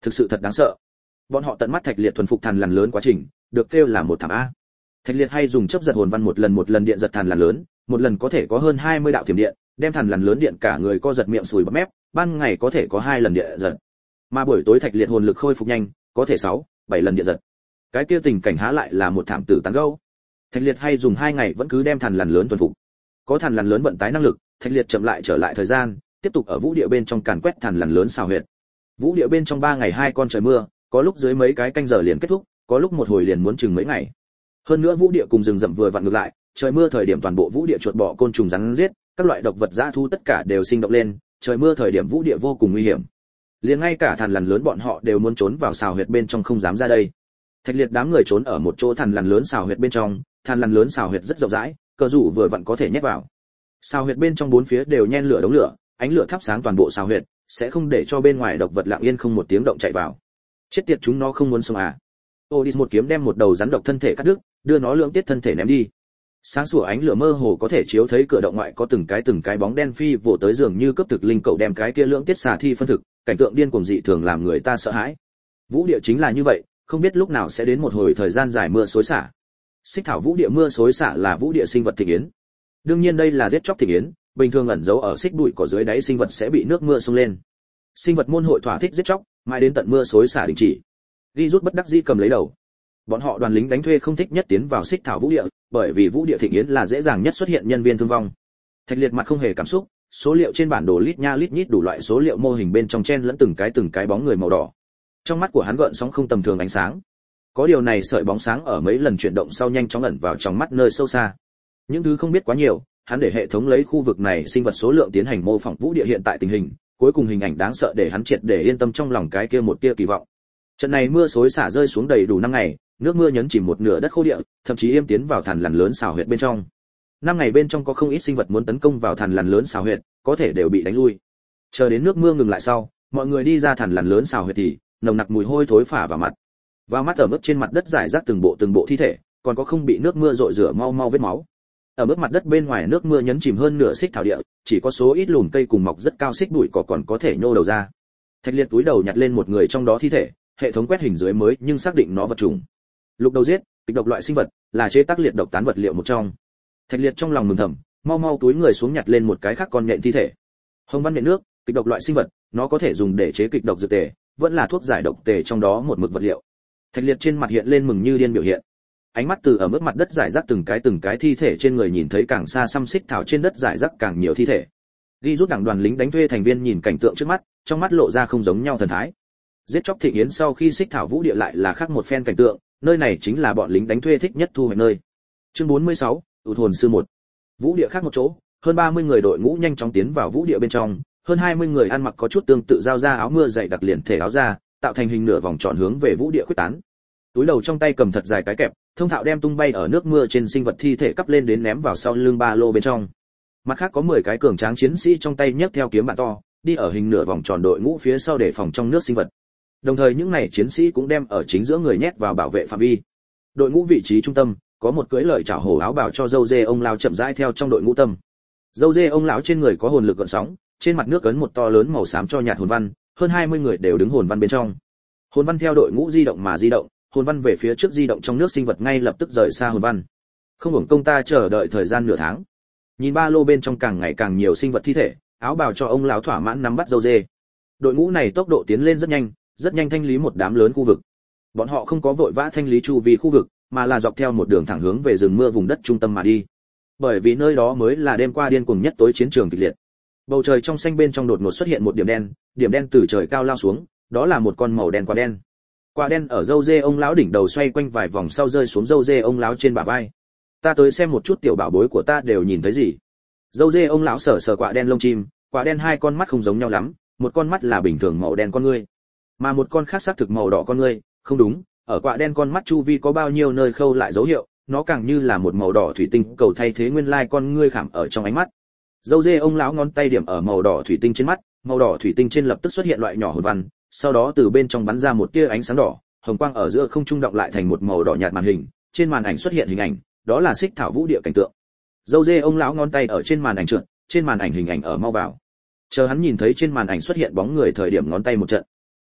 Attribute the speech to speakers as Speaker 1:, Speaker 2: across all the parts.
Speaker 1: thực sự thật đáng sợ. Bọn họ tận mắt Thạch Liệt thuần phục thằn lằn lớn quá trình, được kêu là một thảm a. Thạch Liệt hay dùng chớp giật hồn văn một lần điện giật thằn lằn lớn, một lần có thể có hơn 20 đạo thiểm điện, đem thằn lằn lớn điện cả người co giật miệng sùi bắp mép, ban ngày có thể có 2 lần điện giật. Mà buổi tối Thạch Liệt hồn lực khôi phục nhanh, có thể 6, 7 lần điện giật. Cái kia tình cảnh há lại là một thảm tử tán gẫu. Thạch Liệt hay dùng 2 ngày vẫn cứ đem thằn lằn lớn thuần phục. Có thằn lằn lớn vận tải năng lực, Thạch Liệt chậm lại trở lại thời gian, tiếp tục ở vũ địa bên trong càn quét thằn lằn lớn xào huyệt. Vũ địa bên trong 3 ngày 2 con trời mưa, có lúc dưới mấy cái canh giờ liền kết thúc, có lúc một hồi liền muốn chừng mấy ngày. Hơn nữa vũ địa cùng rừng rậm vừa vặn ngược lại, trời mưa thời điểm toàn bộ vũ địa chuột bọ côn trùng rắn giết, các loại độc vật dã thú tất cả đều sinh động lên, trời mưa thời điểm vũ địa vô cùng nguy hiểm. Liền ngay cả thằn lằn lớn bọn họ đều muốn trốn vào xào huyệt bên trong không dám ra đây. Thạch Liệt đám người trốn ở một chỗ thằn lằn lớn xào huyệt bên trong, thằn lằn lớn xào huyệt rất rộng rãi, cờ rủ vừa vặn có thể nhét vào. Xào huyệt bên trong bốn phía đều nhen lửa đống lửa, ánh lửa thắp sáng toàn bộ xào huyệt, sẽ không để cho bên ngoài độc vật lặng yên không một tiếng động chạy vào. Chết tiệt chúng nó không muốn sống à? Odin một kiếm đem một đầu rắn độc thân thể cắt đứt, đưa nó lượng tiết thân thể ném đi. Sáng sủa ánh lửa mơ hồ có thể chiếu thấy cửa động ngoại có từng cái bóng đen phi vồ tới giường như cấp thực linh cậu đem cái kia lượng tiết xà thi phân thực, cảnh tượng điên cuồng dị thường làm người ta sợ hãi. Vũ địa chính là như vậy, không biết lúc nào sẽ đến một hồi thời gian dài mưa xối xả. Xích thảo vũ địa mưa xối xả là vũ địa sinh vật thịnh yến. Đương nhiên đây là giết chóc thịnh yến, bình thường ẩn giấu ở xích bụi cỏ dưới đáy sinh vật sẽ bị nước mưa xông lên. Sinh vật môn hội thỏa thích giết chóc, mãi đến tận mưa xối xả đình chỉ. Đi rút bất đắc dĩ cầm lấy đầu. Bọn họ đoàn lính đánh thuê không thích nhất tiến vào xích thảo vũ địa, bởi vì vũ địa thịnh yến là dễ dàng nhất xuất hiện nhân viên thương vong. Thạch Liệt mặt không hề cảm xúc, số liệu trên bản đồ lít nha lít nhít đủ loại số liệu mô hình bên trong chen lẫn từng cái bóng người màu đỏ. Trong mắt của hắn gợn sóng không tầm thường ánh sáng. Có điều này sợi bóng sáng ở mấy lần chuyển động sau nhanh chóng ẩn vào trong mắt nơi sâu xa. Những thứ không biết quá nhiều, hắn để hệ thống lấy khu vực này sinh vật số lượng tiến hành mô phỏng vũ địa hiện tại tình hình, cuối cùng hình ảnh đáng sợ để hắn triệt để yên tâm trong lòng cái kia một tia kỳ vọng. Trận này mưa xối xả rơi xuống đầy đủ 5 ngày, nước mưa nhấn chìm một nửa đất khô địa, thậm chí yêm tiến vào thằn lằn lớn xào huyệt bên trong. 5 ngày bên trong có không ít sinh vật muốn tấn công vào thằn lằn lớn xào huyệt, có thể đều bị đánh lui. Chờ đến nước mưa ngừng lại sau, mọi người đi ra thằn lằn lớn xào huyệt thì nồng nặc mùi hôi thối phả vào mặt. Và mắt ở mức trên mặt đất rải rác từng bộ thi thể, còn có không bị nước mưa rội rửa mau vết máu. Ở mức mặt đất bên ngoài nước mưa nhấn chìm hơn nửa xích thảo địa, chỉ có số ít lùm cây cùng mọc rất cao xích bụi cỏ còn có thể nhô đầu ra. Thạch Liệt túi đầu nhặt lên một người trong đó thi thể, hệ thống quét hình dưới mới nhưng xác định nó vật chủng. Lục đầu giết, kịch độc loại sinh vật, là chế tác liệt độc tán vật liệu một trong. Thạch Liệt trong lòng mừng thầm, mau túi người xuống nhặt lên một cái khác con nhện thi thể. Hồng văn nhện nước, kịch độc loại sinh vật, nó có thể dùng để chế kịch độc dược tề, vẫn là thuốc giải độc tề trong đó một mực vật liệu. Thạch Liệt trên mặt hiện lên mừng như điên biểu hiện. Ánh mắt từ ở mức mặt đất rải rác từng cái thi thể trên người nhìn thấy càng xa xăm xích thảo trên đất rải rác càng nhiều thi thể. Đi rút đảng đoàn lính đánh thuê thành viên nhìn cảnh tượng trước mắt, trong mắt lộ ra không giống nhau thần thái. Giết chóc thịnh yến sau khi xích thảo vũ địa lại là khác một phen cảnh tượng, nơi này chính là bọn lính đánh thuê thích nhất thu hoạch nơi. Chương 46, ưu hồn sư 1. Vũ địa khác một chỗ, hơn 30 người đội ngũ nhanh chóng tiến vào vũ địa bên trong, hơn 20 người ăn mặc có chút tương tự giao ra áo mưa dày đặc liền thể áo ra, tạo thành hình nửa vòng tròn hướng về vũ địa quyết tán. Túi đầu trong tay cầm thật dài cái kẹp, thông thạo đem tung bay ở nước mưa trên sinh vật thi thể cắp lên đến ném vào sau lưng ba lô bên trong. Mặt khác có 10 cái cường tráng chiến sĩ trong tay nhấc theo kiếm bạn to, đi ở hình nửa vòng tròn đội ngũ phía sau để phòng trong nước sinh vật. Đồng thời những này chiến sĩ cũng đem ở chính giữa người nhét vào bảo vệ phạm vi. Đội ngũ vị trí trung tâm, có một cưỡi lợi chảo hổ áo bào cho dâu dê ông lão chậm rãi theo trong đội ngũ tâm. Dâu dê ông lão trên người có hồn lực gợn sóng, trên mặt nước ấn một to lớn màu xám cho nhạt hồn văn, hơn 20 người đều đứng hồn văn bên trong. Hồn văn theo đội ngũ di động mà di động, hồn văn về phía trước di động trong nước sinh vật ngay lập tức rời xa hồn văn. Không hưởng công ta chờ đợi thời gian nửa tháng. Nhìn ba lô bên trong càng ngày càng nhiều sinh vật thi thể, áo bào cho ông lão thỏa mãn nắm bắt dâu dê. Đội ngũ này tốc độ tiến lên rất nhanh thanh lý một đám lớn khu vực. Bọn họ không có vội vã thanh lý chu vi khu vực, mà là dọc theo một đường thẳng hướng về rừng mưa vùng đất trung tâm mà đi. Bởi vì nơi đó mới là đêm qua điên cuồng nhất tối chiến trường kịch liệt. Bầu trời trong xanh bên trong đột ngột xuất hiện một điểm đen từ trời cao lao xuống, đó là một con màu đen quả đen. Quả đen ở dâu dê ông lão đỉnh đầu xoay quanh vài vòng sau rơi xuống dâu dê ông lão trên bả vai. Ta tới xem một chút tiểu bảo bối của ta đều nhìn thấy gì. Dâu dê ông lão sờ quả đen lông chim, quả đen hai con mắt không giống nhau lắm, một con mắt là bình thường màu đen con ngươi, mà một con khác xác thực màu đỏ con ngươi, không đúng, ở quả đen con mắt chu vi có bao nhiêu nơi khâu lại dấu hiệu, nó càng như là một màu đỏ thủy tinh cầu thay thế nguyên lai con ngươi khảm ở trong ánh mắt. Dâu dê ông lão ngón tay điểm ở màu đỏ thủy tinh trên mắt, màu đỏ thủy tinh trên lập tức xuất hiện loại nhỏ hồn văn, sau đó từ bên trong bắn ra một tia ánh sáng đỏ, hồng quang ở giữa không trung động lại thành một màu đỏ nhạt màn hình, trên màn ảnh xuất hiện hình ảnh, đó là xích thảo vũ địa cảnh tượng. Dâu dê ông lão ngón tay ở trên màn ảnh trượt, trên màn ảnh hình ảnh ở mau vào. Chờ hắn nhìn thấy trên màn ảnh xuất hiện bóng người thời điểm ngón tay một trận.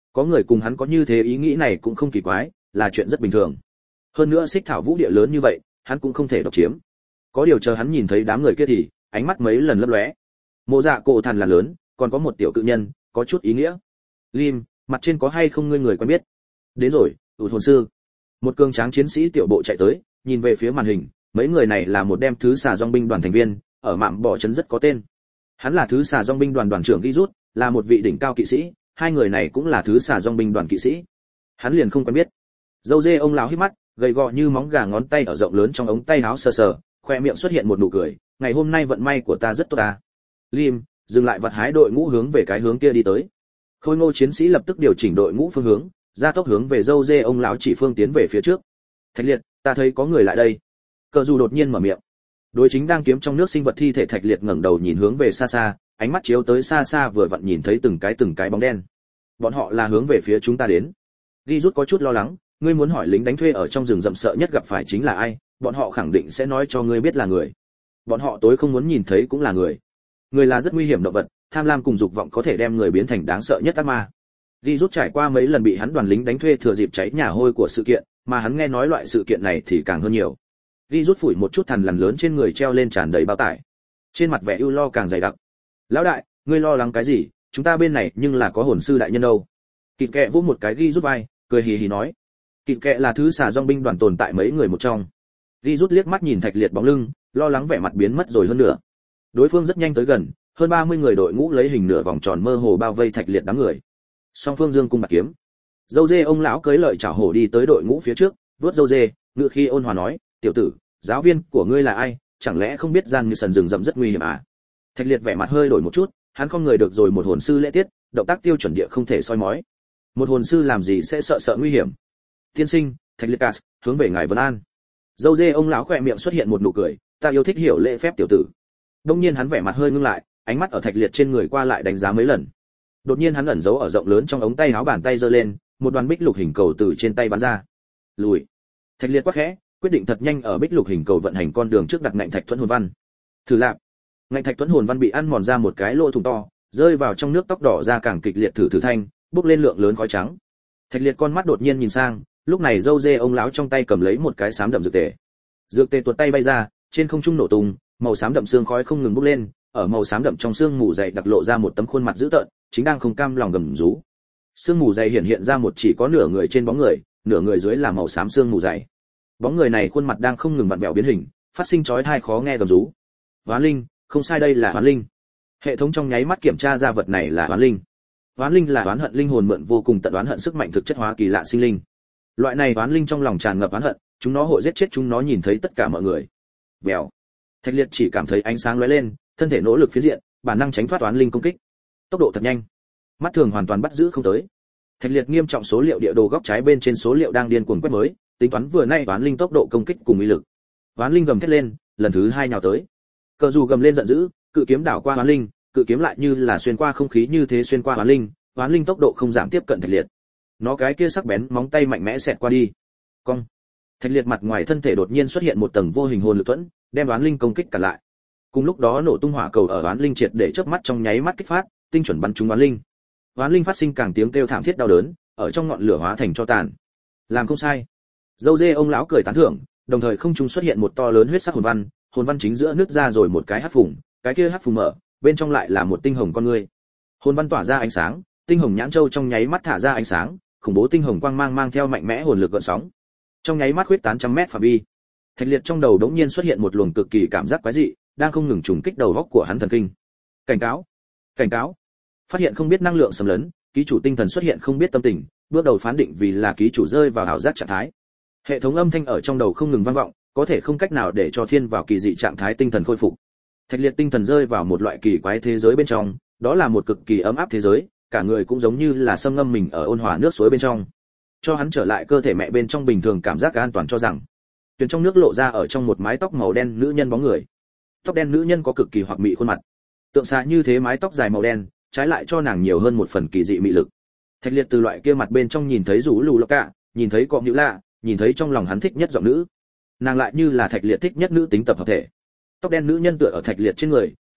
Speaker 1: Có người cùng hắn có như thế ý nghĩ này cũng không kỳ quái, là chuyện rất bình thường. Hơn nữa xích thảo vũ địa lớn như vậy, hắn cũng không thể độc chiếm. Có điều chờ hắn nhìn thấy đám người kia thì ánh mắt mấy lần lấp lóe. Mộ Dạ cổ thần là lớn, còn có một tiểu cự nhân, có chút ý nghĩa. Lim, mặt trên có hay không ngươi người quen biết? Đến rồi, ủ hồn sư. Một cường tráng chiến sĩ tiểu bộ chạy tới, nhìn về phía màn hình, mấy người này là một đem thứ xà dòng binh đoàn thành viên, ở mạm bỏ trấn rất có tên. Hắn là thứ xà dòng binh đoàn đoàn trưởng Ghi Rút, là một vị đỉnh cao kỵ sĩ, hai người này cũng là thứ xà dòng binh đoàn kỵ sĩ. Hắn liền không quen biết. Dâu dê ông lão hít mắt, gầy gò như móng gà, ngón tay ở rộng lớn trong ống tay áo sờ sờ, khoe miệng xuất hiện một nụ cười, ngày hôm nay vận may của ta rất tốt ta. Lim, dừng lại vật hái đội ngũ hướng về cái hướng kia đi tới. Khôi ngô chiến sĩ lập tức điều chỉnh đội ngũ phương hướng, gia tốc hướng về dâu dê ông lão chỉ phương tiến về phía trước. Thạch Liệt, ta thấy có người lại đây. Cờ dù đột nhiên mở miệng. Đối chính đang kiếm trong nước sinh vật thi thể Thạch Liệt ngẩng đầu nhìn hướng về xa xa, ánh mắt chiếu tới xa xa vừa vặn nhìn thấy từng cái bóng đen. Bọn họ là hướng về phía chúng ta đến. Ghi Rút có chút lo lắng, ngươi muốn hỏi lính đánh thuê ở trong rừng rậm sợ nhất gặp phải chính là ai, bọn họ khẳng định sẽ nói cho ngươi biết là người. Bọn họ tối không muốn nhìn thấy cũng là người. Người là rất nguy hiểm động vật, tham lam cùng dục vọng có thể đem người biến thành đáng sợ nhất ác ma. Ghi Rút trải qua mấy lần bị hắn đoàn lính đánh thuê thừa dịp cháy nhà hôi của sự kiện, mà hắn nghe nói loại sự kiện này thì càng hơn nhiều. Ghi Rút phủi một chút thằn lằn lớn trên người treo lên tràn đầy bao tải, trên mặt vẻ ưu lo càng dày đặc. Lão đại, ngươi lo lắng cái gì, chúng ta bên này nhưng là có hồn sư đại nhân đâu. Kịt Kệ vỗ một cái Ghi Rút vai, cười hì hì nói. Kịt Kệ là thứ xà dòng binh đoàn tồn tại mấy người một trong. Ghi Rút liếc mắt nhìn Thạch Liệt bóng lưng, lo lắng vẻ mặt biến mất rồi hơn nữa. Đối phương rất nhanh tới gần, hơn 30 người đội ngũ lấy hình nửa vòng tròn mơ hồ bao vây Thạch Liệt đám người. Song phương dương cung bạc kiếm. Dâu dê ông lão cưỡi lợi chảo hổ đi tới đội ngũ phía trước, vuốt dâu dê, ngựa khi ôn hòa nói, "Tiểu tử, giáo viên của ngươi là ai, chẳng lẽ không biết gian như sần rừng rậm rất nguy hiểm à?" Thạch Liệt vẻ mặt hơi đổi một chút, hắn không người được rồi một hồn sư lễ tiết, động tác tiêu chuẩn địa không thể soi mói. Một hồn sư làm gì sẽ sợ nguy hiểm? Tiên sinh, Thạch Liệt Cas, hướng về ngài Vân An. Dâu dê ông lão khỏe miệng xuất hiện một nụ cười, ta yêu thích hiểu lễ phép tiểu tử. Đông nhiên hắn vẻ mặt hơi ngưng lại, ánh mắt ở Thạch Liệt trên người qua lại đánh giá mấy lần. Đột nhiên hắn ẩn giấu ở rộng lớn trong ống tay áo, bàn tay giơ lên, một đoàn bích lục hình cầu từ trên tay bắn ra. Lùi. Thạch Liệt quát khẽ, quyết định thật nhanh ở bích lục hình cầu vận hành con đường trước đặt ngạnh thạch thuẫn hồn văn. Thử lạp. Ngạnh thạch thuẫn hồn văn bị ăn mòn ra một cái lỗ thủng to, rơi vào trong nước, tóc đỏ ra càng kịch liệt thử thanh, bốc lên lượng lớn khói trắng. Thạch Liệt con mắt đột nhiên nhìn sang, lúc này dâu dê ông lão trong tay cầm lấy một cái xám đậm dược tề. Dược tề tuột tay bay ra, trên không trung nổ tung, màu xám đậm xương khói không ngừng bốc lên, ở màu xám đậm trong xương mù dày đặc lộ ra một tấm khuôn mặt dữ tợn, chính đang không cam lòng gầm rú. Xương mù dày hiện ra một chỉ có nửa người trên bóng người, nửa người dưới là màu xám xương mù dày. Bóng người này khuôn mặt đang không ngừng vặn vẹo biến hình, phát sinh chói tai khó nghe gầm rú. Hoán linh, không sai, đây là hoán linh. Hệ thống trong nháy mắt kiểm tra ra vật này là hoán linh. Hoán linh là oán hận linh hồn mượn vô cùng tận oán hận sức mạnh thực chất hóa kỳ lạ sinh linh. Loại này oán linh trong lòng tràn ngập oán hận, chúng nó hội giết chết chúng nó nhìn thấy tất cả mọi người. Vèo. Thạch Liệt chỉ cảm thấy ánh sáng lóe lên, thân thể nỗ lực phiến diện, bản năng tránh thoát oán linh công kích. Tốc độ thật nhanh, mắt thường hoàn toàn bắt giữ không tới. Thạch Liệt nghiêm trọng số liệu địa đồ góc trái bên trên số liệu đang điên cuồng quét mới, tính toán vừa nay oán linh tốc độ công kích cùng uy lực. Oán linh gầm thét lên, lần thứ hai nhào tới. Cờ dù gầm lên giận dữ, cự kiếm đảo qua oán linh, cự kiếm lại như là xuyên qua không khí như thế xuyên qua oán linh tốc độ không giảm tiếp cận Thạch Liệt. Nó cái kia sắc bén móng tay mạnh mẽ xẹt qua đi. Cong. Thạch Liệt mặt ngoài thân thể đột nhiên xuất hiện một tầng vô hình hồn lực thuẫn, đem oán linh công kích cản lại. Cùng lúc đó nổ tung hỏa cầu ở oán linh triệt để chớp mắt trong nháy mắt kích phát, tinh chuẩn bắn trúng oán linh. Oán linh phát sinh càng tiếng kêu thảm thiết đau đớn, ở trong ngọn lửa hóa thành tro tàn. Làm không sai. Dâu dê ông lão cười tán thưởng, đồng thời không trung xuất hiện một to lớn huyết sắc hồn văn chính giữa nứt ra rồi một cái hắc phùng, cái kia hắc phùng mở, bên trong lại là một tinh hồng con ngươi. Hồn văn tỏa ra ánh sáng, tinh hồng nhãn châu trong nháy mắt thả ra ánh sáng, khủng bố tinh hồng quang mang mang theo mạnh mẽ hồn lực gợn sóng, trong nháy mắt khuyết tán trăm mét phạm vi. Thạch Liệt trong đầu đống nhiên xuất hiện một luồng cực kỳ cảm giác quái dị, đang không ngừng trùng kích đầu óc của hắn thần kinh. Cảnh cáo, cảnh cáo! Phát hiện không biết năng lượng xâm lấn, ký chủ tinh thần xuất hiện không biết tâm tình, bước đầu phán định vì là ký chủ rơi vào ảo giác trạng thái. Hệ thống âm thanh ở trong đầu không ngừng vang vọng, có thể không cách nào để cho thiên vào kỳ dị trạng thái tinh thần khôi phục. Thạch Liệt tinh thần rơi vào một loại kỳ quái thế giới bên trong, đó là một cực kỳ ấm áp thế giới, cả người cũng giống như là xâm ngâm mình ở ôn hòa nước suối bên trong. Cho hắn trở lại cơ thể mẹ bên trong bình thường cảm giác an toàn cho rằng. Tuyền trong nước lộ ra ở trong một mái tóc màu đen nữ nhân bóng người. Tóc đen nữ nhân có cực kỳ hoặc mị khuôn mặt. Tượng xạ như thế mái tóc dài màu đen, trái lại cho nàng nhiều hơn một phần kỳ dị mị lực. Thạch Liệt từ loại kia mặt bên trong nhìn thấy rủ lù lộc cả, nhìn thấy cọm nhữ lạ, nhìn thấy trong lòng hắn thích nhất giọng nữ. Nàng lại như là Thạch Liệt thích nhất nữ tính tập hợp thể. Tóc đen nữ nhân tựa ở Thạch Liệt trên người,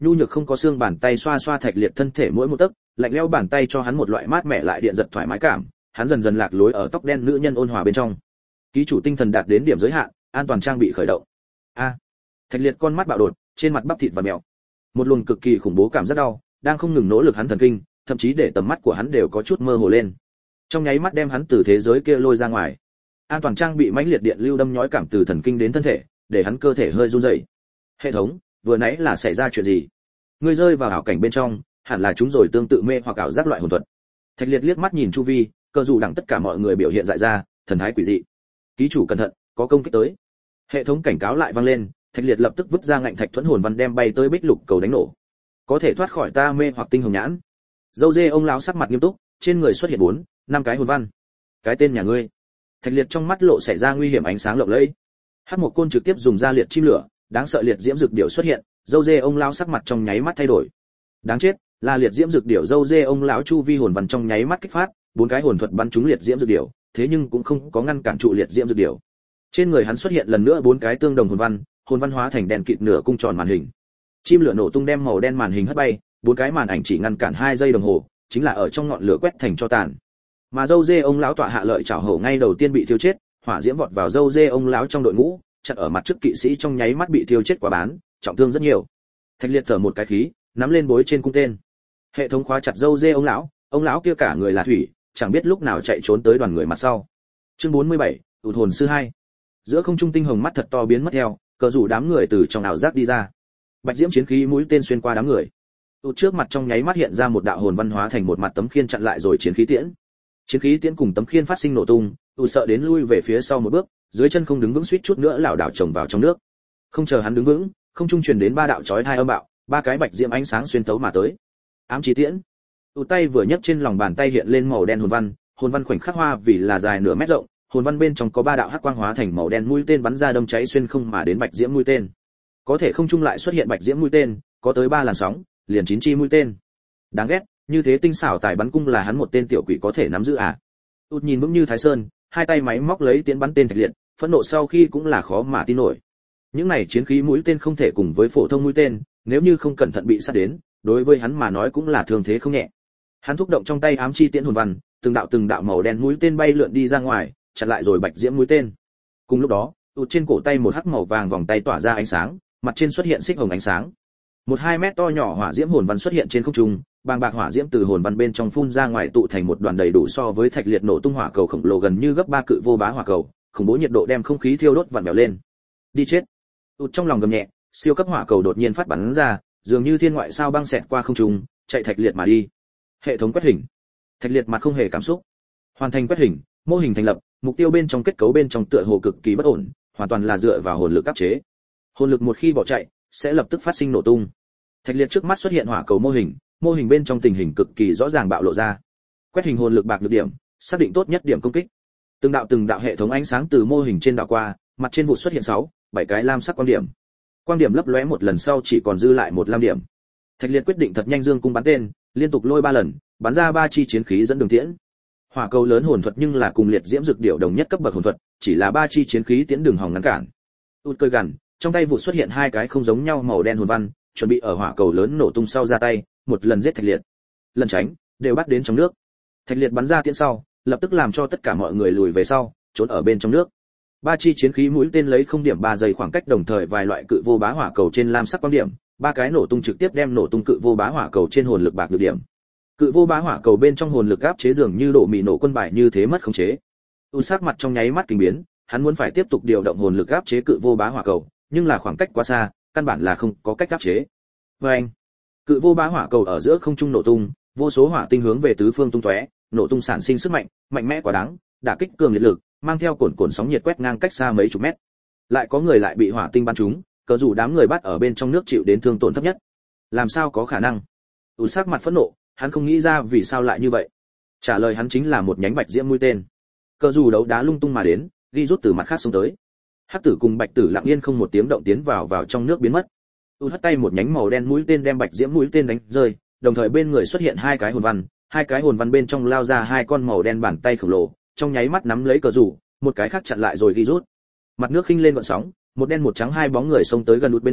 Speaker 1: nhu nhược không có xương bàn tay xoa xoa Thạch Liệt thân thể mỗi một tấc, lạnh lẽo bàn tay cho hắn một loại mát mẻ lại điện giật thoải mái cảm, hắn dần dần lạc lối ở tóc đen nữ nhân ôn hòa bên trong. Ký chủ tinh thần đạt đến điểm giới hạn, an toàn trang bị khởi động. A. Thạch Liệt con mắt bạo đột, trên mặt bắp thịt và mèo. Một luồng cực kỳ khủng bố cảm giác đau, đang không ngừng nỗ lực hắn thần kinh, thậm chí để tầm mắt của hắn đều có chút mơ hồ lên. Trong nháy mắt đem hắn từ thế giới kia lôi ra ngoài. An toàn trang bị mãnh liệt điện lưu đâm nhói cảm từ thần kinh đến thân thể, để hắn cơ thể hơi run rẩy. Hệ thống, vừa nãy là xảy ra chuyện gì? Ngươi rơi vào ảo cảnh bên trong, hẳn là chúng rồi tương tự mê hoặc ảo giác loại hồn thuật. Thạch Liệt liếc mắt nhìn chu vi, cơ dù đẳng tất cả mọi người biểu hiện dại ra, thần thái quỷ dị. Ký chủ cẩn thận, có công kích tới. Hệ thống cảnh cáo lại vang lên, Thạch Liệt lập tức vứt ra ngạnh thạch thuẫn hồn văn đem bay tới bích lục cầu đánh nổ. Có thể thoát khỏi ta mê hoặc tinh hồng nhãn. Dâu dê ông lão sắc mặt nghiêm túc, trên người xuất hiện 4-5 cái hồn văn. Cái tên nhà ngươi? Thạch Liệt trong mắt lộ xảy ra nguy hiểm ánh sáng lộng lẫy. Hắc Mộc Côn trực tiếp dùng ra liệt chim lửa, đáng sợ liệt diễm dược điểu xuất hiện, dâu dê ông lão sắc mặt trong nháy mắt thay đổi. Đáng chết, là liệt diễm dược điểu. Dâu dê ông lão chu vi hồn văn trong nháy mắt kích phát, 4 cái hồn thuật bắn trúng liệt diễm dược điểu, thế nhưng cũng không có ngăn cản trụ liệt diễm dược điểu. Trên người hắn xuất hiện lần nữa 4 cái tương đồng hồn văn hóa thành đèn kịt nửa cung tròn màn hình. Chim lửa nổ tung đem màu đen màn hình hất bay, 4 cái màn ảnh chỉ ngăn cản 2 giây đồng hồ, chính là ở trong ngọn lửa quét thành cho tàn. Mà dâu dê ông lão tọa hạ lợi chảo hổ ngay đầu tiên bị thiêu chết, hỏa diễm vọt vào dâu dê ông lão trong đội ngũ, chặn ở mặt trước kỵ sĩ trong nháy mắt bị thiêu chết quả bán, trọng thương rất nhiều. Thạch Liệt thở một cái khí, nắm lên bối trên cung tên. Hệ thống khóa chặt dâu dê ông lão kia cả người là thủy, chẳng biết lúc nào chạy trốn tới đoàn người mặt sau. Chương 47, tụt hồn sư 2. Giữa không trung tinh hồng mắt thật to biến mất theo, cờ rủ đám người từ trong ảo giác đi ra. Bạch diễm chiến khí mũi tên xuyên qua đám người. Tụt trước mặt trong nháy mắt hiện ra một đạo hồn văn hóa thành một mặt tấm khiên chặn lại rồi chiến khí tiễn. Chiến khí tiễn cùng tấm khiên phát sinh nổ tung, tụt sợ đến lui về phía sau một bước, dưới chân không đứng vững suýt chút nữa lảo đảo chồng vào trong nước. Không chờ hắn đứng vững, không trung truyền đến 3 đạo chói tai âm bạo, 3 cái bạch diễm ánh sáng xuyên tấu mà tới. Ám chí tiễn. Tụt tay vừa nhấc trên lòng bàn tay hiện lên màu đen hồn văn khoảnh khắc hoa vì là dài nửa mét rộng, hồn văn bên trong có 3 đạo hắc quang hóa thành màu đen mũi tên bắn ra đâm cháy xuyên không mà đến bạch diễm mũi tên. Có thể không trung lại xuất hiện bạch diễm mũi tên, có tới 3 làn sóng, liền 9 chi mũi tên. Đáng ghét, như thế tinh xảo tài bắn cung là hắn một tên tiểu quỷ có thể nắm giữ à? Tụt nhìn vững như Thái Sơn, hai tay máy móc lấy tiễn bắn tên Thạch Liệt, phẫn nộ sau khi cũng là khó mà tin nổi. Những này chiến khí mũi tên không thể cùng với phổ thông mũi tên, nếu như không cẩn thận bị sát đến, đối với hắn mà nói cũng là thương thế không nhẹ. Hắn thúc động trong tay ám chi tiễn hồn văn, từng đạo màu đen mũi tên bay lượn đi ra ngoài, chặn lại rồi bạch diễm mũi tên. Cùng lúc đó, tụt trên cổ tay một hắc màu vàng vòng tay tỏa ra ánh sáng, mặt trên xuất hiện xích hồng ánh sáng. 1-2 mét to nhỏ hỏa diễm hồn văn xuất hiện trên không trung, bàng bạc hỏa diễm từ hồn văn bên trong phun ra ngoài tụ thành một đoàn đầy đủ so với Thạch Liệt nổ tung hỏa cầu khổng lồ gần như gấp 3 cự vô bá hỏa cầu, khủng bố nhiệt độ đem không khí thiêu đốt vặn vẹo lên. Đi chết. Tụt trong lòng gầm nhẹ, siêu cấp hỏa cầu đột nhiên phát bắn ra, dường như thiên ngoại sao băng xẹt qua không trung, chạy Thạch Liệt mà đi. Hệ thống quét hình. Thạch Liệt mặt không hề cảm xúc. Hoàn thành quét hình, mô hình thành lập, mục tiêu bên trong kết cấu bên trong tựa hồ cực kỳ bất ổn, hoàn toàn là dựa vào hồn lực áp chế. Hồn lực một khi bỏ chạy, sẽ lập tức phát sinh nổ tung. Thạch Liệt trước mắt xuất hiện hỏa cầu mô hình bên trong tình hình cực kỳ rõ ràng bạo lộ ra. Quét hình hồn lực bạc nhược điểm, xác định tốt nhất điểm công kích. Từng đạo hệ thống ánh sáng từ mô hình trên đảo qua, mặt trên vụ xuất hiện 6-7 cái lam sắc quang điểm. Quang điểm lấp lóe một lần sau chỉ còn dư lại một lam điểm. Thạch Liệt quyết định thật nhanh dương cung bắn tên, liên tục lôi 3 lần, bắn ra 3 chi chiến khí dẫn đường tiễn. Hỏa cầu lớn hồn thuật nhưng là cùng liệt diễm dược điểu đồng nhất cấp bậc hồn thuật, chỉ là 3 chi chiến khí tiễn đường hòng ngăn cản. Tụt cười gằn, trong tay vụ xuất hiện 2 cái không giống nhau màu đen hồn văn, chuẩn bị ở hỏa cầu lớn nổ tung sau ra tay, một lần giết Thạch Liệt. Lần tránh, đều bắt đến trong nước. Thạch Liệt bắn ra tiễn sau, lập tức làm cho tất cả mọi người lùi về sau, trốn ở bên trong nước. 3 chi chiến khí mũi tên lấy 0.3 giây khoảng cách đồng thời vài loại cự vô bá hỏa cầu trên lam sắc quang điểm, 3 cái nổ tung trực tiếp đem nổ tung cự vô bá hỏa cầu trên hồn lực bạc được điểm. Cự vô bá hỏa cầu bên trong hồn lực áp chế dường như độ mì nổ quân bài như thế mất khống chế. Tu sắc mặt trong nháy mắt kinh biến, hắn muốn phải tiếp tục điều động hồn lực áp chế cự vô bá hỏa cầu, nhưng là khoảng cách quá xa, căn bản là không có cách áp chế. Oeng! Cự vô bá hỏa cầu ở giữa không trung nổ tung, vô số hỏa tinh hướng về tứ phương tung tóe, nổ tung sản sinh sức mạnh, mạnh mẽ quá đáng, đả kích cường liệt lực, mang theo cồn sóng nhiệt quét ngang cách xa mấy chục mét. Lại có người lại bị hỏa tinh bắn trúng, cờ dù đám người bắt ở bên trong nước chịu đến thương tổn thấp nhất. Làm sao có khả năng? Tu sắc mặt phẫn nộ, hắn không nghĩ ra vì sao lại như vậy. Trả lời hắn chính là một nhánh bạch diễm mũi tên. Cờ dù đấu đá lung tung mà đến, ghi rút từ mặt khác xuống tới. Hắc tử cùng bạch tử lặng yên không một tiếng động tiến vào trong nước biến mất. Tu hất tay một nhánh màu đen mũi tên đem bạch diễm mũi tên đánh rơi, đồng thời bên người xuất hiện 2 cái hồn văn bên trong lao ra 2 con màu đen bàn tay khổng lồ, trong nháy mắt nắm lấy cờ rủ, một cái khác chặn lại rồi ghi rút. Mặt nước khinh lên gợn sóng, một đen một trắng 2 bóng người xông tới gần út bên người,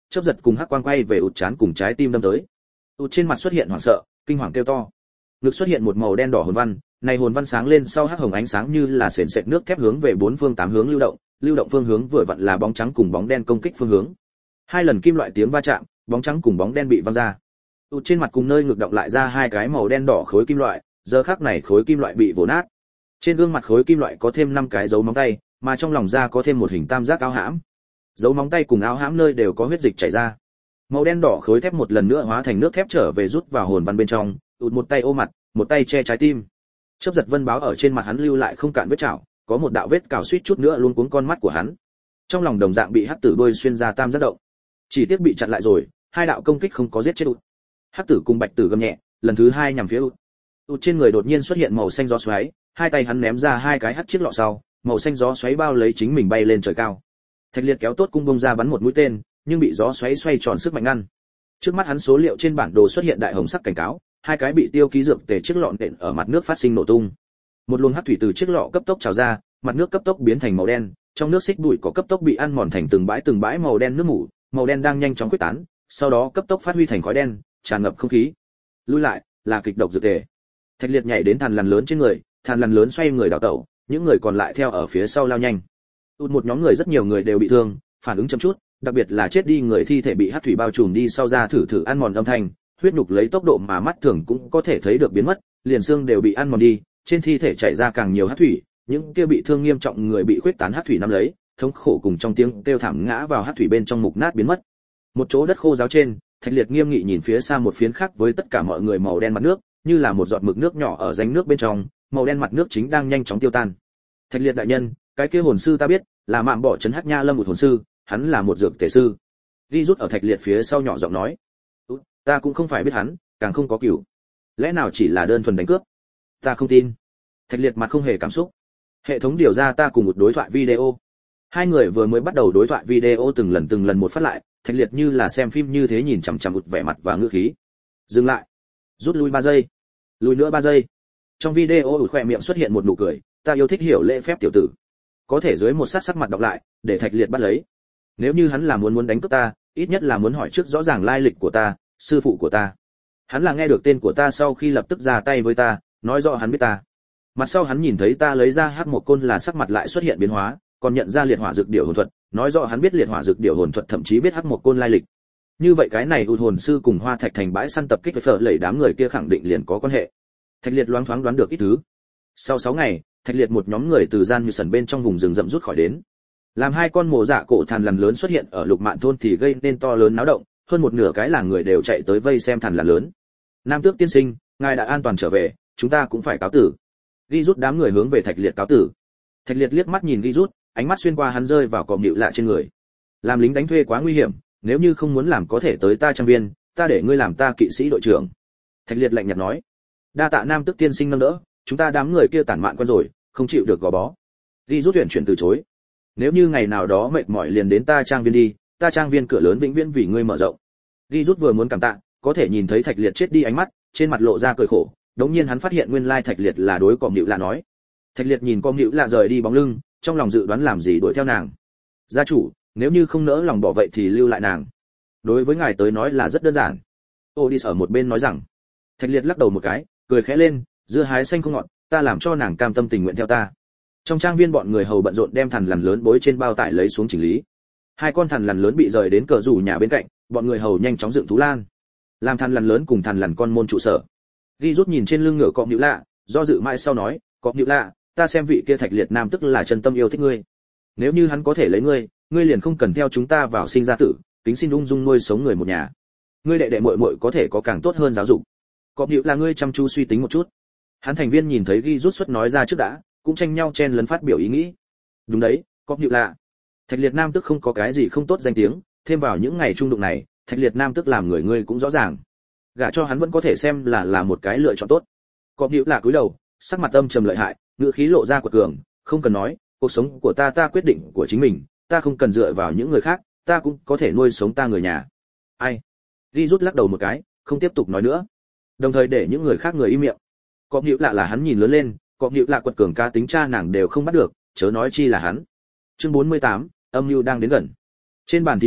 Speaker 1: chớp giật cùng hắc quang quay về ụt chán cùng trái tim đâm tới. Ụt trên mặt xuất hiện hoảng sợ, kinh hoàng kêu to. Ngực xuất hiện một màu đen đỏ hồn văn, này hồn văn sáng lên sau hắc hồng ánh sáng như là sền sệt nước thép hướng về bốn phương tám hướng lưu động phương hướng vừa vặn là bóng trắng cùng bóng đen công kích phương hướng. Hai lần kim loại tiếng va chạm, bóng trắng cùng bóng đen bị văng ra. Ụt trên mặt cùng nơi ngực động lại ra hai cái màu đen đỏ khối kim loại, giờ khắc này khối kim loại bị vồ nát. Trên gương mặt khối kim loại có thêm 5 cái dấu móng tay, mà trong lòng da có thêm một hình tam giác áo hãm. Dấu móng tay cùng áo hãm nơi đều có huyết dịch chảy ra. Màu đen đỏ khối thép một lần nữa hóa thành nước thép trở về rút vào hồn văn bên trong, Ụt một tay ôm mặt, một tay che trái tim. Chớp giật vân báo ở trên mặt hắn lưu lại không cạn vết chảo, có một đạo vết cào suýt chút nữa luôn cuốn con mắt của hắn. Trong lòng đồng dạng bị hắc tử đôi xuyên ra tam giác động. Chỉ tiếc bị chặn lại rồi, hai đạo công kích không có giết chết Ụt. Hắc tử cùng bạch tử gầm nhẹ, lần thứ hai nhằm phía Ụt. Ụt trên người đột nhiên xuất hiện màu xanh gió xoáy, hai tay hắn ném ra hai cái hắc chiếc lọ sau, màu xanh gió xoáy bao lấy chính mình bay lên trời cao. Thạch Liệt kéo tốt cung bông ra bắn một mũi tên, nhưng bị gió xoáy xoay tròn sức mạnh ngăn. Trước mắt hắn số liệu trên bản đồ xuất hiện đại hồng sắc cảnh cáo, hai cái bị tiêu ký dược tề chiếc lọ nện ở mặt nước phát sinh nổ tung. Một luồng hắc thủy từ chiếc lọ cấp tốc trào ra, mặt nước cấp tốc biến thành màu đen, trong nước xích bụi có cấp tốc bị ăn mòn thành từng bãi màu đen nước mủ, màu đen đang nhanh chóng khuếch tán, sau đó cấp tốc phát huy thành khói đen, tràn ngập không khí. Lui lại, là kịch độc dược tề. Thạch Liệt nhảy đến thằn lằn lớn trên người, thằn lằn lớn xoay người đảo tẩu, những người còn lại theo ở phía sau lao nhanh. Ụt một nhóm người rất nhiều người đều bị thương, phản ứng chậm chút, đặc biệt là chết đi người thi thể bị hắc thủy bao trùm đi sau ra thử ăn mòn âm thanh, huyết nhục lấy tốc độ mà mắt thường cũng có thể thấy được biến mất, liền xương đều bị ăn mòn đi, trên thi thể chảy ra càng nhiều hắc thủy, những kia bị thương nghiêm trọng người bị khuếch tán hắc thủy nắm lấy, thống khổ cùng trong tiếng kêu thảm ngã vào hắc thủy bên trong mục nát biến mất. Một chỗ đất khô ráo trên, Thạch Liệt nghiêm nghị nhìn phía xa một phiến khác với tất cả mọi người màu đen mặt nước, như là một giọt mực nước nhỏ ở rãnh nước bên trong, màu đen mặt nước chính đang nhanh chóng tiêu tan. Thạch Liệt đại nhân, cái kia hồn sư ta biết, là Mạm Bỏ trấn Hắc Nha Lâm một hồn sư, hắn là một dược tề sư. Đi rút ở Thạch Liệt phía sau nhỏ giọng nói, ta cũng không phải biết hắn, càng không có cửu. Lẽ nào chỉ là đơn thuần đánh cướp? Ta không tin. Thạch Liệt mặt không hề cảm xúc. Hệ thống điều ra ta cùng một đối thoại video. Hai người vừa mới bắt đầu đối thoại video từng lần một phát lại, Thạch Liệt như là xem phim như thế nhìn chằm chằm Ụt vẻ mặt và ngữ khí. Dừng lại. Rút lui 3 giây. Lùi nữa 3 giây. Trong video Ụt khỏe miệng xuất hiện một nụ cười, ta yêu thích hiểu lễ phép tiểu tử. Có thể dưới một sát sắc mặt đọc lại, để Thạch Liệt bắt lấy. Nếu như hắn là muốn đánh cướp ta, ít nhất là muốn hỏi trước rõ ràng lai lịch của ta, sư phụ của ta. Hắn là nghe được tên của ta sau khi lập tức ra tay với ta, nói rõ hắn biết ta. Mặt sau hắn nhìn thấy ta lấy ra hắc một côn là sắc mặt lại xuất hiện biến hóa, còn nhận ra liệt hỏa dược điểu hồn thuật, nói rõ hắn biết liệt hỏa dược điểu hồn thuật, thậm chí biết hắc một côn lai lịch. Như vậy cái này Ụt hồn sư cùng Hoa Thạch thành bãi săn tập kích với phở lầy đám người kia khẳng định liền có quan hệ. Thạch Liệt loáng thoáng đoán được ít thứ. Sau 6 ngày, Thạch Liệt một nhóm người từ gian như sần bên trong vùng rừng rậm rút khỏi đến. Làm hai con mồ dạ cổ thằn lằn lớn xuất hiện ở Lục Mạn thôn thì gây nên to lớn náo động, hơn một nửa cái làng người đều chạy tới vây xem thằn lằn lớn. Nam Tước tiên sinh, ngài đã an toàn trở về, chúng ta cũng phải cáo tử. Ghi rút đám người hướng về Thạch Liệt cáo tử. Thạch Liệt liếc mắt nhìn Ghi rút, ánh mắt xuyên qua hắn rơi vào cọm nhịu lạ trên người. Làm lính đánh thuê quá nguy hiểm, nếu như không muốn làm có thể tới ta trang viên, ta để ngươi làm ta kỵ sĩ đội trưởng. Thạch Liệt lạnh nhạt nói. Đa tạ Nam Tước tiên sinh nâng đỡ, chúng ta đám người kia tản mạn quen rồi, không chịu được gò bó. Ghi rút chuyển từ chối. Nếu như ngày nào đó mệt mỏi liền đến ta trang viên đi, ta trang viên cửa lớn vĩnh viễn vì ngươi mở rộng. Ghi rút vừa muốn cảm tạ, có thể nhìn thấy Thạch Liệt chết đi ánh mắt, trên mặt lộ ra cười khổ. Đống nhiên hắn phát hiện nguyên lai Thạch Liệt là đối cọm nhịu lạ nói. Thạch Liệt nhìn cọm nhịu lạ rời đi bóng lưng, trong lòng dự đoán làm gì đuổi theo nàng. Gia chủ, nếu như không nỡ lòng bỏ vậy thì lưu lại nàng. Đối với ngài tới nói là rất đơn giản. Odis ở một bên nói rằng. Thạch Liệt lắc đầu một cái, cười khẽ lên, dưa hái xanh không ngọt, ta làm cho nàng cam tâm tình nguyện theo ta. Trong trang viên bọn người hầu bận rộn đem thằn lằn lớn bối trên bao tải lấy xuống chỉnh lý. Hai con thằn lằn lớn bị rời đến cờ rủ nhà bên cạnh, bọn người hầu nhanh chóng dựng thú lan. Làm thằn lằn lớn cùng thằn lằn con môn trụ sở. Ghi rút nhìn trên lưng ngựa cọp nhịu lạ, do dự mãi sau nói, cọp nhịu lạ, ta xem vị kia Thạch Liệt nam tức là chân tâm yêu thích ngươi. Nếu như hắn có thể lấy ngươi, ngươi liền không cần theo chúng ta vào sinh ra tử, kính xin ung dung nuôi sống người một nhà. Ngươi đệ đệ muội muội có thể có càng tốt hơn giáo dục. Cọp nhịu là ngươi chăm chú suy tính một chút. Hắn thành viên nhìn thấy Ghi rút xuất nói ra trước đã, cũng tranh nhau chen lấn phát biểu ý nghĩ. Đúng đấy, cọp nhịu lạ. Thạch Liệt nam tức không có cái gì không tốt danh tiếng, thêm vào những ngày trung đụng này, Thạch Liệt nam tức làm người ngươi cũng rõ ràng. Gả cho hắn vẫn có thể xem là một cái lựa chọn tốt. Cọp nhịu lạ cúi đầu, sắc mặt âm trầm lợi hại, ngữ khí lộ ra quật cường, không cần nói, cuộc sống của ta quyết định của chính mình, ta không cần dựa vào những người khác, ta cũng có thể nuôi sống ta người nhà. Ai? Đi rút lắc đầu một cái, không tiếp tục nói nữa, đồng thời để những người khác người im miệng. Cọp nhịu lạ là hắn nhìn lớn lên, cọp nhịu lạ quật cường cá tính cha nàng đều không bắt được, chớ nói chi là hắn. Chương 48, âm mưu đang đến gần. Trên bàn thí nghiệm,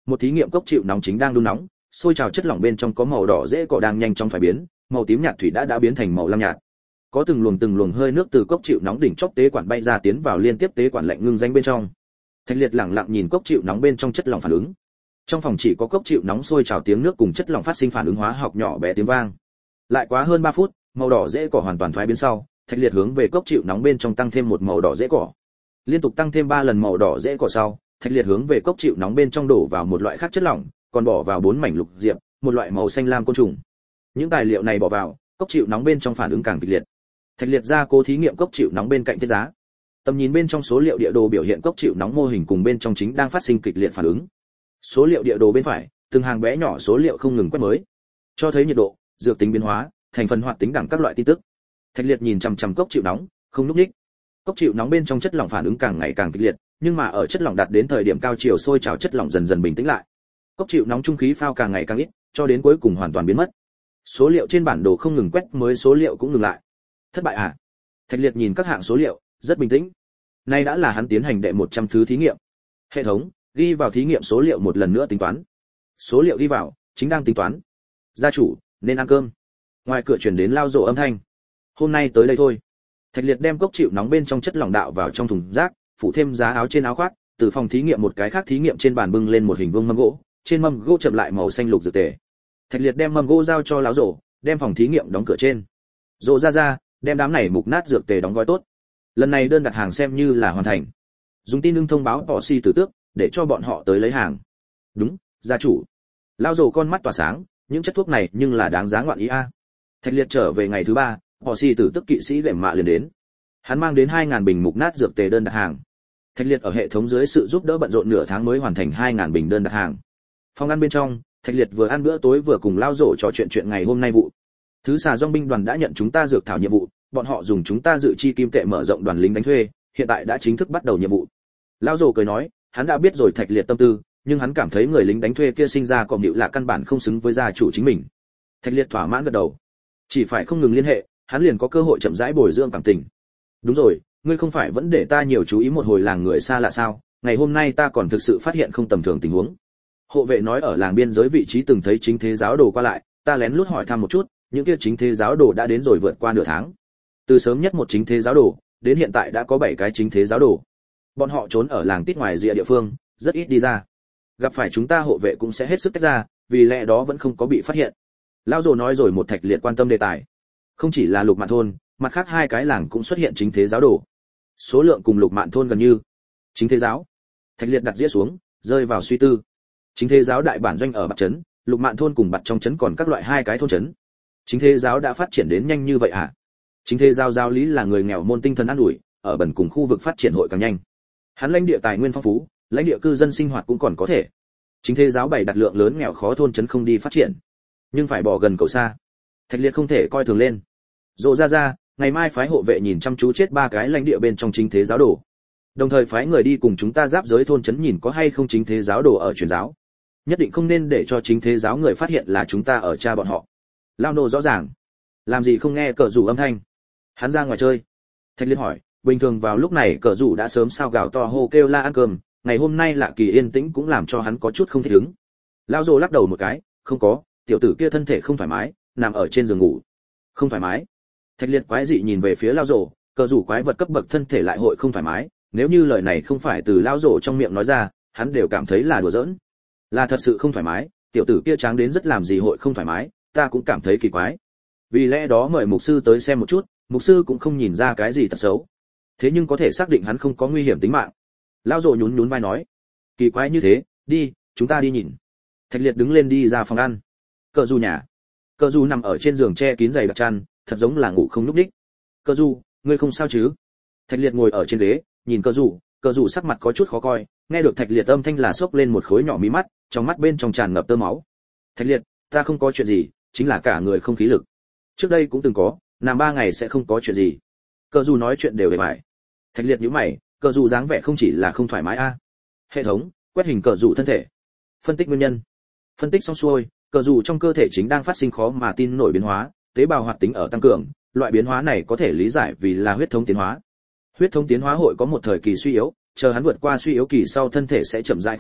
Speaker 1: một thí nghiệm cốc chịu nóng chính đang đun nóng, sôi trào chất lỏng bên trong có màu đỏ dễ cỏ đang nhanh chóng thoái biến, màu tím nhạt thủy đã biến thành màu lam nhạt. Có từng luồng hơi nước từ cốc chịu nóng đỉnh chóp tế quản bay ra tiến vào liên tiếp tế quản lạnh ngưng danh bên trong. Thạch Liệt lặng lặng nhìn cốc chịu nóng bên trong chất lỏng phản ứng. Trong phòng chỉ có cốc chịu nóng sôi trào tiếng nước cùng chất lỏng phát sinh phản ứng hóa học nhỏ bé tiếng vang. Lại quá hơn 3 phút, màu đỏ dễ cỏ hoàn toàn thoái biến sau, Thạch Liệt hướng về cốc chịu nóng bên trong tăng thêm một màu đỏ dễ cỏ. Liên tục tăng thêm 3 lần màu đỏ dễ cỏ sau, Thạch Liệt hướng về cốc chịu nóng bên trong đổ vào một loại khác chất lỏng, còn bỏ vào 4 mảnh lục diệp, một loại màu xanh lam côn trùng. Những tài liệu này bỏ vào, cốc chịu nóng bên trong phản ứng càng kịch liệt. Thạch Liệt ra cố thí nghiệm cốc chịu nóng bên cạnh thiết giá. Tầm nhìn bên trong số liệu địa đồ biểu hiện cốc chịu nóng mô hình cùng bên trong chính đang phát sinh kịch liệt phản ứng. Số liệu địa đồ bên phải, từng hàng bé nhỏ số liệu không ngừng quét mới, cho thấy nhiệt độ, dược tính biến hóa, thành phần hoạt tính đẳng các loại tin tức. Thạch Liệt nhìn chằm chằm cốc chịu nóng, không lúc nhích. Cốc chịu nóng bên trong chất lỏng phản ứng càng ngày càng kịch liệt, nhưng mà ở chất lỏng đạt đến thời điểm cao chiều sôi trào chất lỏng dần dần bình tĩnh lại. Cốc chịu nóng trung khí phao càng ngày càng ít, cho đến cuối cùng hoàn toàn biến mất. Số liệu trên bản đồ không ngừng quét mới số liệu cũng ngừng lại. Thất bại à? Thạch Liệt nhìn các hạng số liệu, rất bình tĩnh. Nay đã là hắn tiến hành đệ 100 thứ thí nghiệm. Hệ thống, ghi vào thí nghiệm số liệu một lần nữa tính toán. Số liệu ghi vào, chính đang tính toán. Gia chủ, nên ăn cơm. Ngoài cửa truyền đến lao rộ âm thanh. Hôm nay tới đây thôi. Thạch Liệt đem cốc chịu nóng bên trong chất lỏng đạo vào trong thùng rác, phủ thêm giá áo trên áo khoác, từ phòng thí nghiệm một cái khác thí nghiệm trên bàn bưng lên một hình vuông mâm gỗ, trên mâm gỗ chậm lại màu xanh lục dược tề. Thạch Liệt đem mâm gỗ giao cho lão rộ, đem phòng thí nghiệm đóng cửa trên. Rộ ra, đem đám này mục nát dược tề đóng gói tốt. Lần này đơn đặt hàng xem như là hoàn thành. Dùng tin ưng thông báo bỏ si tử tước, để cho bọn họ tới lấy hàng. Đúng, gia chủ. Lão rộ con mắt tỏa sáng, những chất thuốc này nhưng là đáng giá ngoạn ý a. Thạch Liệt trở về ngày thứ 3, bỏ si tử tức kỵ sĩ lẻm mạ liền đến. Hắn mang đến 2000 bình mục nát dược tề đơn đặt hàng. Thạch Liệt ở hệ thống dưới sự giúp đỡ bận rộn nửa tháng mới hoàn thành 2000 bình đơn đặt hàng. Phòng ăn bên trong, Thạch Liệt vừa ăn bữa tối vừa cùng lao rổ trò chuyện ngày hôm nay vụ. Thứ xà dòng binh đoàn đã nhận chúng ta dược thảo nhiệm vụ, bọn họ dùng chúng ta dự chi kim tệ mở rộng đoàn lính đánh thuê, hiện tại đã chính thức bắt đầu nhiệm vụ. Lao rổ cười nói, hắn đã biết rồi Thạch Liệt tâm tư, nhưng hắn cảm thấy người lính đánh thuê kia sinh ra cọm điệu là căn bản không xứng với gia chủ chính mình. Thạch Liệt thỏa mãn gật đầu. Chỉ phải không ngừng liên hệ, hắn liền có cơ hội chậm rãi bồi dưỡng cảm tình. Đúng rồi, ngươi không phải vẫn để ta nhiều chú ý một hồi làng người xa lạ sao? Ngày hôm nay ta còn thực sự phát hiện không tầm thường tình huống. Hộ vệ nói ở làng biên giới vị trí từng thấy chính thế giáo đồ qua lại, ta lén lút hỏi thăm một chút, những kia chính thế giáo đồ đã đến rồi vượt qua nửa tháng. Từ sớm nhất một chính thế giáo đồ, đến hiện tại đã có 7 cái chính thế giáo đồ. Bọn họ trốn ở làng tít ngoài rìa địa phương, rất ít đi ra. Gặp phải chúng ta hộ vệ cũng sẽ hết sức tách ra, vì lẽ đó vẫn không có bị phát hiện. Lão Dồ nói rồi một Thạch Liệt quan tâm đề tài. Không chỉ là Lục Mạn thôn, mặt khác 2 cái làng cũng xuất hiện chính thế giáo đồ. Số lượng cùng Lục Mạn thôn gần như. Chính thế giáo. Thạch Liệt đặt dĩa xuống, rơi vào suy tư. Chính thế giáo đại bản doanh ở Bạc trấn, Lục Mạn thôn cùng Bạc trong trấn còn các loại 2 cái thôn trấn. Chính thế giáo đã phát triển đến nhanh như vậy à? Chính thế giáo giáo lý là người nghèo môn tinh thần an ủi, ở bần cùng khu vực phát triển hội càng nhanh. Hắn lãnh địa tài nguyên phong phú, lãnh địa cư dân sinh hoạt cũng còn có thể. Chính thế giáo bày đặt lượng lớn nghèo khó thôn trấn không đi phát triển, nhưng phải bỏ gần cầu xa. Thạch Liệt không thể coi thường lên. Rộ ra, ngày mai phái hộ vệ nhìn chăm chú chết 3 cái lãnh địa bên trong chính thế giáo đồ. Đồng thời phái người đi cùng chúng ta giáp giới thôn trấn nhìn có hay không chính thế giáo đồ ở truyền giáo. Nhất định không nên để cho chính thế giáo người phát hiện là chúng ta ở cha bọn họ. Lao nô rõ ràng. Làm gì không nghe cờ rủ âm thanh. Hắn ra ngoài chơi. Thạch Liệt hỏi, bình thường vào lúc này cờ rủ đã sớm sao gào to hô kêu la ăn cơm, ngày hôm nay lạ kỳ yên tĩnh cũng làm cho hắn có chút không thích ứng. Lao Dồ lắc đầu một cái, không có, tiểu tử kia thân thể không thoải mái, nằm ở trên giường ngủ. Không thoải mái. Thạch Liệt quái dị nhìn về phía Lao Dồ, cờ rủ quái vật cấp bậc thân thể lại hội không thoải mái, nếu như lời này không phải từ Lao Dồ trong miệng nói ra, hắn đều cảm thấy là đùa giỡn. Là thật sự không thoải mái, tiểu tử kia tráng đến rất làm gì hội không thoải mái, ta cũng cảm thấy kỳ quái. Vì lẽ đó mời mục sư tới xem một chút, mục sư cũng không nhìn ra cái gì tật xấu. Thế nhưng có thể xác định hắn không có nguy hiểm tính mạng. Lao Dồ nhún vai nói, kỳ quái như thế, đi, chúng ta đi nhìn. Thạch Liệt đứng lên đi ra phòng ăn. Cờ Du nhà. Cờ Du nằm ở trên giường che kín dày đặc chăn, thật giống là ngủ không lúc đích. Cờ Du, ngươi không sao chứ? Thạch Liệt ngồi ở trên ghế, nhìn Cờ Du sắc mặt có chút khó coi, nghe được Thạch Liệt âm thanh là xốc lên một khối nhỏ mí mắt, trong mắt bên trong tràn ngập tơ máu. Thạch Liệt, ta không có chuyện gì, chính là cả người không khí lực. Trước đây cũng từng có, nằm 3 ngày sẽ không có chuyện gì. Cờ Du nói chuyện đều để bài. Thạch Liệt nhíu mày, Cờ Du dáng vẻ không chỉ là không thoải mái a. Hệ thống, quét hình Cờ Du thân thể. Phân tích nguyên nhân. Phân tích xong xuôi, Cờ Du trong cơ thể chính đang phát sinh khó mà tin nổi biến hóa, tế bào hoạt tính ở tăng cường, loại biến hóa này có thể lý giải vì là huyết thống tiến hóa. Huyết thống tiến hóa hội có một thời kỳ suy yếu, chờ hắn vượt qua suy yếu kỳ sau thân thể sẽ chậm rãi khôi phục,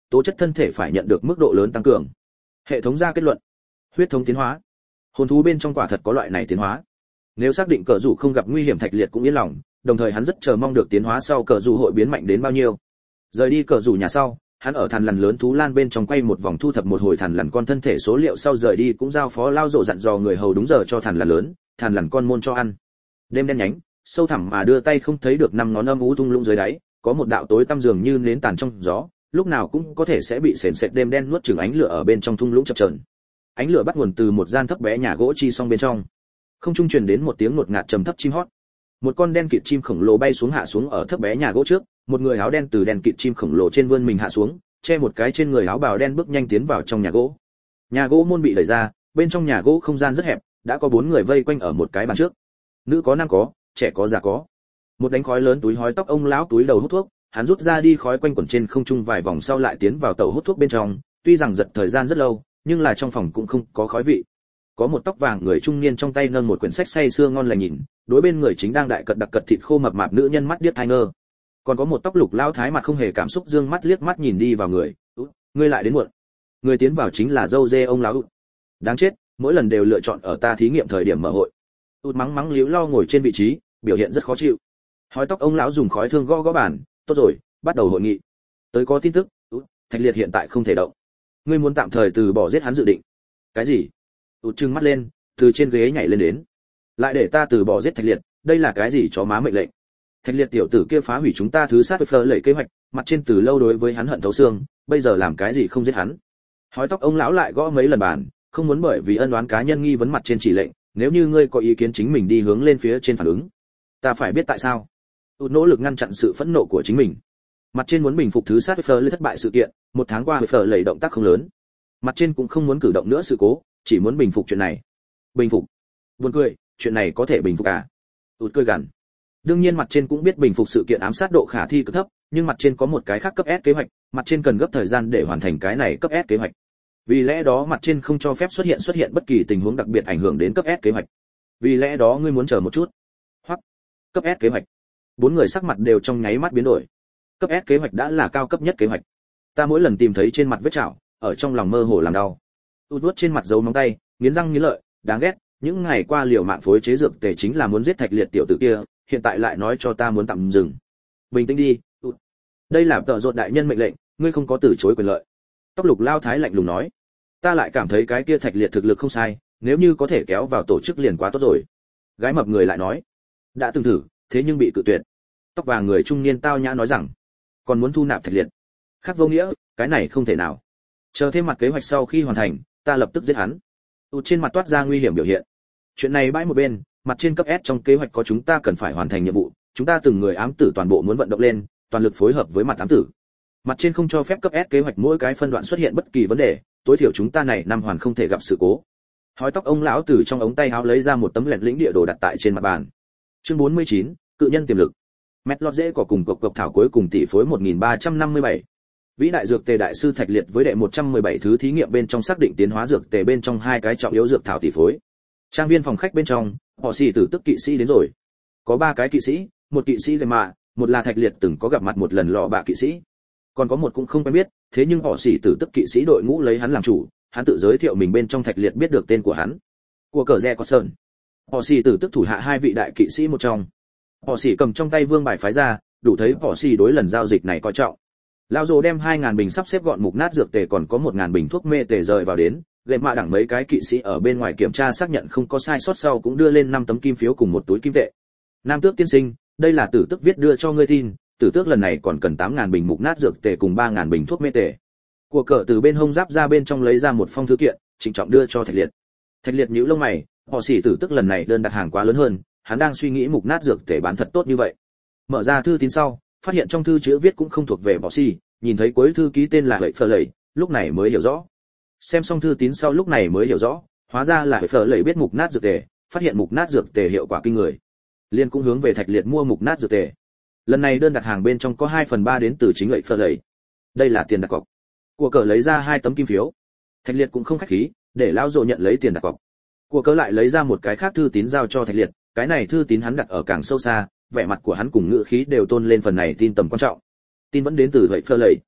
Speaker 1: tố chất thân thể phải nhận được mức độ lớn tăng cường. Hệ thống ra kết luận: huyết thống tiến hóa. Hồn thú bên trong quả thật có loại này tiến hóa. Nếu xác định cờ rủ không gặp nguy hiểm, Thạch Liệt cũng yên lòng, đồng thời hắn rất chờ mong được tiến hóa sau cờ rủ hội biến mạnh đến bao nhiêu. Rời đi cờ rủ nhà sau, hắn ở thằn lằn lớn thú lan bên trong quay một vòng thu thập một hồi thằn lằn con thân thể số liệu sau rời đi, cũng giao phó Lao Dụ dặn dò người hầu đúng giờ cho thằn lằn lớn, thằn lằn con môn cho ăn. Đêm đen nhánh, sâu thẳm mà đưa tay không thấy được năm ngón âm u tung lũng dưới đáy, có một đạo tối tăm dường như nến tàn trong gió, lúc nào cũng có thể sẽ bị sền sệt đêm đen nuốt chửng ánh lửa ở bên trong thung lũng chập chờn. Ánh lửa bắt nguồn từ một gian thấp bé nhà gỗ chi song bên trong. Không trung truyền đến một tiếng ngột ngạt trầm thấp chim hót. Một con đen kịt chim khổng lồ bay xuống hạ xuống ở thấp bé nhà gỗ trước, một người áo đen từ đen kịt chim khổng lồ trên vươn mình hạ xuống, che một cái trên người áo bào đen bước nhanh tiến vào trong nhà gỗ. Nhà gỗ môn bị đẩy ra, bên trong nhà gỗ không gian rất hẹp, đã có 4 người vây quanh ở một cái bàn trước. Nữ có nam có, trẻ có già có. Một đánh khói lớn túi hói tóc ông lão túi đầu hút thuốc, hắn rút ra đi khói quanh quẩn trên không trung vài vòng sau lại tiến vào tàu hút thuốc bên trong, tuy rằng giật thời gian rất lâu, nhưng là trong phòng cũng không có khói vị. Có một tóc vàng người trung niên trong tay nâng một quyển sách say sưa ngon lành nhìn, đối bên người chính đang đại cật đặc cật thịt khô mập mạp nữ nhân mắt điếc tai ngơ. Còn có một tóc lục lão thái mặt không hề cảm xúc dương mắt liếc mắt nhìn đi vào người, ngươi lại đến muộn. Người tiến vào chính là dâu dê ông lão. Đáng chết, mỗi lần đều lựa chọn ở ta thí nghiệm thời điểm mở hội. Mắng mắng líu lo ngồi trên vị trí, biểu hiện rất khó chịu. Hói tóc ông lão dùng khói thương gõ gõ bàn, tốt rồi, bắt đầu hội nghị. Tới có tin tức, Thạch Liệt hiện tại không thể động. Ngươi muốn tạm thời từ bỏ giết hắn dự định. Cái gì? Trừng mắt lên, từ trên ghế nhảy lên đến. Lại để ta từ bỏ giết Thạch Liệt, đây là cái gì chó má mệnh lệnh? Thạch Liệt tiểu tử kia phá hủy chúng ta thứ sát với phơ lệ kế hoạch, mặt trên từ lâu đối với hắn hận thấu xương, bây giờ làm cái gì không giết hắn? Hói tóc ông lão lại gõ mấy lần bàn, không muốn bởi vì ân oán cá nhân nghi vấn mặt trên chỉ lệnh, nếu như ngươi có ý kiến chính mình đi hướng lên phía trên phản ứng. Ta phải biết tại sao. Nỗ lực ngăn chặn sự phẫn nộ của chính mình. Mặt trên muốn bình phục thứ sát với phơ lệ thất bại sự kiện, 1 tháng qua với phơ lệ động tác không lớn. Mặt trên cũng không muốn cử động nữa sự cố, chỉ muốn bình phục chuyện này. Bình phục? Buồn cười, chuyện này có thể bình phục à? Cười gằn. Đương nhiên mặt trên cũng biết bình phục sự kiện ám sát độ khả thi cực thấp, nhưng mặt trên có một cái khác cấp S kế hoạch, mặt trên cần gấp thời gian để hoàn thành cái này cấp S kế hoạch. Vì lẽ đó mặt trên không cho phép xuất hiện bất kỳ tình huống đặc biệt ảnh hưởng đến cấp S kế hoạch. Vì lẽ đó ngươi muốn chờ một chút. Hoặc cấp S kế hoạch. 4 người sắc mặt đều trong nháy mắt biến đổi. Cấp S kế hoạch đã là cao cấp nhất kế hoạch. Ta mỗi lần tìm thấy trên mặt vết chảo, ở trong lòng mơ hồ làm đau. Vuốt trên mặt dấu móng tay, nghiến răng nghiến lợi, đáng ghét, những ngày qua liều mạng phối chế dược tề chính là muốn giết Thạch Liệt tiểu tử kia, hiện tại lại nói cho ta muốn tạm dừng. Bình tĩnh đi. Đây là tợ rột đại nhân mệnh lệnh, ngươi không có từ chối quyền lợi. Tóc lục lao thái lạnh lùng nói. Ta lại cảm thấy cái kia Thạch Liệt thực lực không sai, nếu như có thể kéo vào tổ chức liền quá tốt rồi. Gái mập người lại nói. Đã từng thử, thế nhưng bị cự tuyệt. Tóc vàng người trung niên tao nhã nói rằng, còn muốn thu nạp Thạch Liệt. Khác vô nghĩa, cái này không thể nào. Chờ thêm mặt kế hoạch sau khi hoàn thành, ta lập tức giết hắn. Trên mặt toát ra nguy hiểm biểu hiện. Chuyện này bãi một bên, mặt trên cấp S trong kế hoạch có chúng ta cần phải hoàn thành nhiệm vụ, chúng ta từng người ám tử toàn bộ muốn vận động lên, toàn lực phối hợp với mặt ám tử. Mặt trên không cho phép cấp S kế hoạch mỗi cái phân đoạn xuất hiện bất kỳ vấn đề, tối thiểu chúng ta này năm hoàn không thể gặp sự cố. Hói tóc ông lão từ trong ống tay áo lấy ra một tấm lẹt lĩnh địa đồ đặt tại trên mặt bàn. Chương 49, cự nhân tiềm lực. Mét lót dễ cỏ cùng cộc thảo cuối cùng tỷ phối 1357. Vĩ đại dược tề đại sư Thạch Liệt với đệ 117 thứ thí nghiệm bên trong xác định tiến hóa dược tề bên trong 2 cái trọng yếu dược thảo tỷ phối. Trang viên phòng khách bên trong, họ xì tử tức kỵ sĩ đến rồi. Có 3 cái kỵ sĩ, một kỵ sĩ lệ mạ, một là Thạch Liệt từng có gặp mặt một lần lọ bạ kỵ sĩ. Còn có một cũng không quen biết, thế nhưng họ xì tử tức kỵ sĩ đội ngũ lấy hắn làm chủ, hắn tự giới thiệu mình bên trong Thạch Liệt biết được tên của hắn. Của cờ rẽ có sơn. Họ xì tử tức thủ hạ 2 vị đại kỵ sĩ một trong. Họ xì cầm trong tay vương bài phái ra, đủ thấy họ xì đối lần giao dịch này coi trọng. Lão Dồ đem 2000 bình sắp xếp gọn mục nát dược tề còn có 1000 bình thuốc mê tề rời vào đến, lệ mạ đẳng mấy cái kỵ sĩ ở bên ngoài kiểm tra xác nhận không có sai sót sau cũng đưa lên 5 tấm kim phiếu cùng một túi kim tệ. Nam Tước tiên sinh, đây là Tử Tước viết đưa cho ngươi tin, Tử Tước lần này còn cần 8000 bình mục nát dược tề cùng 3000 bình thuốc mê tề. Của cờ từ bên hông giáp ra bên trong lấy ra một phong thư kiện, trịnh trọng đưa cho Thạch Liệt. Thạch Liệt nhíu lông mày, họ xỉ Tử Tước lần này đơn đặt hàng quá lớn hơn, hắn đang suy nghĩ mục nát dược tề bán thật tốt như vậy. Mở ra thư tín sau, phát hiện trong thư chữ viết cũng không thuộc về họ xỉ, nhìn thấy cuối thư ký tên là Lợi Phở Lầy, lúc này mới hiểu rõ. Xem xong thư tín sau lúc này mới hiểu rõ, hóa ra là Lợi Phở Lầy biết mục nát dược tề, phát hiện mục nát dược tề hiệu quả kinh người. Liên cũng hướng về Thạch Liệt mua mục nát dược tề. Lần này đơn đặt hàng bên trong có 2/3 đến từ chính Lợi Phở Lầy. Đây là tiền đặt cọc. Của cờ lấy ra 2 tấm kim phiếu. Thạch Liệt cũng không khách khí, để lão Dồ nhận lấy tiền đặt cọc. Của cờ lại lấy ra một cái khác thư tín giao cho Thạch Liệt, cái này thư tín hắn đặt ở càng sâu xa, vẻ mặt của hắn cùng ngữ khí đều tôn lên phần này tin tầm quan trọng. Tin vẫn đến từ Lợi Phở Lầy.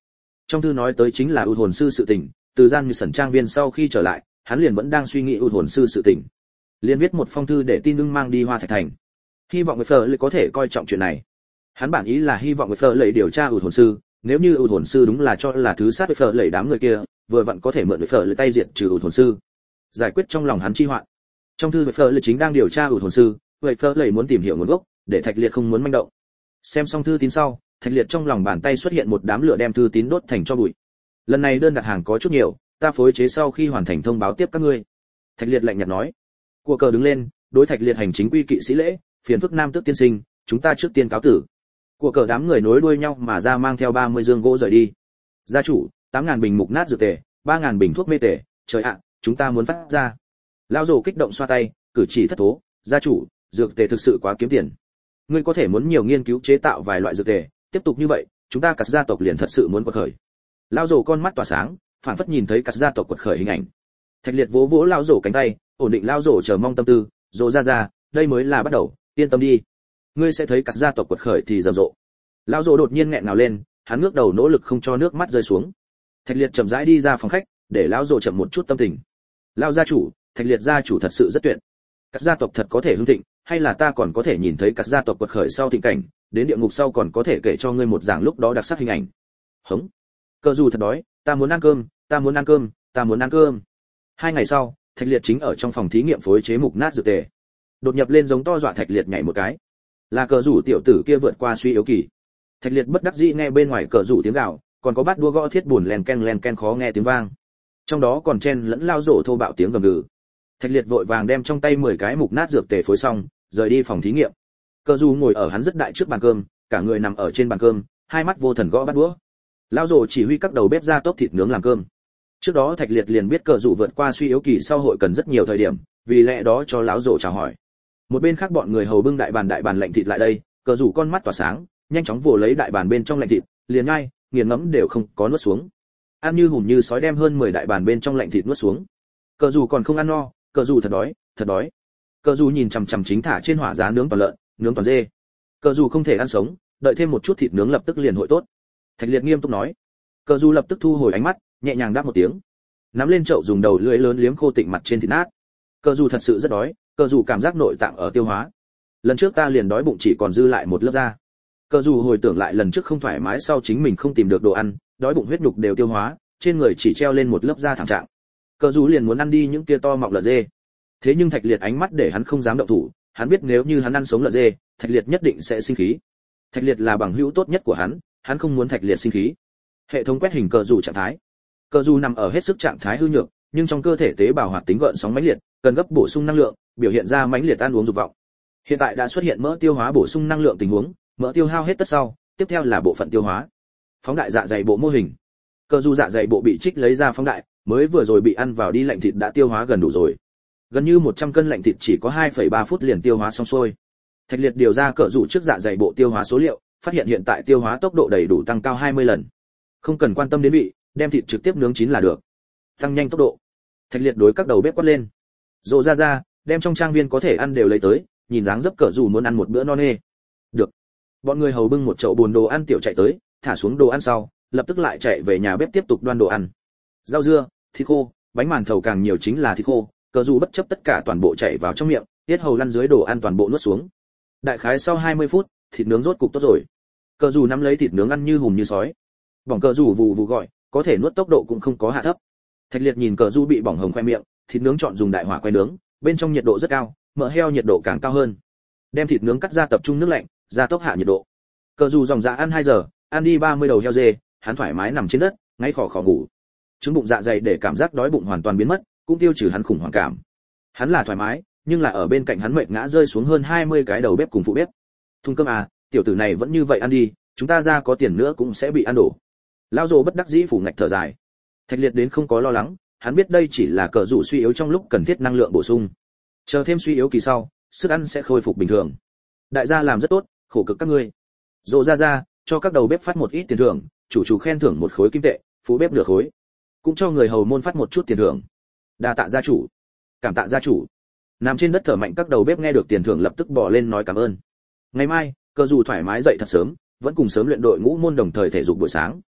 Speaker 1: Trong thư nói tới chính là ưu hồn sư sự tình, từ gian như sẩn trang viên sau khi trở lại, hắn liền vẫn đang suy nghĩ ưu hồn sư sự tình. Liền viết một phong thư để tin ưng mang đi Hoa Thạch Thành. Hy vọng người Phở lại có thể coi trọng chuyện này. Hắn bản ý là hy vọng người Phở lại điều tra ưu hồn sư, nếu như ưu hồn sư đúng là cho là thứ sát với Phở lại đám người kia, vừa vặn có thể mượn người Phở lại tay diệt trừ ưu hồn sư, giải quyết trong lòng hắn chi hoạn. Trong thư người Phở lại chính đang điều tra ưu hồn sư, vậy Phở lại muốn tìm hiểu nguồn gốc, để Thạch Liệt không muốn manh động. Xem xong thư tín sau, Thạch Liệt trong lòng bàn tay xuất hiện một đám lửa đem thư tín đốt thành tro bụi. Lần này đơn đặt hàng có chút nhiều, ta phối chế sau khi hoàn thành thông báo tiếp các ngươi. Thạch Liệt lạnh nhạt nói. Cua cờ đứng lên, đối Thạch Liệt hành chính quy kỵ sĩ lễ, phiền phức nam tước tiên sinh, chúng ta trước tiên cáo tử. Cua cờ đám người nối đuôi nhau mà ra mang theo 30 dương gỗ rời đi. Gia chủ, 8.000 bình mục nát dược tề, 3.000 bình thuốc mê tề, trời ạ, chúng ta muốn phát ra. Lão Dồ kích động xoa tay, cử chỉ thất thố, gia chủ, dược tề thực sự quá kiếm tiền. Ngươi có thể muốn nhiều nghiên cứu chế tạo vài loại dược tề, tiếp tục như vậy, chúng ta cả gia tộc liền thật sự muốn quật khởi. Lão Dồ con mắt tỏa sáng, phảng phất nhìn thấy cả gia tộc quật khởi hình ảnh. Thạch Liệt vỗ vỗ Lão Dồ cánh tay, ổn định Lão Dồ chờ mong tâm tư, Dồ ra, đây mới là bắt đầu, yên tâm đi. Ngươi sẽ thấy cả gia tộc quật khởi thì rầm rộ. Lão Dồ đột nhiên nghẹn ngào lên, hắn ngước đầu nỗ lực không cho nước mắt rơi xuống. Thạch Liệt chậm rãi đi ra phòng khách, để Lão Dồ chậm một chút tâm tình. Lão gia chủ, Thạch Liệt gia chủ thật sự rất tuyệt. Các gia tộc thật có thể hưng thịnh, hay là ta còn có thể nhìn thấy các gia tộc quật khởi sau thịnh cảnh, đến địa ngục sau còn có thể kể cho ngươi một dạng lúc đó đặc sắc hình ảnh. Hống. Cờ dù thật đói, ta muốn ăn cơm, ta muốn ăn cơm, ta muốn ăn cơm. 2 ngày sau, Thạch Liệt chính ở trong phòng thí nghiệm phối chế mục nát dược tề. Đột nhập lên giống to dọa Thạch Liệt nhảy một cái. Là cờ rủ tiểu tử kia vượt qua suy yếu kỳ. Thạch Liệt bất đắc dĩ nghe bên ngoài cờ rủ tiếng gào, còn có bát đua gõ thiết buồn len ken khó nghe tiếng vang. Trong đó còn chen lẫn lao rổ thô bạo tiếng gầm gừ. Thạch Liệt vội vàng đem trong tay 10 cái mục nát dược tề phối xong, rời đi phòng thí nghiệm. Cờ rủ ngồi ở hắn rất đại trước bàn cơm, cả người nằm ở trên bàn cơm, hai mắt vô thần gõ bát đũa. Lao rổ chỉ huy các đầu bếp ra tốc thịt nướng làm cơm. Trước đó Thạch Liệt liền biết cờ rủ vượt qua suy yếu kỳ sau hội cần rất nhiều thời điểm, vì lẽ đó cho lão rổ chào hỏi. Một bên khác bọn người hầu bưng đại bàn lạnh thịt lại đây, cờ rủ con mắt tỏa sáng, nhanh chóng vồ lấy đại bàn bên trong lạnh thịt, liền nhai, nghiền ngẫm đều không có nuốt xuống. Ăn như hùm như sói đem hơn 10 đại bàn bên trong lạnh thịt nuốt xuống. Cờ rủ còn không ăn no, cờ rủ thật đói. Cờ rủ nhìn chằm chằm chính thả trên hỏa giá nướng toàn lợn, nướng toàn dê. Cờ rủ không thể ăn sống, đợi thêm một chút thịt nướng lập tức liền hội tốt. Thạch Liệt nghiêm túc nói. Cờ rủ lập tức thu hồi ánh mắt, nhẹ nhàng đáp một tiếng, nắm lên chậu dùng đầu lưỡi lớn liếm khô tịnh mặt trên thịt nát. Cờ rủ thật sự rất đói, cờ rủ cảm giác nội tạng ở tiêu hóa. Lần trước ta liền đói bụng chỉ còn dư lại một lớp da. Cờ rủ hồi tưởng lại lần trước không thoải mái sau chính mình không tìm được đồ ăn, đói bụng huyết nhục đều tiêu hóa, trên người chỉ treo lên một lớp da thảm trạng. Cờ rủ liền muốn ăn đi những kia to mọng lợn dê. Thế nhưng Thạch Liệt ánh mắt để hắn không dám động thủ, hắn biết nếu như hắn ăn sống lợn dê, Thạch Liệt nhất định sẽ sinh khí. Thạch Liệt là bằng hữu tốt nhất của hắn không muốn Thạch Liệt sinh khí. Hệ thống quét hình cờ rủ trạng thái. Cờ rủ nằm ở hết sức trạng thái hư nhược, nhưng trong cơ thể tế bào hoạt tính gợn sóng mãnh liệt, cần gấp bổ sung năng lượng, biểu hiện ra mãnh liệt ăn uống dục vọng. Hiện tại đã xuất hiện mỡ tiêu hóa bổ sung năng lượng tình huống, mỡ tiêu hao hết tất sau, tiếp theo là bộ phận tiêu hóa. Phóng đại dạ dày bộ mô hình. Cờ rủ dạ dày bộ bị trích lấy ra phóng đại, mới vừa rồi bị ăn vào đi lạnh thịt đã tiêu hóa gần đủ rồi. Gần như 100 cân lạnh thịt chỉ có 2,3 phút liền tiêu hóa xong xuôi. Thạch Liệt điều ra cờ rủ trước dạ dày bộ tiêu hóa số liệu, phát hiện hiện tại tiêu hóa tốc độ đầy đủ tăng cao 20 lần. Không cần quan tâm đến vị, đem thịt trực tiếp nướng chín là được. Tăng nhanh tốc độ. Thạch Liệt đối các đầu bếp quát lên. Rộ ra, đem trong trang viên có thể ăn đều lấy tới, nhìn dáng dấp cờ rủ muốn ăn một bữa no nê. Được. Bọn người hầu bưng một chậu bùn đồ ăn tiểu chạy tới, thả xuống đồ ăn sau, lập tức lại chạy về nhà bếp tiếp tục đoan đồ ăn. Rau dưa, thịt khô, bánh màn thầu càng nhiều chính là thịt khô, cờ rủ bất chấp tất cả toàn bộ chạy vào trong miệng, tiết hầu lăn dưới đồ ăn toàn bộ nuốt xuống. Đại khái sau 20 phút, thịt nướng rốt cục tốt rồi. Cờ rủ nắm lấy thịt nướng ăn như hùm như sói. Bỏng cờ rủ vù vù gọi, có thể nuốt tốc độ cũng không có hạ thấp. Thạch Liệt nhìn cờ rủ bị bỏng hồng khoe miệng, thịt nướng chọn dùng đại hỏa quay nướng, bên trong nhiệt độ rất cao, mỡ heo nhiệt độ càng cao hơn. Đem thịt nướng cắt ra tập trung nước lạnh, gia tốc hạ nhiệt độ. Cờ rủ dòng dạ ăn 2 giờ, ăn đi 30 đầu heo dê, hắn thoải mái nằm trên đất, ngay khò khò ngủ. Trứng bụng dạ dày để cảm giác đói bụng hoàn toàn biến mất, cũng tiêu trừ hắn khủng hoảng cảm. Hắn là thoải mái, nhưng là ở bên cạnh hắn mệt ngã rơi xuống hơn 20 cái đầu bếp cùng phụ bếp. Thùng cơm à, tiểu tử này vẫn như vậy ăn đi, chúng ta ra có tiền nữa cũng sẽ bị ăn đổ. Lão Dồ bất đắc dĩ phủ ngạch thở dài. Thạch Liệt đến không có lo lắng, hắn biết đây chỉ là cờ rủ suy yếu trong lúc cần thiết năng lượng bổ sung. Chờ thêm suy yếu kỳ sau, sức ăn sẽ khôi phục bình thường. Đại gia làm rất tốt, khổ cực các ngươi. Dồ ra, cho các đầu bếp phát một ít tiền thưởng, chủ khen thưởng một khối kim tệ, phụ bếp nửa khối. Cũng cho người hầu môn phát một chút tiền thưởng. Đa tạ gia chủ. Cảm tạ gia chủ. Nằm trên đất thở mạnh các đầu bếp nghe được tiền thưởng lập tức bỏ lên nói cảm ơn. Ngày mai, cờ rủ thoải mái dậy thật sớm, vẫn cùng sớm luyện đội ngũ môn đồng thời thể dục buổi sáng.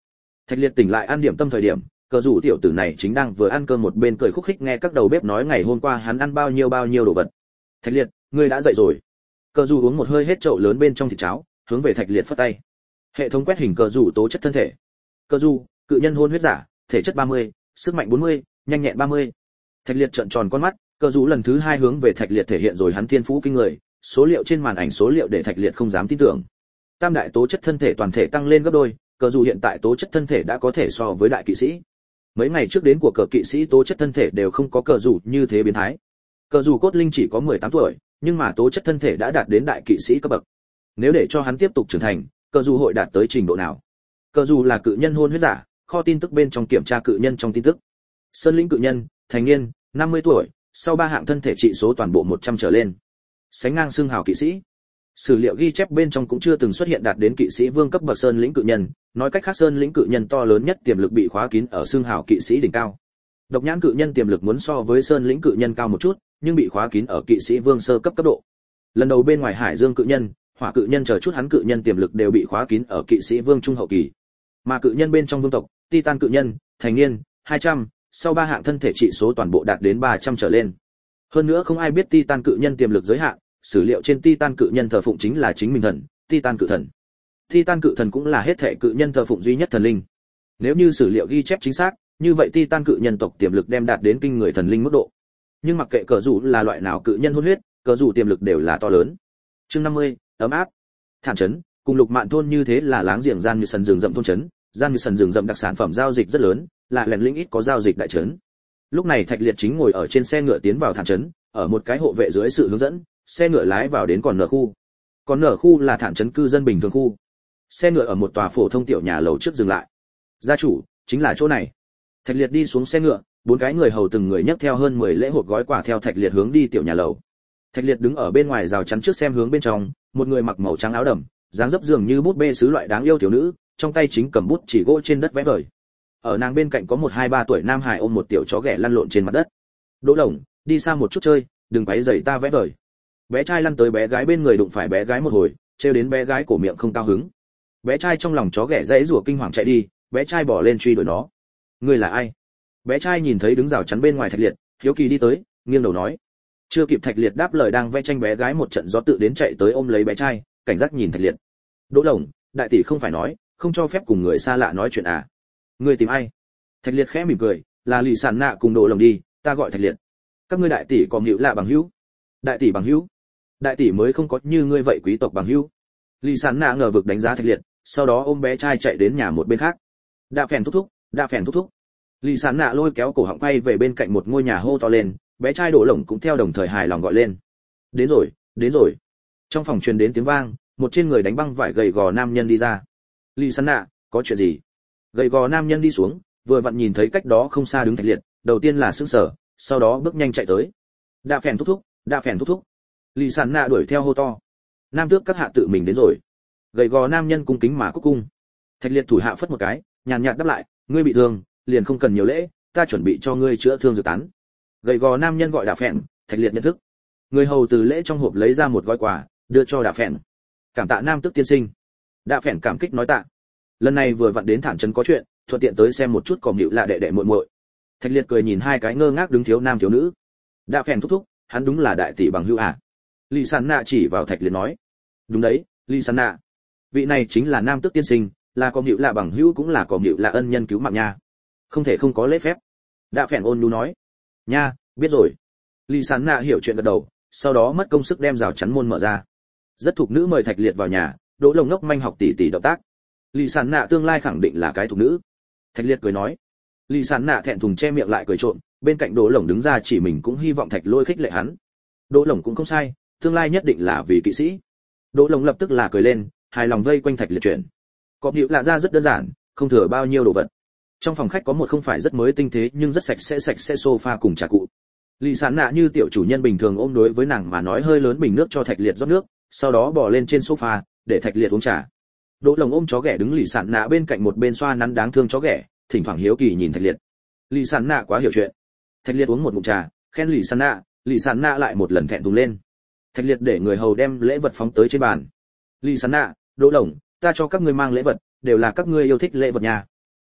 Speaker 1: Thạch Liệt tỉnh lại ăn điểm tâm thời điểm, cờ rủ tiểu tử này chính đang vừa ăn cơm một bên cười khúc khích nghe các đầu bếp nói ngày hôm qua hắn ăn bao nhiêu đồ vật. Thạch Liệt, ngươi đã dậy rồi. Cờ rủ uống một hơi hết chậu lớn bên trong thịt cháo, hướng về Thạch Liệt phất tay. Hệ thống quét hình cờ rủ tố chất thân thể. Cờ rủ, cự nhân hôn huyết giả, thể chất 30, sức mạnh 40, nhanh nhẹn 30. Thạch Liệt trợn tròn con mắt, cờ rủ lần thứ 2 hướng về Thạch Liệt thể hiện rồi hắn thiên phú kinh người, số liệu trên màn ảnh số liệu để Thạch Liệt không dám tin tưởng. Tam đại tố chất thân thể toàn thể tăng lên gấp đôi, cờ rủ hiện tại tố chất thân thể đã có thể so với đại kỵ sĩ. Mấy ngày trước đến của cờ kỵ sĩ tố chất thân thể đều không có cờ rủ như thế biến thái. Cờ rủ cốt linh chỉ có 18 tuổi, nhưng mà tố chất thân thể đã đạt đến đại kỵ sĩ cấp bậc. Nếu để cho hắn tiếp tục trưởng thành, cờ rủ hội đạt tới trình độ nào? Cờ rủ là cự nhân hôn huyết giả, kho tin tức bên trong kiểm tra cự nhân trong tin tức. Sơn lĩnh cự nhân, thành niên, 50 tuổi, sau 3 hạng thân thể trị số toàn bộ 100 trở lên. Sánh ngang xương hào kỵ sĩ. Sử liệu ghi chép bên trong cũng chưa từng xuất hiện đạt đến kỵ sĩ vương cấp bậc sơn lĩnh cự nhân, nói cách khác sơn lĩnh cự nhân to lớn nhất tiềm lực bị khóa kín ở xương hào kỵ sĩ đỉnh cao. Độc nhãn cự nhân tiềm lực muốn so với sơn lĩnh cự nhân cao một chút, nhưng bị khóa kín ở kỵ sĩ vương sơ cấp cấp độ. Lần đầu bên ngoài hải dương cự nhân, hỏa cự nhân chờ chút hắn cự nhân tiềm lực đều bị khóa kín ở kỵ sĩ vương trung hậu kỳ. Mà cự nhân bên trong vương tộc, titan cự nhân, thành niên, 200, sau 3 hạng thân thể trị số toàn bộ đạt đến 300 trở lên. Hơn nữa không ai biết titan cự nhân tiềm lực giới hạn, sử liệu trên titan cự nhân thờ phụng chính là chính mình thần, titan cự thần. Titan cự thần cũng là hết thể cự nhân thờ phụng duy nhất thần linh. Nếu như sử liệu ghi chép chính xác, như vậy titan cự nhân tộc tiềm lực đem đạt đến kinh người thần linh mức độ. Nhưng mặc kệ cờ rủ là loại nào cự nhân hôn huyết, cờ rủ tiềm lực đều là to lớn. Chương 50, ấm áp. Thản trấn, cùng Lục Mạn thôn như thế là láng giềng gian như sần rừng rậm thôn trấn, gian như sần rừng rậm đặc sản phẩm giao dịch rất lớn, là lẻn linh ít có giao dịch đại trấn. Lúc này Thạch Liệt chính ngồi ở trên xe ngựa tiến vào Thản trấn, ở một cái hộ vệ dưới sự hướng dẫn, xe ngựa lái vào đến còn nở khu. Còn nở khu là Thản trấn cư dân bình thường khu. Xe ngựa ở một tòa phổ thông tiểu nhà lầu trước dừng lại. Gia chủ, chính là chỗ này. Thạch Liệt đi xuống xe ngựa, 4 cái người hầu từng người nhấc theo hơn 10 lễ hộp gói quà theo Thạch Liệt hướng đi tiểu nhà lầu. Thạch Liệt đứng ở bên ngoài rào chắn trước xem hướng bên trong, một người mặc màu trắng áo đầm, dáng dấp dường như bút bê sứ loại đáng yêu tiểu nữ, trong tay chính cầm bút chỉ gỗ trên đất vẽ vời. Ở nàng bên cạnh có một 2-3 tuổi nam hài ôm một tiểu chó ghẻ lăn lộn trên mặt đất. Đỗ Đồng, đi xa một chút chơi, đừng quấy rầy ta vẽ vời. Bé trai lăn tới bé gái bên người đụng phải bé gái một hồi, trêu đến bé gái cổ miệng không cao hứng. Bé trai trong lòng chó ghẻ dãy rủa kinh hoàng chạy đi, bé trai bỏ lên truy đuổi nó. Ngươi là ai? Bé trai nhìn thấy đứng rào chắn bên ngoài Thạch Liệt, hiếu kỳ đi tới, nghiêng đầu nói. Chưa kịp Thạch Liệt đáp lời đang vẽ tranh bé gái một trận gió tự đến chạy tới ôm lấy bé trai, cảnh giác nhìn Thạch Liệt. Đỗ Đồng, đại tỷ không phải nói, không cho phép cùng người xa lạ nói chuyện à? Ngươi tìm ai? Thạch Liệt khẽ mỉm cười, là Lì Sản Nạ cùng Đỗ Đồng đi, ta gọi Thạch Liệt. Các ngươi đại tỷ có hữu lạ bằng hữu? Đại tỷ bằng hữu? Đại tỷ mới không có như ngươi vậy quý tộc bằng hữu. Lì Sản Nạ ngờ vực đánh giá Thạch Liệt, sau đó ôm bé trai chạy đến nhà một bên khác. Đa phèn thúc thúc. Lì Sản Nạ lôi kéo cổ họng quay về bên cạnh một ngôi nhà hô to lên, bé trai Đỗ Lổng cũng theo đồng thời hài lòng gọi lên. Đến rồi. Trong phòng truyền đến tiếng vang, một trên người đánh băng vải gầy gò nam nhân đi ra. Lì Sản Nạ, có chuyện gì? Gầy gò nam nhân đi xuống, vừa vặn nhìn thấy cách đó không xa đứng Thạch Liệt, đầu tiên là sững sờ, sau đó bước nhanh chạy tới. Đa phèn thúc thúc. Lì Sản Nạ đuổi theo hô to. Nam tước các hạ tự mình đến rồi. Gầy gò nam nhân cung kính mà cúc cung. Thạch Liệt thủ hạ phất một cái, nhàn nhạt đáp lại, ngươi bị thương, liền không cần nhiều lễ, ta chuẩn bị cho ngươi chữa thương dược tán. Gầy gò nam nhân gọi Đạ Phèn, Thạch Liệt nhận thức. Người hầu từ lễ trong hộp lấy ra một gói quà, đưa cho Đạ Phèn. Cảm tạ nam tước tiên sinh. Đạ Phèn cảm kích nói tạ. Lần này vừa vặn đến Thản trấn có chuyện, thuận tiện tới xem một chút còm nhịu lạ đệ đệ muội muội. Thạch Liệt cười nhìn 2 cái ngơ ngác đứng thiếu nam thiếu nữ. Đạ Phèn thúc thúc, hắn đúng là đại tỷ bằng hữu à? Lì Sản Nạ chỉ vào Thạch Liệt nói. Đúng đấy, Lì Sản Nạ. Vị này chính là nam tước tiên sinh, là còm nhịu lạ bằng hữu cũng là còm nhịu lạ ân nhân cứu mạng nha. Không thể không có lễ phép. Đạ Phèn ôn nhu nói. Nha, biết rồi. Lì Sản Nạ hiểu chuyện gật đầu, sau đó mất công sức đem rào chắn môn mở ra. Rất thục nữ mời Thạch Liệt vào nhà, Đỗ Lồng ngốc manh học tỉ động tác. Lì Sản Nạ tương lai khẳng định là cái thục nữ. Thạch Liệt cười nói. Lì Sản Nạ thẹn thùng che miệng lại cười trộm, bên cạnh Đỗ Lồng đứng ra chỉ mình cũng hy vọng Thạch Lôi khích lệ hắn. Đỗ Lồng cũng không sai, tương lai nhất định là vì kỵ sĩ. Đỗ Lồng lập tức là cười lên, hài lòng vây quanh Thạch Liệt chuyển. Cọp nhịu lạ ra rất đơn giản, không thừa bao nhiêu đồ vật. Trong phòng khách có một không phải rất mới tinh thế nhưng rất sạch sẽ sofa cùng trà cụ. Lì Sản Nạ như tiểu chủ nhân bình thường ôm đối với nàng mà nói hơi lớn bình nước cho Thạch Liệt rót nước, sau đó bò lên trên sofa để Thạch Liệt uống trà. Đỗ Lồng ôm chó ghẻ đứng Lì Sản Nạ bên cạnh một bên xoa nắn đáng thương chó ghẻ, thỉnh thoảng hiếu kỳ nhìn Thạch Liệt. Lì Sản Nạ quá hiểu chuyện. Thạch Liệt uống một ngụm trà, khen Lì Sản Nạ lại một lần thẹn thùng lên. Thạch Liệt để người hầu đem lễ vật phóng tới trên bàn. Lì Sản Nạ, Đỗ Lồng, ta cho các ngươi mang lễ vật, đều là các ngươi yêu thích lễ vật nhà.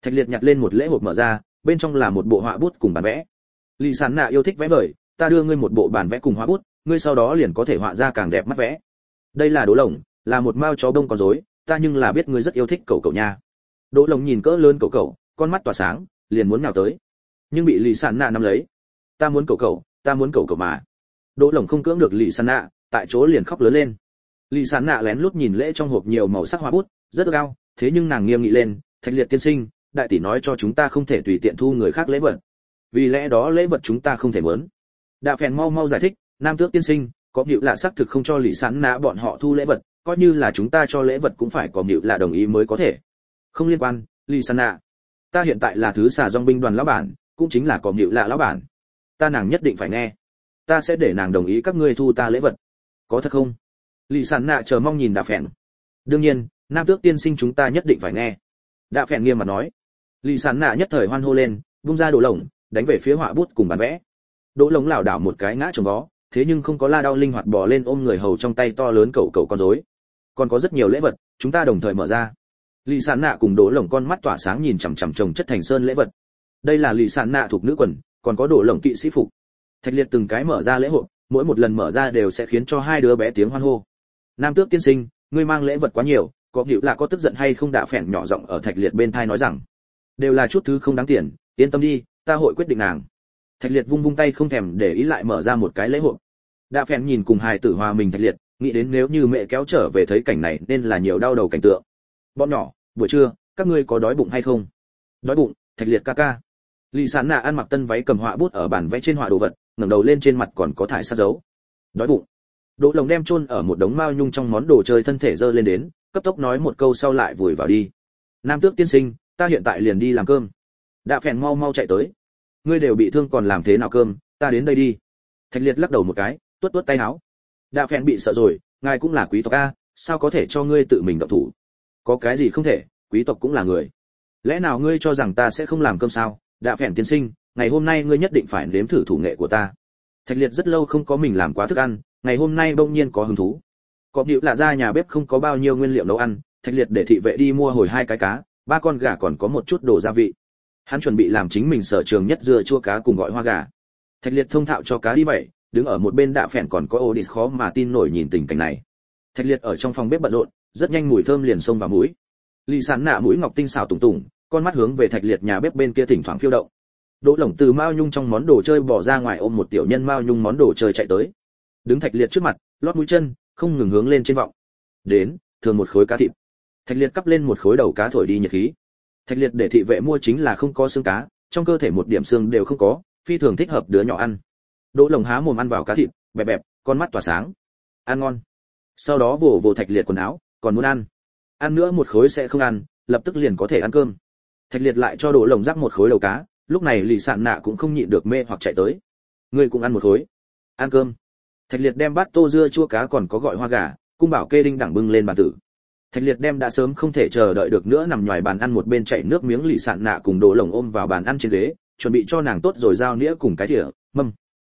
Speaker 1: Thạch Liệt nhặt lên một lễ hộp mở ra, bên trong là một bộ họa bút cùng bản vẽ. Lý Sản Nạ yêu thích vẽ vời, ta đưa ngươi một bộ bản vẽ cùng họa bút, ngươi sau đó liền có thể họa ra càng đẹp mắt vẽ. Đây là Đỗ Lồng, là một mao chó bông con rối, ta nhưng là biết ngươi rất yêu thích cậu cậu nha. Đỗ Lồng nhìn cỡ lớn cậu cậu, con mắt tỏa sáng, liền muốn nhào tới, nhưng bị Lý Sản Nạ nắm lấy. Ta muốn cậu cậu, ta muốn cậu cậu mà. Đỗ Lồng không cưỡng được Lý Sản Nạ, tại chỗ liền khóc lớn lên. Lý Sản Nạ lén lút nhìn lễ trong hộp nhiều màu sắc hoa bút, rất cao, thế nhưng nàng nghiêm nghị lên, Thạch Liệt tiên sinh, đại tỷ nói cho chúng ta không thể tùy tiện thu người khác lễ vật. Vì lẽ đó lễ vật chúng ta không thể muốn. Đạ Phèn mau mau giải thích, Nam Tước tiên sinh, có dịu lạ xác thực không cho Lý Sản Nạ bọn họ thu lễ vật, coi như là chúng ta cho lễ vật cũng phải có dịu lạ đồng ý mới có thể. Không liên quan, Lý Sản Nạ. Ta hiện tại là thứ xà dòng binh đoàn lão bản, cũng chính là có dịu lạ lão bản. Ta nàng nhất định phải nghe. Ta sẽ để nàng đồng ý các ngươi thu ta lễ vật. Có thật không? Lý Sản Nạ chờ mong nhìn Đạ Phèn. Đương nhiên, Nam Tước tiên sinh chúng ta nhất định phải nghe. Đạ Phèn nghiêm mặt nói. Lý Sản Nạ nhất thời hoan hô lên, vung ra Đỗ Lồng, đánh về phía họa bút cùng bản vẽ. Đỗ Lồng lảo đảo một cái ngã chồng vó, thế nhưng không có la đau linh hoạt bò lên ôm người hầu trong tay to lớn cậu cậu con rối. Còn có rất nhiều lễ vật, chúng ta đồng thời mở ra. Lý Sản Nạ cùng Đỗ Lồng con mắt tỏa sáng nhìn chằm chằm chồng chất thành sơn lễ vật. Đây là Lý Sản Nạ thuộc nữ quần, còn có Đỗ Lồng kỵ sĩ phục. Thạch Liệt từng cái mở ra lễ hội, mỗi một lần mở ra đều sẽ khiến cho hai đứa bé tiếng hoan hô. Nam Tước tiên sinh, ngươi mang lễ vật quá nhiều, có dịu là có tức giận hay không? Đạ Phèn nhỏ giọng ở Thạch Liệt bên tai nói rằng, đều là chút thứ không đáng tiền, yên tâm đi, ta hội quyết định nàng. Thạch Liệt vung vung tay không thèm để ý lại mở ra một cái lễ hội. Đạ Phèn nhìn cùng hài tử hòa mình Thạch Liệt, nghĩ đến nếu như mẹ kéo trở về thấy cảnh này nên là nhiều đau đầu cảnh tượng. Bọn nhỏ, buổi trưa, các ngươi có đói bụng hay không? Đói bụng, Thạch Liệt ca ca. Lý Sản Nạ ăn mặc tân váy cầm họa bút ở bàn vẽ trên họa đồ vật, ngẩng đầu lên trên mặt còn có thải sát dấu. Đói bụng. Đỗ Lồng đem chôn ở một đống mao nhung trong món đồ chơi thân thể dơ lên đến, cấp tốc nói một câu sau lại vùi vào đi. Nam Tước tiên sinh, ta hiện tại liền đi làm cơm. Đạ Phèn mau mau chạy tới. Ngươi đều bị thương còn làm thế nào cơm, ta đến đây đi. Thạch Liệt lắc đầu một cái, tuốt tuốt tay áo. Đạ Phèn bị sợ rồi, ngài cũng là quý tộc a, sao có thể cho ngươi tự mình động thủ? Có cái gì không thể, quý tộc cũng là người. Lẽ nào ngươi cho rằng ta sẽ không làm cơm sao? Đạ Phèn tiên sinh, ngày hôm nay ngươi nhất định phải nếm thử thủ nghệ của ta. Thạch Liệt rất lâu không có mình làm quá thức ăn, ngày hôm nay bỗng nhiên có hứng thú. Có dịu là ra nhà bếp không có bao nhiêu nguyên liệu nấu ăn, Thạch Liệt để thị vệ đi mua hồi 2 cái cá, 3 con gà còn có một chút đồ gia vị. Hắn chuẩn bị làm chính mình sở trường nhất dưa chua cá cùng gọi hoa gà. Thạch Liệt thông thạo cho cá đi vậy, đứng ở một bên Đạ Phèn còn có Odis khó mà tin nổi nhìn tình cảnh này. Thạch Liệt ở trong phòng bếp bận rộn, rất nhanh mùi thơm liền xông vào mũi. Lý Sản Nạ mũi ngọc tinh xảo tùng tùng, con mắt hướng về Thạch Liệt nhà bếp bên kia thỉnh thoảng phiêu động. Đỗ Lồng từ mao nhung trong món đồ chơi bỏ ra ngoài ôm một tiểu nhân mao nhung món đồ chơi chạy tới. Đứng Thạch Liệt trước mặt, lót mũi chân, không ngừng hướng lên trên vọng. Đến, thường một khối cá thịt. Thạch Liệt cắp lên một khối đầu cá thổi đi nhiệt khí. Thạch Liệt để thị vệ mua chính là không có xương cá, trong cơ thể một điểm xương đều không có, phi thường thích hợp đứa nhỏ ăn. Đỗ Lồng há mồm ăn vào cá thịt, bẹp bẹp, con mắt tỏa sáng. Ăn ngon. Sau đó vồ vồ Thạch Liệt quần áo, còn muốn ăn. Ăn nữa một khối sẽ không ăn, lập tức liền có thể ăn cơm. Thạch Liệt lại cho Đỗ Lồng rắc một khối đầu cá, lúc này Lý Sản Nạ cũng không nhịn được mê hoặc chạy tới. Ngươi cũng ăn một khối. Ăn cơm. Thạch Liệt đem bát tô dưa chua cá còn có gọi hoa gà, cung bảo kê đinh đẳng bưng lên bàn tử. Thạch Liệt đem đã sớm không thể chờ đợi được nữa nằm nhòi bàn ăn một bên chảy nước miếng Lý Sản Nạ cùng Đỗ Lồng ôm vào bàn ăn trên ghế, chuẩn bị cho nàng tốt rồi dao nĩa cùng cái thìa, mâm.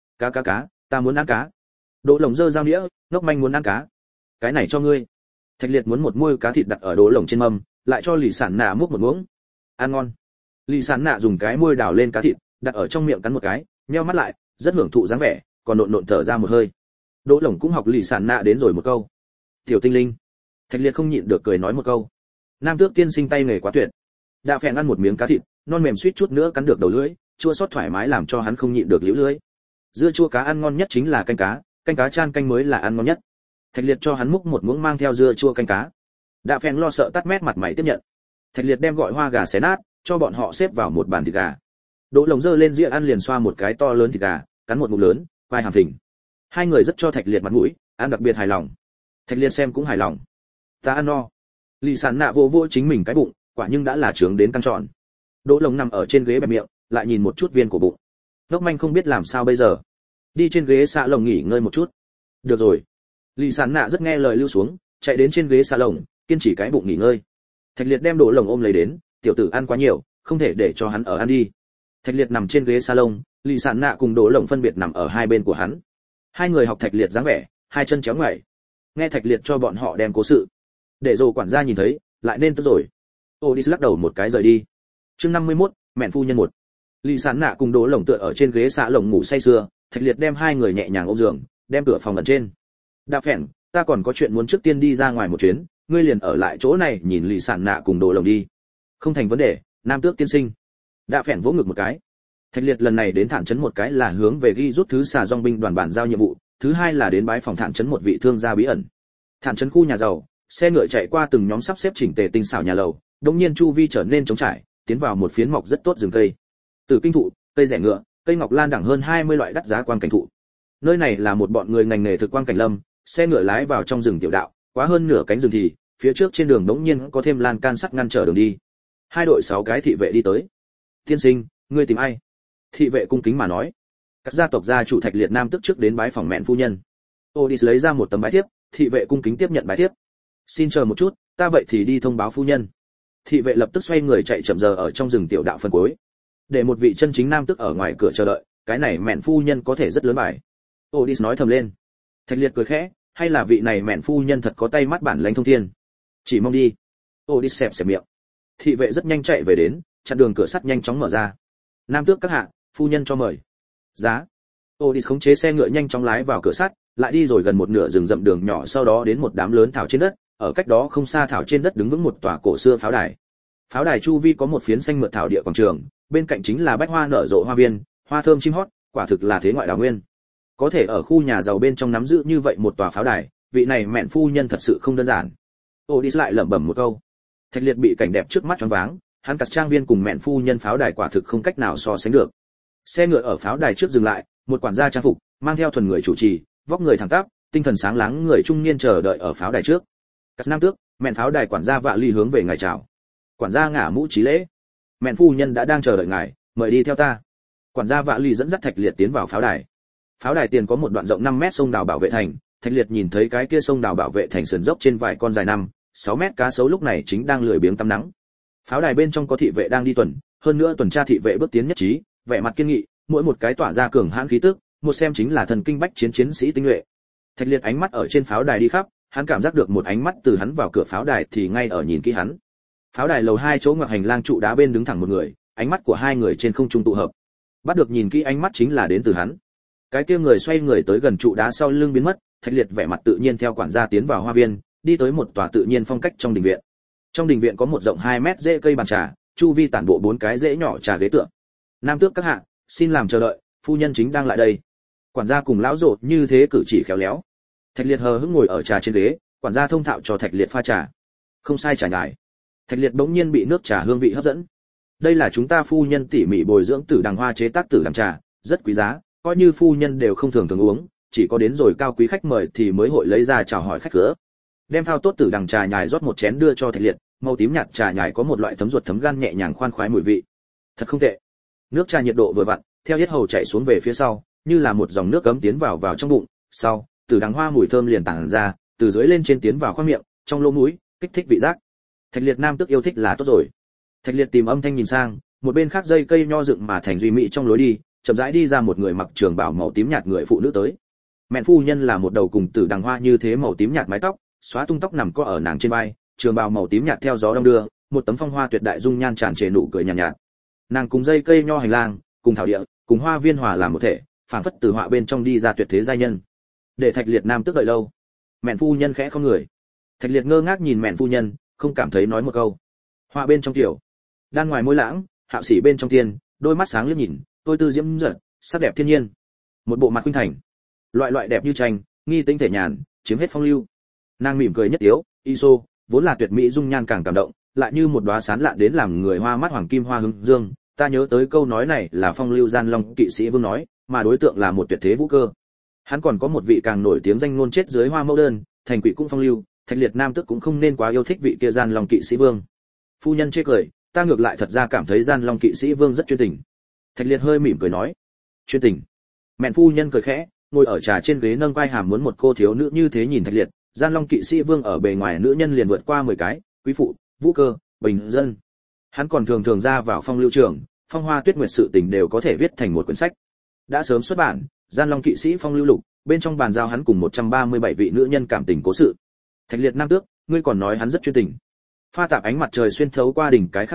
Speaker 1: Cá, ta muốn ăn cá. Đỗ Lồng giơ dao nĩa, ngốc manh muốn ăn cá. Cái này cho ngươi. Thạch Liệt muốn một muôi cá thịt đặt ở Đỗ Lồng trên mâm, lại cho Lý Sản Nạ múc một muỗng. Ăn ngon. Lý Sản Nạ dùng cái muôi đào lên cá thịt, đặt ở trong miệng cắn một cái, nheo mắt lại, rất hưởng thụ dáng vẻ, còn nộn nộn thở ra một hơi. Đỗ Lồng cũng học Lý Sản Nạ đến rồi một câu. Tiểu tinh linh. Thạch Liệt không nhịn được cười nói một câu. Nam Tước tiên sinh tay nghề quá tuyệt. Đạ Phèn ăn một miếng cá thịt, non mềm suýt chút nữa cắn được đầu lưỡi, chua xót thoải mái làm cho hắn không nhịn được liễu lưỡi. Dưa chua cá ăn ngon nhất chính là canh cá chan canh mới là ăn ngon nhất. Thạch Liệt cho hắn múc một muỗng mang theo dưa chua canh cá. Đạ Phèn lo sợ tắt mét mặt mày tiếp nhận. Thạch Liệt đem gọi hoa gà xé nát, cho bọn họ xếp vào một bàn thịt gà. Đỗ Lồng giơ lên dĩa ăn liền xoa một cái to lớn thịt gà, cắn một ngụm lớn, quai hàm phình. Hai người rất cho Thạch Liệt mặt mũi, ăn đặc biệt hài lòng. Thạch Liệt xem cũng hài lòng. Ta ăn no. Lý Sản Nạ vô vô chính mình cái bụng, quả nhưng đã là trướng đến căng tròn. Đỗ Lồng nằm ở trên ghế bẹp miệng, lại nhìn một chút viên của bụng. Ngốc manh không biết làm sao bây giờ. Đi trên ghế xạ lồng nghỉ ngơi một chút. Được rồi. Lý Sản Nạ rất nghe lời lưu xuống, chạy đến trên ghế xạ lồng, kiên trì cái bụng nghỉ ngơi. Thạch Liệt đem Đỗ Lồng ôm lấy đến, tiểu tử ăn quá nhiều, không thể để cho hắn ở ăn đi. Thạch Liệt nằm trên ghế salon, Lý Sản Nạ cùng Đỗ Lồng phân biệt nằm ở hai bên của hắn. Hai người học Thạch Liệt dáng vẻ, hai chân chéo ngoảy. Nghe Thạch Liệt cho bọn họ đem cố sự. Để rồi quản gia nhìn thấy, lại nên tức rồi. Odis lắc đầu một cái rời đi. Chương 51, mẹn phu nhân 1. Lý Sản Nạ cùng Đỗ Lồng tựa ở trên ghế xạ lồng ngủ say sưa, Thạch Liệt đem hai người nhẹ nhàng ôm giường, đem cửa phòng ẩn trên. Đạ Phèn, ta còn có chuyện muốn trước tiên đi ra ngoài một chuyến, ngươi liền ở lại chỗ này nhìn Lý Sản Nạ cùng Đỗ Lồng đi. Không thành vấn đề, Nam Tước tiên sinh. Đạ Phèn vỗ ngực một cái. Thạch Liệt lần này đến Thản trấn một cái là hướng về ghi rút thứ xà dòng binh đoàn bản giao nhiệm vụ, thứ hai là đến bái phòng Thản trấn một vị thương gia bí ẩn. Thản trấn khu nhà giàu, xe ngựa chạy qua từng nhóm sắp xếp chỉnh tề tinh xảo nhà lầu, đột nhiên chu vi trở nên trống trải, tiến vào một phiến mọc rất tốt rừng cây. Từ kinh thụ, cây rẻ ngựa, cây ngọc lan đẳng hơn 20 loại đắt giá quang cảnh thụ. Nơi này là một bọn người ngành nghề thực quang cảnh lâm, xe ngựa lái vào trong rừng tiểu đạo, quá hơn nửa cánh rừng thì, phía trước trên đường đống nhiên có thêm lan can sắt ngăn trở đường đi. Hai đội 6 cái thị vệ đi tới. Tiên sinh, ngươi tìm ai? Thị vệ cung kính mà nói. Các gia tộc gia chủ Thạch Liệt Nam tức trước đến bái phòng mẹn phu nhân. Odis lấy ra một tấm bái thiếp, thị vệ cung kính tiếp nhận bái thiếp. Xin chờ một chút, ta vậy thì đi thông báo phu nhân. Thị vệ lập tức xoay người chạy chậm giờ ở trong rừng tiểu đạo phân cuối. Để một vị chân chính nam tức ở ngoài cửa chờ đợi, cái này mẹn phu nhân có thể rất lớn bài. Odis nói thầm lên. Thạch Liệt cười khẽ, hay là vị này mẹn phu nhân thật có tay mắt bản lãnh thông thiên. Chỉ mong đi. Odis xẹp miệng. Thị vệ rất nhanh chạy về đến, chặn đường cửa sắt nhanh chóng mở ra. Nam tước các hạ, phu nhân cho mời. Giá. Odis khống chế xe ngựa nhanh chóng lái vào cửa sắt, lại đi rồi gần một nửa rừng rậm đường nhỏ, sau đó đến một đám lớn thảo trên đất, ở cách đó không xa thảo trên đất đứng vững một tòa cổ xưa pháo đài. Pháo đài chu vi có một phiến xanh mượt thảo địa quảng trường, bên cạnh chính là bách hoa nở rộ hoa viên, hoa thơm chim hót, quả thực là thế ngoại đào nguyên. Có thể ở khu nhà giàu bên trong nắm giữ như vậy một tòa pháo đài, vị này mẹn phu nhân thật sự không đơn giản. Odis lại lẩm bẩm một câu. Thạch Liệt bị cảnh đẹp trước mắt choáng váng, hắn cắt trang viên cùng mẹn phu nhân pháo đài quả thực không cách nào so sánh được. Xe ngựa ở pháo đài trước dừng lại, một quản gia trang phục, mang theo thuần người chủ trì, vóc người thẳng tắp, tinh thần sáng láng người trung niên chờ đợi ở pháo đài trước. Cắt Nam tước, mẹn pháo đài quản gia Vạ Ly hướng về ngài chào. Quản gia ngả mũ chí lễ. Mẹn phu nhân đã đang chờ đợi ngài, mời đi theo ta. Quản gia Vạ Ly dẫn dắt Thạch Liệt tiến vào pháo đài. Pháo đài tiền có một đoạn rộng 5 mét sông đào bảo vệ thành, Thạch Liệt nhìn thấy cái kia sông đào bảo vệ thành sườn dốc trên vài con dài 5-6 mét cá sấu lúc này chính đang lười biếng tắm nắng. Pháo đài bên trong có thị vệ đang đi tuần, hơn nữa tuần tra thị vệ bước tiến nhất trí, vẻ mặt kiên nghị, mỗi một cái tỏa ra cường hãn khí tức, một xem chính là thần kinh bách chiến sĩ tinh nhuệ. Thạch Liệt ánh mắt ở trên pháo đài đi khắp, hắn cảm giác được một ánh mắt từ hắn vào cửa pháo đài thì ngay ở nhìn kỹ hắn. Pháo đài lầu 2 chỗ ngoặc hành lang trụ đá bên đứng thẳng một người, ánh mắt của hai người trên không trung tụ hợp. Bắt được nhìn kỹ ánh mắt chính là đến từ hắn. Cái kia người xoay người tới gần trụ đá sau lưng biến mất, Thạch Liệt vẻ mặt tự nhiên theo quản gia tiến vào hoa viên, đi tới một tòa tự nhiên phong cách trong đình viện. Trong đình viện có một rộng 2 mét rễ cây bàn trà, chu vi tản bộ 4 cái rễ nhỏ trà ghế tựa. Nam tước các hạ, xin làm chờ đợi, phu nhân chính đang lại đây. Quản gia cùng lão rột như thế cử chỉ khéo léo. Thạch Liệt hờ hững ngồi ở trà trên ghế, quản gia thông thạo cho Thạch Liệt pha trà. Không sai trà nhài. Thạch Liệt bỗng nhiên bị nước trà hương vị hấp dẫn. Đây là chúng ta phu nhân tỉ mỉ bồi dưỡng tử đằng hoa chế tác tử đằng trà, rất quý giá, coi như phu nhân đều không thường uống, chỉ có đến rồi cao quý khách mời thì mới hội lấy ra chào hỏi khách khứa. Đem phao tốt tử đằng trà nhài rót một chén đưa cho Thạch Liệt, màu tím nhạt trà nhài có một loại thấm ruột thấm gan nhẹ nhàng khoan khoái mùi vị. Thật không tệ. Nước trà nhiệt độ vừa vặn, theo yết hầu chảy xuống về phía sau, như là một dòng nước cấm tiến vào trong bụng, sau, tử đằng hoa mùi thơm liền tản ra, từ dưới lên trên tiến vào khoang miệng, trong lỗ mũi, kích thích vị giác. Thạch Liệt nam tức yêu thích là tốt rồi. Thạch Liệt tìm âm thanh nhìn sang, một bên khác dây cây nho dựng mà thành duy mỹ trong lối đi, chậm rãi đi ra một người mặc trường bào màu tím nhạt người phụ nữ tới. Mẹn phu nhân là một đầu cùng tử đằng hoa như thế màu tím nhạt mái tóc, xóa tung tóc nằm co ở nàng trên vai, trường bào màu tím nhạt theo gió đông đưa, một tấm phong hoa tuyệt đại dung nhan tràn trề nụ cười nhàn nhạt. Nàng cùng dây cây nho hành lang, cùng thảo địa, cùng hoa viên hòa làm một thể, phảng phất từ họa bên trong đi ra tuyệt thế giai nhân. Để Thạch Liệt nam tức đợi lâu. Mẹn phu nhân khẽ không người. Thạch Liệt ngơ ngác nhìn mẹn phu nhân, không cảm thấy nói một câu. Họa bên trong tiểu, đan ngoài môi lãng, hạo sĩ bên trong tiên, đôi mắt sáng liếc nhìn, tôi tư diễm dật, sắc đẹp thiên nhiên. Một bộ mặt khuynh thành, loại đẹp như tranh, nghi tính thể nhàn, chiếm hết phong lưu. Nàng mỉm cười nhất tiếu, iso, vốn là tuyệt mỹ dung nhan càng cảm động, lại như một đóa sán lạn đến làm người hoa mắt hoàng kim hoa hướng dương. Ta nhớ tới câu nói này là Phong Lưu Gian Long kỵ sĩ Vương nói, mà đối tượng là một tuyệt thế vũ cơ. Hắn còn có một vị càng nổi tiếng danh ngôn chết dưới hoa mẫu đơn, thành quỷ cũng phong lưu, Thạch Liệt nam tức cũng không nên quá yêu thích vị kia Gian Long kỵ sĩ Vương. Phu nhân chê cười, ta ngược lại thật ra cảm thấy Gian Long kỵ sĩ Vương rất chuyên tình. Thạch Liệt hơi mỉm cười nói, chuyên tình. Mẹn phu nhân cười khẽ, ngồi ở trà trên ghế nâng vai hàm muốn một cô thiếu nữ như thế nhìn Thạch Liệt. Gian Long kỵ sĩ Vương ở bề ngoài nữ nhân liền vượt qua 10 cái, quý phụ, vũ cơ, bình dân. Hắn còn thường ra vào phong lưu trường, phong hoa tuyết nguyệt sự tình đều có thể viết thành một quyển sách. Đã sớm xuất bản, Gian Long kỵ sĩ phong lưu lục, bên trong bàn giao hắn cùng 137 vị nữ nhân cảm tình cố sự. Thạch Liệt nam tước, ngươi còn nói hắn rất chuyên tình. Pha tạp ánh mặt trời xuyên thấu qua đỉnh cái khắc ba,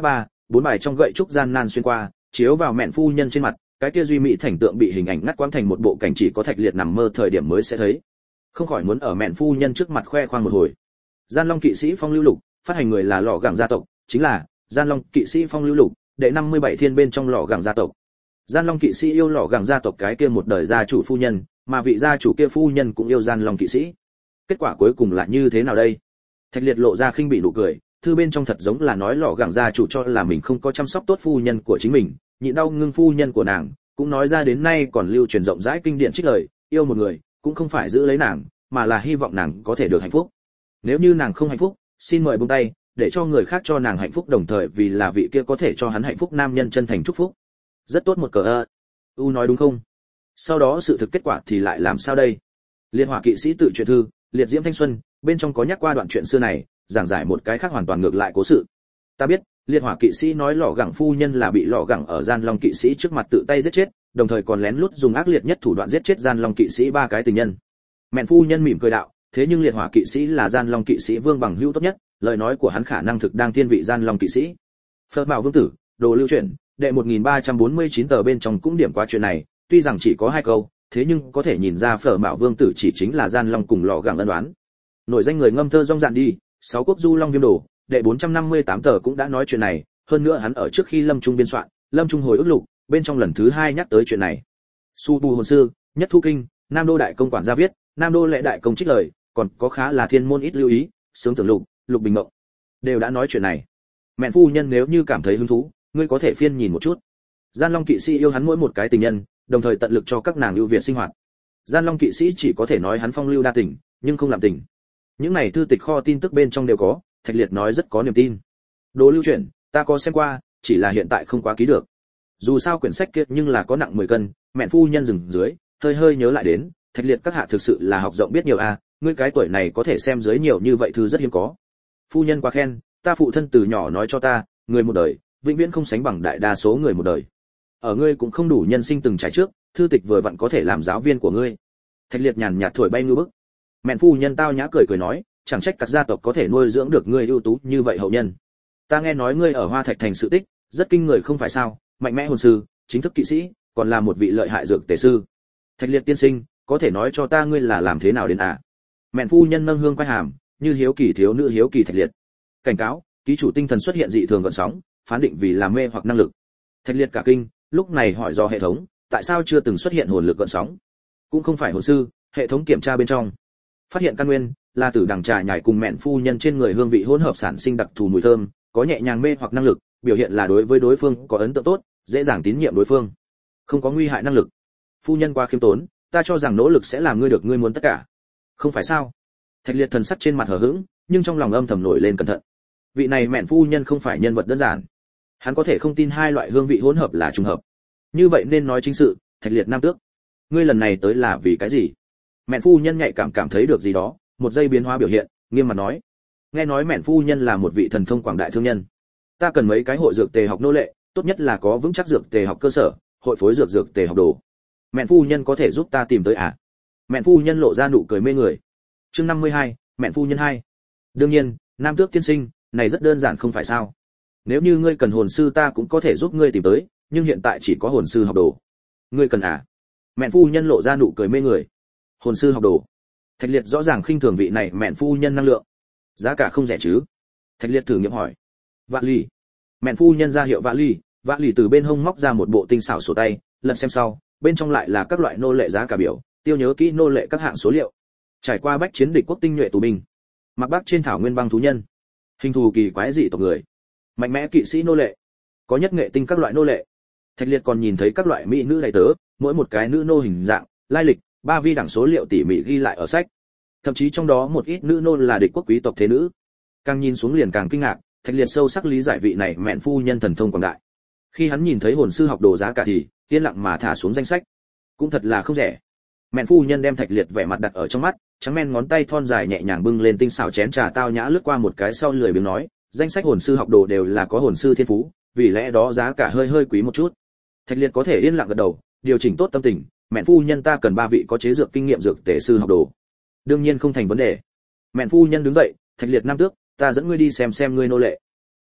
Speaker 1: 4 bài trong gậy trúc gian nan xuyên qua, chiếu vào mẹn phu nhân trên mặt, cái kia duy mỹ thành tượng bị hình ảnh ngắt quãng thành một bộ cảnh chỉ có Thạch Liệt nằm mơ thời điểm mới sẽ thấy. Không khỏi muốn ở mẹn phu nhân trước mặt khoe khoang một hồi. Gian Long kỵ sĩ Phong Lưu Lục, phát hành người là Lọ Gẳng gia tộc, chính là Gian Long kỵ sĩ Phong Lưu Lục, đệ 57 thiên bên trong Lọ Gẳng gia tộc. Gian Long kỵ sĩ yêu Lọ Gẳng gia tộc cái kia một đời gia chủ phu nhân, mà vị gia chủ kia phu nhân cũng yêu Gian Long kỵ sĩ. Kết quả cuối cùng là như thế nào đây? Thạch Liệt lộ ra khinh bị nụ cười, thư bên trong thật giống là nói Lọ Gẳng gia chủ cho là mình không có chăm sóc tốt phu nhân của chính mình, nhịn đau ngưng phu nhân của nàng, cũng nói ra đến nay còn lưu truyền rộng rãi kinh điển trích lời, yêu một người, cũng không phải giữ lấy nàng, mà là hy vọng nàng có thể được hạnh phúc. Nếu như nàng không hạnh phúc, xin mời buông tay, để cho người khác cho nàng hạnh phúc, đồng thời vì là vị kia có thể cho hắn hạnh phúc nam nhân chân thành chúc phúc. Rất tốt một cờ ơ. U nói đúng không? Sau đó sự thực kết quả thì lại làm sao đây? Liệt Hỏa kỵ sĩ tự truyện thư, Liệt Diễm Thanh Xuân, bên trong có nhắc qua đoạn chuyện xưa này, giảng giải một cái khác hoàn toàn ngược lại cố sự. Ta biết, Liệt Hỏa kỵ sĩ nói Lọ Gẳng phu nhân là bị Lọ Gẳng ở Gian Long kỵ sĩ trước mặt tự tay giết chết, đồng thời còn lén lút dùng ác liệt nhất thủ đoạn giết chết Gian Long kỵ sĩ 3 cái tình nhân. Mẹn phu nhân mỉm cười đạo, thế nhưng Liệt Hỏa kỵ sĩ là Gian Long kỵ sĩ vương bằng hữu tốt nhất, lời nói của hắn khả năng thực đang thiên vị Gian Long kỵ sĩ. Phật Mạo Vương tử, đồ lưu truyền, đệ 1349 tờ bên trong cũng điểm qua chuyện này, tuy rằng chỉ có 2 câu, thế nhưng có thể nhìn ra Phở Mạo Vương tử chỉ chính là Gian Long cùng Lọ Gẳng ân đoán. Nổi danh người ngâm thơ rong rạn đi, 6 quốc du long viêm đồ, đệ 458 tờ cũng đã nói chuyện này, hơn nữa hắn ở trước khi Lâm Trung biên soạn, Lâm Trung hồi ức lục, bên trong lần thứ 2 nhắc tới chuyện này. Su Tu hồn sư, Nhất Thu kinh, Nam Đô đại công quản gia viết, Nam Đô lệ đại công trích lời, còn có khá là thiên môn ít lưu ý, sướng tưởng lục, lục bình mộng, đều đã nói chuyện này. Mẹn phu nhân nếu như cảm thấy hứng thú, ngươi có thể phiên nhìn một chút. Gian Long kỵ sĩ yêu hắn mỗi một cái tình nhân, đồng thời tận lực cho các nàng ưu việt sinh hoạt. Gian Long kỵ sĩ chỉ có thể nói hắn phong lưu đa tình, nhưng không làm tình. Những này thư tịch kho tin tức bên trong đều có, Thạch Liệt nói rất có niềm tin. Đồ lưu truyền, ta có xem qua, chỉ là hiện tại không quá ký được. Dù sao quyển sách kia nhưng là có nặng 10 cân, mẹn phu nhân dừng dưới, hơi nhớ lại đến, Thạch Liệt các hạ thực sự là học rộng biết nhiều a, ngươi cái tuổi này có thể xem dưới nhiều như vậy thư rất hiếm có. Phu nhân quá khen, ta phụ thân từ nhỏ nói cho ta, người một đời, vĩnh viễn không sánh bằng đại đa số người một đời. Ở ngươi cũng không đủ nhân sinh từng trải trước, thư tịch vừa vặn có thể làm giáo viên của ngươi. Thạch Liệt nhàn nhạt thổi bay ngư bức. Mẹn phu nhân tao nhã cười nói, chẳng trách các gia tộc có thể nuôi dưỡng được ngươi ưu tú như vậy hậu nhân. Ta nghe nói ngươi ở Hoa Thạch thành sự tích, rất kinh người không phải sao? Mạnh mẽ hồn sư, chính thức kỵ sĩ, còn là một vị lợi hại dược tề sư. Thạch Liệt tiên sinh, có thể nói cho ta ngươi là làm thế nào đến à? Mẹn phu nhân nâng hương quay hàm, như hiếu kỳ thiếu nữ hiếu kỳ Thạch Liệt. Cảnh cáo, ký chủ tinh thần xuất hiện dị thường gợn sóng, phán định vì là mê hoặc năng lực. Thạch Liệt cả kinh, lúc này hỏi do hệ thống, tại sao chưa từng xuất hiện hồn lực gợn sóng? Cũng không phải hồn sư, hệ thống kiểm tra bên trong, phát hiện căn nguyên là tử đằng trà nhài cùng mẹn phu nhân trên người hương vị hỗn hợp sản sinh đặc thù mùi thơm, có nhẹ nhàng mê hoặc năng lực, biểu hiện là đối với đối phương có ấn tượng tốt, dễ dàng tín nhiệm đối phương, không có nguy hại năng lực. Phu nhân quá khiêm tốn, ta cho rằng nỗ lực sẽ làm ngươi được ngươi muốn tất cả. Không phải sao? Thạch Liệt thần sắc trên mặt hờ hững, nhưng trong lòng âm thầm nổi lên cẩn thận. Vị này mẹn phu nhân không phải nhân vật đơn giản, hắn có thể không tin 2 loại hương vị hỗn hợp là trùng hợp. Như vậy nên nói chính sự, Thạch Liệt nam tước, ngươi lần này tới là vì cái gì? Mẹn phu nhân nhạy cảm thấy được gì đó, một giây biến hóa biểu hiện, nghiêm mặt nói, nghe nói mẹn phu nhân là một vị thần thông quảng đại thương nhân, ta cần mấy cái hội dược tề học nô lệ, tốt nhất là có vững chắc dược tề học cơ sở, hội phối dược tề học đồ. Mẹn phu nhân có thể giúp ta tìm tới à? Mẹn phu nhân lộ ra nụ cười mê người. Chương 52, mẹn phu nhân 2. Đương nhiên, nam tước tiên sinh, này rất đơn giản không phải sao? Nếu như ngươi cần hồn sư ta cũng có thể giúp ngươi tìm tới, nhưng hiện tại chỉ có hồn sư học đồ. Ngươi cần à? Mẹn phu nhân lộ ra nụ cười mê người. Hồn sư học đồ. Thạch Liệt rõ ràng khinh thường vị này mẹn phu nhân năng lượng. Giá cả không rẻ chứ? Thạch Liệt thử nghiệm hỏi. Vạn lì. Mẹn phu nhân ra hiệu vạn lì từ bên hông móc ra một bộ tinh xảo sổ tay, lật xem sau, bên trong lại là các loại nô lệ giá cả biểu, tiêu nhớ kỹ nô lệ các hạng số liệu. Trải qua bách chiến địch quốc tinh nhuệ tù binh, mặc bắc trên thảo nguyên băng thú nhân, hình thù kỳ quái dị tộc người, mạnh mẽ kỵ sĩ nô lệ, có nhất nghệ tinh các loại nô lệ. Thạch Liệt còn nhìn thấy các loại mỹ nữ đầy tớ, mỗi một cái nữ nô hình dạng, lai lịch, 3 vi đẳng số liệu tỉ mỉ ghi lại ở sách. Thậm chí trong đó một ít nữ nô là địch quốc quý tộc thế nữ. Càng nhìn xuống liền càng kinh ngạc, Thạch Liệt sâu sắc lý giải vị này mẹn phu nhân thần thông quảng đại. Khi hắn nhìn thấy hồn sư học đồ giá cả thì yên lặng mà thả xuống danh sách. Cũng thật là không rẻ. Mẹn phu nhân đem Thạch Liệt vẻ mặt đặt ở trong mắt, trắng men ngón tay thon dài nhẹ nhàng bưng lên tinh xảo chén trà tao nhã lướt qua một cái sau lười biếng nói, danh sách hồn sư học đồ đều là có hồn sư thiên phú, vì lẽ đó giá cả hơi quý một chút. Thạch Liệt có thể yên lặng gật đầu, điều chỉnh tốt tâm tình, mẹn phu nhân ta cần 3 vị có chế dược kinh nghiệm dược tề sư học đồ. Đương nhiên không thành vấn đề. Mẹn phu nhân đứng dậy, Thạch Liệt nam tước, ta dẫn ngươi đi xem ngươi nô lệ.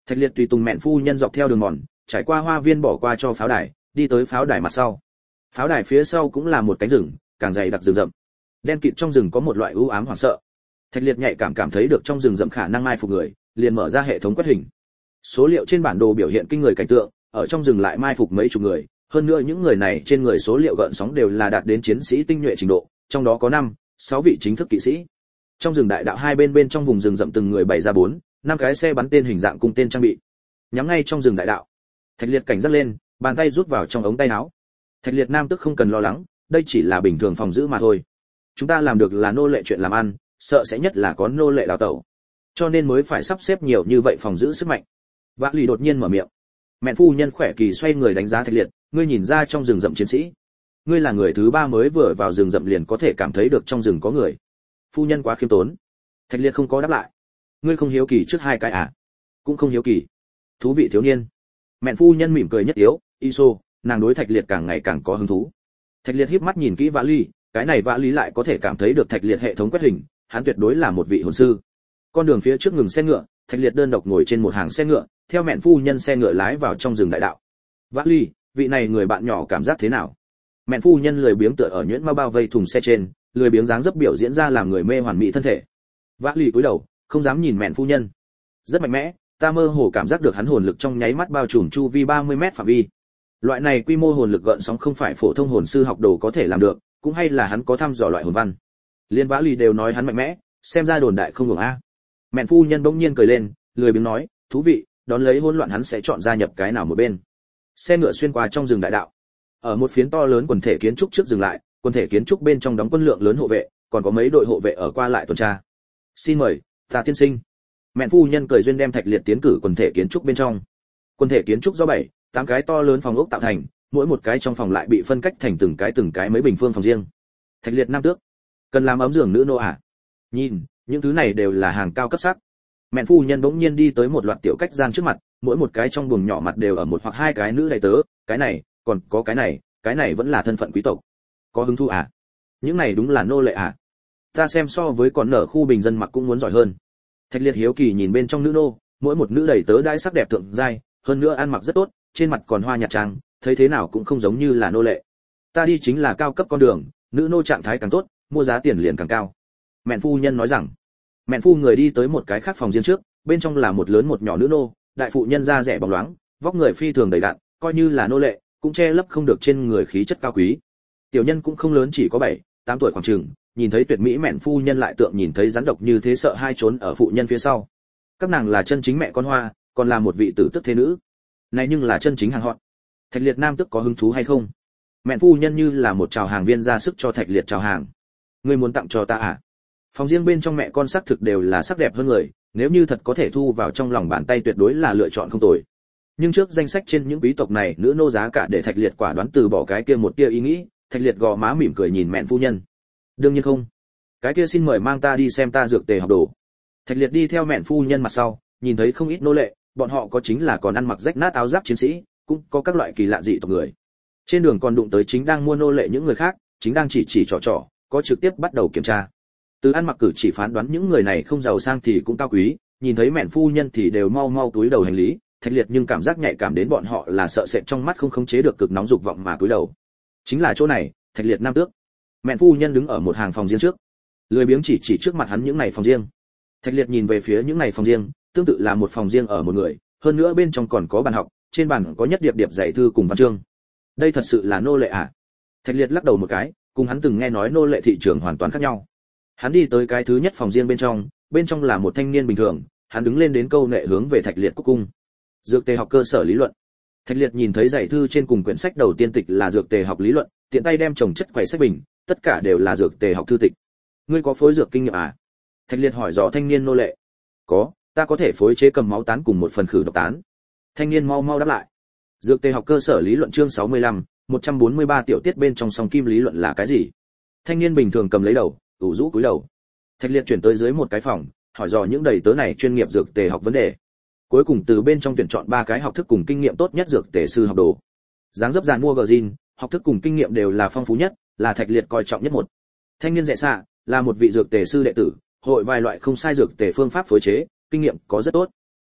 Speaker 1: Thạch Liệt tùy tùng Mẹn phu nhân dọc theo đường mòn, trải qua hoa viên bỏ qua cho pháo đài, đi tới pháo đài mặt sau. Pháo đài phía sau cũng là một cánh rừng, càng dày đặc rừng rậm. Đen kịt trong rừng có một loại u ám hoảng sợ. Thạch Liệt nhạy cảm thấy được trong rừng rậm khả năng mai phục người, liền mở ra hệ thống quét hình. Số liệu trên bản đồ biểu hiện kinh người cảnh tượng, ở trong rừng lại mai phục mấy chục người, hơn nữa những người này trên người số liệu gợn sóng đều là đạt đến chiến sĩ tinh nhuệ trình độ, trong đó có 6 vị chính thức kỵ sĩ. Trong rừng đại đạo hai bên trong vùng rừng rậm từng người bày ra 5 cái xe bắn tên hình dạng cung tên trang bị, nhắm ngay trong rừng đại đạo. Thạch Liệt cảnh giác lên, bàn tay rút vào trong ống tay áo. Thạch Liệt nam tức không cần lo lắng, đây chỉ là bình thường phòng giữ mà thôi. Chúng ta làm được là nô lệ chuyện làm ăn, sợ sẽ nhất là có nô lệ đào tẩu, cho nên mới phải sắp xếp nhiều như vậy phòng giữ sức mạnh. Vã Lì đột nhiên mở miệng. Mẹn phu nhân khỏe kỳ xoay người đánh giá Thạch Liệt, ngươi nhìn ra trong rừng rậm chiến sĩ, ngươi là người thứ 3 mới vừa vào rừng rậm liền có thể cảm thấy được trong rừng có người. Phu nhân quá khiêm tốn. Thạch Liệt không có đáp lại. Ngươi không hiếu kỳ trước 2 cái à? Cũng không hiếu kỳ. Thú vị thiếu niên. Mẹn phu nhân mỉm cười nhất yếu, Iso, nàng đối Thạch Liệt càng ngày càng có hứng thú. Thạch Liệt híp mắt nhìn kỹ Vã Lì, cái này Vã Lì lại có thể cảm thấy được Thạch Liệt hệ thống quét hình, hắn tuyệt đối là một vị hồn sư. Con đường phía trước ngừng xe ngựa, Thạch Liệt đơn độc ngồi trên một hàng xe ngựa, theo Mẹn phu nhân xe ngựa lái vào trong rừng đại đạo. Vã Lì, vị này người bạn nhỏ cảm giác thế nào? Mẹn phu nhân lười biếng tựa ở nhuyễn ma bao vây thùng xe trên, lười biếng dáng dấp biểu diễn ra làm người mê hoàn mỹ thân thể. Vã Lì cúi đầu, không dám nhìn Mẹn phu nhân. Rất mạnh mẽ, ta mơ hồ cảm giác được hắn hồn lực trong nháy mắt bao trùm chu vi 30 mét phạm vi. Loại này quy mô hồn lực gợn sóng không phải phổ thông hồn sư học đồ có thể làm được, cũng hay là hắn có thăm dò loại hồn văn. Liên Vã Lì đều nói hắn mạnh mẽ, xem ra đồn đại không ngừng a. Mẹn phu nhân bỗng nhiên cười lên, lười biếng nói, thú vị, đón lấy hỗn loạn hắn sẽ chọn gia nhập cái nào một bên. Xe ngựa xuyên qua trong rừng đại đạo, ở một phiến to lớn quần thể kiến trúc trước dừng lại, quần thể kiến trúc bên trong đóng quân lượng lớn hộ vệ, còn có mấy đội hộ vệ ở qua lại tuần tra. Xin mời, ta tiên sinh. Mẹn phu nhân cười duyên đem Thạch Liệt tiến cử quần thể kiến trúc bên trong. Quần thể kiến trúc do 8 cái to lớn phòng ốc tạo thành, mỗi một cái trong phòng lại bị phân cách thành từng cái mấy bình phương phòng riêng. Thạch Liệt nam tước, cần làm ấm giường nữ nô à? Nhìn, những thứ này đều là hàng cao cấp sắc. Mẹn phu nhân bỗng nhiên đi tới một loạt tiểu cách gian trước mặt, mỗi một cái trong buồng nhỏ mặt đều ở một hoặc 2 cái nữ đầy tớ, cái này, còn có cái này vẫn là thân phận quý tộc. Có hứng thú à? Những này đúng là nô lệ à? Ta xem so với còn nở khu bình dân mặc cũng muốn giỏi hơn. Thạch Liệt hiếu kỳ nhìn bên trong nữ nô, mỗi một nữ đầy tớ đãi sắc đẹp thượng giai, hơn nữa ăn mặc rất tốt, trên mặt còn hoa nhạt trang, thấy thế nào cũng không giống như là nô lệ. Ta đi chính là cao cấp con đường, nữ nô trạng thái càng tốt, mua giá tiền liền càng cao. Mẹn phu nhân nói rằng. Mẹn phu người đi tới một cái khác phòng riêng trước, bên trong là một lớn một nhỏ nữ nô, đại phụ nhân da rẻ bóng loáng, vóc người phi thường đầy đặn, coi như là nô lệ, cũng che lấp không được trên người khí chất cao quý. Tiểu nhân cũng không lớn, chỉ có 7-8 tuổi khoảng chừng, nhìn thấy tuyệt mỹ Mẹn phu nhân lại tượng nhìn thấy rắn độc như thế, sợ hai trốn ở phụ nhân phía sau. Các nàng là chân chính mẹ con hoa, còn là một vị tử tức thế nữ. Này nhưng là chân chính hàng hot. Thạch Liệt nam tức có hứng thú hay không? Mẹn phu nhân như là một chào hàng viên ra sức cho Thạch Liệt chào hàng. Ngươi muốn tặng cho ta à? Phòng riêng bên trong mẹ con sắc thực đều là sắc đẹp hơn người, nếu như thật có thể thu vào trong lòng bàn tay tuyệt đối là lựa chọn không tồi. Nhưng trước danh sách trên những quý tộc này nữ nô giá cả để Thạch Liệt quả đoán từ bỏ cái kia một tia ý nghĩ. Thạch Liệt gò má mỉm cười nhìn Mẹn phu nhân. Đương nhiên không. Cái kia xin mời mang ta đi xem ta dược tề học đồ. Thạch Liệt đi theo Mẹn phu nhân mặt sau, nhìn thấy không ít nô lệ, bọn họ có chính là còn ăn mặc rách nát áo giáp chiến sĩ, cũng có các loại kỳ lạ dị tộc người. Trên đường còn đụng tới chính đang mua nô lệ những người khác, chính đang chỉ trò, có trực tiếp bắt đầu kiểm tra. Từ ăn mặc cử chỉ phán đoán những người này không giàu sang thì cũng cao quý, nhìn thấy Mẹn phu nhân thì đều mau túi đầu hành lý. Thạch Liệt nhưng cảm giác nhạy cảm đến bọn họ là sợ sệt trong mắt không khống chế được cực nóng dục vọng mà cúi đầu. Chính là chỗ này, Thạch Liệt nam tước. Mẹn phu nhân đứng ở một hàng phòng riêng trước, lười biếng chỉ trước mặt hắn những này phòng riêng. Thạch Liệt nhìn về phía những này phòng riêng, tương tự là một phòng riêng ở một người, hơn nữa bên trong còn có bàn học, trên bàn có nhất điệp dạy thư cùng văn chương. Đây thật sự là nô lệ à? Thạch Liệt lắc đầu một cái, cùng hắn từng nghe nói nô lệ thị trường hoàn toàn khác nhau. Hắn đi tới cái thứ nhất phòng riêng bên trong là một thanh niên bình thường, hắn đứng lên đến câu nệ hướng về Thạch Liệt cúc cung. Dược tề học cơ sở lý luận. Thạch Liệt nhìn thấy dạy thư trên cùng quyển sách đầu tiên tịch là dược tề học lý luận, tiện tay đem chồng chất quầy sách bình, tất cả đều là dược tề học thư tịch. Ngươi có phối dược kinh nghiệm à? Thạch Liệt hỏi dò thanh niên nô lệ. Có, ta có thể phối chế cầm máu tán cùng một phần khử độc tán. Thanh niên mau đáp lại. Dược tề học cơ sở lý luận chương 65, 143 tiểu tiết bên trong song kim lý luận là cái gì? Thanh niên bình thường cầm lấy đầu, ủ rũ cúi đầu. Thạch Liệt chuyển tới dưới một cái phòng, hỏi dò những đầy tớ này chuyên nghiệp dược tề học vấn đề. Cuối cùng từ bên trong tuyển chọn 3 cái học thức cùng kinh nghiệm tốt nhất dược tề sư học đồ. Dáng dấp dàn mua gờ zin, học thức cùng kinh nghiệm đều là phong phú nhất, là Thạch Liệt coi trọng nhất một. Thanh niên rẻ xạ, là một vị dược tề sư đệ tử, hội vài loại không sai dược tề phương pháp phối chế, kinh nghiệm có rất tốt.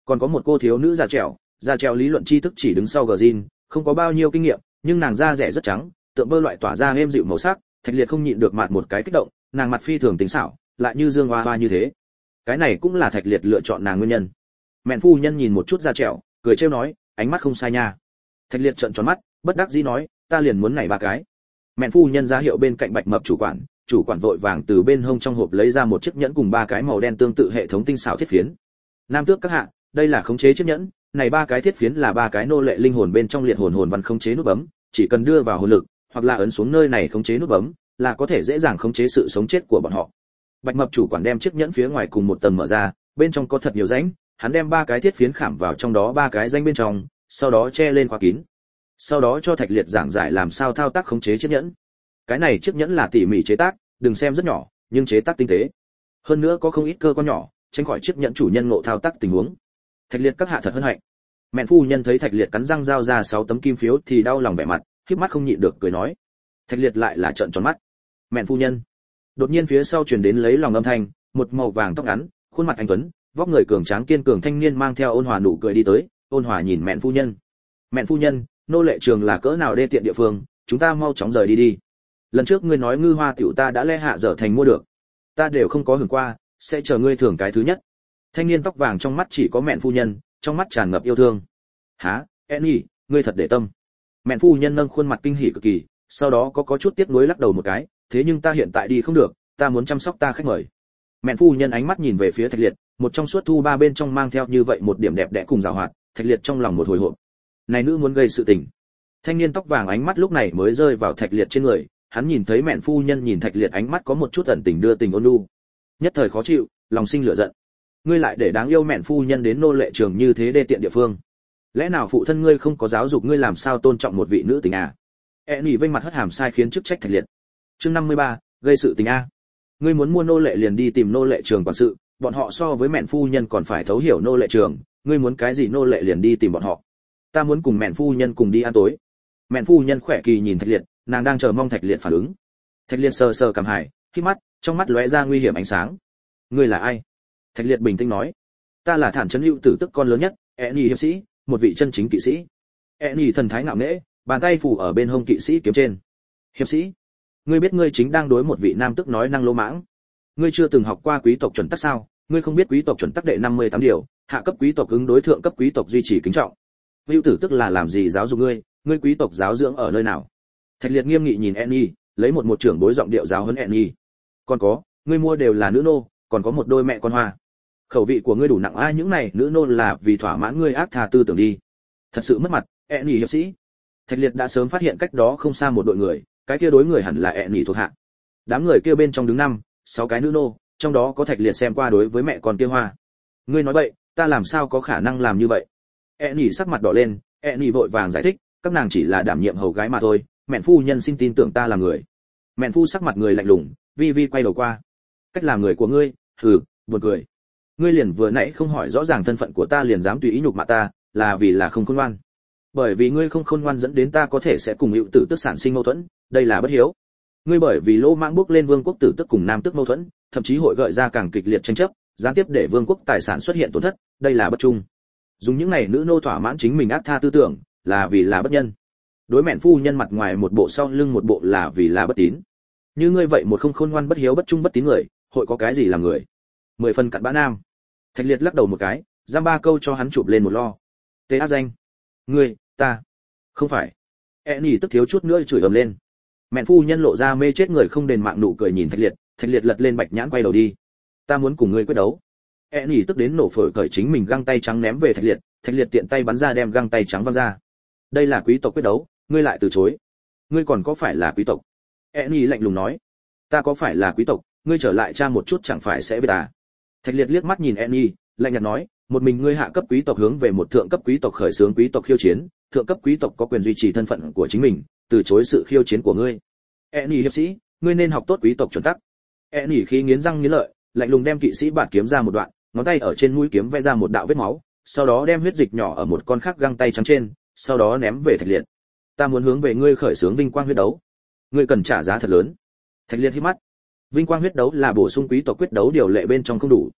Speaker 1: Còn có một cô thiếu nữ già trèo lý luận tri thức chỉ đứng sau Gjin, không có bao nhiêu kinh nghiệm, nhưng nàng da rẻ rất trắng, tượng bơ loại tỏa ra êm dịu màu sắc, Thạch Liệt không nhịn được mạt một cái kích động, nàng mặt phi thường tính xảo, lại như dương hoa hoa như thế. Cái này cũng là Thạch Liệt lựa chọn nàng nguyên nhân. Mẹn phu nhân nhìn một chút da trèo, cười trêu nói, ánh mắt không sai nha. Thạch Liệt trợn tròn mắt, bất đắc dĩ nói, ta liền muốn này ba cái. Mẹn phu nhân ra hiệu bên cạnh Bạch Mập chủ quản vội vàng từ bên hông trong hộp lấy ra một chiếc nhẫn cùng ba cái màu đen tương tự hệ thống tinh xảo thiết phiến. Nam tước các hạ, đây là khống chế chiếc nhẫn, này ba cái thiết phiến là ba cái nô lệ linh hồn bên trong liệt hồn văn khống chế nút bấm, chỉ cần đưa vào hồn lực, hoặc là ấn xuống nơi này khống chế nút bấm, là có thể dễ dàng khống chế sự sống chết của bọn họ. Bạch Mập chủ quản đem chiếc nhẫn phía ngoài cùng một tầng mở ra, bên trong có thật nhiều rãnh, hắn đem ba cái thiết phiến khảm vào trong đó ba cái rãnh bên trong, sau đó che lên khóa kín. Sau đó cho Thạch Liệt giảng giải làm sao thao tác khống chế chiếc nhẫn. Cái này chiếc nhẫn là tỉ mỉ chế tác, đừng xem rất nhỏ, nhưng chế tác tinh tế. Hơn nữa có không ít cơ quan nhỏ, tránh khỏi chiếc nhẫn chủ nhân ngộ thao tác tình huống. Thạch Liệt các hạ thật hân hạnh. Mẹn phu nhân thấy Thạch Liệt cắn răng giao ra 6 tấm kim phiếu thì đau lòng vẻ mặt, khép mắt không nhịn được cười nói. Thạch Liệt lại là trợn tròn mắt. Mẹn phu nhân. Đột nhiên phía sau truyền đến lấy lòng âm thanh, một màu vàng tóc ngắn, khuôn mặt anh tuấn, vóc người cường tráng kiên cường thanh niên mang theo ôn hòa nụ cười đi tới. Ôn hòa nhìn Mẹn phu nhân. Mẹn phu nhân, nô lệ trường là cỡ nào đê tiện địa phương, chúng ta mau chóng rời đi đi. Lần trước ngươi nói ngư hoa tiểu ta đã le hạ dở thành mua được, ta đều không có hưởng qua, sẽ chờ ngươi thưởng cái thứ nhất. Thanh niên tóc vàng trong mắt chỉ có Mẹn phu nhân, trong mắt tràn ngập yêu thương. Hả, Annie, ngươi thật để tâm. Mẹn phu nhân nâng khuôn mặt kinh hỉ cực kỳ, sau đó có chút tiếc nuối lắc đầu một cái, thế nhưng ta hiện tại đi không được, ta muốn chăm sóc ta khách mời. Mẹn phu nhân ánh mắt nhìn về phía Thạch Liệt, một trong suốt thu ba bên trong mang theo như vậy một điểm đẹp đẽ cùng giàu hoạt, Thạch Liệt trong lòng một hồi hộp. Này nữ muốn gây sự tình. Thanh niên tóc vàng ánh mắt lúc này mới rơi vào Thạch Liệt trên người, hắn nhìn thấy Mẹn phu nhân nhìn Thạch Liệt ánh mắt có một chút ẩn tình đưa tình ôn nhu. Nhất thời khó chịu, lòng sinh lửa giận. Ngươi lại để đáng yêu Mẹn phu nhân đến nô lệ trường như thế đê tiện địa phương. Lẽ nào phụ thân ngươi không có giáo dục ngươi làm sao tôn trọng một vị nữ tình à? Nỉ vênh mặt hất hàm sai khiến chức trách Thạch Liệt. Chương 53, gây sự tình a. Ngươi muốn mua nô lệ liền đi tìm nô lệ trường quản sự, bọn họ so với Mẹn phu nhân còn phải thấu hiểu nô lệ trường, ngươi muốn cái gì nô lệ liền đi tìm bọn họ. Ta muốn cùng Mẹn phu nhân cùng đi ăn tối. Mẹn phu nhân khỏe kỳ nhìn Thạch Liệt, nàng đang chờ mong Thạch Liệt phản ứng. Thạch Liệt sờ sờ cằm hài, khít mắt, trong mắt lóe ra nguy hiểm ánh sáng. Ngươi là ai? Thạch Liệt bình tĩnh nói. Ta là Thản Chấn Hữu Tử tức con lớn nhất, Nỉ hiệp sĩ, một vị chân chính kỵ sĩ. Nỉ thần thái ngạo nghễ, bàn tay phủ ở bên hông kỵ sĩ kiếm trên. Hiệp sĩ, ngươi biết ngươi chính đang đối một vị nam tức nói năng lô mãng. Ngươi chưa từng học qua quý tộc chuẩn tắc sao? Ngươi không biết quý tộc chuẩn tắc đệ 58 điều, hạ cấp quý tộc ứng đối thượng cấp quý tộc duy trì kính trọng. Hữu Tử tức là làm gì giáo dục ngươi? Ngươi quý tộc giáo dưỡng ở nơi nào? Thạch Liệt nghiêm nghị nhìn Nỉ, lấy một trưởng bối giọng điệu giáo huấn Nỉ. Còn có, ngươi mua đều là nữ nô, còn có một đôi mẹ con hoa. Khẩu vị của ngươi đủ nặng ai những này nữ nô là vì thỏa mãn ngươi ác thà tư tưởng đi. Thật sự mất mặt, Nỉ hiệp sĩ. Thạch Liệt đã sớm phát hiện cách đó không xa một đội người, cái kia đối người hẳn là Nỉ thuộc hạ. Đám người kia bên trong đứng 5-6 cái nữ nô, trong đó có Thạch Liệt xem qua đối với mẹ con kia hoa. Ngươi nói bậy, ta làm sao có khả năng làm như vậy? Nỉ sắc mặt đỏ lên, Nỉ vội vàng giải thích, các nàng chỉ là đảm nhiệm hầu gái mà thôi, Mẹn phu nhân xin tin tưởng ta là người. Mẹn phu sắc mặt người lạnh lùng, vi quay đầu qua. Cách làm người của ngươi, hừ, buồn cười. Ngươi liền vừa nãy không hỏi rõ ràng thân phận của ta liền dám tùy ý nhục mạ ta, là vì là không khôn ngoan. Bởi vì ngươi không khôn ngoan dẫn đến ta có thể sẽ cùng Hữu Tử tức sản sinh mâu thuẫn, đây là bất hiếu. Ngươi bởi vì lỗ mãng bước lên vương quốc tử tức cùng nam tức mâu thuẫn, thậm chí hội gợi ra càng kịch liệt tranh chấp, gián tiếp để vương quốc tài sản xuất hiện tổn thất, đây là bất trung. Dùng những này nữ nô thỏa mãn chính mình ác tha tư tưởng, là vì là bất nhân. Đối Mẹn phu nhân mặt ngoài một bộ sau lưng một bộ là vì là bất tín. Như ngươi vậy một không khôn ngoan bất hiếu bất trung bất tín người, hội có cái gì làm người? 10 phần cặn bã nam. Thạch Liệt lắc đầu một cái, giam 3 câu cho hắn chụp lên một lo. Tê ác danh. Ngươi, ta. Không phải. Nỉ tức thiếu chút nữa chửi ầm lên. Mẹn phu nhân lộ ra mê chết người không đền mạng nụ cười nhìn Thạch Liệt lật lên bạch nhãn quay đầu đi. Ta muốn cùng ngươi quyết đấu. Nỉ tức đến nổ phổi cởi chính mình găng tay trắng ném về Thạch Liệt tiện tay bắn ra đem găng tay trắng văng ra. Đây là quý tộc quyết đấu, ngươi lại từ chối. Ngươi còn có phải là quý tộc? Nỉ lạnh lùng nói. Ta có phải là quý tộc, ngươi trở lại tra một chút chẳng phải sẽ biết à? Thạch Liệt liếc mắt nhìn Nỉ, lạnh nhạt nói, một mình ngươi hạ cấp quý tộc hướng về một thượng cấp quý tộc khởi xướng quý tộc khiêu chiến, thượng cấp quý tộc có quyền duy trì thân phận của chính mình, từ chối sự khiêu chiến của ngươi. Nỉ hiệp sĩ, ngươi nên học tốt quý tộc chuẩn tắc. Nỉ khí nghiến răng nghiến lợi, lạnh lùng đem kỵ sĩ bạt kiếm ra một đoạn, ngón tay ở trên mũi kiếm vẽ ra một đạo vết máu, sau đó đem huyết dịch nhỏ ở một con khác găng tay trắng trên, sau đó ném về Thạch Liệt. Ta muốn hướng về ngươi khởi xướng vinh quang huyết đấu, ngươi cần trả giá thật lớn. Thạch Liệt hít mắt. Vinh quang huyết đấu là bổ sung quý tộc quyết đấu điều lệ bên trong không đủ.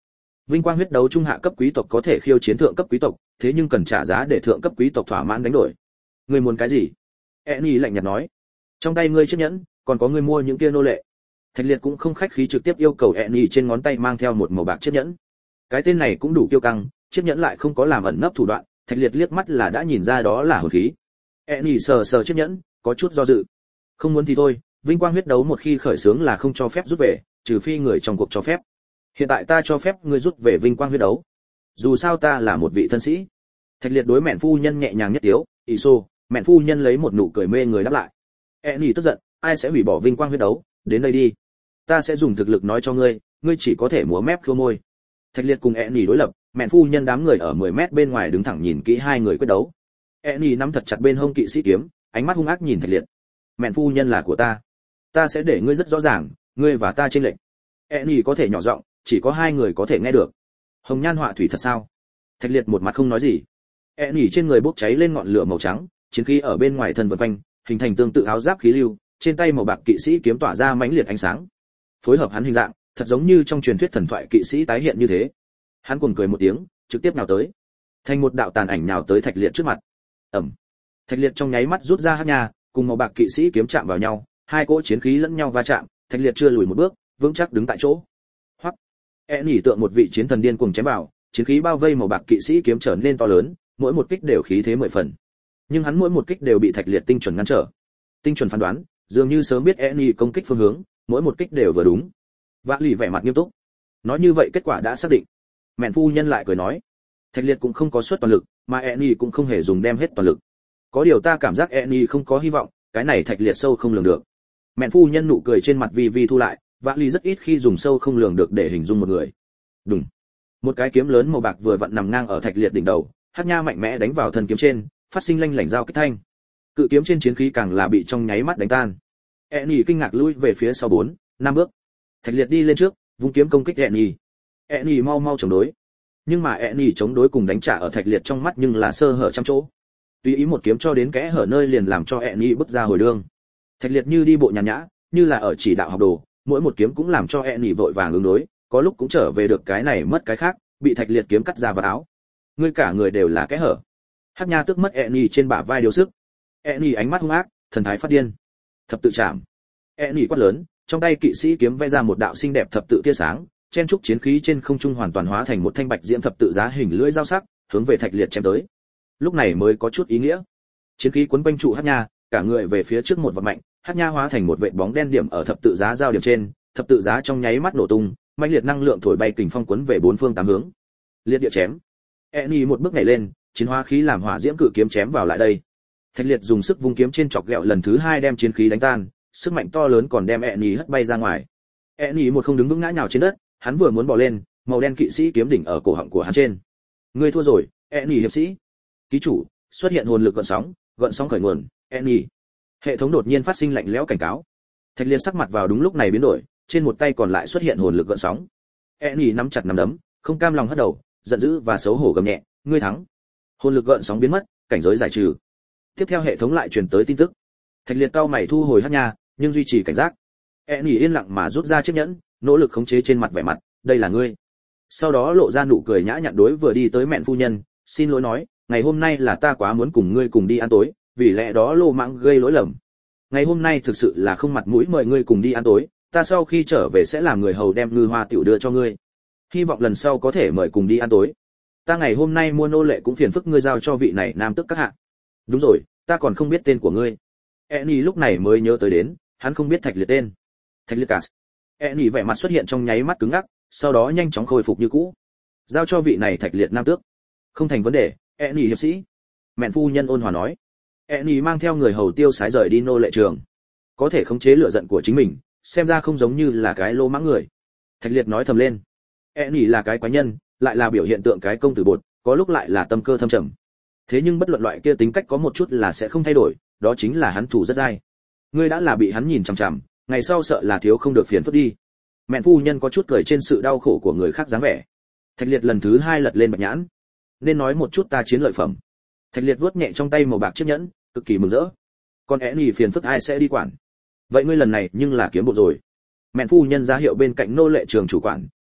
Speaker 1: Vinh quang huyết đấu trung hạ cấp quý tộc có thể khiêu chiến thượng cấp quý tộc, thế nhưng cần trả giá để thượng cấp quý tộc thỏa mãn đánh đổi. Ngươi muốn cái gì? Enny lạnh nhạt nói. Trong tay ngươi chiếc nhẫn, còn có ngươi mua những kia nô lệ. Thạch Liệt cũng không khách khí trực tiếp yêu cầu Enny trên ngón tay mang theo một màu bạc chiếc nhẫn. Cái tên này cũng đủ kiêu căng, chiếc nhẫn lại không có làm ẩn nấp thủ đoạn, Thạch Liệt liếc mắt là đã nhìn ra đó là hồn khí. Enny sờ sờ chiếc nhẫn, có chút do dự. Không muốn thì thôi, vinh quang huyết đấu một khi khởi xướng là không cho phép rút về, trừ phi người trong cuộc cho phép. Hiện tại ta cho phép ngươi rút về vinh quang huyết đấu. Dù sao ta là một vị thân sĩ. Thạch Liệt đối mẹn phu nhân nhẹ nhàng nhất tiếu, "Iso." Mẹn phu nhân lấy một nụ cười mê người đáp lại. Enny tức giận, "Ai sẽ hủy bỏ vinh quang huyết đấu, đến đây đi. Ta sẽ dùng thực lực nói cho ngươi, ngươi chỉ có thể múa mép khêu môi." Thạch Liệt cùng Enny đối lập, mẹn phu nhân đám người ở 10 mét bên ngoài đứng thẳng nhìn kỹ hai người quyết đấu. Enny nắm thật chặt bên hông kỵ sĩ kiếm, ánh mắt hung ác nhìn Thạch Liệt. "Mẹn phu nhân là của ta sẽ để ngươi rất rõ ràng, ngươi và ta chênh lệch." Enny có thể nhỏ giọng, chỉ có hai người có thể nghe được. "Hồng nhan họa thủy thật sao?" Thạch Liệt một mặt không nói gì. Enny trên người bốc cháy lên ngọn lửa màu trắng, chiến khí ở bên ngoài thân vần quanh, hình thành tương tự áo giáp khí lưu, trên tay màu bạc kỵ sĩ kiếm tỏa ra mãnh liệt ánh sáng. Phối hợp hắn hình dạng, thật giống như trong truyền thuyết thần thoại kỵ sĩ tái hiện như thế. Hắn cuồng cười một tiếng, trực tiếp nhào tới. Thành một đạo tàn ảnh nhào tới Thạch Liệt trước mặt. Ầm. Thạch Liệt trong nháy mắt rút ra hắc nha, cùng màu bạc kỵ sĩ kiếm chạm vào nhau, hai cỗ chiến khí lẫn nhau va chạm, Thạch Liệt chưa lùi một bước, vững chắc đứng tại chỗ. Hoắc. Enny tượng một vị chiến thần điên cuồng chém vào, chiến khí bao vây màu bạc kỵ sĩ kiếm trở nên to lớn, mỗi một kích đều khí thế 10 phần. Nhưng hắn mỗi một kích đều bị Thạch Liệt tinh chuẩn ngăn trở. Tinh chuẩn phán đoán, dường như sớm biết Enny công kích phương hướng, mỗi một kích đều vừa đúng. Vã Lì vẻ mặt nghiêm túc. Nói như vậy kết quả đã xác định. Mẹn phu nhân lại cười nói, Thạch Liệt cũng không có suất toàn lực, mà Enny cũng không hề dùng đem hết toàn lực. Có điều ta cảm giác Enny không có hy vọng, cái này Thạch Liệt sâu không lường được. Mẹn phu nhân nụ cười trên mặt vi vi thu lại, Vã Lì rất ít khi dùng sâu không lường được để hình dung một người. Đùng. Một cái kiếm lớn màu bạc vừa vặn nằm ngang ở Thạch Liệt đỉnh đầu, hắc nha mạnh mẽ đánh vào thân kiếm trên, phát sinh lanh lảnh giao kích thanh. Cự kiếm trên chiến khí càng là bị trong nháy mắt đánh tan. Enny kinh ngạc lui về phía sau 4-5 bước. Thạch Liệt đi lên trước, vung kiếm công kích Enny. Enny mau mau chống đối. Nhưng mà Enny chống đối cùng đánh trả ở Thạch Liệt trong mắt nhưng là sơ hở trăm chỗ. Tùy ý một kiếm cho đến kẽ hở nơi liền làm cho Enny bứt ra hồi đường. Thạch Liệt như đi bộ nhàn nhã, như là ở chỉ đạo học đồ, mỗi một kiếm cũng làm cho Enny vội vàng ứng đối, có lúc cũng trở về được cái này mất cái khác, bị Thạch Liệt kiếm cắt ra vào áo. Ngươi cả người đều là kẽ hở. Hắc nha tức mất Enny trên bả vai điều sức. Enny ánh mắt hung ác, thần thái phát điên. Thập tự chạm. Enny quát lớn, trong tay kỵ sĩ kiếm vẽ ra một đạo xinh đẹp thập tự tia sáng, chen trúc chiến khí trên không trung hoàn toàn hóa thành một thanh bạch diễm thập tự giá hình lưỡi dao sắc, hướng về Thạch Liệt chém tới. Lúc này mới có chút ý nghĩa. Chiến khí quấn quanh trụ Hắc nha, cả người về phía trước một vọt mạnh, Hắc nha hóa thành một vệt bóng đen điểm ở thập tự giá giao điểm trên, thập tự giá trong nháy mắt nổ tung, mãnh liệt năng lượng thổi bay kình phong quấn về bốn phương tám hướng. Liệt địa chém. Enny một bước nhảy lên, chiến hóa khí làm hỏa diễm cự kiếm chém vào lại đây. Thạch Liệt dùng sức vung kiếm trên chọc ghẹo lần thứ 2 đem chiến khí đánh tan, sức mạnh to lớn còn đem Enny hất bay ra ngoài. Enny một không đứng vững ngã nhào trên đất, hắn vừa muốn bò lên, màu đen kỵ sĩ kiếm đỉnh ở cổ họng của hắn trên. Ngươi thua rồi, Enny hiệp sĩ. Ký chủ, xuất hiện hồn lực gợn sóng khởi nguồn, Enny. Hệ thống đột nhiên phát sinh lạnh lẽo cảnh cáo. Thạch Liệt sắc mặt vào đúng lúc này biến đổi, trên một tay còn lại xuất hiện hồn lực gợn sóng. Enny nắm chặt nắm đấm, không cam lòng hất đầu, giận dữ và xấu hổ gầm nhẹ, ngươi thắng. Hồn lực gợn sóng biến mất, cảnh giới giải trừ. Tiếp theo hệ thống lại truyền tới tin tức. Thạch Liệt cao mày thu hồi hắc nha, nhưng duy trì cảnh giác. Enny yên lặng mà rút ra chiếc nhẫn, nỗ lực khống chế trên mặt vẻ mặt, đây là ngươi. Sau đó lộ ra nụ cười nhã nhặn đối vừa đi tới mẹn phu nhân, xin lỗi nói, ngày hôm nay là ta quá muốn cùng ngươi cùng đi ăn tối, vì lẽ đó lô mãng gây lỗi lầm. Ngày hôm nay thực sự là không mặt mũi mời ngươi cùng đi ăn tối, ta sau khi trở về sẽ làm người hầu đem ngư hoa tiểu đưa cho ngươi. Hy vọng lần sau có thể mời cùng đi ăn tối. Ta ngày hôm nay mua nô lệ cũng phiền phức ngươi giao cho vị này nam tức các hạ. Đúng rồi, ta còn không biết tên của ngươi. Enny lúc này mới nhớ tới đến, hắn không biết Thạch Liệt tên. Thạch Liệt Cas. Enny vẻ mặt xuất hiện trong nháy mắt cứng ngắc, sau đó nhanh chóng khôi phục như cũ. Giao cho vị này Thạch Liệt nam tước. Không thành vấn đề, Enny hiệp sĩ. Mẹn phu nhân ôn hòa nói. Enny mang theo người hầu tiêu sái rời đi nô lệ trường. Có thể khống chế lửa giận của chính mình, xem ra không giống như là cái lô mãng người. Thạch Liệt nói thầm lên. Enny là cái quái nhân, lại là biểu hiện tượng cái công tử bột, có lúc lại là tâm cơ thâm trầm. Thế nhưng bất luận loại kia tính cách có một chút là sẽ không thay đổi, đó chính là hắn thủ rất dai. Ngươi đã là bị hắn nhìn chằm chằm, ngày sau sợ là thiếu không được phiền phức đi. Mẹn phu nhân có chút cười trên sự đau khổ của người khác dáng vẻ. Thạch Liệt lần thứ 2 lật lên bạch nhãn. Nên nói một chút ta chiến lợi phẩm. Thạch Liệt vuốt nhẹ trong tay màu bạc chiếc nhẫn, cực kỳ mừng rỡ. Con Enny phiền phức ai sẽ đi quản? Vậy ngươi lần này nhưng là kiếm bộ rồi. Mẹn phu nhân ra hiệu bên cạnh nô lệ trường chủ quản,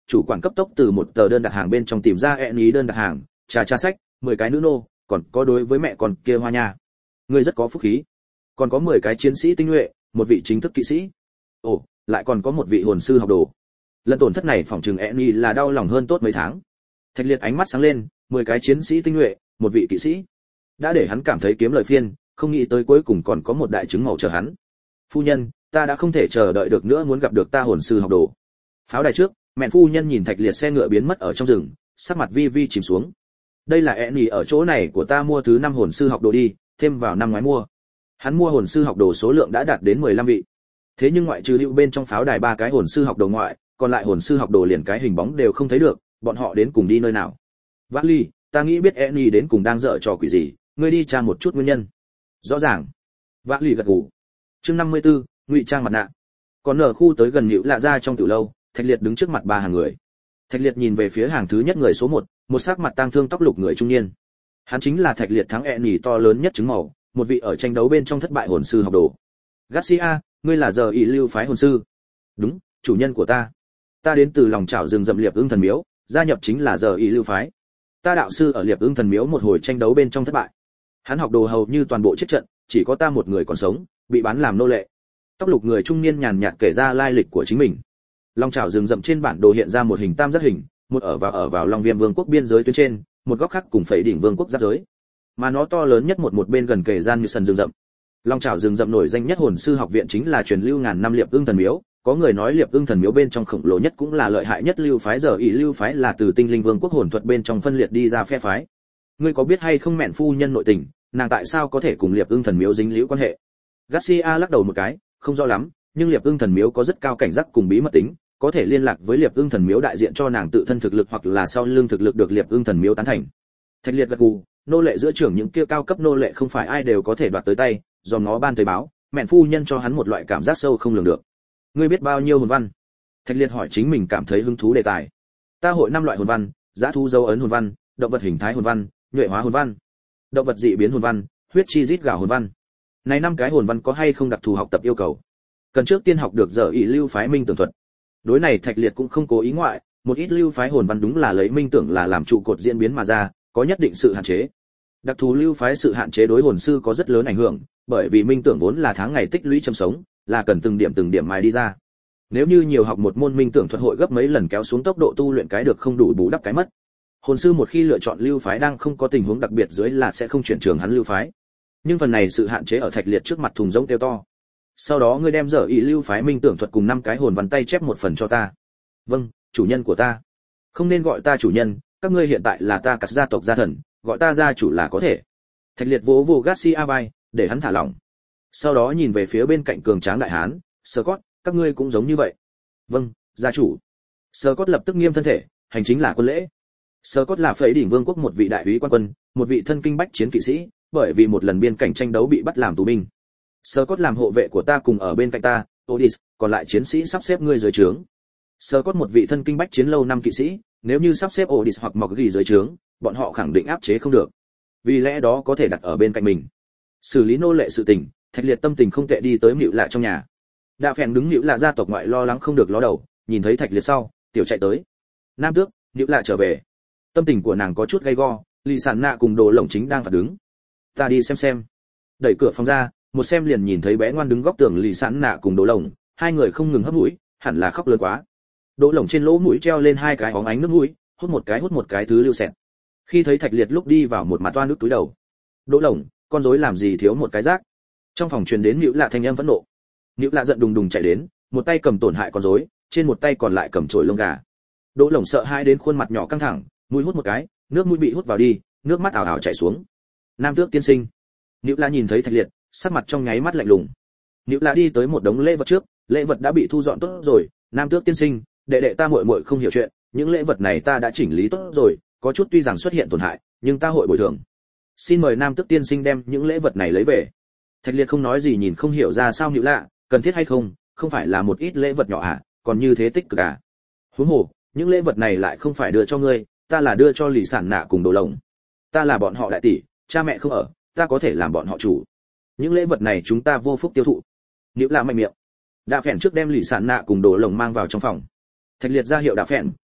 Speaker 1: chủ quản cấp tốc từ một tờ đơn đặt hàng bên trong tìm ra ý đơn đặt hàng, trà sách, 10 cái nữ nô, còn có đối với mẹ con kia hoa nha. Ngươi rất có phúc khí. Còn có 10 cái chiến sĩ tinh nhuệ, một vị chính thức kỵ sĩ. Ồ, lại còn có một vị hồn sư học đồ. Lần tổn thất này phỏng chừng Enny là đau lòng hơn tốt mấy tháng. Thạch Liệt ánh mắt sáng lên, 10 cái chiến sĩ tinh nhuệ, một vị kỵ sĩ. Đã để hắn cảm thấy kiếm lời phiên, không nghĩ tới cuối cùng còn có một đại chứng màu chờ hắn. Phu nhân, ta đã không thể chờ đợi được nữa, muốn gặp được ta hồn sư học đồ. Pháo đài trước, mẹ phu nhân nhìn Thạch Liệt xe ngựa biến mất ở trong rừng, sắc mặt vi vi chìm xuống. Đây là Enny ở chỗ này của ta mua thứ 5 hồn sư học đồ đi, thêm vào năm ngoái mua. Hắn mua hồn sư học đồ số lượng đã đạt đến 15 vị. Thế nhưng ngoại trừ lưu bên trong pháo đài 3 cái hồn sư học đồ ngoại, còn lại hồn sư học đồ liền cái hình bóng đều không thấy được, bọn họ đến cùng đi nơi nào? Vác Ly, ta nghĩ biết Enny đến cùng đang dở trò quỷ gì, ngươi đi tra một chút nguyên nhân. Rõ ràng. Vác Ly gật gù. Chương 54, ngụy trang mặt nạ. Còn ở khu tới gần Nữu Lạ ra trong tiểu lâu, Thạch Liệt đứng trước mặt 3 hàng người. Thạch Liệt nhìn về phía hàng thứ nhất người số 1, một sắc mặt tang thương tóc lục người trung niên. Hắn chính là Thạch Liệt thắng Enny to lớn nhất chứng màu, một vị ở tranh đấu bên trong thất bại hồn sư học đồ. Garcia, ngươi là giờ ý lưu phái hồn sư? Đúng, chủ nhân của ta. Ta đến từ lòng chảo rừng rậm Liệp Ưng Thần Miếu, gia nhập chính là giờ ý lưu phái. Ta đạo sư ở Liệp Ưng Thần Miếu một hồi tranh đấu bên trong thất bại. Hắn học đồ hầu như toàn bộ chết trận, chỉ có ta một người còn sống, bị bán làm nô lệ. Tóc lục người trung niên nhàn nhạt kể ra lai lịch của chính mình. Long chảo rừng rậm trên bản đồ hiện ra một hình tam giác hình, một ở vào Long Viêm Vương quốc biên giới tuyến trên, một góc khác cùng Phẩy đỉnh Vương quốc giáp giới. Mà nó to lớn nhất một bên gần kề gian như sân rừng rậm. Long chảo rừng rậm nổi danh nhất hồn sư học viện chính là truyền lưu ngàn năm Liệp Ưng Thần Miếu, có người nói Liệp Ưng Thần Miếu bên trong khổng lồ nhất cũng là lợi hại nhất lưu phái giờ ỷ lưu phái là từ Tinh Linh Vương quốc hồn thuật bên trong phân liệt đi ra phe phái. Ngươi có biết hay không mẹn phu nhân nội tình, nàng tại sao có thể cùng Liệp Ưng Thần Miếu dính líu quan hệ? Garcia lắc đầu một cái, không rõ lắm, nhưng Liệp Ưng Thần Miếu có rất cao cảnh giác cùng bí mật tính, có thể liên lạc với Liệp Ưng Thần Miếu đại diện cho nàng tự thân thực lực hoặc là sau lưng thực lực được Liệp Ưng Thần Miếu tán thành. Thạch Liệt gật gù, nô lệ giữa trưởng những kia cao cấp nô lệ không phải ai đều có thể đoạt tới tay, do nó ban tới báo, mẹn phu nhân cho hắn một loại cảm giác sâu không lường được. Ngươi biết bao nhiêu hồn văn? Thạch Liệt hỏi chính mình cảm thấy hứng thú đề tài. Ta hội 5 loại hồn văn, dã thú dấu ấn hồn văn, động vật hình thái hồn văn, nhuệ hóa hồn văn, động vật dị biến hồn văn, huyết chi rít gào hồn văn. Này 5 cái hồn văn có hay không đặc thù học tập yêu cầu? Cần trước tiên học được giờ ỷ lưu phái minh tưởng thuật. Đối này Thạch Liệt cũng không cố ý ngoại, một ít lưu phái hồn văn đúng là lấy minh tưởng là làm trụ cột diễn biến mà ra, có nhất định sự hạn chế. Đặc thù lưu phái sự hạn chế đối hồn sư có rất lớn ảnh hưởng, bởi vì minh tưởng vốn là tháng ngày tích lũy châm sống, là cần từng điểm mài đi ra. Nếu như nhiều học một môn minh tưởng thuật hội gấp mấy lần kéo xuống tốc độ tu luyện cái được không đủ bù đắp cái mất. Hồn sư một khi lựa chọn lưu phái đang không có tình huống đặc biệt dưới là sẽ không chuyển trường hắn lưu phái. Nhưng phần này sự hạn chế ở Thạch Liệt trước mặt thùng rỗng kêu to. Sau đó ngươi đem giờ ý lưu phái minh tưởng thuật cùng 5 cái hồn văn tay chép một phần cho ta. Vâng, chủ nhân của ta. Không nên gọi ta chủ nhân, các ngươi hiện tại là ta cả gia tộc gia thần, gọi ta gia chủ là có thể. Thạch Liệt vỗ vỗ Garcia vai, để hắn thả lỏng. Sau đó nhìn về phía bên cạnh cường tráng đại hán, Scott, các ngươi cũng giống như vậy. Vâng, gia chủ. Scott lập tức nghiêm thân thể, hành chính là quân lễ. Scott là Phẩy đỉnh Vương quốc một vị đại úy quan quân, một vị thân kinh bách chiến kỵ sĩ, bởi vì một lần biên cảnh tranh đấu bị bắt làm tù binh. Scott làm hộ vệ của ta cùng ở bên cạnh ta, Odis, còn lại chiến sĩ sắp xếp ngươi dưới trướng. Scott một vị thân kinh bách chiến lâu năm kỵ sĩ, nếu như sắp xếp Odis hoặc Mọc ghi dưới trướng, bọn họ khẳng định áp chế không được. Vì lẽ đó có thể đặt ở bên cạnh mình. Xử lý nô lệ sự tình, Thạch Liệt tâm tình không tệ đi tới Nữu Lạ trong nhà. Đạ Phèn đứng Nữu Lạ gia tộc ngoại lo lắng không được ló đầu, nhìn thấy Thạch Liệt sau, tiểu chạy tới. Nam tước, Nữu Lạ trở về. Tâm tình của nàng có chút gay go, Lý Sản Nạ cùng Đồ Lồng chính đang phạt đứng. Ta đi xem. Đẩy cửa phòng ra, một xem liền nhìn thấy bé ngoan đứng góc tường Lý Sản Nạ cùng Đồ Lồng, hai người không ngừng hấp mũi, hẳn là khóc lớn quá. Đồ Lồng trên lỗ mũi treo lên 2 cái óng ánh nước mũi, hút một cái thứ lưu xẹt. Khi thấy Thạch Liệt lúc đi vào một mặt toa nước túi đầu. Đồ Lồng, con rối làm gì thiếu một cái rác? Trong phòng truyền đến Nữu Lạ thanh âm phẫn nộ. Nữu Lạ giận đùng đùng chạy đến, một tay cầm tổn hại con rối, trên một tay còn lại cầm chổi lông gà. Đỗ Lồng sợ hãi đến khuôn mặt nhỏ căng thẳng, mũi hút một cái, nước mũi bị hút vào đi, nước mắt ảo ảo chảy xuống. Nam tước tiên sinh. Nữu Lạ nhìn thấy Thạch Liệt, sắc mặt trong nháy mắt lạnh lùng. Nữu Lạ đi tới một đống lễ vật trước, lễ vật đã bị thu dọn tốt rồi, Nam tước tiên sinh, đệ ta muội muội không hiểu chuyện, những lễ vật này ta đã chỉnh lý tốt rồi, có chút tuy rằng xuất hiện tổn hại, nhưng ta hội bồi thường. Xin mời Nam tước tiên sinh đem những lễ vật này lấy về. Thạch Liệt không nói gì, nhìn không hiểu ra sao Nữu Lạ, cần thiết hay không, không phải là một ít lễ vật nhỏ à, còn như thế tích cực à? Huống hồ, những lễ vật này lại không phải đưa cho ngươi, ta là đưa cho Lý Sản Nạ cùng Đồ Lồng. Ta là bọn họ đại tỷ, cha mẹ không ở, ta có thể làm bọn họ chủ. Những lễ vật này chúng ta vô phúc tiêu thụ. Nữu Lạ mạnh miệng. Đạ Phèn trước đem Lý Sản Nạ cùng Đồ Lồng mang vào trong phòng. Thạch Liệt ra hiệu Đạ Phèn,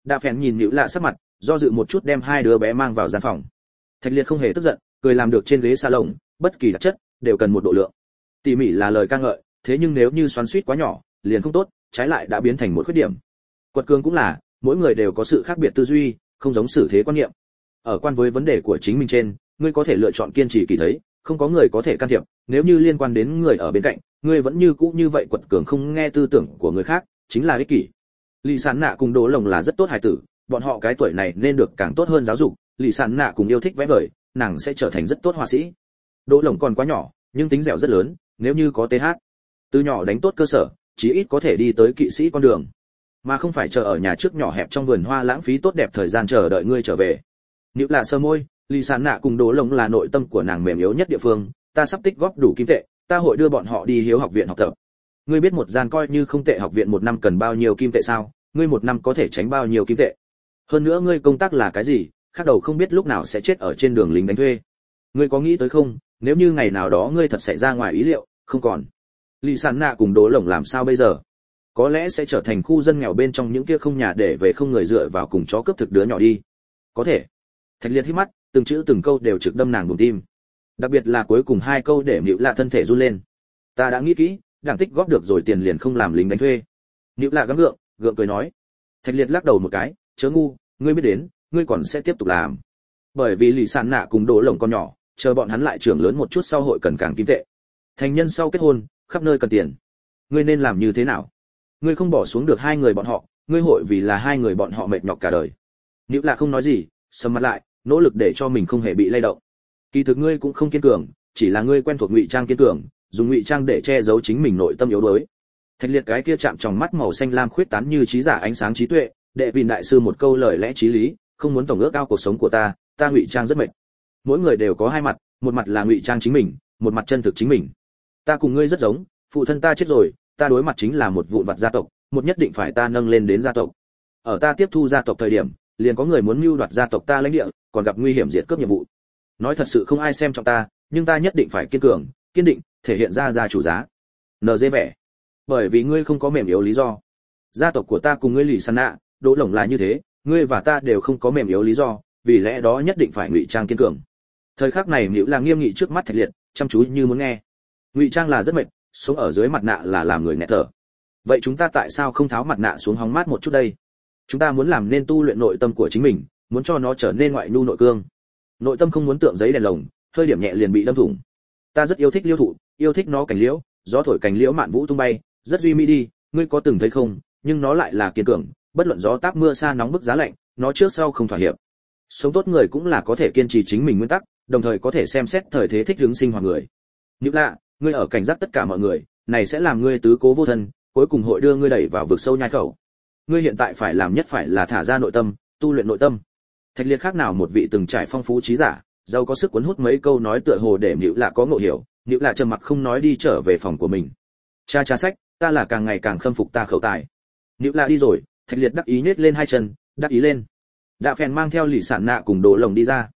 Speaker 1: Đạ Phèn nhìn Nữu Lạ sắc mặt, do dự một chút đem hai đứa bé mang vào gian phòng. Thạch Liệt không hề tức giận, cười làm được trên ghế salon, bất kỳ đặc chất đều cần một độ lượng. Tỉ mỉ là lời ca ngợi, thế nhưng nếu như xoắn xuýt quá nhỏ, liền không tốt, trái lại đã biến thành một khuyết điểm. Quật cường cũng là, mỗi người đều có sự khác biệt tư duy, không giống xử thế quan niệm. Ở quan với vấn đề của chính mình trên, ngươi có thể lựa chọn kiên trì kỳ thấy, không có người có thể can thiệp, nếu như liên quan đến người ở bên cạnh, ngươi vẫn như cũ như vậy quật cường không nghe tư tưởng của người khác, chính là ích kỷ. Lý Sản Nạ cùng Đỗ Lồng là rất tốt hài tử, bọn họ cái tuổi này nên được càng tốt hơn giáo dục, Lý Sản Nạ cùng yêu thích vẽ vời, nàng sẽ trở thành rất tốt họa sĩ. Đỗ Lồng còn quá nhỏ, nhưng tính dẻo rất lớn, nếu như có TH, từ nhỏ đánh tốt cơ sở, chí ít có thể đi tới kỵ sĩ con đường, mà không phải chờ ở nhà trước nhỏ hẹp trong vườn hoa lãng phí tốt đẹp thời gian chờ đợi ngươi trở về. Nữu Lạ sơ môi, Lý Sản Nạ cùng Đỗ Lồng là nội tâm của nàng mềm yếu nhất địa phương, ta sắp tích góp đủ kim tệ, ta hội đưa bọn họ đi Hiếu học viện học tập. Ngươi biết một gian coi như không tệ học viện một năm cần bao nhiêu kim tệ sao? Ngươi một năm có thể tránh bao nhiêu kim tệ? Hơn nữa ngươi công tác là cái gì? Khác đầu không biết lúc nào sẽ chết ở trên đường lính đánh thuê. Ngươi có nghĩ tới không, nếu như ngày nào đó ngươi thật xảy ra ngoài ý liệu, không còn. Lý Sản Nạ cùng Đỗ Lồng làm sao bây giờ? Có lẽ sẽ trở thành khu dân nghèo bên trong những kia không nhà để về không người dựa vào cùng chó cướp thực đứa nhỏ đi. Có thể. Thạch Liệt hít mắt, từng chữ từng câu đều trực đâm nàng bụng tim. Đặc biệt là cuối cùng hai câu để Nữu Lạ thân thể run lên. Ta đã nghĩ kỹ, đảng tích góp được rồi tiền liền không làm lính đánh thuê. Nữu Lạ gắng gượng cười nói. Thạch Liệt lắc đầu một cái, chớ ngu, ngươi biết đến, ngươi còn sẽ tiếp tục làm. Bởi vì Lý Sản Nạ cùng Đỗ Lồng con nhỏ, chờ bọn hắn lại trưởng lớn một chút sau hội cần càng kim tệ. Thành nhân sau kết hôn, khắp nơi cần tiền. Ngươi nên làm như thế nào? Ngươi không bỏ xuống được hai người bọn họ, ngươi hội vì là hai người bọn họ mệt nhọc cả đời. Nữu Lạ không nói gì, sầm mặt lại, nỗ lực để cho mình không hề bị lay động. Kỳ thực ngươi cũng không kiên cường, chỉ là ngươi quen thuộc ngụy trang kiên cường, dùng ngụy trang để che giấu chính mình nội tâm yếu đuối. Thạch Liệt cái kia chạm trong mắt màu xanh lam khuyết tán như trí giả ánh sáng trí tuệ, đệ Vịn đại sư một câu lời lẽ chí lý, không muốn tổng ước ao cuộc sống của ta ngụy trang rất mệt. Mỗi người đều có hai mặt, một mặt là ngụy trang chính mình, một mặt chân thực chính mình. Ta cùng ngươi rất giống, phụ thân ta chết rồi, ta đối mặt chính là một vụn vặt gia tộc, một nhất định phải ta nâng lên đến gia tộc. Ở ta tiếp thu gia tộc thời điểm, liền có người muốn mưu đoạt gia tộc ta lãnh địa, còn gặp nguy hiểm diệt cướp nhiệm vụ. Nói thật sự không ai xem trọng ta, nhưng ta nhất định phải kiên cường, kiên định, thể hiện ra gia chủ giá. NG vẻ. Bởi vì ngươi không có mềm yếu lý do. Gia tộc của ta cùng ngươi Lý Sản Nạ, Đỗ Lồng là như thế, ngươi và ta đều không có mềm yếu lý do, vì lẽ đó nhất định phải ngụy trang kiên cường. Thời khắc này Nữu là nghiêm nghị trước mắt Thạch Liệt, chăm chú như muốn nghe. Ngụy trang là rất mệt, sống ở dưới mặt nạ là làm người nghẹt thở. Vậy chúng ta tại sao không tháo mặt nạ xuống hóng mát một chút đây? Chúng ta muốn làm nên tu luyện nội tâm của chính mình, muốn cho nó trở nên ngoại nhu nội cương. Nội tâm không muốn tượng giấy đèn lồng, hơi điểm nhẹ liền bị đâm thủng. Ta rất yêu thích liêu thụ, yêu thích nó cành liễu, gió thổi cành liễu mạn vũ tung bay, rất duy mỹ đi, ngươi có từng thấy không? Nhưng nó lại là kiên cường, bất luận gió táp mưa sa nóng bức giá lạnh, nó trước sau không thỏa hiệp. Sống tốt người cũng là có thể kiên trì chính mình nguyên tắc, đồng thời có thể xem xét thời thế thích ứng sinh hoạt người. Nữu Lạ, ngươi ở cảnh giác tất cả mọi người, này sẽ làm ngươi tứ cố vô thân, cuối cùng hội đưa ngươi đẩy vào vực sâu nhai khẩu. Ngươi hiện tại phải làm nhất phải là thả ra nội tâm, tu luyện nội tâm. Thạch Liệt khác nào một vị từng trải phong phú trí giả, giàu có sức cuốn hút mấy câu nói tựa hồ để Nữu Lạ có ngộ hiểu, Nữu Lạ trầm mặc không nói đi trở về phòng của mình. Cha sách, ta là càng ngày càng khâm phục ta khẩu tài. Nữu Lạ đi rồi, Thạch Liệt đắc ý nhếch lên hai chân, đắc ý lên. Đạ Phèn mang theo Lý Sản Nạ cùng Đỗ Lồng đi ra.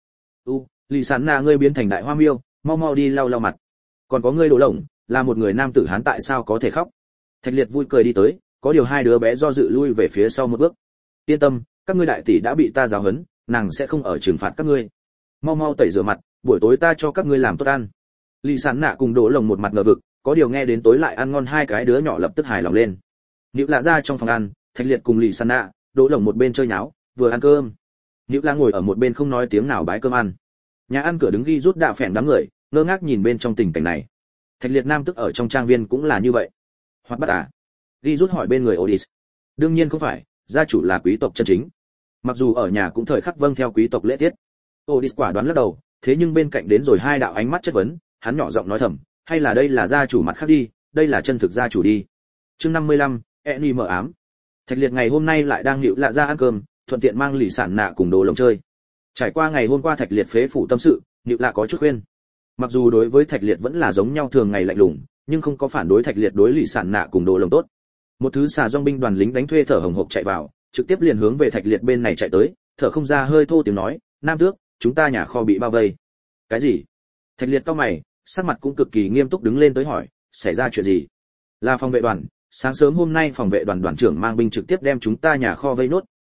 Speaker 1: Lý Sản Nạ ngươi biến thành đại hoa miêu, mau đi lau mặt. Còn có ngươi Đỗ Lồng, là một người nam tử hán tại sao có thể khóc? Thạch Liệt vui cười đi tới, có điều hai đứa bé do dự lui về phía sau một bước. Yên tâm, các ngươi đại tỷ đã bị ta giáo huấn, nàng sẽ không ở trừng phạt các ngươi. Mau tẩy rửa mặt, buổi tối ta cho các ngươi làm tốt ăn. Lý Sản Nạ cùng Đỗ Lồng một mặt ngờ vực, có điều nghe đến tối lại ăn ngon hai cái đứa nhỏ lập tức hài lòng lên. Nữu Lạ ra trong phòng ăn, Thạch Liệt cùng Lý Sản Nạ, Đỗ Lồng một bên chơi nháo, vừa ăn cơm. Nữu Lạ ngồi ở một bên không nói tiếng nào bái cơm ăn. Nhà ăn cửa đứng ghi rút Đạ Phèn đám người, ngơ ngác nhìn bên trong tình cảnh này. Thạch Liệt nam tức ở trong trang viên cũng là như vậy. Hoặc bắt à? Ghi rút hỏi bên người Odis. Đương nhiên không phải, gia chủ là quý tộc chân chính. Mặc dù ở nhà cũng thời khắc vâng theo quý tộc lễ tiết. Odis quả đoán lắc đầu, thế nhưng bên cạnh đến rồi hai đạo ánh mắt chất vấn, hắn nhỏ giọng nói thầm, hay là đây là gia chủ mặt khác đi, đây là chân thực gia chủ đi. Chương 55, Eni mở ám. Thạch Liệt ngày hôm nay lại đang Nữu Lạ ra ăn cơm, thuận tiện mang Lý Sản Nạ cùng Đỗ Lồng chơi. Trải qua ngày hôm qua Thạch Liệt phế phủ tâm sự, Nữu Lạ có chút khuyên. Mặc dù đối với Thạch Liệt vẫn là giống nhau thường ngày lạnh lùng, nhưng không có phản đối Thạch Liệt đối Lý Sản Nạ cùng Đỗ Lồng tốt. Một thứ xà dòng binh đoàn lính đánh thuê thở hồng hộc chạy vào, trực tiếp liền hướng về Thạch Liệt bên này chạy tới, thở không ra hơi thô tiếng nói, "Nam tước, chúng ta nhà kho bị bao vây." "Cái gì?" Thạch Liệt cau mày, sắc mặt cũng cực kỳ nghiêm túc đứng lên tới hỏi, "Xảy ra chuyện gì?" "Là phòng vệ đoàn, sáng sớm hôm nay phòng vệ đoàn đoàn trưởng mang binh trực tiếp đem chúng ta nhà kho vây nốt,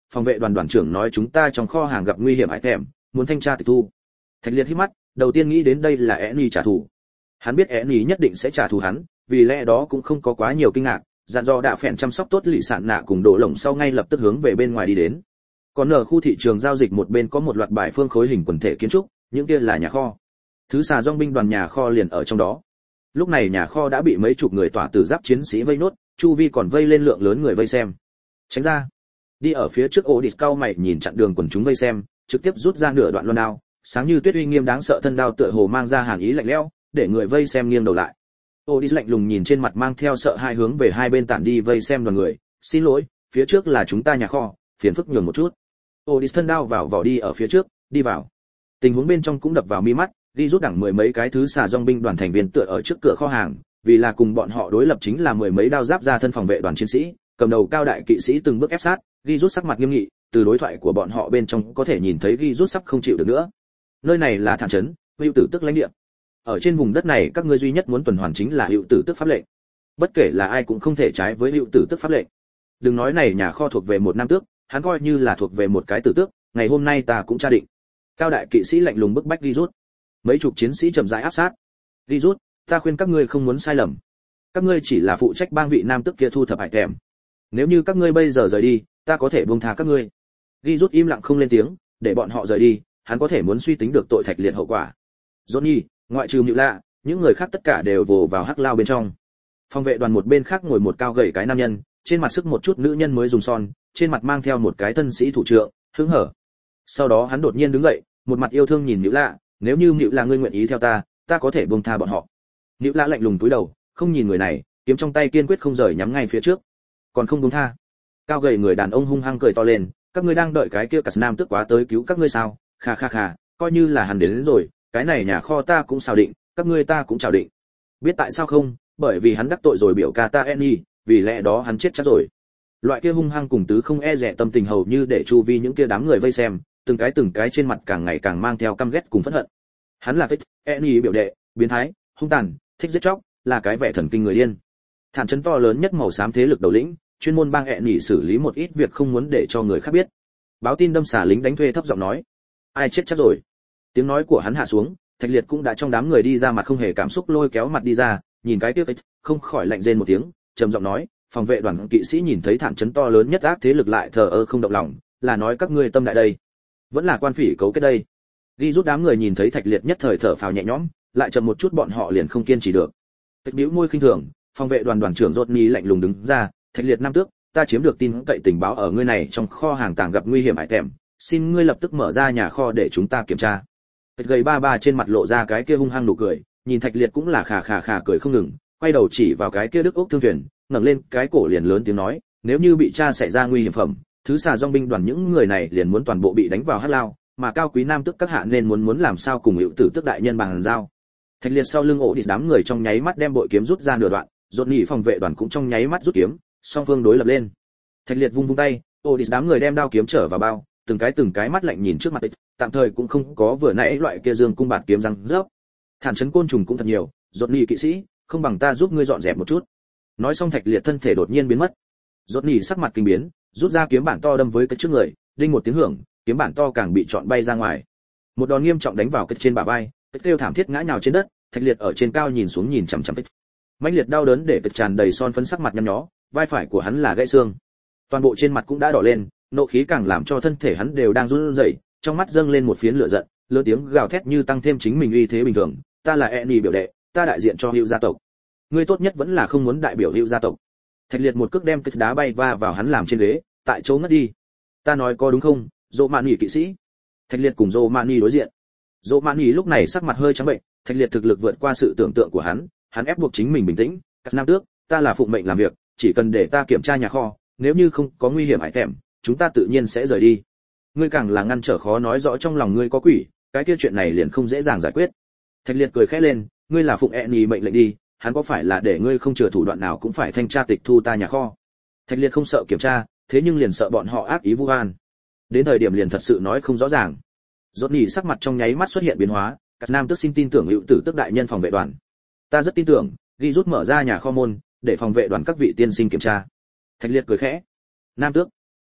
Speaker 1: phòng vệ đoàn đoàn trưởng nói chúng ta trong kho hàng gặp nguy hiểm item, muốn thanh tra tịch thu. Thạch Liệt hít mắt, đầu tiên nghĩ đến đây là Enny trả thù. Hắn biết Enny nhất định sẽ trả thù hắn, vì lẽ đó cũng không có quá nhiều kinh ngạc, dặn dò Đạ Phèn chăm sóc tốt lì sạn nạ cùng Đỗ Lồng sau ngay lập tức hướng về bên ngoài đi đến. Còn ở khu thị trường giao dịch một bên có một loạt bài phương khối hình quần thể kiến trúc, những kia là nhà kho. Thứ xà dòng binh đoàn nhà kho liền ở trong đó. Lúc này nhà kho đã bị mấy chục người tỏa tử giáp chiến sĩ vây nốt, chu vi còn vây lên lượng lớn người vây xem. Tránh ra. Đi ở phía trước Odis cao mày nhìn chặn đường quần chúng vây xem, trực tiếp rút ra nửa đoạn loan đao, sáng như tuyết uy nghiêm đáng sợ thân đao tựa hồ mang ra hàn ý lạnh lẽo, để người vây xem nghiêng đầu lại. Odis lạnh lùng nhìn trên mặt mang theo sợ hai hướng về hai bên tản đi vây xem đoàn người, "Xin lỗi, phía trước là chúng ta nhà kho, phiền phức nhường một chút." Odis thân đao vào vỏ đi ở phía trước, đi vào. Tình huống bên trong cũng đập vào mi mắt, đi rút đẳng mười mấy cái thứ xà dòng binh đoàn thành viên tựa ở trước cửa kho hàng, vì là cùng bọn họ đối lập chính là mười mấy đao giáp ra thân phòng vệ đoàn chiến sĩ, cầm đầu cao đại kỵ sĩ từng bước ép sát, ghi rút sắc mặt nghiêm nghị, từ đối thoại của bọn họ bên trong có thể nhìn thấy ghi rút sắp không chịu được nữa. Nơi này là Thản trấn, hữu tử tức lãnh địa. Ở trên vùng đất này các ngươi duy nhất muốn tuần hoàn chính là hữu tử tức pháp lệnh. Bất kể là ai cũng không thể trái với hữu tử tức pháp lệnh. Đừng nói này nhà kho thuộc về một nam tước, hắn coi như là thuộc về một cái tử tước, ngày hôm nay ta cũng tra định. Cao đại kỵ sĩ lạnh lùng bức bách ghi rút. Mấy chục chiến sĩ chậm rãi áp sát. Ghi rút, ta khuyên các ngươi không muốn sai lầm. Các ngươi chỉ là phụ trách bang vị nam tước kia thu thập hải thèm. Nếu như các ngươi bây giờ rời đi, ta có thể buông tha các ngươi. Ghi rút im lặng không lên tiếng, để bọn họ rời đi, hắn có thể muốn suy tính được tội Thạch Liệt hậu quả. Johnny, ngoại trừ Mịu Lạ, những người khác tất cả đều vồ vào hắc lao bên trong. Phòng vệ đoàn một bên khác ngồi một cao gầy cái nam nhân, trên mặt sức một chút nữ nhân mới dùng son, trên mặt mang theo một cái thân sĩ thủ trưởng, hứng hở. Sau đó hắn đột nhiên đứng dậy, một mặt yêu thương nhìn Mịu Lạ, nếu như Mịu Lạ ngươi nguyện ý theo ta, ta có thể buông tha bọn họ. Mịu Lạ lạnh lùng cúi đầu, không nhìn người này, kiếm trong tay kiên quyết không rời nhắm ngay phía trước. Còn không buông tha. Cao gầy người đàn ông hung hăng cười to lên, các ngươi đang đợi cái kia cả nam tước quá tới cứu các ngươi sao? Kha kha kha, coi như là hắn đến rồi, cái này nhà kho ta cũng xào định, các ngươi ta cũng chào định. Biết tại sao không? Bởi vì hắn đắc tội rồi biểu ca ta Enny, vì lẽ đó hắn chết chắc rồi. Loại kia hung hăng cùng tứ không e dè tâm tình hầu như để chu vi những kia đám người vây xem, từng cái trên mặt càng ngày càng mang theo căm ghét cùng phẫn hận. Hắn là cái Enny biểu đệ, biến thái, hung tàn, thích giết chóc, là cái vẻ thần kinh người điên. Thản trấn to lớn nhất màu xám thế lực đầu lĩnh, chuyên môn bang Enny xử lý một ít việc không muốn để cho người khác biết. Báo tin đâm xả lính đánh thuê thấp giọng nói, ai chết chắc rồi. Tiếng nói của hắn hạ xuống, Thạch Liệt cũng đã trong đám người đi ra, mặt không hề cảm xúc lôi kéo mặt đi ra, nhìn cái kia không khỏi lạnh rên một tiếng, trầm giọng nói, phòng vệ đoàn kỵ sĩ nhìn thấy Thản trấn to lớn nhất ác thế lực lại thờ ơ không động lòng, là nói các ngươi tâm đại đây, vẫn là quan phỉ cấu kết đây. Đi rút đám người nhìn thấy Thạch Liệt nhất thời thở phào nhẹ nhõm, lại chậm một chút bọn họ liền không kiên trì được. Thạch bĩu môi khinh thường, phòng vệ đoàn đoàn trưởng Rodney lạnh lùng đứng ra, Thạch Liệt nam tước, ta chiếm được tin cậy tình báo ở ngươi này trong kho hàng tàng gặp nguy hiểm hải tèm, xin ngươi lập tức mở ra nhà kho để chúng ta kiểm tra. Thạch gầy ba trên mặt lộ ra cái kia hung hăng nụ cười, nhìn Thạch Liệt cũng là khà cười không ngừng, quay đầu chỉ vào cái kia Đức Ốc thương thuyền, ngẩng lên cái cổ liền lớn tiếng nói, nếu như bị cha xảy ra nguy hiểm phẩm, thứ xà dòng binh đoàn những người này liền muốn toàn bộ bị đánh vào hắc lao, mà cao quý nam tước các hạ nên muốn làm sao cùng hữu tử tước đại nhân bàn giao. Thạch Liệt sau lưng ổ đi đám người trong nháy mắt đem bội kiếm rút ra nửa đoạn, rốt nhị phòng vệ đoàn cũng trong nháy mắt rút kiếm, song phương đối lập lên. Thạch Liệt vung tay, ổ đi đám người đem đao kiếm trở vào bao, từng cái mắt lạnh nhìn trước mặt, tạm thời cũng không có vừa nãy loại kia dương cung bạt kiếm răng rớp. Thản trấn côn trùng cũng thật nhiều, rốt nhị kỵ sĩ, không bằng ta giúp ngươi dọn dẹp một chút. Nói xong Thạch Liệt thân thể đột nhiên biến mất. Rốt nhị sắc mặt kinh biến, rút ra kiếm bản to đâm với cái trước người, đinh một tiếng hưởng, kiếm bản to càng bị chọn bay ra ngoài. Một đòn nghiêm trọng đánh vào cái trên bả vai, cái kêu thảm thiết ngã nhào trên đất, Thạch Liệt ở trên cao nhìn xuống nhìn chằm chằm. Mãnh liệt đau đớn để cái tràn đầy son phấn sắc mặt nhăn nhó, vai phải của hắn là gãy xương. Toàn bộ trên mặt cũng đã đỏ lên, nộ khí càng làm cho thân thể hắn đều đang run rẩy, trong mắt dâng lên một phiến lửa giận, lớn tiếng gào thét như tăng thêm chính mình uy thế bình thường, ta là Enny biểu đệ, ta đại diện cho Hữu gia tộc. Ngươi tốt nhất vẫn là không muốn đại biểu Hữu gia tộc. Thạch Liệt một cước đem cái đá bay va vào hắn làm trên ghế, tại chỗ ngất đi. Ta nói có đúng không, Dỗ Mạn Nhĩ kỵ sĩ? Thạch Liệt cùng Dỗ Mạn Nhĩ đối diện. Dỗ Mạn Nhĩ lúc này sắc mặt hơi trắng bệnh, Thạch Liệt thực lực vượt qua sự tưởng tượng của hắn ép buộc chính mình bình tĩnh, các nam tước, ta là phụng mệnh làm việc, chỉ cần để ta kiểm tra nhà kho, nếu như không có nguy hiểm hải thèm, chúng ta tự nhiên sẽ rời đi. Ngươi càng là ngăn trở khó nói rõ trong lòng ngươi có quỷ, cái kia chuyện này liền không dễ dàng giải quyết. Thạch Liệt cười khẽ lên, ngươi là phụng Enny mệnh lệnh đi, hắn có phải là để ngươi không chừa thủ đoạn nào cũng phải thanh tra tịch thu ta nhà kho? Thạch Liệt không sợ kiểm tra, thế nhưng liền sợ bọn họ ác ý vu oan. Đến thời điểm liền thật sự nói không rõ ràng. Rốt nhỉ sắc mặt trong nháy mắt xuất hiện biến hóa, các nam tước xin tin tưởng hữu tử tước đại nhân phòng vệ đoàn. Ta rất tin tưởng, ghi rút mở ra nhà kho môn, để phòng vệ đoàn các vị tiên sinh kiểm tra. Thạch Liệt cười khẽ. Nam tước,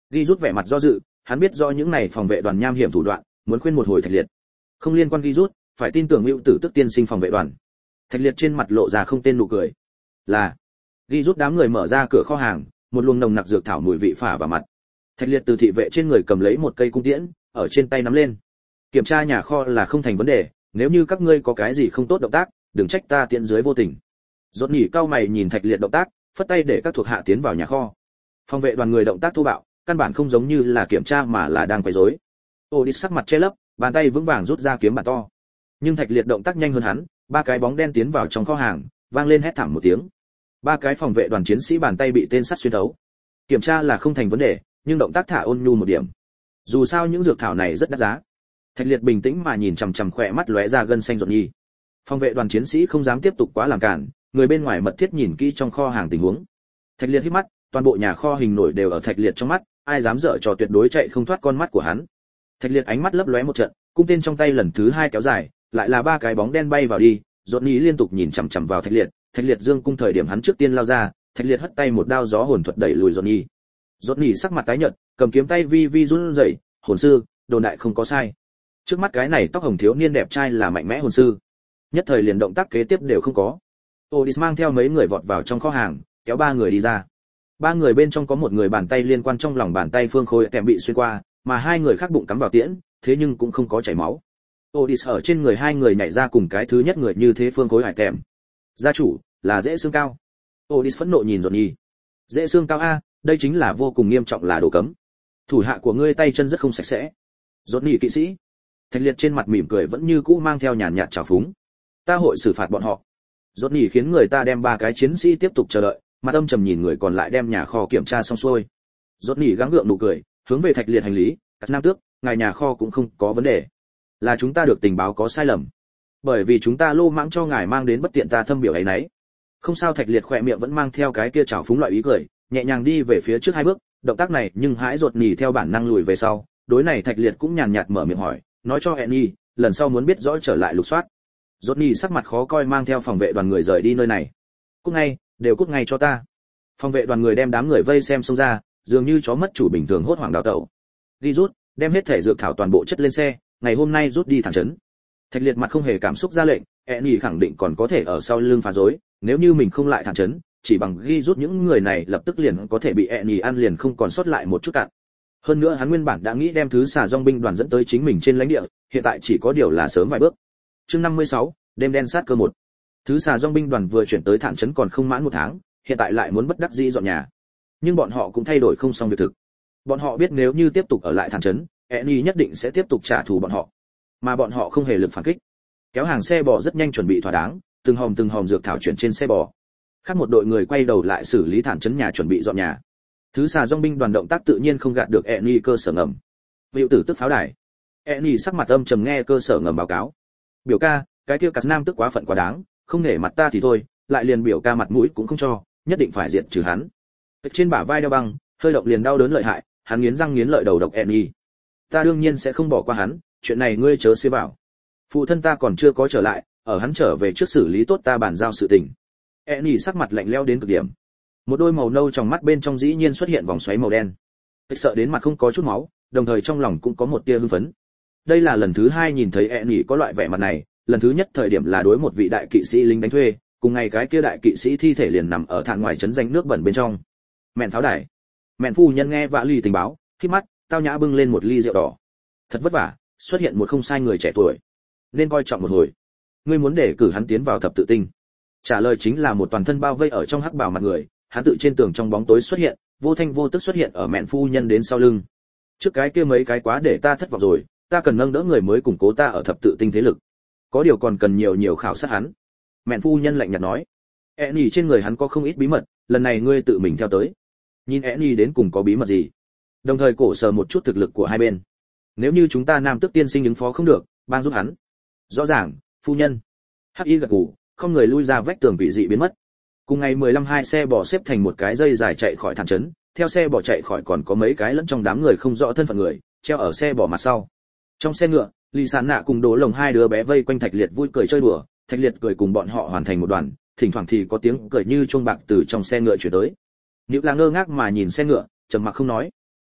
Speaker 1: Ghi rút vẻ mặt do dự, hắn biết rõ những này phòng vệ đoàn nham hiểm thủ đoạn, muốn khuyên một hồi Thạch Liệt. Không liên quan Ghi rút, phải tin tưởng Hữu Tử Tức tiên sinh phòng vệ đoàn. Thạch Liệt trên mặt lộ ra không tên nụ cười. Là. Ghi rút đám người mở ra cửa kho hàng, một luồng nồng nặc dược thảo mùi vị phả vào mặt. Thạch Liệt từ thị vệ trên người cầm lấy một cây cung tiễn, ở trên tay nắm lên. Kiểm tra nhà kho là không thành vấn đề, nếu như các ngươi có cái gì không tốt động tác, đừng trách ta tiện dưới vô tình. Rốt nhỉ cao mày nhìn Thạch Liệt động tác, phất tay để các thuộc hạ tiến vào nhà kho. Phòng vệ đoàn người động tác thô bạo, căn bản không giống như là kiểm tra mà là đang quấy rối. Odis sắc mặt che lấp, bàn tay vững vàng rút ra kiếm bản to. Nhưng Thạch Liệt động tác nhanh hơn hắn, ba cái bóng đen tiến vào trong kho hàng, vang lên hét thảm một tiếng. Ba cái phòng vệ đoàn chiến sĩ bàn tay bị tên sắt xuyên thấu. Kiểm tra là không thành vấn đề, nhưng động tác thả ôn nhu một điểm. Dù sao những dược thảo này rất đắt giá. Thạch Liệt bình tĩnh mà nhìn chằm chằm khỏe mắt lóe ra gân xanh rộn nhi. Phòng vệ đoàn chiến sĩ không dám tiếp tục quá làm cản, người bên ngoài mật thiết nhìn kỹ trong kho hàng tình huống. Thạch Liệt hít mắt, toàn bộ nhà kho hình nổi đều ở Thạch Liệt trong mắt, ai dám dở trò tuyệt đối chạy không thoát con mắt của hắn. Thạch Liệt ánh mắt lấp lóe một trận, cung tên trong tay lần thứ hai kéo dài, lại là ba cái bóng đen bay vào đi, rộn nhi liên tục nhìn chằm chằm vào Thạch Liệt dương cung thời điểm hắn trước tiên lao ra, Thạch Liệt hất tay một đao gió hồn thuật đẩy lùi rộn nhi. Rộn nhi sắc mặt tái nhợt, cầm kiếm tay vi vi run rẩy, hồn sư, đồn đại không có sai. Trước mắt cái này tóc hồng thiếu niên đẹp trai là mạnh mẽ hồn sư. Nhất thời liền động tác kế tiếp đều không có. Odis mang theo mấy người vọt vào trong kho hàng, kéo ba người đi ra. Ba người bên trong có một người bàn tay liên quan trong lòng bàn tay phương khối kèm bị xuyên qua, mà hai người khác bụng cắm vào tiễn, thế nhưng cũng không có chảy máu. Odis ở trên người hai người nhảy ra cùng cái thứ nhất người như thế phương khối hải kèm. Gia chủ, là dễ xương cao. Odis phẫn nộ nhìn Johnny. Dễ xương cao a, đây chính là vô cùng nghiêm trọng là đồ cấm. Thủ hạ của ngươi tay chân rất không sạch sẽ. Johnny kỵ sĩ. Thạch Liệt trên mặt mỉm cười vẫn như cũ mang theo nhàn nhạt trào phúng. Ta hội xử phạt bọn họ. Johnny khiến người ta đem ba cái chiến sĩ tiếp tục chờ đợi, mặt âm trầm nhìn người còn lại đem nhà kho kiểm tra xong xuôi. Johnny gắng gượng nụ cười, hướng về Thạch Liệt hành lý, "Các nam tước, ngài nhà kho cũng không có vấn đề. Là chúng ta được tình báo có sai lầm. Bởi vì chúng ta lô mãng cho ngài mang đến bất tiện ta thâm biểu ấy nấy." Không sao, Thạch Liệt khỏe miệng vẫn mang theo cái kia trào phúng loại ý cười, nhẹ nhàng đi về phía trước hai bước, động tác này nhưng hãi Johnny theo bản năng lùi về sau, đối này Thạch Liệt cũng nhàn nhạt mở miệng hỏi, nói cho Annie, lần sau muốn biết rõ trở lại lục soát. Johnny sắc mặt khó coi mang theo phòng vệ đoàn người rời đi nơi này. Cút ngay, đều cút ngay cho ta. Phòng vệ đoàn người đem đám người vây xem xông ra, dường như chó mất chủ bình thường hốt hoảng đào tẩu. Đi rút, đem hết thể dược thảo toàn bộ chất lên xe, ngày hôm nay rút đi thẳng trấn. Thạch Liệt mặt không hề cảm xúc ra lệnh, Annie khẳng định còn có thể ở sau lưng phá rối, nếu như mình không lại thẳng trấn, chỉ bằng ghi rút những người này lập tức liền có thể bị Annie ăn liền không còn sót lại một chút cạn. Hơn nữa hắn nguyên bản đã nghĩ đem thứ xà dòng binh đoàn dẫn tới chính mình trên lãnh địa, hiện tại chỉ có điều là sớm vài bước. Chương 56, đêm đen sát cơ 1. Thứ xà dòng binh đoàn vừa chuyển tới Thản trấn còn không mãn một tháng, hiện tại lại muốn bất đắc dĩ dọn nhà. Nhưng bọn họ cũng thay đổi không xong việc thực. Bọn họ biết nếu như tiếp tục ở lại Thản trấn, Annie nhất định sẽ tiếp tục trả thù bọn họ. Mà bọn họ không hề lực phản kích. Kéo hàng xe bò rất nhanh chuẩn bị thỏa đáng, từng hòm dược thảo chuyển trên xe bò. Khác một đội người quay đầu lại xử lý Thản trấn nhà chuẩn bị dọn nhà. Thứ xà dòng binh đoàn động tác tự nhiên không gạt được Annie cơ sở ngầm. Hữu Tử Tức pháo đài. Annie sắc mặt âm trầm nghe cơ sở ngầm báo cáo. Biểu ca, cái kia Cát Nam tức quá phận quá đáng, không nể mặt ta thì thôi, lại liền biểu ca mặt mũi cũng không cho, nhất định phải diệt trừ hắn. Trên bả vai đeo băng, hơi động liền đau đớn lợi hại, hắn nghiến răng nghiến lợi đầu độc Annie. Ta đương nhiên sẽ không bỏ qua hắn, chuyện này ngươi chớ xế vào. Phụ thân ta còn chưa có trở lại, ở hắn trở về trước xử lý tốt ta bàn giao sự tình. Annie sắc mặt lạnh lẽo đến cực điểm. Một đôi màu nâu trong mắt bên trong dĩ nhiên xuất hiện vòng xoáy màu đen. Sợ đến mặt không có chút máu, đồng thời trong lòng cũng có một tia hưng phấn. Đây là lần thứ hai nhìn thấy Annie có loại vẻ mặt này, lần thứ nhất thời điểm là đối một vị đại kỵ sĩ lính đánh thuê, cùng ngày cái kia đại kỵ sĩ thi thể liền nằm ở thạn ngoài trấn danh nước bẩn bên trong. Mẹn pháo đài. Mẹn phu nhân nghe vã lì tình báo, khít mắt, tao nhã bưng lên một ly rượu đỏ. Thật vất vả, xuất hiện một không sai người trẻ tuổi, nên coi trọng một hồi. Ngươi muốn để cử hắn tiến vào thập tự tinh? Trả lời chính là một toàn thân bao vây ở trong hắc bào mặt người, hắn tự trên tường trong bóng tối xuất hiện, vô thanh vô tức xuất hiện ở mẹn phu nhân đến sau lưng. Trước cái kia mấy cái quá để ta thất vọng rồi, ta cần nâng đỡ người mới củng cố ta ở thập tự tinh thế lực. Có điều còn cần nhiều khảo sát hắn. Mẹn phu nhân lạnh nhạt nói. Annie trên người hắn có không ít bí mật, lần này ngươi tự mình theo tới. Nhìn Annie đến cùng có bí mật gì. Đồng thời cổ sờ một chút thực lực của hai bên. Nếu như chúng ta nam tước tiên sinh ứng phó không được, bang giúp hắn. Rõ ràng, phu nhân. Hắc Y gật gù, không người lui ra vách tường bị dị biến mất. Cùng ngày 15 hai xe bò xếp thành một cái dây dài chạy khỏi Thản trấn, theo xe bò chạy khỏi còn có mấy cái lẫn trong đám người không rõ thân phận người, treo ở xe bò mặt sau. Trong xe ngựa, Lý Sản Nạ cùng Đỗ Lồng hai đứa bé vây quanh Thạch Liệt vui cười chơi đùa, Thạch Liệt cười cùng bọn họ hoàn thành một đoàn, thỉnh thoảng thì có tiếng cười như chuông bạc từ trong xe ngựa truyền tới. Nữu là ngơ ngác mà nhìn xe ngựa, trầm mặc không nói.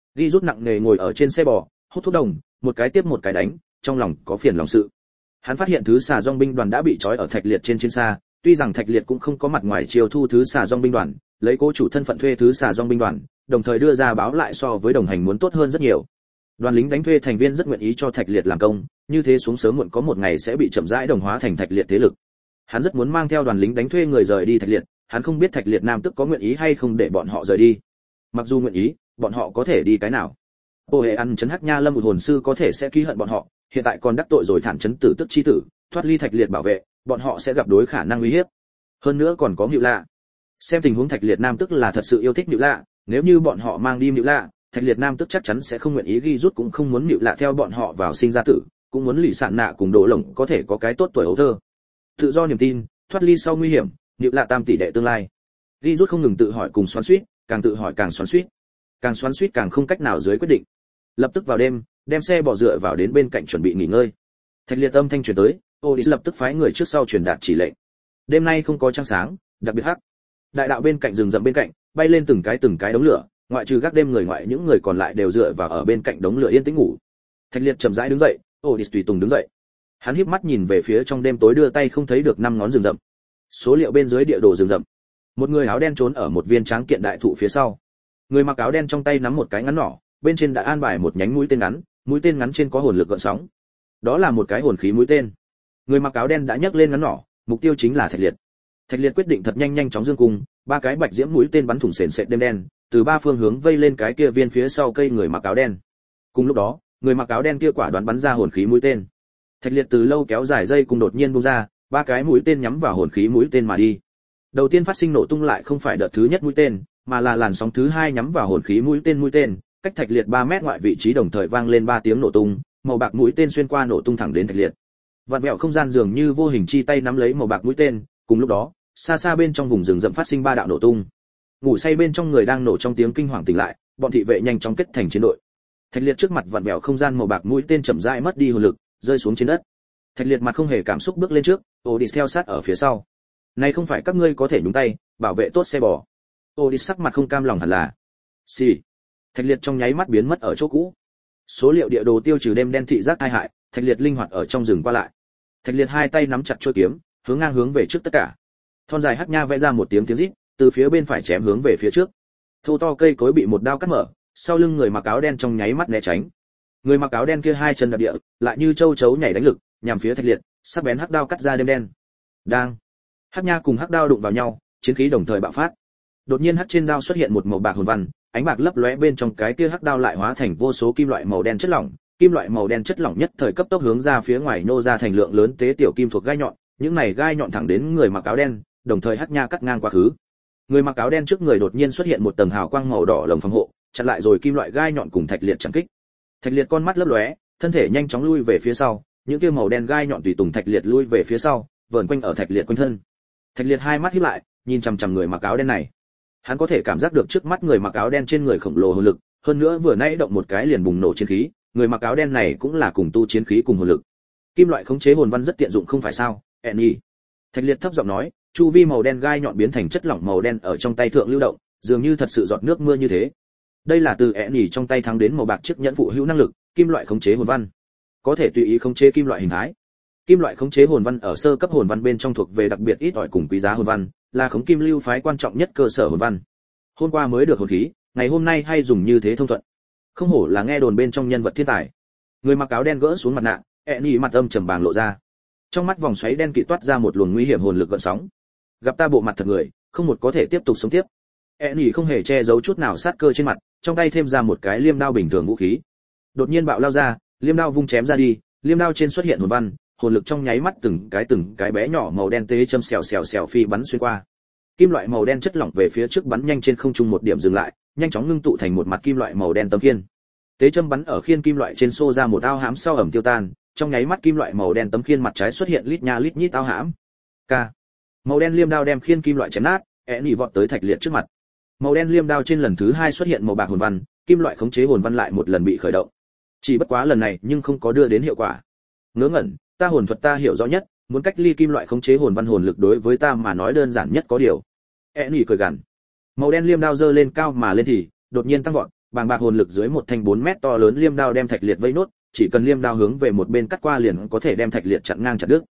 Speaker 1: Ghi rút nặng nề ngồi ở trên xe bò, hút thuốc đồng, một cái tiếp một cái đánh, trong lòng có phiền lòng sự. Hắn phát hiện thứ xà dòng binh đoàn đã bị trói ở Thạch Liệt trên chiến xa, tuy rằng Thạch Liệt cũng không có mặt ngoài chiêu thu thứ xà dòng binh đoàn, lấy cố chủ thân phận thuê thứ xà dòng binh đoàn, đồng thời đưa ra báo lại so với đồng hành muốn tốt hơn rất nhiều. Đoàn lính đánh thuê thành viên rất nguyện ý cho Thạch Liệt làm công, như thế xuống sớm muộn có một ngày sẽ bị chậm rãi đồng hóa thành Thạch Liệt thế lực. Hắn rất muốn mang theo đoàn lính đánh thuê người rời đi Thạch Liệt, hắn không biết Thạch Liệt Nam tức có nguyện ý hay không để bọn họ rời đi. Mặc dù nguyện ý, bọn họ có thể đi cái nào? Ô hệ ăn chấn Hắc Nha Lâm một hồn sư có thể sẽ ký hận bọn họ, hiện tại còn đắc tội rồi Thản chấn tử tức chi tử, thoát ly Thạch Liệt bảo vệ, bọn họ sẽ gặp đối khả năng uy hiếp. Hơn nữa còn có Mịu Lạ. Xem tình huống Thạch Liệt Nam tức là thật sự yêu thích Mịu Lạ, nếu như bọn họ mang đi Mịu Lạ, Thạch Liệt Nam tức chắc chắn sẽ không nguyện ý ghi rút, cũng không muốn Mịu Lạ theo bọn họ vào sinh ra tử, cũng muốn lì sạn nạ cùng Đồ Lồng có thể có cái tốt tuổi ấu thơ. Tự do niềm tin, thoát ly sau nguy hiểm, Mịu Lạ tam tỷ đệ tương lai. Ghi rút không ngừng tự hỏi cùng xoắn xuýt, càng tự hỏi càng xoắn xuýt, càng xoắn xuýt càng không cách nào dưới quyết định. Lập tức vào đêm, đem xe bỏ dựa vào đến bên cạnh chuẩn bị nghỉ ngơi. Thạch Liệt âm thanh truyền tới, Odis lập tức phái người trước sau truyền đạt chỉ lệnh. Đêm nay không có trăng sáng, đặc biệt hắc. Đại đạo bên cạnh rừng rậm bên cạnh, bay lên từng cái đống lửa, ngoại trừ gác đêm người ngoại những người còn lại đều dựa vào ở bên cạnh đống lửa yên tĩnh ngủ. Thạch Liệt chậm rãi đứng dậy, Odis tùy tùng đứng dậy. Hắn híp mắt nhìn về phía trong đêm tối đưa tay không thấy được năm ngón rừng rậm. Số liệu bên dưới địa đồ rừng rậm. Một người áo đen trốn ở một viên tráng kiện đại thụ phía sau. Người mặc áo đen trong tay nắm một cái ngắn nỏ, bên trên đã an bài một nhánh mũi tên ngắn trên có hồn lực gợn sóng. Đó là một cái hồn khí mũi tên. Người mặc áo đen đã nhấc lên ngắn nỏ, mục tiêu chính là Thạch Liệt. Thạch Liệt quyết định thật nhanh chóng dương cung, ba cái bạch diễm mũi tên bắn thủng sền sệt đêm đen, từ ba phương hướng vây lên cái kia viên phía sau cây người mặc áo đen. Cùng lúc đó, người mặc áo đen kia quả đoán bắn ra hồn khí mũi tên. Thạch Liệt từ lâu kéo dài dây cùng đột nhiên bung ra, ba cái mũi tên nhắm vào hồn khí mũi tên mà đi. Đầu tiên phát sinh nổ tung lại không phải đợt thứ nhất mũi tên, mà là làn sóng thứ hai nhắm vào hồn khí mũi tên, cách Thạch Liệt 3 mét ngoại vị trí đồng thời vang lên 3 tiếng nổ tung, màu bạc mũi tên xuyên qua nổ tung thẳng đến Thạch Liệt. Vạn vẹo không gian dường như vô hình chi tay nắm lấy màu bạc mũi tên, cùng lúc đó, xa bên trong vùng rừng rậm phát sinh 3 đạo nổ tung. Ngủ say bên trong người đang nổ trong tiếng kinh hoàng tỉnh lại, bọn thị vệ nhanh chóng kết thành chiến đội. Thạch Liệt trước mặt vạn vẹo không gian màu bạc mũi tên chậm rãi mất đi hồn lực, rơi xuống trên đất. Thạch Liệt mặt không hề cảm xúc bước lên trước, Odis theo sát ở phía sau. Này không phải các ngươi có thể nhúng tay, bảo vệ tốt xe bò. Odis sắc mặt không cam lòng hẳn là. Xì. Thạch Liệt trong nháy mắt biến mất ở chỗ cũ. Số liệu địa đồ tiêu trừ đêm đen thị giác tai hại, Thạch Liệt linh hoạt ở trong rừng qua lại. Thạch Liệt hai tay nắm chặt chuôi kiếm, hướng ngang hướng về trước tất cả. Thon dài Hắc Nha vẽ ra một tiếng rít, từ phía bên phải chém hướng về phía trước. Thô to cây cối bị một đao cắt mở, sau lưng người mặc áo đen trong nháy mắt né tránh. Người mặc áo đen kia hai chân đạp địa, lại như châu chấu nhảy đánh lực, nhằm phía Thạch Liệt, sắc bén hắc đao cắt ra đêm đen. Đang. Hắc Nha cùng hắc đao đụng vào nhau, chiến khí đồng thời bạo phát. Đột nhiên hắc trên đao xuất hiện một màu bạc hồn văn, ánh bạc lấp lóe bên trong cái kia hắc đao lại hóa thành vô số kim loại màu đen chất lỏng, kim loại màu đen chất lỏng nhất thời cấp tốc hướng ra phía ngoài nô ra thành lượng lớn tế tiểu kim thuộc gai nhọn, những này gai nhọn thẳng đến người mặc áo đen, đồng thời Hắc Nha cắt ngang quá khứ. Người mặc áo đen trước người đột nhiên xuất hiện một tầng hào quang màu đỏ lồng phòng hộ, chặn lại rồi kim loại gai nhọn cùng Thạch Liệt chặn kích. Thạch Liệt con mắt lấp lóe, thân thể nhanh chóng lui về phía sau, những kia màu đen gai nhọn tùy tùng Thạch Liệt lui về phía sau, vờn quanh ở Thạch Liệt quanh thân. Thạch Liệt hai mắt híp lại, nhìn chằm chằm người mặc áo đen này. Hắn có thể cảm giác được trước mắt người mặc áo đen trên người khổng lồ hồn lực, hơn nữa vừa nãy động một cái liền bùng nổ chiến khí, người mặc áo đen này cũng là cùng tu chiến khí cùng hồn lực. Kim loại khống chế hồn văn rất tiện dụng không phải sao? Enny. Thạch Liệt thấp giọng nói, chu vi màu đen gai nhọn biến thành chất lỏng màu đen ở trong tay thượng lưu động, dường như thật sự giọt nước mưa như thế. Đây là từ Enny trong tay thắng đến màu bạc chiếc nhẫn phụ hữu năng lực, kim loại khống chế hồn văn. Có thể tùy ý khống chế kim loại hình thái. Kim loại khống chế hồn văn ở sơ cấp hồn văn bên trong thuộc về đặc biệt ít ỏi cùng quý giá hồn văn, là khống kim lưu phái quan trọng nhất cơ sở hồn văn. Hôm qua mới được hồn khí, ngày hôm nay hay dùng như thế thông thuận. Không hổ là nghe đồn bên trong nhân vật thiên tài. Người mặc áo đen gỡ xuống mặt nạ, Enny mặt âm trầm bàng lộ ra. Trong mắt vòng xoáy đen kịt toát ra một luồng nguy hiểm hồn lực gợn sóng. Gặp ta bộ mặt thật người, không một có thể tiếp tục sống tiếp. Enny không hề che giấu chút nào sát cơ trên mặt, trong tay thêm ra một cái liêm đao bình thường vũ khí. Đột nhiên bạo lao ra, liêm đao vung chém ra đi, liêm đao trên xuất hiện hồn văn, hồn lực trong nháy mắt từng cái bé nhỏ màu đen tế châm xèo phi bắn xuyên qua. Kim loại màu đen chất lỏng về phía trước bắn nhanh trên không trung một điểm dừng lại, nhanh chóng ngưng tụ thành một mặt kim loại màu đen tấm khiên. Tế châm bắn ở khiên kim loại trên xô ra một ao hãm sau ẩm tiêu tan, trong nháy mắt kim loại màu đen tấm khiên mặt trái xuất hiện lít nha lít nhít ao hãm. K. Màu đen liêm đao đem khiên kim loại chém nát, Enny vọt tới Thạch Liệt trước mặt. Màu đen liêm đao trên lần thứ hai xuất hiện màu bạc hồn văn, kim loại khống chế hồn văn lại một lần bị khởi động. Chỉ bất quá lần này nhưng không có đưa đến hiệu quả. Ngớ ngẩn, ta hồn thuật ta hiểu rõ nhất, muốn cách ly kim loại khống chế hồn văn hồn lực đối với ta mà nói đơn giản nhất có điều. Enny cười gằn. Màu đen liêm đao giơ lên cao mà lên thì đột nhiên tăng vọt, bàng bạc hồn lực dưới một thanh 4 mét to lớn liêm đao đem thạch liệt vây nốt, chỉ cần liêm đao hướng về một bên cắt qua liền có thể đem thạch liệt chặn ngang chặt đứt.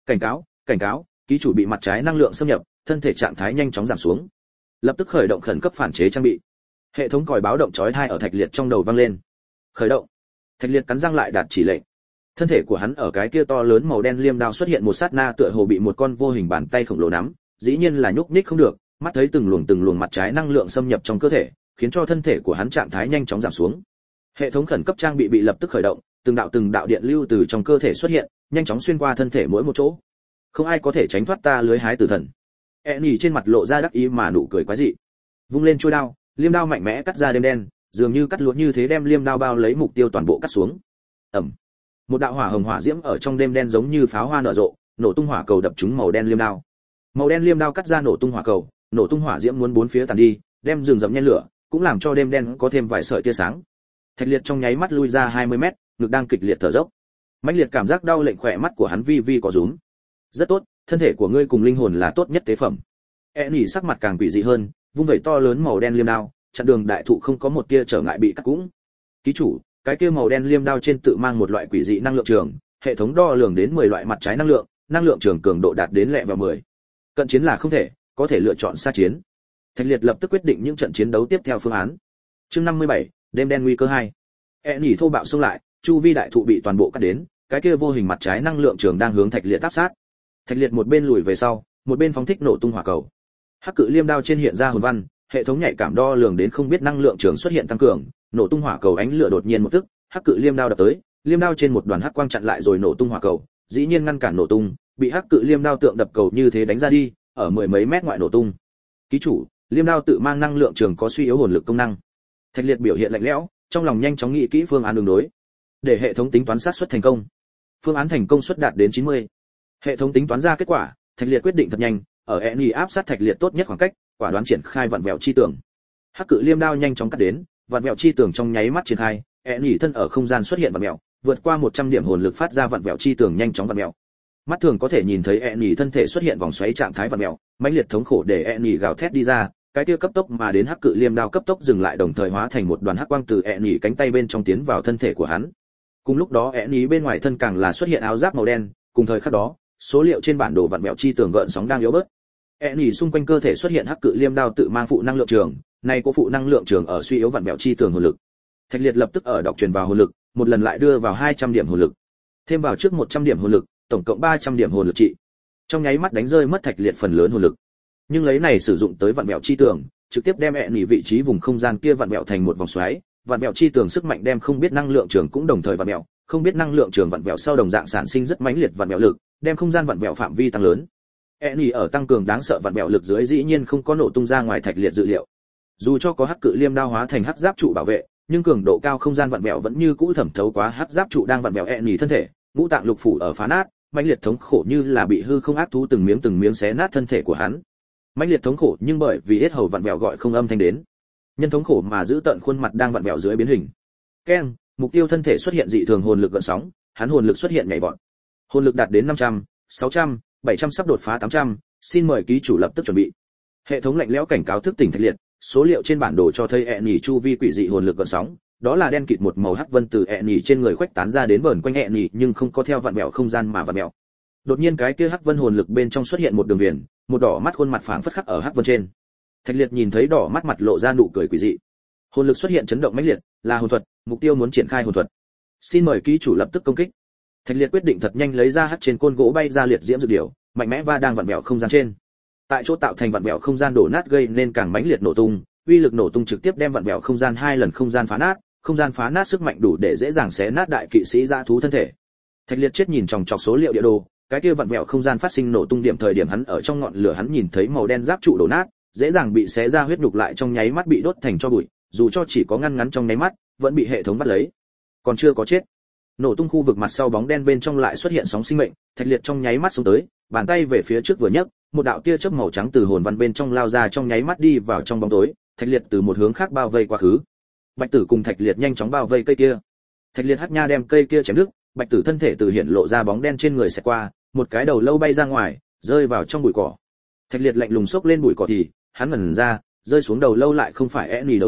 Speaker 1: Cảnh cáo, ký chủ bị mặt trái năng lượng xâm nhập, thân thể trạng thái nhanh chóng giảm xuống. Lập tức khởi động khẩn cấp phản chế trang bị. Hệ thống còi báo động chói tai ở thạch liệt trong đầu vang lên. Khởi động. Thạch liệt cắn răng lại đạt chỉ lệnh. Thân thể của hắn ở cái kia to lớn màu đen liêm đao xuất hiện một sát na tựa hồ bị một con vô hình bàn tay khổng lồ nắm, dĩ nhiên là nhúc nhích không được, mắt thấy từng luồng mặt trái năng lượng xâm nhập trong cơ thể, khiến cho thân thể của hắn trạng thái nhanh chóng giảm xuống. Hệ thống khẩn cấp trang bị lập tức khởi động, từng đạo điện lưu từ trong cơ thể xuất hiện, nhanh chóng xuyên qua thân thể mỗi một chỗ. Không ai có thể tránh thoát ta lưới hái tử thần. Enny trên mặt lộ ra đắc ý mà nụ cười quái dị. Vung lên chuôi đao, liêm đao mạnh mẽ cắt ra đêm đen, dường như cắt lúa như thế đem liêm đao bao lấy mục tiêu toàn bộ cắt xuống. Ầm. Một đạo hỏa hồng hỏa diễm ở trong đêm đen giống như pháo hoa nở rộ, nổ tung hỏa cầu đập trúng màu đen liêm đao. Màu đen liêm đao cắt ra nổ tung hỏa cầu, nổ tung hỏa diễm muốn bốn phía tàn đi, đem rừng rậm nhen lửa, cũng làm cho đêm đen có thêm vài sợi tia sáng. Thạch liệt trong nháy mắt lui ra 20 mét, ngực đang kịch liệt thở dốc. Mãnh liệt cảm giác đau lệnh khỏe mắt của hắn vi có rúm. Rất tốt, thân thể của ngươi cùng linh hồn là tốt nhất tế phẩm. Enny sắc mặt càng quỷ dị hơn, vung vẩy to lớn màu đen liêm đao, chặn đường đại thụ không có một tia trở ngại bị cắt cũng. Ký chủ, cái kia màu đen liêm đao trên tự mang một loại quỷ dị năng lượng trường, hệ thống đo lường đến 10 loại mặt trái năng lượng trường cường độ đạt đến lẹ vào 10. Cận chiến là không thể, có thể lựa chọn xa chiến. Thạch liệt lập tức quyết định những trận chiến đấu tiếp theo phương án. Chương 57, đêm đen nguy cơ 2. Enny thô bạo xông lại, chu vi đại thụ bị toàn bộ cắt đến, cái kia vô hình mặt trái năng lượng trường đang hướng thạch liệt áp sát. Thạch liệt một bên lùi về sau, một bên phóng thích nổ tung hỏa cầu. Hắc cự liêm đao trên hiện ra hồn văn, hệ thống nhạy cảm đo lường đến không biết năng lượng trường xuất hiện tăng cường, nổ tung hỏa cầu ánh lửa đột nhiên một tức, hắc cự liêm đao đập tới, liêm đao trên một đoàn hắc quang chặn lại rồi nổ tung hỏa cầu, dĩ nhiên ngăn cản nổ tung, bị hắc cự liêm đao tượng đập cầu như thế đánh ra đi, ở mười mấy mét ngoại nổ tung. Ký chủ, liêm đao tự mang năng lượng trường có suy yếu hồn lực công năng. Thạch liệt biểu hiện lạnh lẽo, trong lòng nhanh chóng nghĩ kỹ phương án ứng đối, để hệ thống tính toán xác suất thành công. Phương án thành công suất đạt đến 90. Hệ thống tính toán ra kết quả, Thạch liệt quyết định thật nhanh, ở Enny áp sát Thạch liệt tốt nhất khoảng cách, quả đoán triển khai vặn vẹo chi tường. Hắc cự liêm đao nhanh chóng cắt đến, vặn vẹo chi tường trong nháy mắt triển khai, Enny thân ở không gian xuất hiện vặn vẹo, vượt qua 100 điểm hồn lực phát ra vặn vẹo chi tường nhanh chóng vặn vẹo. Mắt thường có thể nhìn thấy Enny thân thể xuất hiện vòng xoáy trạng thái vặn vẹo, mãnh liệt thống khổ để Enny gào thét đi ra, cái kia cấp tốc mà đến hắc cự liêm đao cấp tốc dừng lại đồng thời hóa thành một đoàn hắc quang từ Enny cánh tay bên trong tiến vào thân thể của hắn. Cùng lúc đó Enny bên ngoài thân càng là xuất hiện áo giáp màu đen, cùng thời khắc đó, số liệu trên bản đồ vặn vẹo chi tường gợn sóng đang yếu bớt. Enny xung quanh cơ thể xuất hiện hắc cự liêm đao tự mang phụ năng lượng trường, này có phụ năng lượng trường ở suy yếu vặn vẹo chi tường hồn lực. Thạch liệt lập tức ở đọc truyền vào hồn lực, một lần lại đưa vào 200 điểm hồn lực, thêm vào trước 100 điểm hồn lực, tổng cộng 300 điểm hồn lực trị. Trong nháy mắt đánh rơi mất Thạch liệt phần lớn hồn lực. Nhưng lấy này sử dụng tới vặn vẹo chi tường, trực tiếp đem Enny vị trí vùng không gian kia vặn vẹo thành một vòng xoáy, vặn vẹo chi tường sức mạnh đem không biết năng lượng trường cũng đồng thời vặn vẹo, không biết năng lượng trường vặn vẹo sau đồng dạng sản sinh rất mãnh liệt vặn vẹo lực, đem không gian vặn vẹo phạm vi tăng lớn. Enny ở tăng cường đáng sợ vặn vẹo lực dưới dĩ nhiên không có nổ tung ra ngoài Thạch liệt dự liệu. Dù cho có hắc cự liêm đao hóa thành hắc giáp trụ bảo vệ, nhưng cường độ cao không gian vặn vẹo vẫn như cũ thẩm thấu quá hắc giáp trụ đang vặn vẹo Enny thân thể, ngũ tạng lục phủ ở phá nát, mãnh liệt thống khổ như là bị hư không ác thú từng miếng xé nát thân thể của hắn. Mãnh liệt thống khổ nhưng bởi vì hết hầu vặn vẹo gọi không âm thanh đến. Nhân thống khổ mà giữ tận khuôn mặt đang vặn vẹo dưới biến hình. Keng, mục tiêu thân thể xuất hiện dị thường hồn lực gợn sóng, hắn hồn lực xuất hiện nhảy vọt. Hồn lực đạt đến 500, 600, 700 sắp đột phá 800, xin mời ký chủ lập tức chuẩn bị. Hệ thống lạnh lẽo cảnh cáo thức tỉnh Thạch liệt, số liệu trên bản đồ cho thấy Enny chu vi quỷ dị hồn lực gợn sóng, đó là đen kịt một màu hắc vân từ Enny trên người khuếch tán ra đến vờn quanh Enny nhưng không có theo vặn vẹo không gian mà vặn vẹo. Đột nhiên cái kia hắc vân hồn lực bên trong xuất hiện một đường viền, một đỏ mắt khuôn mặt phảng phất khắc ở hắc vân trên. Thạch liệt nhìn thấy đỏ mắt mặt lộ ra nụ cười quỷ dị. Hồn lực xuất hiện chấn động mãnh liệt, là hồn thuật, mục tiêu muốn triển khai hồn thuật. Xin mời ký chủ lập tức công kích. Thạch liệt quyết định thật nhanh lấy ra hắc trên côn gỗ bay ra liệt diễm dược điểu, mạnh mẽ va đang vặn vẹo không gian trên. Tại chỗ tạo thành vặn vẹo không gian đổ nát gây nên càng mãnh liệt nổ tung, uy lực nổ tung trực tiếp đem vặn vẹo không gian 2 lần không gian phá nát sức mạnh đủ để dễ dàng xé nát đại kỵ sĩ dã thú thân thể. Thạch liệt chết nhìn chòng chọc số liệu địa đồ, cái kia vặn vẹo không gian phát sinh nổ tung điểm thời điểm hắn ở trong ngọn lửa hắn nhìn thấy màu đen giáp trụ đổ nát, dễ dàng bị xé ra huyết nhục lại trong nháy mắt bị đốt thành tro bụi, dù cho chỉ có ngăn ngắn trong nháy mắt, vẫn bị hệ thống bắt lấy. Còn chưa có chết. Nổ tung khu vực mặt sau bóng đen bên trong lại xuất hiện sóng sinh mệnh, Thạch liệt trong nháy mắt xuống tới, bàn tay về phía trước vừa nhấc, một đạo tia chớp màu trắng từ hồn văn bên trong lao ra trong nháy mắt đi vào trong bóng tối, Thạch liệt từ một hướng khác bao vây quá khứ. Bạch tử cùng Thạch liệt nhanh chóng bao vây cây kia. Thạch liệt hắc nha đem cây kia chém đứt, Bạch tử thân thể từ hiện lộ ra bóng đen trên người sẽ qua, một cái đầu lâu bay ra ngoài, rơi vào trong bụi cỏ. Thạch liệt lạnh lùng xốc lên bụi cỏ thì, hắn ngẩn ra, rơi xuống đầu lâu lại không phải Enny đầu lâu,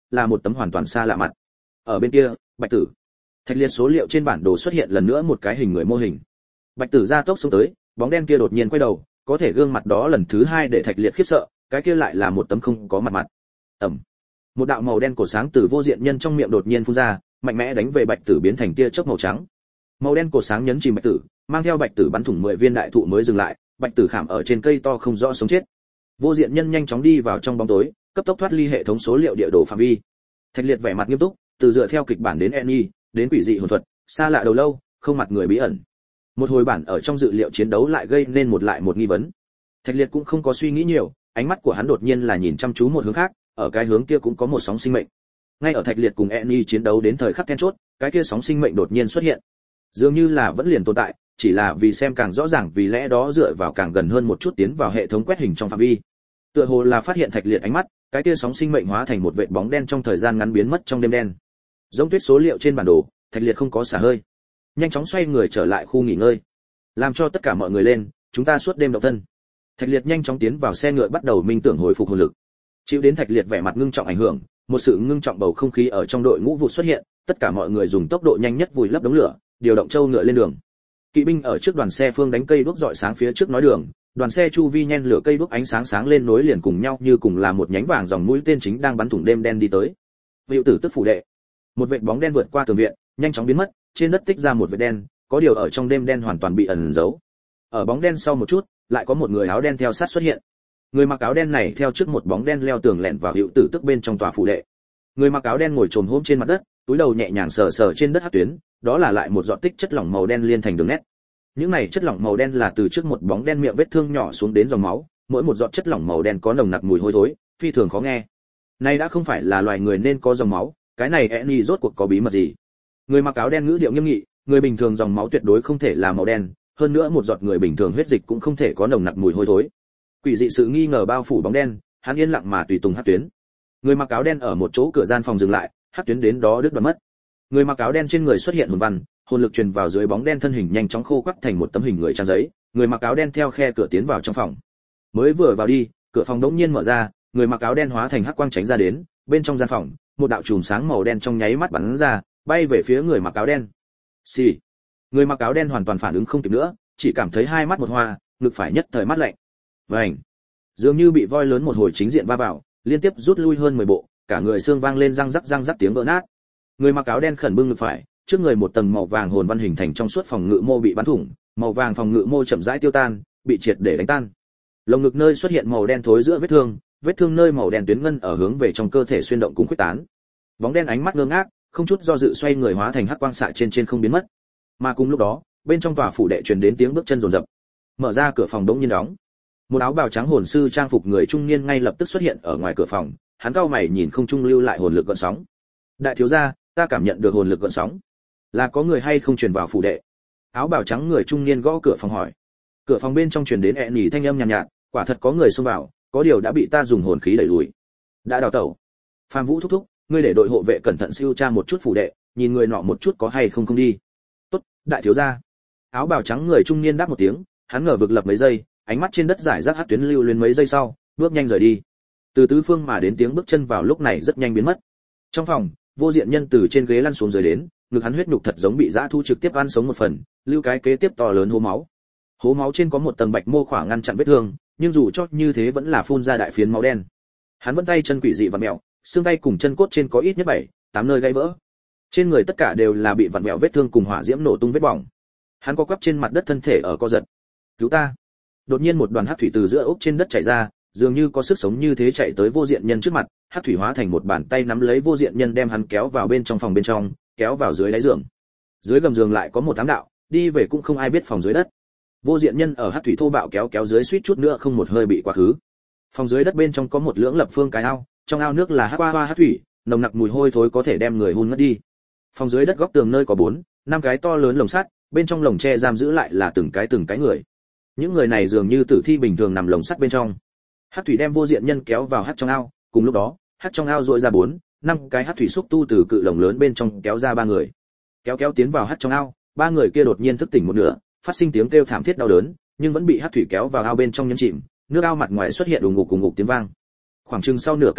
Speaker 1: là một tấm hoàn toàn xa lạ mặt. Ở bên kia, Bạch Tử. Thạch liệt số liệu trên bản đồ xuất hiện lần nữa một cái hình người mô hình. Bạch Tử ra tốc xuống tới, bóng đen kia đột nhiên quay đầu, có thể gương mặt đó lần thứ hai để Thạch liệt khiếp sợ, cái kia lại là một tấm không có mặt. Ầm. Một đạo màu đen cổ sáng từ vô diện nhân trong miệng đột nhiên phun ra, mạnh mẽ đánh về Bạch Tử biến thành tia chớp màu trắng. Màu đen cổ sáng nhấn chìm Bạch Tử, mang theo Bạch Tử bắn thủng 10 viên đại thụ mới dừng lại, Bạch Tử khảm ở trên cây to không rõ sống chết. Vô diện nhân nhanh chóng đi vào trong bóng tối, cấp tốc thoát ly hệ thống số liệu địa đồ phạm vi. Thạch liệt vẻ mặt nghiêm túc, từ dựa theo kịch bản đến Eni, đến quỷ dị hồn thuật, xa lạ đầu lâu, không mặt người bí ẩn. Một hồi bản ở trong dự liệu chiến đấu lại gây nên một nghi vấn. Thạch liệt cũng không có suy nghĩ nhiều, ánh mắt của hắn đột nhiên là nhìn chăm chú một hướng khác, ở cái hướng kia cũng có một sóng sinh mệnh. Ngay ở Thạch liệt cùng Eni chiến đấu đến thời khắc then chốt, cái kia sóng sinh mệnh đột nhiên xuất hiện. Dường như là vẫn liền tồn tại, chỉ là vì xem càng rõ ràng vì lẽ đó dựa vào càng gần hơn một chút tiến vào hệ thống quét hình trong phạm vi. Tựa hồ là phát hiện Thạch liệt ánh mắt, cái kia sóng sinh mệnh hóa thành một vệt bóng đen trong thời gian ngắn biến mất trong đêm đen. Giống tuyết số liệu trên bản đồ, Thạch liệt không có xả hơi, nhanh chóng xoay người trở lại khu nghỉ ngơi, làm cho tất cả mọi người lên, chúng ta suốt đêm động thân. Thạch liệt nhanh chóng tiến vào xe ngựa bắt đầu minh tưởng hồi phục hồn lực. Chịu đến Thạch liệt vẻ mặt ngưng trọng ảnh hưởng, một sự ngưng trọng bầu không khí ở trong đội ngũ vụt xuất hiện, tất cả mọi người dùng tốc độ nhanh nhất vùi lấp đống lửa, điều động châu ngựa lên đường. Kỵ binh ở trước đoàn xe phương đánh cây đuốc rọi sáng phía trước nói đường, đoàn xe chu vi nhen lửa cây đuốc ánh sáng sáng lên nối liền cùng nhau như cùng là một nhánh vàng dòng mũi tên chính đang bắn thủng đêm đen đi tới. Hữu tử tức phủ đệ. Một vệt bóng đen vượt qua tường viện, nhanh chóng biến mất, trên đất tích ra một vệt đen, có điều ở trong đêm đen hoàn toàn bị ẩn giấu. Ở bóng đen sau một chút, lại có một người áo đen theo sát xuất hiện. Người mặc áo đen này theo trước một bóng đen leo tường lẻn vào Hữu tử tức bên trong tòa phủ đệ. Người mặc áo đen ngồi chồm hôm trên mặt đất, túi đầu nhẹ nhàng sờ sờ trên đất hắc tuyến, đó là lại một giọt tích chất lỏng màu đen liên thành đường nét. Những này chất lỏng màu đen là từ trước một bóng đen miệng vết thương nhỏ xuống đến dòng máu, mỗi một giọt chất lỏng màu đen có nồng nặc mùi hôi thối, phi thường khó nghe. Này đã không phải là loài người nên có dòng máu, cái này Eni rốt cuộc có bí mật gì? Người mặc áo đen ngữ điệu nghiêm nghị, người bình thường dòng máu tuyệt đối không thể là màu đen, hơn nữa một giọt người bình thường huyết dịch cũng không thể có nồng nặc mùi hôi thối. Quỷ dị sự nghi ngờ bao phủ bóng đen, hắn yên lặng mà tùy tùng hắc tuyến. Người mặc áo đen ở một chỗ cửa gian phòng dừng lại, hắc tuyến đến đó đứt đoạn mất. Người mặc áo đen trên người xuất hiện hồn văn, hồn lực truyền vào dưới bóng đen thân hình nhanh chóng khô quắt thành một tấm hình người trang giấy. Người mặc áo đen theo khe cửa tiến vào trong phòng. Mới vừa vào đi, cửa phòng đống nhiên mở ra, người mặc áo đen hóa thành hắc quang tránh ra đến, bên trong gian phòng, một đạo chùm sáng màu đen trong nháy mắt bắn ra, bay về phía người mặc áo đen. Xì. Người mặc áo đen hoàn toàn phản ứng không kịp nữa, chỉ cảm thấy hai mắt một hoa, ngực phải nhất thời mát lạnh. Vành. Dường như bị voi lớn một hồi chính diện va vào, liên tiếp rút lui hơn 10 bộ, cả người xương vang lên răng rắc tiếng vỡ nát. Người mặc áo đen khẩn bưng ngực phải, trước người một tầng màu vàng hồn văn hình thành trong suốt phòng ngự mô bị bắn thủng, màu vàng phòng ngự mô chậm rãi tiêu tan, bị triệt để đánh tan. Lồng ngực nơi xuất hiện màu đen thối giữa vết thương nơi màu đen tuyến ngân ở hướng về trong cơ thể xuyên động cùng khuếch tán. Bóng đen ánh mắt ngơ ngác, không chút do dự xoay người hóa thành hắc quang xạ trên không biến mất. Mà cùng lúc đó, bên trong tòa phủ đệ truyền đến tiếng bước chân rồn rập. Mở ra cửa phòng đống nhiên đóng. Một áo bào trắng hồn sư trang phục người trung niên ngay lập tức xuất hiện ở ngoài cửa phòng, hắn cau mày nhìn không trung lưu lại hồn lực gợn sóng. Đại thiếu gia, ta cảm nhận được hồn lực gợn sóng. Là có người hay không truyền vào phủ đệ? Áo bào trắng người trung niên gõ cửa phòng hỏi. Cửa phòng bên trong truyền đến nhỉ thanh âm nhàn nhạt, quả thật có người xông vào, có điều đã bị ta dùng hồn khí đẩy lùi. Đã đào tẩu. Phạm Vũ thúc thúc, ngươi để đội hộ vệ cẩn thận siêu tra một chút phủ đệ, nhìn người nọ một chút có hay không đi. Tốt, đại thiếu gia. Áo bào trắng người trung niên đáp một tiếng, hắn ngờ vực lập mấy giây, ánh mắt trên đất giải rác hắc tuyến lưu luyến mấy giây sau, bước nhanh rời đi. Từ tứ phương mà đến tiếng bước chân vào lúc này rất nhanh biến mất. Trong phòng, Vô Diện Nhân từ trên ghế lăn xuống dưới đến, ngực hắn huyết nhục thật giống bị dã thu trực tiếp ăn sống một phần, lưu cái kế tiếp to lớn hố máu. Hố máu trên có một tầng bạch mô khoảng ngăn chặn vết thương, nhưng dù cho như thế vẫn là phun ra đại phiến máu đen. Hắn vẫn tay chân quỷ dị vặn mèo, xương tay cùng chân cốt trên có ít nhất 7-8 nơi gãy vỡ. Trên người tất cả đều là bị vặn mèo vết thương cùng hỏa diễm nổ tung vết bỏng. Hắn co quắp trên mặt đất thân thể ở co giật. Cứu ta! Đột nhiên một đoàn hắc thủy từ giữa ốc trên đất chảy ra, dường như có sức sống như thế chạy tới Vô Diện Nhân trước mặt, hắc thủy hóa thành một bàn tay nắm lấy Vô Diện Nhân đem hắn kéo vào bên trong phòng bên trong, kéo vào dưới đáy giường. Dưới gầm giường lại có một ám đạo, đi về cũng không ai biết phòng dưới đất. Vô Diện Nhân ở hắc thủy thô bạo kéo dưới suýt chút nữa không một hơi bị quá khứ. Phòng dưới đất bên trong có một lưỡng lập phương cái ao, trong ao nước là hắc hoa hắc thủy, nồng nặc mùi hôi thối có thể đem người hun ngất đi. Phòng dưới đất góc tường nơi có 4-5 cái to lớn lồng sắt, bên trong lồng tre giam giữ lại là từng cái người. Những người này dường như tử thi bình thường nằm lồng sắt bên trong. Hắc thủy đem Vô Diện Nhân kéo vào hắc trong ao, cùng lúc đó, hắc trong ao dội ra 4-5 cái hắc thủy xúc tu từ cự lồng lớn bên trong kéo ra 3 người. Kéo tiến vào hắc trong ao, 3 người kia đột nhiên thức tỉnh một nửa, phát sinh tiếng kêu thảm thiết đau đớn, nhưng vẫn bị hắc thủy kéo vào ao bên trong nhấn chìm, nước ao mặt ngoài xuất hiện ù ngục tiếng vang. Khoảng chừng sau nửa canh giờ,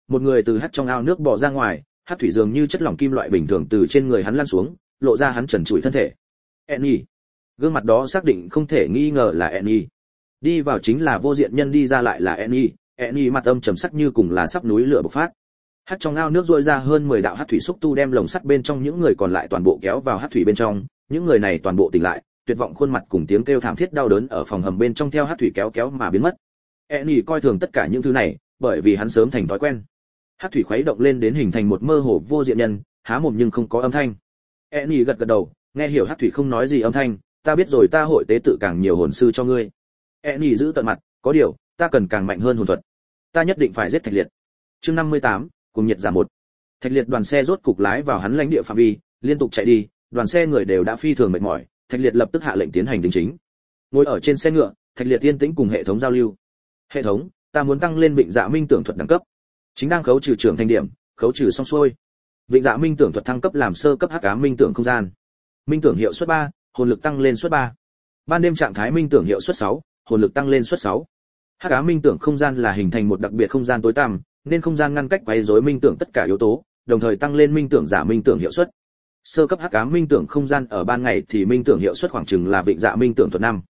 Speaker 1: một người từ hắt trong ao nước bò ra ngoài, hắc thủy dường như chất lỏng kim loại bình thường từ trên người hắn lăn xuống, lộ ra hắn trần trụi thân thể. Annie, gương mặt đó xác định không thể nghi ngờ là Annie. Đi vào chính là vô diện nhân, đi ra lại là Annie. Annie mặt âm trầm sắc như cùng là sắp núi lửa bộc phát. Hắt trong ao nước rọi ra hơn 10 đạo hắc thủy xúc tu đem lồng sắt bên trong những người còn lại toàn bộ kéo vào hắc thủy bên trong, những người này toàn bộ tỉnh lại, tuyệt vọng khuôn mặt cùng tiếng kêu thảm thiết đau đớn ở phòng hầm bên trong theo hắc thủy kéo kéo mà biến mất. Annie coi thường tất cả những thứ này, bởi vì hắn sớm thành thói quen. Hắc thủy khuấy động lên đến hình thành một mơ hồ vô diện nhân, há mồm nhưng không có âm thanh. Annie gật gật đầu, nghe hiểu hắc thủy không nói gì âm thanh, ta biết rồi, ta hội tế tự càng nhiều hồn sư cho ngươi. Annie giữ tận mặt, có điều, ta cần càng mạnh hơn hồn thuật. Ta nhất định phải giết Thạch Liệt. Chương 58, cùng nhiệt giả 1. Thạch Liệt đoàn xe rốt cục lái vào hắn lãnh địa phạm vi, liên tục chạy đi, đoàn xe người đều đã phi thường mệt mỏi, Thạch Liệt lập tức hạ lệnh tiến hành đính chính. Ngồi ở trên xe ngựa, Thạch Liệt yên tĩnh cùng hệ thống giao lưu. Hệ thống, ta muốn tăng lên Vịnh Dạ Minh tưởng thuật đẳng cấp. Chính đang khấu trừ trưởng thành điểm, khấu trừ xong xuôi. Vịnh Dạ Minh tưởng thuật thăng cấp làm sơ cấp hắc ám minh tưởng không gian. Minh tưởng hiệu suất 3, hồn lực tăng lên suất 3. Ban đêm trạng thái minh tưởng hiệu suất 6, hồn lực tăng lên suất 6. Hắc ám minh tưởng không gian là hình thành một đặc biệt không gian tối tăm, nên không gian ngăn cách quấy rối minh tưởng tất cả yếu tố, đồng thời tăng lên minh tưởng giả minh tưởng hiệu suất. Sơ cấp hắc ám minh tưởng không gian ở ban ngày thì minh tưởng hiệu suất khoảng chừng là Vịnh Dạ Minh tưởng thuật 5.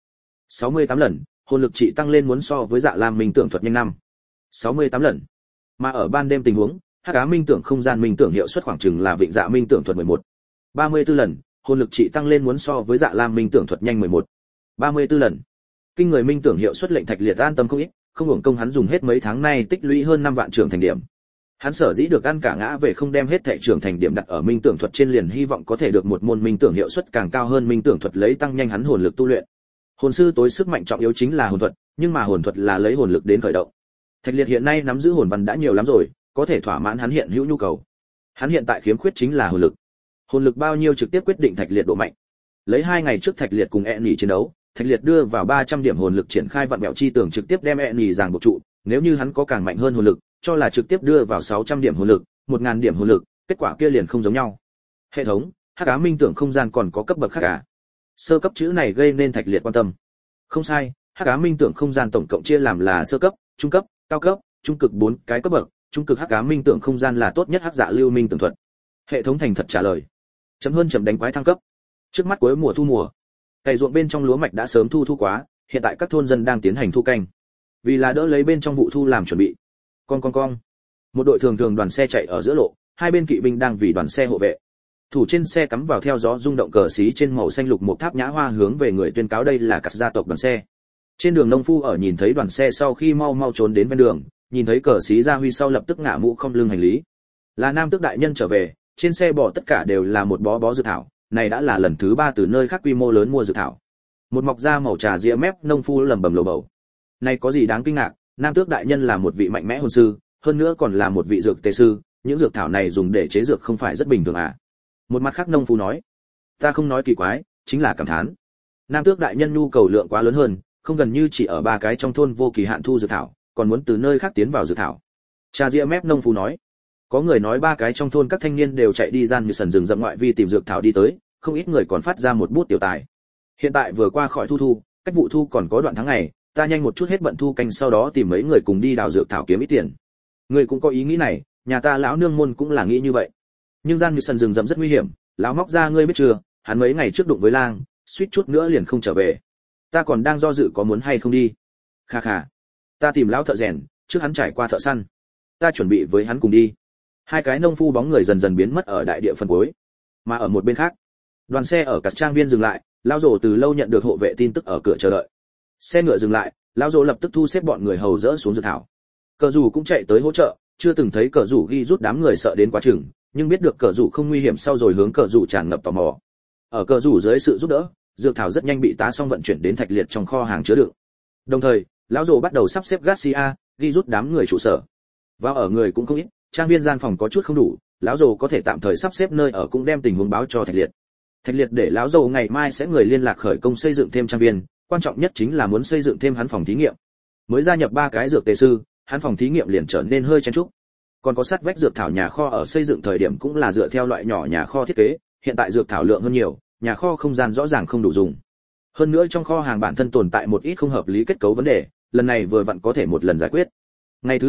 Speaker 1: 68 lần, hồn lực trị tăng lên muốn so với Dạ Lam minh tưởng thuật nhanh 5. 68 lần. Mà ở ban đêm tình huống, hắc ám minh tưởng không gian minh tưởng hiệu suất khoảng chừng là Vịnh Dạ Minh tưởng thuật 11. 34 lần, hồn lực trị tăng lên muốn so với Dạ Lam minh tưởng thuật nhanh 11. 34 lần. Kinh người minh tưởng hiệu suất lệnh Thạch Liệt an tâm không ít, không hưởng công hắn dùng hết mấy tháng nay tích lũy hơn 5 vạn trưởng thành điểm. Hắn sở dĩ được ăn cả ngã về không đem hết thệ trưởng thành điểm đặt ở minh tưởng thuật trên, liền hy vọng có thể được một môn minh tưởng hiệu suất càng cao hơn minh tưởng thuật, lấy tăng nhanh hắn hồn lực tu luyện. Hồn sư tối sức mạnh trọng yếu chính là hồn thuật, nhưng mà hồn thuật là lấy hồn lực đến khởi động. Thạch Liệt hiện nay nắm giữ hồn văn đã nhiều lắm rồi, có thể thỏa mãn hắn hiện hữu nhu cầu. Hắn hiện tại khiếm khuyết chính là hồn lực. Hồn lực bao nhiêu trực tiếp quyết định Thạch Liệt độ mạnh. Lấy 2 ngày trước Thạch Liệt cùng Enny chiến đấu, Thạch Liệt đưa vào 300 điểm hồn lực triển khai vặn vẹo chi tưởng trực tiếp đem Enny ràng buộc trụ, nếu như hắn có càng mạnh hơn hồn lực, cho là trực tiếp đưa vào 600 điểm hồn lực, 1000 điểm hồn lực, kết quả kia liền không giống nhau. Hệ thống, hắc ám minh tưởng không gian còn có cấp bậc khác à? Sơ cấp chữ này gây nên Thạch Liệt quan tâm. Không sai, hắc ám minh tưởng không gian tổng cộng chia làm là sơ cấp, trung cấp, cao cấp, trung cực 4 cái cấp bậc, trung cực hắc ám minh tưởng không gian là tốt nhất hắc dạ lưu minh tưởng thuật. Hệ thống thành thật trả lời. Chấm hơn chấm đánh quái thăng cấp. Trước mắt cuối mùa thu mùa, cày ruộng bên trong lúa mạch đã sớm thu quá, hiện tại các thôn dân đang tiến hành thu canh. Vì là đỡ lấy bên trong vụ thu làm chuẩn bị. Con. Một đội thường đoàn xe chạy ở giữa lộ, hai bên kỵ binh đang vì đoàn xe hộ vệ. Thủ trên xe cắm vào theo gió rung động cờ xí trên màu xanh lục một tháp nhã hoa hướng về người tuyên cáo đây là các gia tộc đoàn xe. Trên đường nông phu ở nhìn thấy đoàn xe sau khi mau trốn đến ven đường, nhìn thấy cờ xí ra huy sau lập tức ngả mũ không lưng hành lý. Là Nam Tước đại nhân trở về, trên xe bỏ tất cả đều là một bó dược thảo, này đã là lần thứ 3 từ nơi khác quy mô lớn mua dược thảo. Một mọc da màu trà ria mép nông phu lẩm bẩm lầu bầu. Này có gì đáng kinh ngạc, Nam Tước đại nhân là một vị mạnh mẽ hồn sư, hơn nữa còn là một vị dược tề sư, những dược thảo này dùng để chế dược không phải rất bình thường à? Một mặt khác nông phu nói, ta không nói kỳ quái, chính là cảm thán. Nam Tước đại nhân nhu cầu lượng quá lớn hơn, không gần như chỉ ở 3 cái trong thôn vô kỳ hạn thu dược thảo, còn muốn từ nơi khác tiến vào dược thảo. Trà ria mép nông phu nói, có người nói 3 cái trong thôn các thanh niên đều chạy đi gian như sần rừng rậm ngoại vi tìm dược thảo đi tới, không ít người còn phát ra một bút tiểu tài. Hiện tại vừa qua khỏi thu, cách vụ thu còn có đoạn tháng ngày, ta nhanh một chút hết bận thu canh sau đó tìm mấy người cùng đi đào dược thảo kiếm ít tiền. Người cũng có ý nghĩ này, nhà ta lão nương môn cũng là nghĩ như vậy. Nhưng gian như sần rừng rậm rất nguy hiểm, lão móc ra ngươi biết chưa, hắn mấy ngày trước đụng với lang, suýt chút nữa liền không trở về. Ta còn đang do dự có muốn hay không đi. Khà, ta tìm lão thợ rèn, trước hắn trải qua thợ săn, ta chuẩn bị với hắn cùng đi. Hai cái nông phu bóng người dần dần biến mất ở đại địa phần cuối. Mà ở một bên khác, đoàn xe ở các trang viên dừng lại, lão rồ từ lâu nhận được hộ vệ tin tức ở cửa chờ đợi. Xe ngựa dừng lại, lão rồ lập tức thu xếp bọn người hầu dỡ xuống dược thảo. Cờ rủ cũng chạy tới hỗ trợ, chưa từng thấy cờ rủ ghi rút đám người sợ đến quá chừng, nhưng biết được cờ rủ không nguy hiểm sau rồi hướng cờ rủ tràn ngập tò mò. Ở cờ rủ dưới sự giúp đỡ, dược thảo rất nhanh bị tá xong vận chuyển đến Thạch Liệt trong kho hàng chứa đựng. Đồng thời, lão rồ bắt đầu sắp xếp Garcia, ghi rút đám người trụ sở. Vào ở người cũng không ít, trang viên gian phòng có chút không đủ, lão rồ có thể tạm thời sắp xếp nơi ở cũng đem tình huống báo cho Thạch Liệt. Thạch Liệt để lão rồ ngày mai sẽ người liên lạc khởi công xây dựng thêm trang viên, quan trọng nhất chính là muốn xây dựng thêm hắn phòng thí nghiệm. Mới gia nhập 3 cái dược tề sư, hắn phòng thí nghiệm liền trở nên hơi chen chúc. Còn có sắt vách dược thảo nhà kho ở xây dựng thời điểm cũng là dựa theo loại nhỏ nhà kho thiết kế, hiện tại dược thảo lượng hơn nhiều, nhà kho không gian rõ ràng không đủ dùng. Hơn nữa trong kho hàng bản thân tồn tại một ít không hợp lý kết cấu vấn đề, lần này vừa vặn có thể một lần giải quyết. Ngày thứ 2,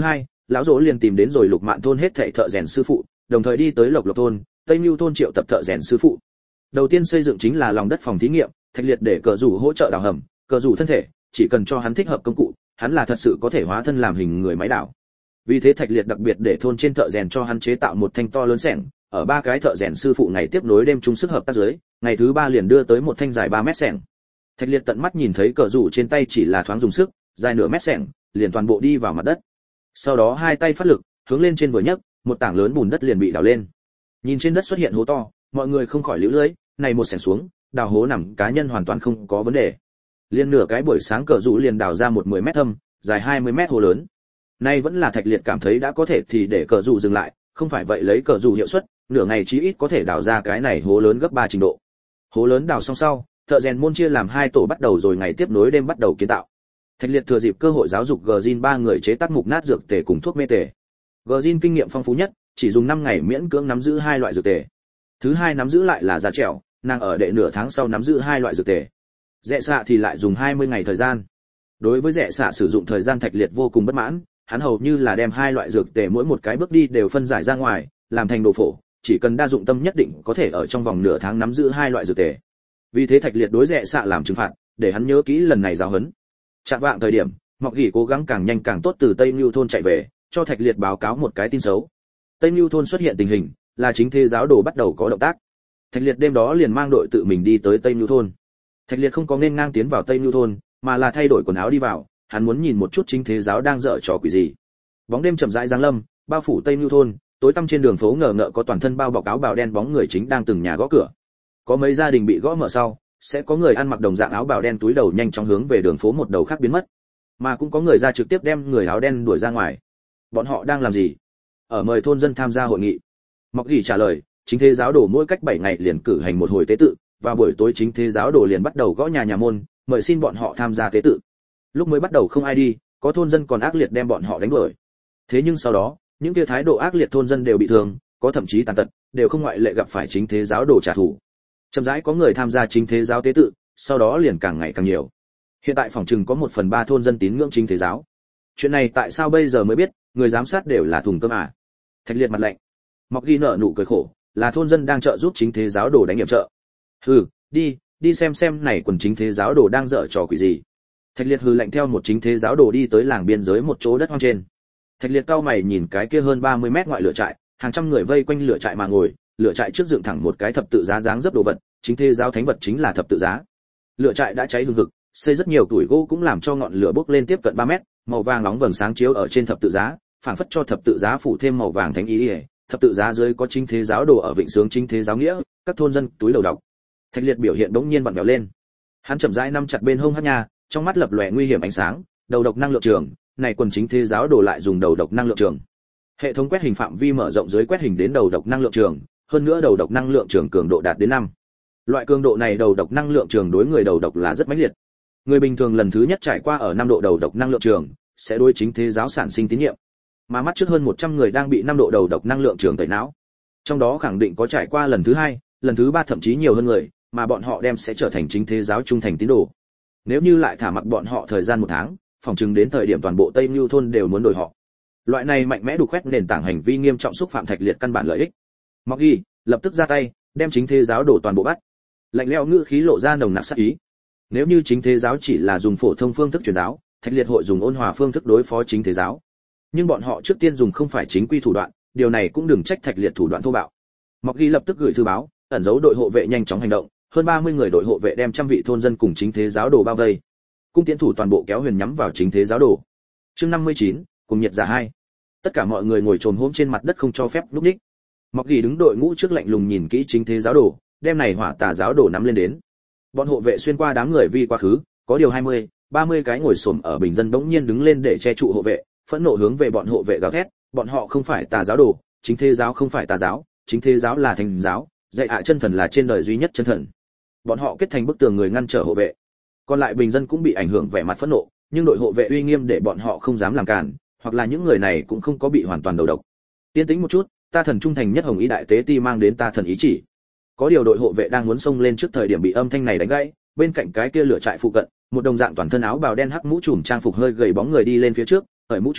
Speaker 1: lão dỗ liền tìm đến rồi Lục Mạn thôn hết thảy thợ rèn sư phụ, đồng thời đi tới Lộc Lộc thôn, Tây Nưu thôn triệu tập thợ rèn sư phụ. Đầu tiên xây dựng chính là lòng đất phòng thí nghiệm, Thạch Liệt để Cờ Rủ hỗ trợ đào hầm, Cờ Rủ thân thể, chỉ cần cho hắn thích hợp công cụ, hắn là thật sự có thể hóa thân làm hình người máy đào. Vì thế Thạch Liệt đặc biệt để thôn trên thợ rèn cho hắn chế tạo một thanh to lớn xẻng, ở ba cái thợ rèn sư phụ ngày tiếp nối đêm chung sức hợp tác dưới, ngày thứ ba liền đưa tới một thanh dài 3 mét xẻng. Thạch Liệt tận mắt nhìn thấy Cờ Rủ trên tay chỉ là thoáng dùng sức, dài nửa mét xẻng, liền toàn bộ đi vào mặt đất. Sau đó hai tay phát lực, hướng lên trên vừa nhấc, một tảng lớn bùn đất liền bị đào lên. Nhìn trên đất xuất hiện hố to, mọi người không khỏi liễu lưỡi, này một xẻng xuống, đào hố nằm cá nhân hoàn toàn không có vấn đề. Liên nửa cái buổi sáng Cờ Rủ liền đào ra một 10 mét thâm, dài 20 mét hố lớn. Nay vẫn là Thạch Liệt cảm thấy đã có thể thì để Cờ Rủ dừng lại, không phải vậy lấy Cờ Rủ hiệu suất, nửa ngày chí ít có thể đào ra cái này hố lớn gấp 3 trình độ. Hố lớn đào xong sau, thợ rèn môn chia làm 2 tổ bắt đầu rồi ngày tiếp nối đêm bắt đầu kiến tạo. Thạch Liệt thừa dịp cơ hội giáo dục Gjin 3 người chế tác mục nát dược tề cùng thuốc mê tề. Gjin kinh nghiệm phong phú nhất, chỉ dùng 5 ngày miễn cưỡng nắm giữ 2 loại dược tề. Thứ hai nắm giữ lại là Giá Trẻo, nàng ở đệ nửa tháng sau nắm giữ 2 loại dược tề. Rẽ xạ thì lại dùng 20 ngày thời gian. Đối với rẽ xạ sử dụng thời gian Thạch Liệt vô cùng bất mãn, hắn hầu như là đem 2 loại dược tề mỗi một cái bước đi đều phân giải ra ngoài, làm thành đồ phổ, chỉ cần đa dụng tâm nhất định có thể ở trong vòng nửa tháng nắm giữ 2 loại dược tề. Vì thế Thạch Liệt đối rẽ xạ làm trừng phạt, để hắn nhớ kỹ lần này giáo huấn. Chạm vạng thời điểm, Mọc Gỉ cố gắng càng nhanh càng tốt từ Tây Nưu thôn chạy về, cho Thạch Liệt báo cáo một cái tin xấu. Tây Nưu thôn xuất hiện tình hình, là chính thế giáo đồ bắt đầu có động tác. Thạch Liệt đêm đó liền mang đội tự mình đi tới Tây Nưu thôn. Thạch Liệt không có nên ngang tiến vào Tây Nưu thôn, mà là thay đổi quần áo đi vào, hắn muốn nhìn một chút chính thế giáo đang dở trò quỷ gì. Bóng đêm chậm rãi giáng lâm, bao phủ Tây Nưu thôn, tối tăm trên đường phố ngờ ngợ có toàn thân bao bọc áo bào đen bóng người chính đang từng nhà gõ cửa. Có mấy gia đình bị gõ mở sau, sẽ có người ăn mặc đồng dạng áo bào đen túi đầu nhanh chóng hướng về đường phố một đầu khác biến mất, mà cũng có người ra trực tiếp đem người áo đen đuổi ra ngoài. Bọn họ đang làm gì? Ở mời thôn dân tham gia hội nghị. Mọc Gỉ trả lời, chính thế giáo đồ mỗi cách 7 ngày liền cử hành một hồi tế tự, và buổi tối chính thế giáo đồ liền bắt đầu gõ nhà nhà môn, mời xin bọn họ tham gia tế tự. Lúc mới bắt đầu không ai đi, có thôn dân còn ác liệt đem bọn họ đánh đuổi. Thế nhưng sau đó, những kia thái độ ác liệt thôn dân đều bị thương, có thậm chí tàn tật, đều không ngoại lệ gặp phải chính thế giáo đồ trả thù. Chậm rãi có người tham gia chính thế giáo tế tự, sau đó liền càng ngày càng nhiều. Hiện tại phòng trừng có 1/3 thôn dân tín ngưỡng chính thế giáo. Chuyện này tại sao bây giờ mới biết, người giám sát đều là thùng cơm à? Thạch Liệt mặt lạnh. Mọc Gỉ nở nụ cười khổ, là thôn dân đang trợ giúp chính thế giáo đồ đánh nhiệm trợ. Hừ, đi xem này quần chính thế giáo đồ đang dở trò quỷ gì. Thạch Liệt hừ lạnh theo một chính thế giáo đồ đi tới làng biên giới một chỗ đất hoang trên. Thạch Liệt cau mày nhìn cái kia hơn 30 mét ngoại lửa trại, hàng trăm người vây quanh lửa trại mà ngồi, lửa trại trước dựng thẳng một cái thập tự giá dáng dấp đồ vật, chính thế giáo thánh vật chính là thập tự giá. Lửa trại đã cháy hừng hực, xây rất nhiều tuổi gỗ cũng làm cho ngọn lửa bốc lên tiếp cận 3 mét, màu vàng nóng vầng sáng chiếu ở trên thập tự giá, phảng phất cho thập tự giá phủ thêm màu vàng thánh ý. Thập tự giá dưới có chính thế giáo đồ ở vịnh sướng chính thế giáo nghĩa, các thôn dân túi đầu đọc. Thạch Liệt biểu hiện bỗng nhiên vặn vẹo lên. Hắn chậm rãi nắm chặt bên hông hát nha, trong mắt lập lòe nguy hiểm ánh sáng, đầu độc năng lượng trường, này quần chính thế giáo đồ lại dùng đầu độc năng lượng trường. Hệ thống quét hình phạm vi mở rộng dưới quét hình đến đầu độc năng lượng trường, hơn nữa đầu độc năng lượng trường cường độ đạt đến 5. Loại cường độ này đầu độc năng lượng trường đối người đầu độc là rất mãnh liệt. Người bình thường lần thứ nhất trải qua ở 5 độ đầu độc năng lượng trường, sẽ đối chính thế giáo sản sinh tín nhiệm. Mà mắt trước hơn 100 người đang bị 5 độ đầu độc năng lượng trường tẩy não. Trong đó khẳng định có trải qua lần thứ 2, lần thứ 3 thậm chí nhiều hơn người, mà bọn họ đem sẽ trở thành chính thế giáo trung thành tín đồ. Nếu như lại thả mặc bọn họ thời gian 1 tháng, phòng chừng đến thời điểm toàn bộ Tây Nưu thôn đều muốn đổi họ. Loại này mạnh mẽ đục khoét nền tảng hành vi nghiêm trọng xúc phạm Thạch Liệt căn bản lợi ích. Mọc Gỉ lập tức ra tay, đem chính thế giáo đổ toàn bộ bắt. Lạnh lẽo ngữ khí lộ ra nồng nặc sát ý. Nếu như chính thế giáo chỉ là dùng phổ thông phương thức truyền giáo, Thạch Liệt hội dùng ôn hòa phương thức đối phó chính thế giáo. Nhưng bọn họ trước tiên dùng không phải chính quy thủ đoạn, điều này cũng đừng trách Thạch Liệt thủ đoạn thô bạo. Mọc Gỉ lập tức gửi thư báo, ẩn giấu đội hộ vệ nhanh chóng hành động, hơn 30 người đội hộ vệ đem trăm vị thôn dân cùng chính thế giáo đồ bao vây. Cung tiễn thủ toàn bộ kéo huyền nhắm vào chính thế giáo đồ. Chương 59, cùng nhiệt giả 2. Tất cả mọi người ngồi chồm hổm trên mặt đất không cho phép lúc ních. Mọc Gỉ đứng đội ngũ trước lạnh lùng nhìn kỹ chính thế giáo đồ, đem này hỏa tà giáo đồ nắm lên đến. Bọn hộ vệ xuyên qua đám người vi quá khứ, có điều 20, 30 cái ngồi xổm ở bình dân bỗng nhiên đứng lên để che trụ hộ vệ, phẫn nộ hướng về bọn hộ vệ gào thét, bọn họ không phải tà giáo đồ, chính thế giáo không phải tà giáo, chính thế giáo là thánh giáo, dạy hạ chân thần là trên đời duy nhất chân thần. Bọn họ kết thành bức tường người ngăn trở hộ vệ. Còn lại bình dân cũng bị ảnh hưởng vẻ mặt phẫn nộ, nhưng đội hộ vệ uy nghiêm để bọn họ không dám làm cản, hoặc là những người này cũng không có bị hoàn toàn đầu độc. Yên tĩnh một chút, ta thần trung thành nhất Hồng Ý đại tế ti mang đến ta thần ý chỉ. Có điều đội hộ vệ đang muốn xông lên trước thời điểm bị âm thanh này đánh gãy, bên cạnh cái kia lửa trại phụ cận, một đồng dạng toàn thân áo bào đen hắc mũ trùm trang phục hơi gầy bóng người đi lên phía trước, cởi mũ trùm,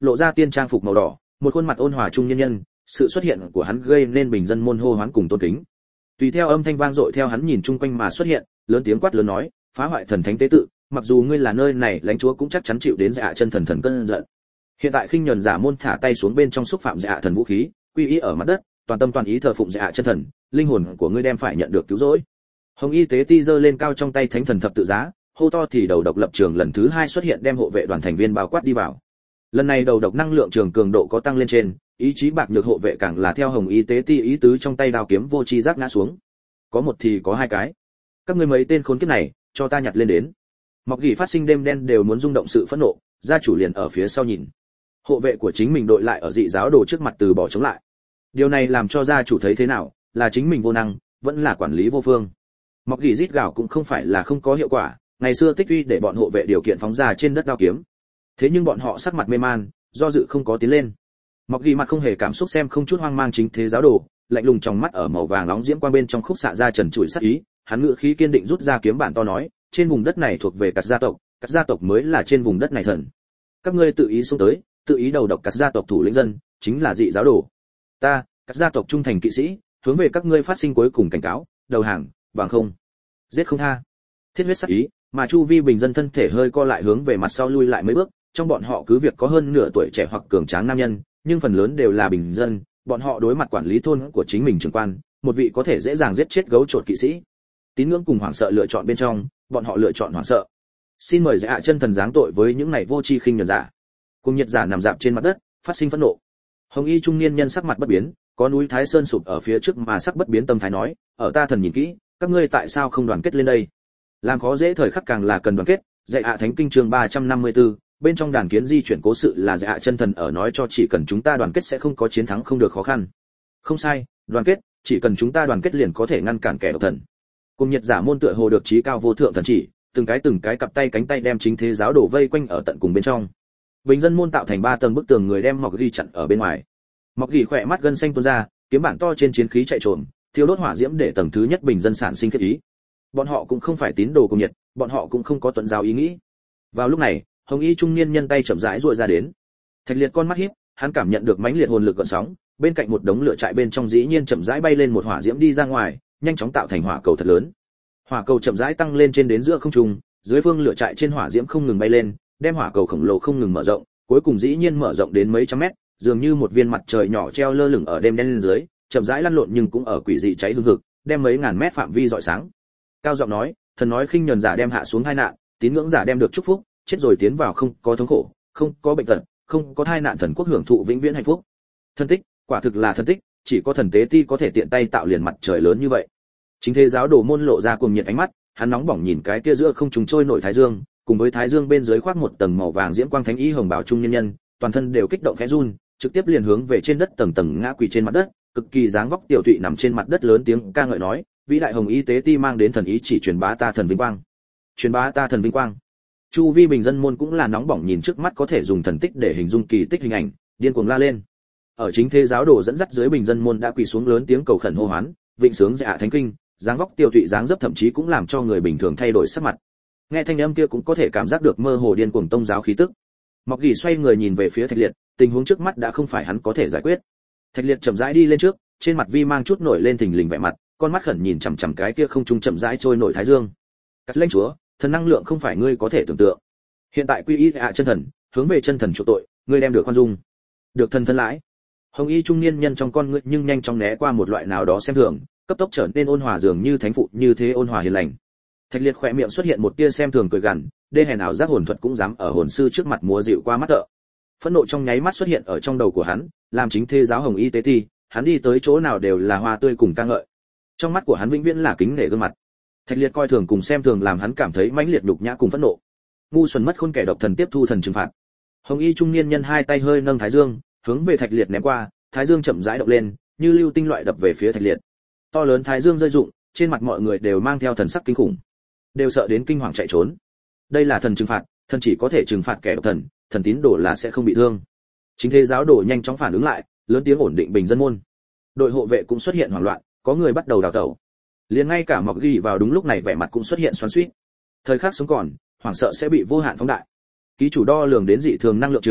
Speaker 1: lộ ra tiên trang phục màu đỏ, một khuôn mặt ôn hòa trung nhân nhân, sự xuất hiện của hắn gây nên bình dân môn hô hoán cùng tôn kính. Tùy theo âm thanh vang dội theo hắn nhìn chung quanh mà xuất hiện, lớn tiếng quát lớn nói, phá hoại thần thánh tế tự, mặc dù ngươi là nơi này lãnh chúa cũng chắc chắn chịu đến dạ chân thần thần cơn giận. Hiện tại khinh nhẫn giả môn thả tay xuống bên trong xúc phạm dạ thần vũ khí, quy y ở mặt đất, toàn tâm toàn ý thờ phụng dạ chân thần, linh hồn của ngươi đem phải nhận được cứu rỗi. Hồng y tế ti giơ lên cao trong tay thánh thần thập tự giá, hô to thì đầu độc lập trường lần thứ 2 xuất hiện đem hộ vệ đoàn thành viên bao quát đi vào. Lần này đầu độc năng lượng trường cường độ có tăng lên trên, ý chí bạc nhược hộ vệ càng là theo hồng y tế ti ý tứ trong tay đao kiếm vô chi giác ngã xuống. Có một thì có hai cái. Các ngươi mấy tên khốn kiếp này, cho ta nhặt lên đến. Mọc Gỉ phát sinh đêm đen đều muốn rung động sự phẫn nộ, gia chủ liền ở phía sau nhìn. Hộ vệ của chính mình đội lại ở dị giáo đồ trước mặt từ bỏ chống lại. Điều này làm cho gia chủ thấy thế nào, là chính mình vô năng, vẫn là quản lý vô phương. Mọc Gỉ rít gào cũng không phải là không có hiệu quả, ngày xưa tích uy để bọn hộ vệ điều kiện phóng ra trên đất đao kiếm. Thế nhưng bọn họ sắc mặt mê man, do dự không có tiến lên. Mọc Gỉ mặt không hề cảm xúc xem không chút hoang mang chính thế giáo đồ, lạnh lùng trong mắt ở màu vàng nóng diễm quang bên trong khúc xạ ra trần trụi sát ý, hắn ngữ khí kiên định rút ra kiếm bản to nói, trên vùng đất này thuộc về Cắt gia tộc mới là trên vùng đất này thần. Các ngươi tự ý xuống tới, tự ý đầu độc Cắt gia tộc thủ lĩnh dân, chính là dị giáo đồ. Ta, Cắt gia tộc trung thành kỵ sĩ, hướng về các ngươi phát sinh cuối cùng cảnh cáo, đầu hàng, bằng không, giết không tha. Thiết huyết sát ý, mà chu vi bình dân thân thể hơi co lại hướng về mặt sau lui lại mấy bước, trong bọn họ cứ việc có hơn nửa tuổi trẻ hoặc cường tráng nam nhân, nhưng phần lớn đều là bình dân, bọn họ đối mặt quản lý thôn của chính mình trưởng quan, một vị có thể dễ dàng giết chết gấu trột kỵ sĩ. Tín ngưỡng cùng hoảng sợ lựa chọn bên trong, bọn họ lựa chọn hoảng sợ. Xin mời dạ chân thần giáng tội với những này vô tri khinh nhẫn giả. Cùng nhiệt giả nằm dạp trên mặt đất, phát sinh phẫn nộ. Hồng y trung niên nhân sắc mặt bất biến, có núi Thái Sơn sụp ở phía trước mà sắc bất biến tâm thái nói, ở ta thần nhìn kỹ, các ngươi tại sao không đoàn kết lên đây? Làm khó dễ thời khắc càng là cần đoàn kết, dạy ạ thánh kinh chương 354, bên trong đàn kiến di chuyển cố sự là dạy ạ chân thần ở nói cho chỉ cần chúng ta đoàn kết sẽ không có chiến thắng không được khó khăn. Không sai, đoàn kết, chỉ cần chúng ta đoàn kết liền có thể ngăn cản kẻ độc thần. Cùng nhiệt giả môn tựa hồ được trí cao vô thượng thần chỉ, từng cái cặp tay cánh tay đem chính thế giáo đổ vây quanh ở tận cùng bên trong. Bình dân môn tạo thành 3 tầng bức tường người đem Mọc Gỉ chặn ở bên ngoài. Mọc Gỉ khỏe mắt gân xanh tuôn ra, kiếm bản to trên chiến khí chạy trộm, thiêu đốt hỏa diễm để tầng thứ nhất bình dân sản sinh kết ý. Bọn họ cũng không phải tín đồ cùng nhiệt, bọn họ cũng không có tuần giáo ý nghĩ. Vào lúc này, hồng y trung niên nhân tay chậm rãi duỗi ra đến. Thạch Liệt con mắt híp, hắn cảm nhận được mãnh liệt hồn lực gợn sóng, bên cạnh một đống lửa trại bên trong dĩ nhiên chậm rãi bay lên một hỏa diễm đi ra ngoài, nhanh chóng tạo thành hỏa cầu thật lớn. Hỏa cầu chậm rãi tăng lên trên đến giữa không trung, dưới phương lửa trại trên hỏa diễm không ngừng bay lên, đem hỏa cầu khổng lồ không ngừng mở rộng, cuối cùng dĩ nhiên mở rộng đến mấy trăm mét, dường như một viên mặt trời nhỏ treo lơ lửng ở đêm đen lên dưới, chậm rãi lăn lộn nhưng cũng ở quỷ dị cháy hừng hực, đem mấy ngàn mét phạm vi rọi sáng. Cao giọng nói, thần nói khinh nhẫn giả đem hạ xuống tai nạn, tín ngưỡng giả đem được chúc phúc, chết rồi tiến vào không có thống khổ, không có bệnh tật, không có tai nạn, thần quốc hưởng thụ vĩnh viễn hạnh phúc. Thân tích, quả thực là thân tích, chỉ có thần tế ti có thể tiện tay tạo liền mặt trời lớn như vậy. Chính thế giáo đồ môn lộ ra cuồng nhiệt ánh mắt, hắn nóng bỏng nhìn cái kia giữa không trùng trôi nổi thái dương, cùng với thái dương bên dưới khoác một tầng màu vàng diễm quang thánh y hồng bảo trung nhân nhân, toàn thân đều kích động khẽ run, trực tiếp liền hướng về trên đất tầng tầng ngã quỳ trên mặt đất, cực kỳ dáng vóc tiểu tụy nằm trên mặt đất lớn tiếng ca ngợi nói, vĩ đại hồng y tế ti mang đến thần ý chỉ truyền bá ta thần vinh quang. Truyền bá ta thần vinh quang. Chu vi bình dân môn cũng là nóng bỏng nhìn trước mắt có thể dùng thần tích để hình dung kỳ tích hình ảnh, điên cuồng la lên. Ở chính thế giáo đồ dẫn dắt dưới bình dân môn đã quỳ xuống lớn tiếng cầu khẩn hô hoán, vịnh sướng dạ thánh kinh, dáng vóc tiêu tụy dáng dấp thậm chí cũng làm cho người bình thường thay đổi sắc mặt. Nghe thanh âm kia cũng có thể cảm giác được mơ hồ điên cuồng tông giáo khí tức. Mọc Gỉ xoay người nhìn về phía Thạch Liệt, tình huống trước mắt đã không phải hắn có thể giải quyết. Thạch Liệt chậm rãi đi lên trước, trên mặt vi mang chút nổi lên thình lình vẻ mặt, con mắt khẩn nhìn chằm chằm cái kia không trung chậm rãi trôi nổi thái dương. Cắt lãnh chúa, thần năng lượng không phải ngươi có thể tưởng tượng. Hiện tại quy y chân thần, hướng về chân thần chuộc tội, ngươi đem được khoan dung, được thần thân lãi. Hồng y trung niên nhân trong con ngươi nhưng nhanh chóng né qua một loại nào đó xem thường, cấp tốc trở nên ôn hòa dường như thánh phụ như thế ôn hòa hiền lành. Thạch Liệt khỏe miệng xuất hiện một tia xem thường cười gằn, đê hèn ảo giác hồn thuật cũng dám ở hồn sư trước mặt múa dịu qua mắt tợ. Phẫn nộ trong nháy mắt xuất hiện ở trong đầu của hắn, làm chính thế giáo hồng y tế ti, hắn đi tới chỗ nào đều là hoa tươi cùng ca ngợi. Trong mắt của hắn vĩnh viễn là kính nể gương mặt. Thạch Liệt coi thường cùng xem thường làm hắn cảm thấy mãnh liệt nhục nhã cùng phẫn nộ. Ngu xuẩn mất khôn kẻ độc thần tiếp thu thần trừng phạt. Hồng y trung niên nhân hai tay hơi nâng thái dương, hướng về Thạch Liệt ném qua, thái dương chậm rãi động lên, như lưu tinh loại đập về phía Thạch Liệt. To lớn thái dương rơi rụng, trên mặt mọi người đều mang theo thần sắc kinh khủng, đều sợ đến kinh hoàng chạy trốn. Đây là thần trừng phạt, thần chỉ có thể trừng phạt kẻ độc thần, thần tín đồ là sẽ không bị thương. Chính thế giáo đồ nhanh chóng phản ứng lại, lớn tiếng ổn định bình dân môn. Đội hộ vệ cũng xuất hiện hoảng loạn, có người bắt đầu đào tẩu. Liền ngay cả Mọc Gỉ vào đúng lúc này vẻ mặt cũng xuất hiện xoắn xuýt. Thời khắc sống còn, hoảng sợ sẽ bị vô hạn phóng đại. Ký chủ đo lường đến dị thường năng lượng trường,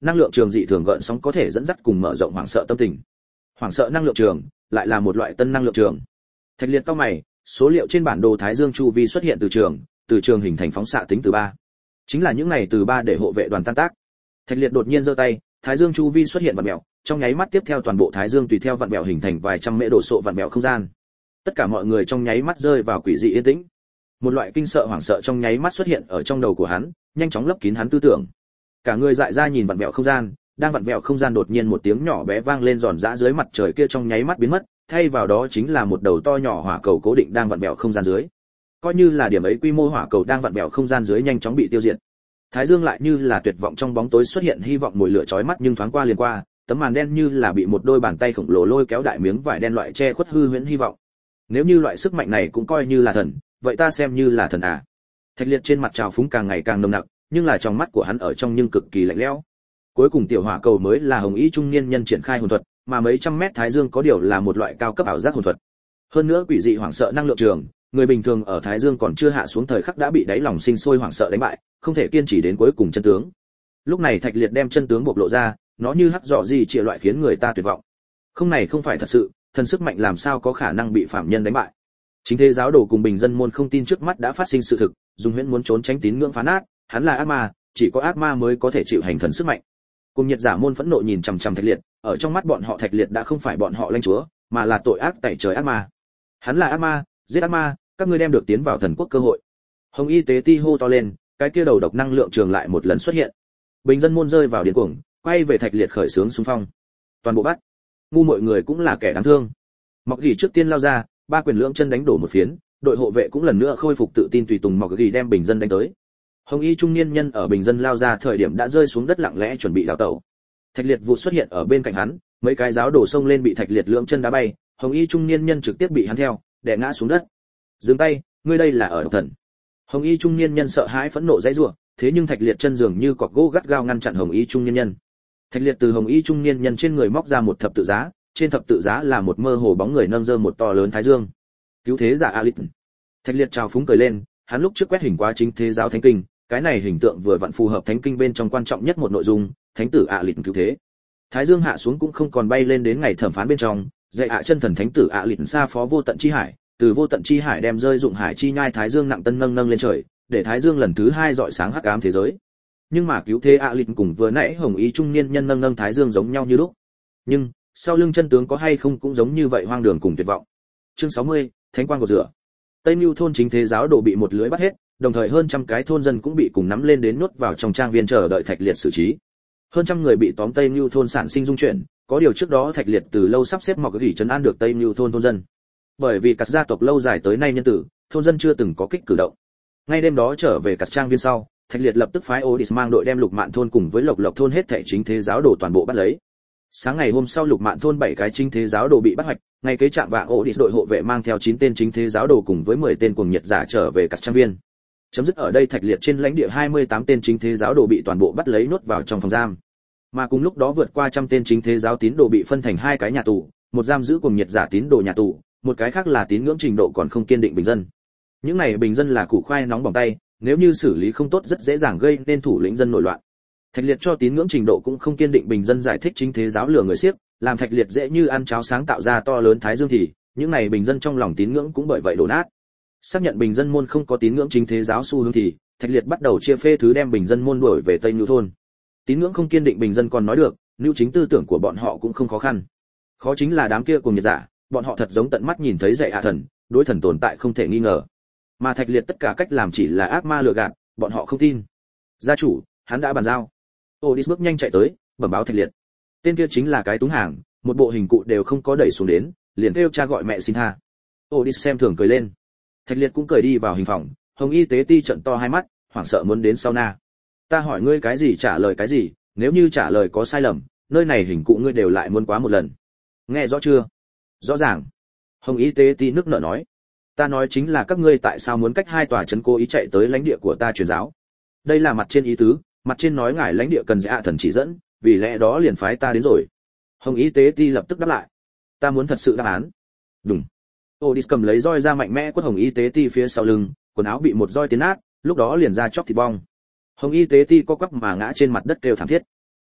Speaker 1: năng lượng trường dị thường gợn sóng có thể dẫn dắt cùng mở rộng hoảng sợ tâm tình. Hoảng sợ năng lượng trường lại là một loại tân năng lượng trường. Thạch Liệt cau mày, số liệu trên bản đồ Thái Dương chu vi xuất hiện từ trường hình thành phóng xạ tính từ 3. Chính là những này từ 3 để hộ vệ đoàn tan tác. Thạch Liệt đột nhiên giơ tay, Thái Dương chu vi xuất hiện vặn vẹo, trong nháy mắt tiếp theo toàn bộ Thái Dương tùy theo vặn vẹo hình thành vài trăm mễ độ sộ vặn vẹo không gian. Tất cả mọi người trong nháy mắt rơi vào quỷ dị yên tĩnh. Một loại kinh sợ hoảng sợ trong nháy mắt xuất hiện ở trong đầu của hắn, nhanh chóng lấp kín hắn tư tưởng. Cả người dại ra nhìn vặn vẹo không gian, đang vặn vẹo không gian đột nhiên một tiếng nhỏ bé vang lên giòn giã dưới mặt trời kia trong nháy mắt biến mất, thay vào đó chính là một đầu to nhỏ hỏa cầu cố định đang vặn vẹo không gian dưới. Coi như là điểm ấy quy mô hỏa cầu đang vặn vẹo không gian dưới nhanh chóng bị tiêu diệt. Thái Dương lại như là tuyệt vọng trong bóng tối xuất hiện hy vọng mùi lửa chói mắt nhưng thoáng qua liền qua, tấm màn đen như là bị một đôi bàn tay khổng lồ lôi kéo đại miếng vải đen loại che khuất hư huyễn hy vọng. Nếu như loại sức mạnh này cũng coi như là thần, vậy ta xem như là thần à? Thạch Liệt trên mặt trào phúng càng ngày càng nồng nặc, nhưng là trong mắt của hắn ở trong nhưng cực kỳ lạnh lẽo. Cuối cùng tiểu hỏa cầu mới là hồng y trung niên nhân triển khai hồn thuật, mà mấy trăm mét Thái Dương có điều là một loại cao cấp ảo giác hồn thuật. Hơn nữa quỷ dị hoảng sợ năng lượng trường, người bình thường ở Thái Dương còn chưa hạ xuống thời khắc đã bị đáy lòng sinh sôi hoảng sợ đánh bại, không thể kiên trì đến cuối cùng chân tướng. Lúc này Thạch Liệt đem chân tướng bộc lộ ra, nó như hắc rõ gì chia loại khiến người ta tuyệt vọng. Không này không phải thật sự, thần sức mạnh làm sao có khả năng bị phạm nhân đánh bại. Chính thế giáo đồ cùng bình dân môn không tin trước mắt đã phát sinh sự thực, dùng huyễn muốn trốn tránh tín ngưỡng phá nát, hắn là ác ma, chỉ có ác ma mới có thể chịu hành thần sức mạnh. Cùng Nhiệt giả môn phẫn nộ nhìn chằm chằm Thạch Liệt, ở trong mắt bọn họ Thạch Liệt đã không phải bọn họ lãnh chúa, mà là tội ác tẩy trời ác ma. Hắn là ác ma, giết ác ma, các ngươi đem được tiến vào thần quốc cơ hội. Hồng Y tế ti hô to lên, cái kia đầu độc năng lượng trường lại một lần xuất hiện. Bình dân môn rơi vào điên cuồng, quay về Thạch Liệt khởi xướng xung phong. Toàn bộ bắt. Ngu mọi người cũng là kẻ đáng thương. Mọc Gỉ trước tiên lao ra, ba quyền lưỡng chân đánh đổ một phiến, đội hộ vệ cũng lần nữa khôi phục tự tin tùy tùng Mọc Gỉ đem bình dân đánh tới. Hồng Y trung niên nhân ở bình dân lao ra thời điểm đã rơi xuống đất lặng lẽ chuẩn bị đào tẩu. Thạch Liệt vụ xuất hiện ở bên cạnh hắn, mấy cái giáo đổ xông lên bị Thạch Liệt lưỡng chân đá bay, Hồng Y trung niên nhân trực tiếp bị hắn theo, đè ngã xuống đất. Dừng tay, ngươi đây là ở độc thần. Hồng Y trung niên nhân sợ hãi phẫn nộ dãy rủa, thế nhưng Thạch Liệt chân dường như cọc gỗ gắt gao ngăn chặn Hồng Y trung niên nhân. Thạch Liệt từ Hồng Y trung niên nhân trên người móc ra một thập tự giá, trên thập tự giá là một mơ hồ bóng người nâng giơ một to lớn thái dương. Cứu thế giả Alit. Thạch Liệt trào phúng cười lên, hắn lúc trước quét hình quá chính thế giáo thánh kinh, cái này hình tượng vừa vặn phù hợp thánh kinh bên trong quan trọng nhất một nội dung, thánh tử Alit cứu thế. Thái dương hạ xuống cũng không còn bay lên đến ngày thẩm phán bên trong, dạy chân thần thánh tử Alit xa phó vô tận chi hải, từ vô tận chi hải đem rơi dụng hải chi nhai thái dương nặng tân nâng nâng lên trời, để thái dương lần thứ hai rọi sáng hắc ám thế giới. Nhưng mà cứu thế Alit cùng vừa nãy Hồng Y trung niên nhân nâng nâng thái dương giống nhau như lúc. Nhưng sau lưng chân tướng có hay không cũng giống như vậy hoang đường cùng tuyệt vọng. Chương 60, Thánh quang cột rửa. Tây Nưu thôn chính thế giáo đồ bị một lưới bắt hết, đồng thời hơn trăm cái thôn dân cũng bị cùng nắm lên đến nuốt vào trong trang viên chờ đợi Thạch Liệt xử trí. Hơn trăm người bị tóm Tây Nưu thôn sản sinh dung chuyển, có điều trước đó Thạch Liệt từ lâu sắp xếp Mọc Gỉ trấn an được Tây Nưu thôn thôn dân. Bởi vì các gia tộc lâu dài tới nay nhân tử, thôn dân chưa từng có kích cử động. Ngay đêm đó trở về các trang viên sau, Thạch Liệt lập tức phái Odis mang đội đem Lục Mạn thôn cùng với Lộc Lộc thôn hết thảy chính thế giáo đồ toàn bộ bắt lấy. Sáng ngày hôm sau Lục Mạn thôn 7 cái chính thế giáo đồ bị bắt hoạch, ngày kế trạng vạng Odis đội hộ vệ mang theo 9 tên chính thế giáo đồ cùng với 10 tên cuồng nhiệt giả trở về các trang viên. Chấm dứt ở đây Thạch Liệt trên lãnh địa 28 tên chính thế giáo đồ bị toàn bộ bắt lấy nuốt vào trong phòng giam. Mà cùng lúc đó vượt qua trăm tên chính thế giáo tín đồ bị phân thành hai cái nhà tù, một giam giữ cuồng nhiệt giả tín đồ nhà tù, một cái khác là tín ngưỡng trình độ còn không kiên định bình dân. Những này bình dân là củ khoai nóng bỏng tay, nếu như xử lý không tốt rất dễ dàng gây nên thủ lĩnh dân nổi loạn. Thạch Liệt cho tín ngưỡng trình độ cũng không kiên định bình dân giải thích chính thế giáo lừa người xiếc, làm Thạch Liệt dễ như ăn cháo sáng tạo ra to lớn thái dương thì, những này bình dân trong lòng tín ngưỡng cũng bởi vậy đổ nát. Xác nhận bình dân môn không có tín ngưỡng chính thế giáo xu hướng thì, Thạch Liệt bắt đầu chia phê thứ đem bình dân môn đuổi về Tây Nưu thôn. Tín ngưỡng không kiên định bình dân còn nói được, nưu chính tư tưởng của bọn họ cũng không khó khăn. Khó chính là đám kia cùng nhiệt giả, bọn họ thật giống tận mắt nhìn thấy dạy hạ thần, đối thần tồn tại không thể nghi ngờ. Mà Thạch Liệt tất cả cách làm chỉ là ác ma lừa gạt, bọn họ không tin. Gia chủ, hắn đã bàn giao. Odis bước nhanh chạy tới, bẩm báo Thạch Liệt. Tên kia chính là cái túng hàng, một bộ hình cụ đều không có đẩy xuống đến, liền kêu cha gọi mẹ xin tha. Odis xem thường cười lên. Thạch Liệt cũng cười đi vào hình phòng, Hồng Y tế ti trợn to hai mắt, hoảng sợ muốn đến sauna. Ta hỏi ngươi cái gì trả lời cái gì, nếu như trả lời có sai lầm, nơi này hình cụ ngươi đều lại muốn quá một lần. Nghe rõ chưa? Rõ ràng. Hồng Y tế ti nước nở nói. Ta nói chính là các ngươi tại sao muốn cách hai tòa trấn cố ý chạy tới lãnh địa của ta truyền giáo. Đây là mặt trên ý tứ, mặt trên nói ngài lãnh địa cần dạ thần chỉ dẫn, vì lẽ đó liền phái ta đến rồi. Hồng Y tế ti lập tức đáp lại. Ta muốn thật sự đáp án. Đúng. Odis cầm lấy roi ra mạnh mẽ quất Hồng Y tế ti phía sau lưng, quần áo bị một roi tiến nát, lúc đó liền ra chóc thịt bong. Hồng Y tế ti co quắp mà ngã trên mặt đất kêu thảm thiết.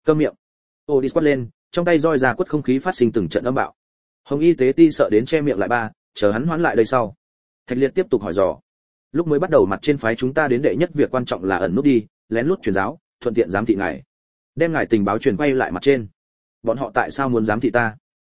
Speaker 1: Câm miệng. Odis quát lên, trong tay roi ra quất không khí phát sinh từng trận âm bạo. Hồng Y tế ti sợ đến che miệng lại ba, chờ hắn hoán lại đây sau. Thạch Liệt tiếp tục hỏi dò. Lúc mới bắt đầu mặt trên phái chúng ta đến đệ nhất việc quan trọng là ẩn núp đi, lén lút truyền giáo, thuận tiện giám thị ngài. Đem ngài tình báo truyền quay lại mặt trên. Bọn họ tại sao muốn giám thị ta?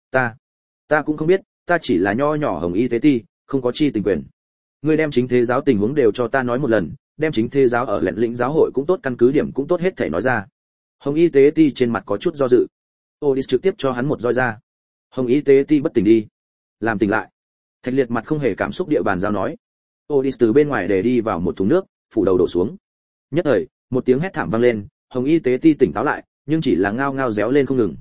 Speaker 1: Ta cũng không biết, ta chỉ là nho nhỏ Hồng Y tế ti, không có chi tình quyền. Ngươi đem chính thế giáo tình huống đều cho ta nói một lần, đem chính thế giáo ở lệnh lĩnh giáo hội cũng tốt, căn cứ điểm cũng tốt, hết thảy nói ra. Hồng Y tế ti trên mặt có chút do dự. Odis trực tiếp cho hắn một roi ra. Hồng Y tế ti bất tỉnh đi. Làm tỉnh lại. Thạch Liệt mặt không hề cảm xúc địa bàn giao nói. Odis từ bên ngoài để đi vào một thùng nước, phủ đầu đổ xuống. Nhất thời, một tiếng hét thảm vang lên, Hồng Y tế ti tỉnh táo lại, nhưng chỉ là ngao ngao réo lên không ngừng.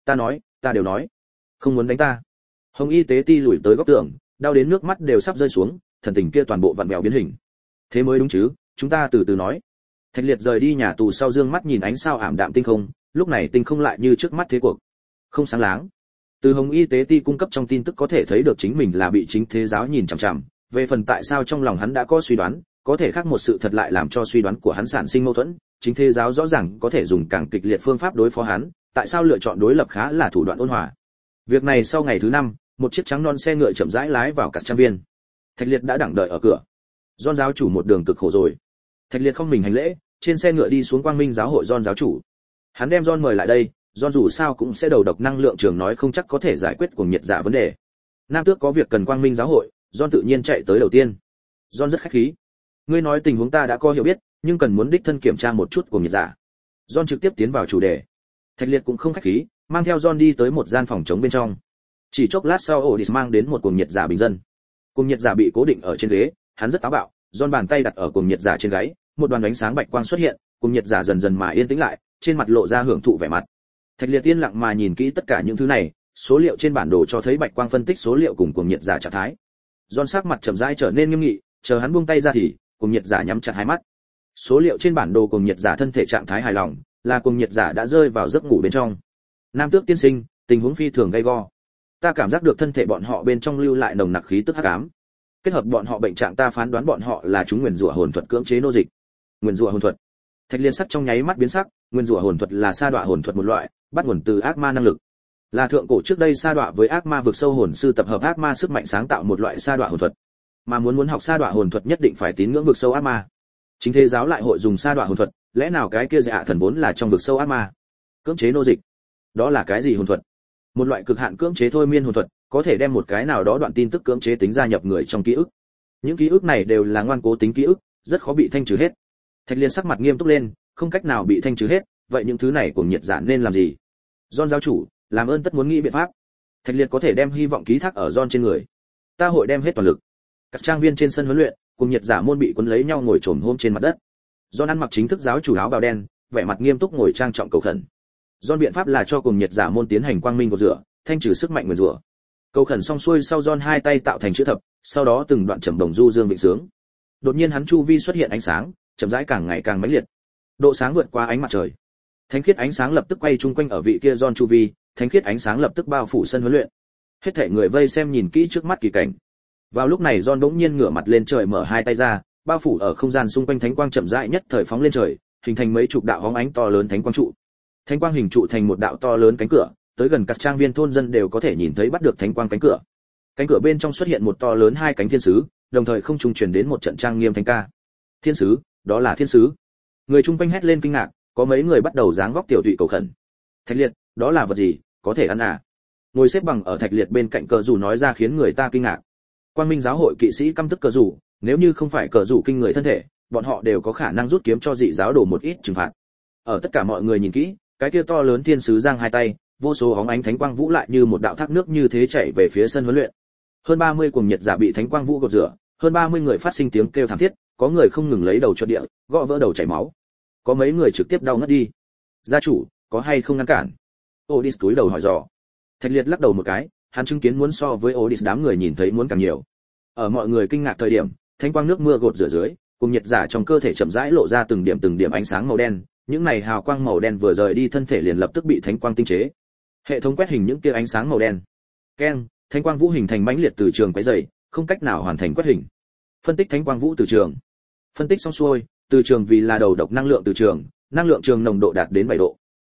Speaker 1: Ta đều nói, không muốn đánh ta. Hồng Y tế ti lùi tới góc tường, đau đến nước mắt đều sắp rơi xuống, thần tình kia toàn bộ vặn vẹo biến hình. Thế mới đúng chứ, chúng ta từ từ nói. Thạch Liệt rời đi nhà tù sau dương mắt nhìn ánh sao ảm đạm tinh không, lúc này tinh không lại như trước mắt thế cuộc, không sáng láng. Từ Hồng Y tế ti cung cấp trong tin tức có thể thấy được chính mình là bị chính thế giáo nhìn chằm chằm, về phần tại sao trong lòng hắn đã có suy đoán, có thể khác một sự thật lại làm cho suy đoán của hắn sản sinh mâu thuẫn, chính thế giáo rõ ràng có thể dùng càng kịch liệt phương pháp đối phó hắn, tại sao lựa chọn đối lập khá là thủ đoạn ôn hòa. Việc này sau ngày thứ 5, một chiếc trắng non xe ngựa chậm rãi lái vào cả trang viên. Thạch Liệt đã đặng đợi ở cửa. John giáo chủ một đường cực khổ rồi. Thạch Liệt không mình hành lễ, trên xe ngựa đi xuống Quang Minh giáo hội John giáo chủ. Hắn đem John mời lại đây, John dù sao cũng sẽ đầu độc năng lượng trường nói không chắc có thể giải quyết cuồng nhiệt giả vấn đề. Nam tước có việc cần Quang Minh giáo hội, John tự nhiên chạy tới đầu tiên. John rất khách khí. Ngươi nói tình huống ta đã có hiểu biết, nhưng cần muốn đích thân kiểm tra một chút cuồng nhiệt giả. John trực tiếp tiến vào chủ đề. Thạch Liệt cũng không khách khí, mang theo John đi tới một gian phòng trống bên trong. Chỉ chốc lát sau Odis mang đến một cuồng nhiệt giả bình dân. Cuồng nhiệt giả bị cố định ở trên ghế, hắn rất táo bạo, John bàn tay đặt ở cuồng nhiệt giả trên gáy, một đoàn ánh sáng bạch quang xuất hiện, cuồng nhiệt giả dần dần mà yên tĩnh lại, trên mặt lộ ra hưởng thụ vẻ mặt. Thạch Liệt yên lặng mà nhìn kỹ tất cả những thứ này, số liệu trên bản đồ cho thấy bạch quang phân tích số liệu cùng cuồng nhiệt giả trạng thái. John sắc mặt chậm rãi trở nên nghiêm nghị, chờ hắn buông tay ra thì cuồng nhiệt giả nhắm chặt hai mắt. Số liệu trên bản đồ cuồng nhiệt giả thân thể trạng thái hài lòng, là cuồng nhiệt giả đã rơi vào giấc ngủ bên trong. Nam tước tiên sinh, tình huống phi thường gay go. Ta cảm giác được thân thể bọn họ bên trong lưu lại nồng nặc khí tức hắc ám. Kết hợp bọn họ bệnh trạng, ta phán đoán bọn họ là chúng nguyền rủa hồn thuật cưỡng chế nô dịch. Nguyền rủa hồn thuật. Thạch Liên sắc trong nháy mắt biến sắc, nguyên rủa hồn thuật là sa đọa hồn thuật một loại, bắt nguồn từ ác ma năng lực. Là thượng cổ trước đây sa đọa với ác ma vực sâu hồn sư tập hợp ác ma sức mạnh sáng tạo một loại sa đọa hồn thuật. Mà muốn học sa đọa hồn thuật nhất định phải tín ngưỡng vực sâu ác ma. Chính thế giáo lại hội dùng sa đọa hồn thuật, lẽ nào cái kia dạ thần vốn là trong vực sâu ác ma? Cưỡng chế nô dịch. Đó là cái gì hồn thuật? Một loại cực hạn cưỡng chế thôi miên hồn thuật, có thể đem một cái nào đó đoạn tin tức cưỡng chế tính gia nhập người trong ký ức. Những ký ức này đều là ngoan cố tính ký ức, rất khó bị thanh trừ hết. Thạch Liên sắc mặt nghiêm túc lên, không cách nào bị thanh trừ hết, vậy những thứ này cùng nhiệt giản nên làm gì? John giáo chủ, làm ơn tất muốn nghĩ biện pháp. Thạch Liệt có thể đem hy vọng ký thác ở John trên người. Ta hội đem hết toàn lực. Các trang viên trên sân huấn luyện, cùng nhiệt giả môn bị cuốn lấy nhau ngồi chồm hôm trên mặt đất. John ăn mặc chính thức giáo chủ áo bào đen, vẻ mặt nghiêm túc ngồi trang trọng cầu khẩn. John biện pháp là cho cùng nhiệt giả môn tiến hành quang minh cột rửa, thanh trừ sức mạnh nguyền rủa. Cầu khẩn xong xuôi sau John hai tay tạo thành chữ thập, sau đó từng đoạn trầm đồng du dương vịnh sướng. Đột nhiên hắn chu vi xuất hiện ánh sáng, chậm rãi càng ngày càng mãnh liệt. Độ sáng vượt qua ánh mặt trời. Thánh khiết ánh sáng lập tức quay chung quanh ở vị kia John chu vi, thánh khiết ánh sáng lập tức bao phủ sân huấn luyện. Hết thảy người vây xem nhìn kỹ trước mắt kỳ cảnh. Vào lúc này John bỗng nhiên ngửa mặt lên trời mở hai tay ra, bao phủ ở không gian xung quanh thánh quang chậm rãi nhất thời phóng lên trời, hình thành mấy chục đạo hóng ánh to lớn thánh quang trụ. Thánh quang hình trụ thành một đạo to lớn cánh cửa, tới gần các trang viên thôn dân đều có thể nhìn thấy bắt được thánh quang cánh cửa. Cánh cửa bên trong xuất hiện một to lớn hai cánh thiên sứ, đồng thời không trung truyền đến một trận trang nghiêm thánh ca. Thiên sứ, đó là thiên sứ. Người chung quanh hét lên kinh ngạc, có mấy người bắt đầu giáng vóc tiểu tụy cầu khẩn. Thạch Liệt, đó là vật gì, có thể ăn à? Ngồi xếp bằng ở Thạch Liệt bên cạnh cờ rủ nói ra khiến người ta kinh ngạc. Quang Minh giáo hội kỵ sĩ căm tức cờ rủ, nếu như không phải cờ rủ kinh người thân thể, bọn họ đều có khả năng rút kiếm cho dị giáo đổ một ít trừng phạt. Ở tất cả mọi người nhìn kỹ, cái kia to lớn thiên sứ giang hai tay, vô số óng ánh thánh quang vũ lại như một đạo thác nước như thế chảy về phía sân huấn luyện. Hơn 30 cuồng nhiệt giả bị thánh quang vũ gột rửa, hơn 30 người phát sinh tiếng kêu thảm thiết, có người không ngừng lấy đầu cho địa, gõ vỡ đầu chảy máu. Có mấy người trực tiếp đau ngất đi. Gia chủ, có hay không ngăn cản? Odis cúi đầu hỏi dò. Thạch Liệt lắc đầu một cái, hắn chứng kiến muốn so với Odis đám người nhìn thấy muốn càng nhiều. Ở mọi người kinh ngạc thời điểm, thánh quang nước mưa gột rửa dưới, cùng nhiệt giả trong cơ thể chậm rãi lộ ra từng điểm ánh sáng màu đen, những này hào quang màu đen vừa rời đi thân thể liền lập tức bị thánh quang tinh chế. Hệ thống quét hình những kia ánh sáng màu đen. Keng, thánh quang vũ hình thành mãnh liệt từ trường quấy rầy, không cách nào hoàn thành quét hình. Phân tích thánh quang vũ từ trường. Phân tích xong xuôi, từ trường vì là đầu độc năng lượng từ trường, năng lượng trường nồng độ đạt đến 7 độ.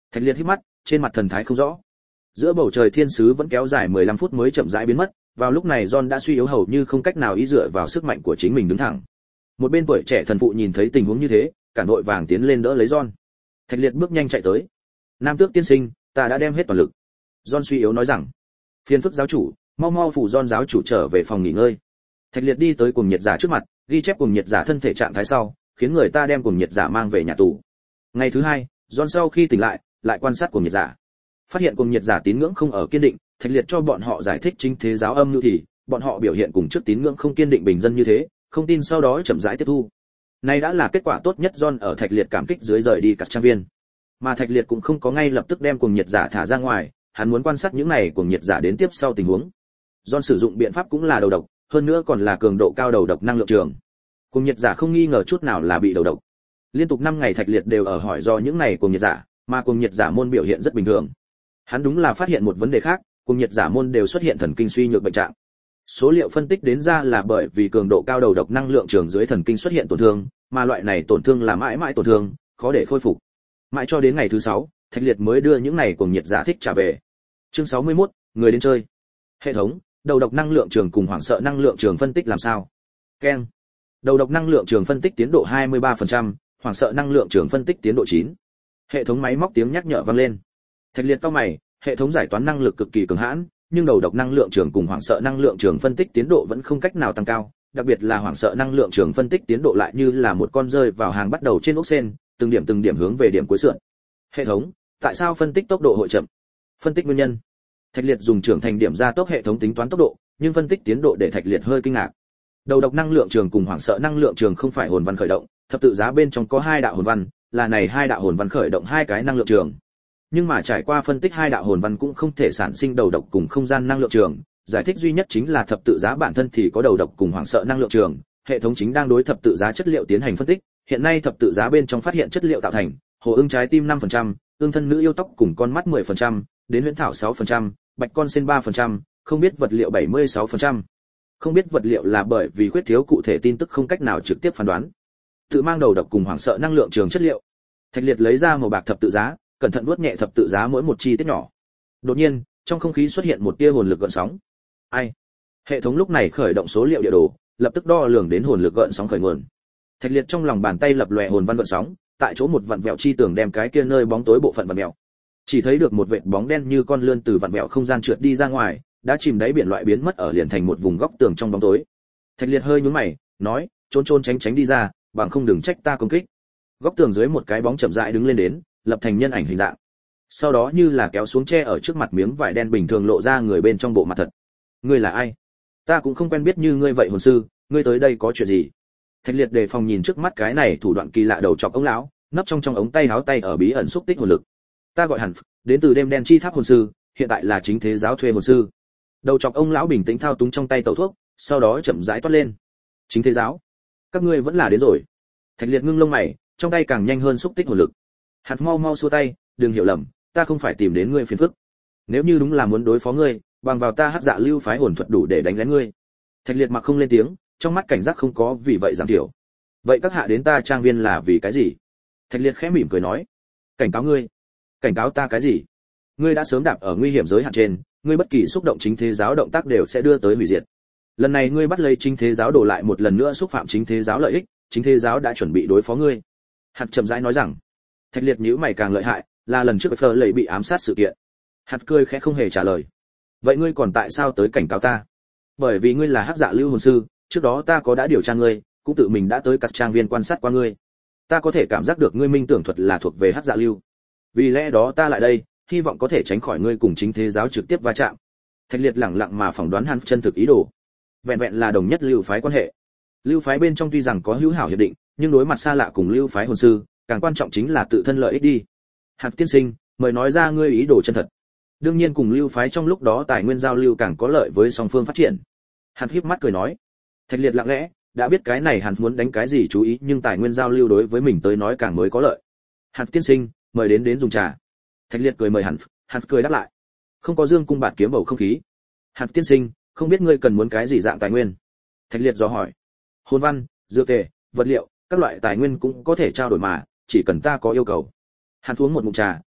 Speaker 1: Thạch Liệt hít mắt, trên mặt thần thái không rõ. Giữa bầu trời thiên sứ vẫn kéo dài 15 phút mới chậm rãi biến mất, vào lúc này John đã suy yếu hầu như không cách nào ý dựa vào sức mạnh của chính mình đứng thẳng. Một bên tuổi trẻ thần phụ nhìn thấy tình huống như thế, cản vội vàng tiến lên đỡ lấy John. Thạch Liệt bước nhanh chạy tới. "Nam Tước tiên sinh, ta đã đem hết toàn lực." John suy yếu nói rằng. "Phiền phức giáo chủ, mau mau phủ John giáo chủ trở về phòng nghỉ ngơi." Thạch Liệt đi tới Cuồng Nhiệt Giả trước mặt, ghi chép Cuồng Nhiệt Giả thân thể trạng thái sau, khiến người ta đem Cuồng Nhiệt Giả mang về nhà tù. Ngày thứ hai, John sau khi tỉnh lại quan sát Cuồng Nhiệt Giả. Phát hiện Cuồng Nhiệt Giả tín ngưỡng không ở kiên định, Thạch Liệt cho bọn họ giải thích chính thế giáo âm như thì, bọn họ biểu hiện cùng trước tín ngưỡng không kiên định bình dân như thế, không tin sau đó chậm rãi tiếp thu. Này đã là kết quả tốt nhất. John ở Thạch Liệt cảm kích dưới rời đi các trang viên. Mà Thạch Liệt cũng không có ngay lập tức đem Cuồng Nhiệt Giả thả ra ngoài, hắn muốn quan sát những này Cuồng Nhiệt Giả đến tiếp sau tình huống. John sử dụng biện pháp cũng là đầu độc, hơn nữa còn là cường độ cao đầu độc năng lượng trường. Cuồng Nhiệt Giả không nghi ngờ chút nào là bị đầu độc. Liên tục 5 ngày Thạch Liệt đều ở hỏi do những này Cuồng Nhiệt Giả, mà Cuồng Nhiệt Giả môn biểu hiện rất bình thường. Hắn đúng là phát hiện một vấn đề khác, Cuồng Nhiệt Giả môn đều xuất hiện thần kinh suy nhược bệnh trạng. Số liệu phân tích đến ra là bởi vì cường độ cao đầu độc năng lượng trường dưới thần kinh xuất hiện tổn thương, mà loại này tổn thương là mãi mãi tổn thương, khó để khôi phục. Mãi cho đến ngày thứ 6, Thạch Liệt mới đưa những này Cuồng Nhiệt Giả thích trả về. Chương 61, người đến chơi. Hệ thống, đầu độc năng lượng trường cùng hoảng sợ năng lượng trường phân tích làm sao? Ken. Đầu độc năng lượng trường phân tích tiến độ 23%, hoảng sợ năng lượng trường phân tích tiến độ 9. Hệ thống máy móc tiếng nhắc nhở vang lên. Thạch Liệt cau mày, hệ thống giải toán năng lực cực kỳ cường hãn, nhưng đầu độc năng lượng trường cùng hoảng sợ năng lượng trường phân tích tiến độ vẫn không cách nào tăng cao, đặc biệt là hoảng sợ năng lượng trường phân tích tiến độ lại như là một con rơi vào hàng bắt đầu trên ốc sên, từng điểm hướng về điểm cuối sườn. Hệ thống, tại sao phân tích tốc độ hội chậm? Phân tích nguyên nhân. Thạch Liệt dùng trưởng thành điểm gia tốc hệ thống tính toán tốc độ, nhưng phân tích tiến độ để Thạch Liệt hơi kinh ngạc. Đầu độc năng lượng trường cùng hoảng sợ năng lượng trường không phải hồn văn khởi động, thập tự giá bên trong có 2 đạo hồn văn, là này 2 đạo hồn văn khởi động 2 cái năng lượng trường. Nhưng mà trải qua phân tích 2 đạo hồn văn cũng không thể sản sinh đầu độc cùng không gian năng lượng trường, giải thích duy nhất chính là thập tự giá bản thân thì có đầu độc cùng hoảng sợ năng lượng trường, hệ thống chính đang đối thập tự giá chất liệu tiến hành phân tích, hiện nay thập tự giá bên trong phát hiện chất liệu tạo thành, hồ ưng trái tim 5%, ương thân nữ yêu tóc cùng con mắt 10%, đến huyễn thảo 6%, bạch con sen 3%, không biết vật liệu 76%. Không biết vật liệu là bởi vì khuyết thiếu cụ thể tin tức không cách nào trực tiếp phán đoán. Tự mang đầu độc cùng hoảng sợ năng lượng trường chất liệu. Thạch Liệt lấy ra màu bạc thập tự giá, cẩn thận vuốt nhẹ thập tự giá mỗi một chi tiết nhỏ. Đột nhiên, trong không khí xuất hiện một tia hồn lực gợn sóng. Ai? Hệ thống lúc này khởi động số liệu địa đồ, lập tức đo lường đến hồn lực gợn sóng khởi nguồn. Thạch Liệt trong lòng bàn tay lập lòe hồn văn gợn sóng, tại chỗ một vặn vẹo chi tường đem cái kia nơi bóng tối bộ phận vặn vẹo. Chỉ thấy được một vệt bóng đen như con lươn từ vặn vẹo không gian trượt đi ra ngoài, đã chìm đáy biển loại biến mất ở liền thành một vùng góc tường trong bóng tối. Thạch Liệt hơi nhướng mày, nói, trốn tránh đi ra, bằng không đừng trách ta công kích. Góc tường dưới một cái bóng chậm rãi đứng lên đến, lập thành nhân ảnh hình dạng. Sau đó như là kéo xuống che ở trước mặt miếng vải đen bình thường lộ ra người bên trong bộ mặt thật. Ngươi là ai? Ta cũng không quen biết như ngươi vậy hồn sư, ngươi tới đây có chuyện gì? Thạch Liệt đề phòng nhìn trước mắt cái này thủ đoạn kỳ lạ đầu chọc ống lão, nấp trong ống tay áo tay ở bí ẩn xúc tích hồn lực. Ta gọi hẳn, đến từ đêm đen chi tháp hồn sư, hiện tại là chính thế giáo thuê hồn sư. Đầu chọc ông lão bình tĩnh thao túng trong tay tẩu thuốc, sau đó chậm rãi toát lên. Chính thế giáo? Các ngươi vẫn là đến rồi. Thạch Liệt ngưng lông mày, trong tay càng nhanh hơn xúc tích hồn lực. Hạt mau xua tay, đừng hiểu lầm, ta không phải tìm đến ngươi phiền phức. Nếu như đúng là muốn đối phó ngươi, bằng vào ta hắc dạ lưu phái hồn thuật đủ để đánh lén ngươi. Thạch Liệt mặc không lên tiếng, trong mắt cảnh giác không có vì vậy giảm thiểu. Vậy các hạ đến ta trang viên là vì cái gì? Thạch Liệt khẽ mỉm cười nói. Cảnh cáo ngươi. Cảnh cáo ta cái gì? Ngươi đã sớm đạp ở nguy hiểm giới hạn trên, ngươi bất kỳ xúc động chính thế giáo động tác đều sẽ đưa tới hủy diệt. Lần này ngươi bắt lấy chính thế giáo đổ lại một lần nữa xúc phạm chính thế giáo lợi ích, chính thế giáo đã chuẩn bị đối phó ngươi. Hạt chậm rãi nói rằng. Thạch Liệt nhíu mày càng lợi hại, là lần trước Fleur lầy bị ám sát sự kiện. Hạt cười khẽ không hề trả lời. Vậy ngươi còn tại sao tới cảnh cáo ta? Bởi vì ngươi là hắc dạ lưu hồn sư, trước đó ta có đã điều tra ngươi, cũng tự mình đã tới các trang viên quan sát qua ngươi. Ta có thể cảm giác được ngươi minh tưởng thuật là thuộc về hắc dạ lưu. Vì lẽ đó ta lại đây, hy vọng có thể tránh khỏi ngươi cùng chính thế giáo trực tiếp va chạm. Thạch Liệt lẳng lặng mà phỏng đoán hắn chân thực ý đồ. Vẹn vẹn là đồng nhất lưu phái quan hệ. Lưu phái bên trong tuy rằng có hữu hảo hiệp định, nhưng đối mặt xa lạ cùng lưu phái hồn sư, càng quan trọng chính là tự thân lợi ích đi. Hạt tiên sinh, mời nói ra ngươi ý đồ chân thật. Đương nhiên cùng lưu phái trong lúc đó tài nguyên giao lưu càng có lợi với song phương phát triển. Hạt híp mắt cười nói. Thạch Liệt lặng lẽ, đã biết cái này hắn muốn đánh cái gì chú ý, nhưng tài nguyên giao lưu đối với mình tới nói càng mới có lợi. Hạt tiên sinh, mời đến dùng trà. Thạch Liệt cười mời Hạt cười đáp lại. Không có dương cung bạt kiếm bầu không khí. Hạt tiên sinh, không biết ngươi cần muốn cái gì dạng tài nguyên? Thạch Liệt dò hỏi. Hồn văn, dược tề, vật liệu, các loại tài nguyên cũng có thể trao đổi mà, chỉ cần ta có yêu cầu. Hạt uống một ngụm trà,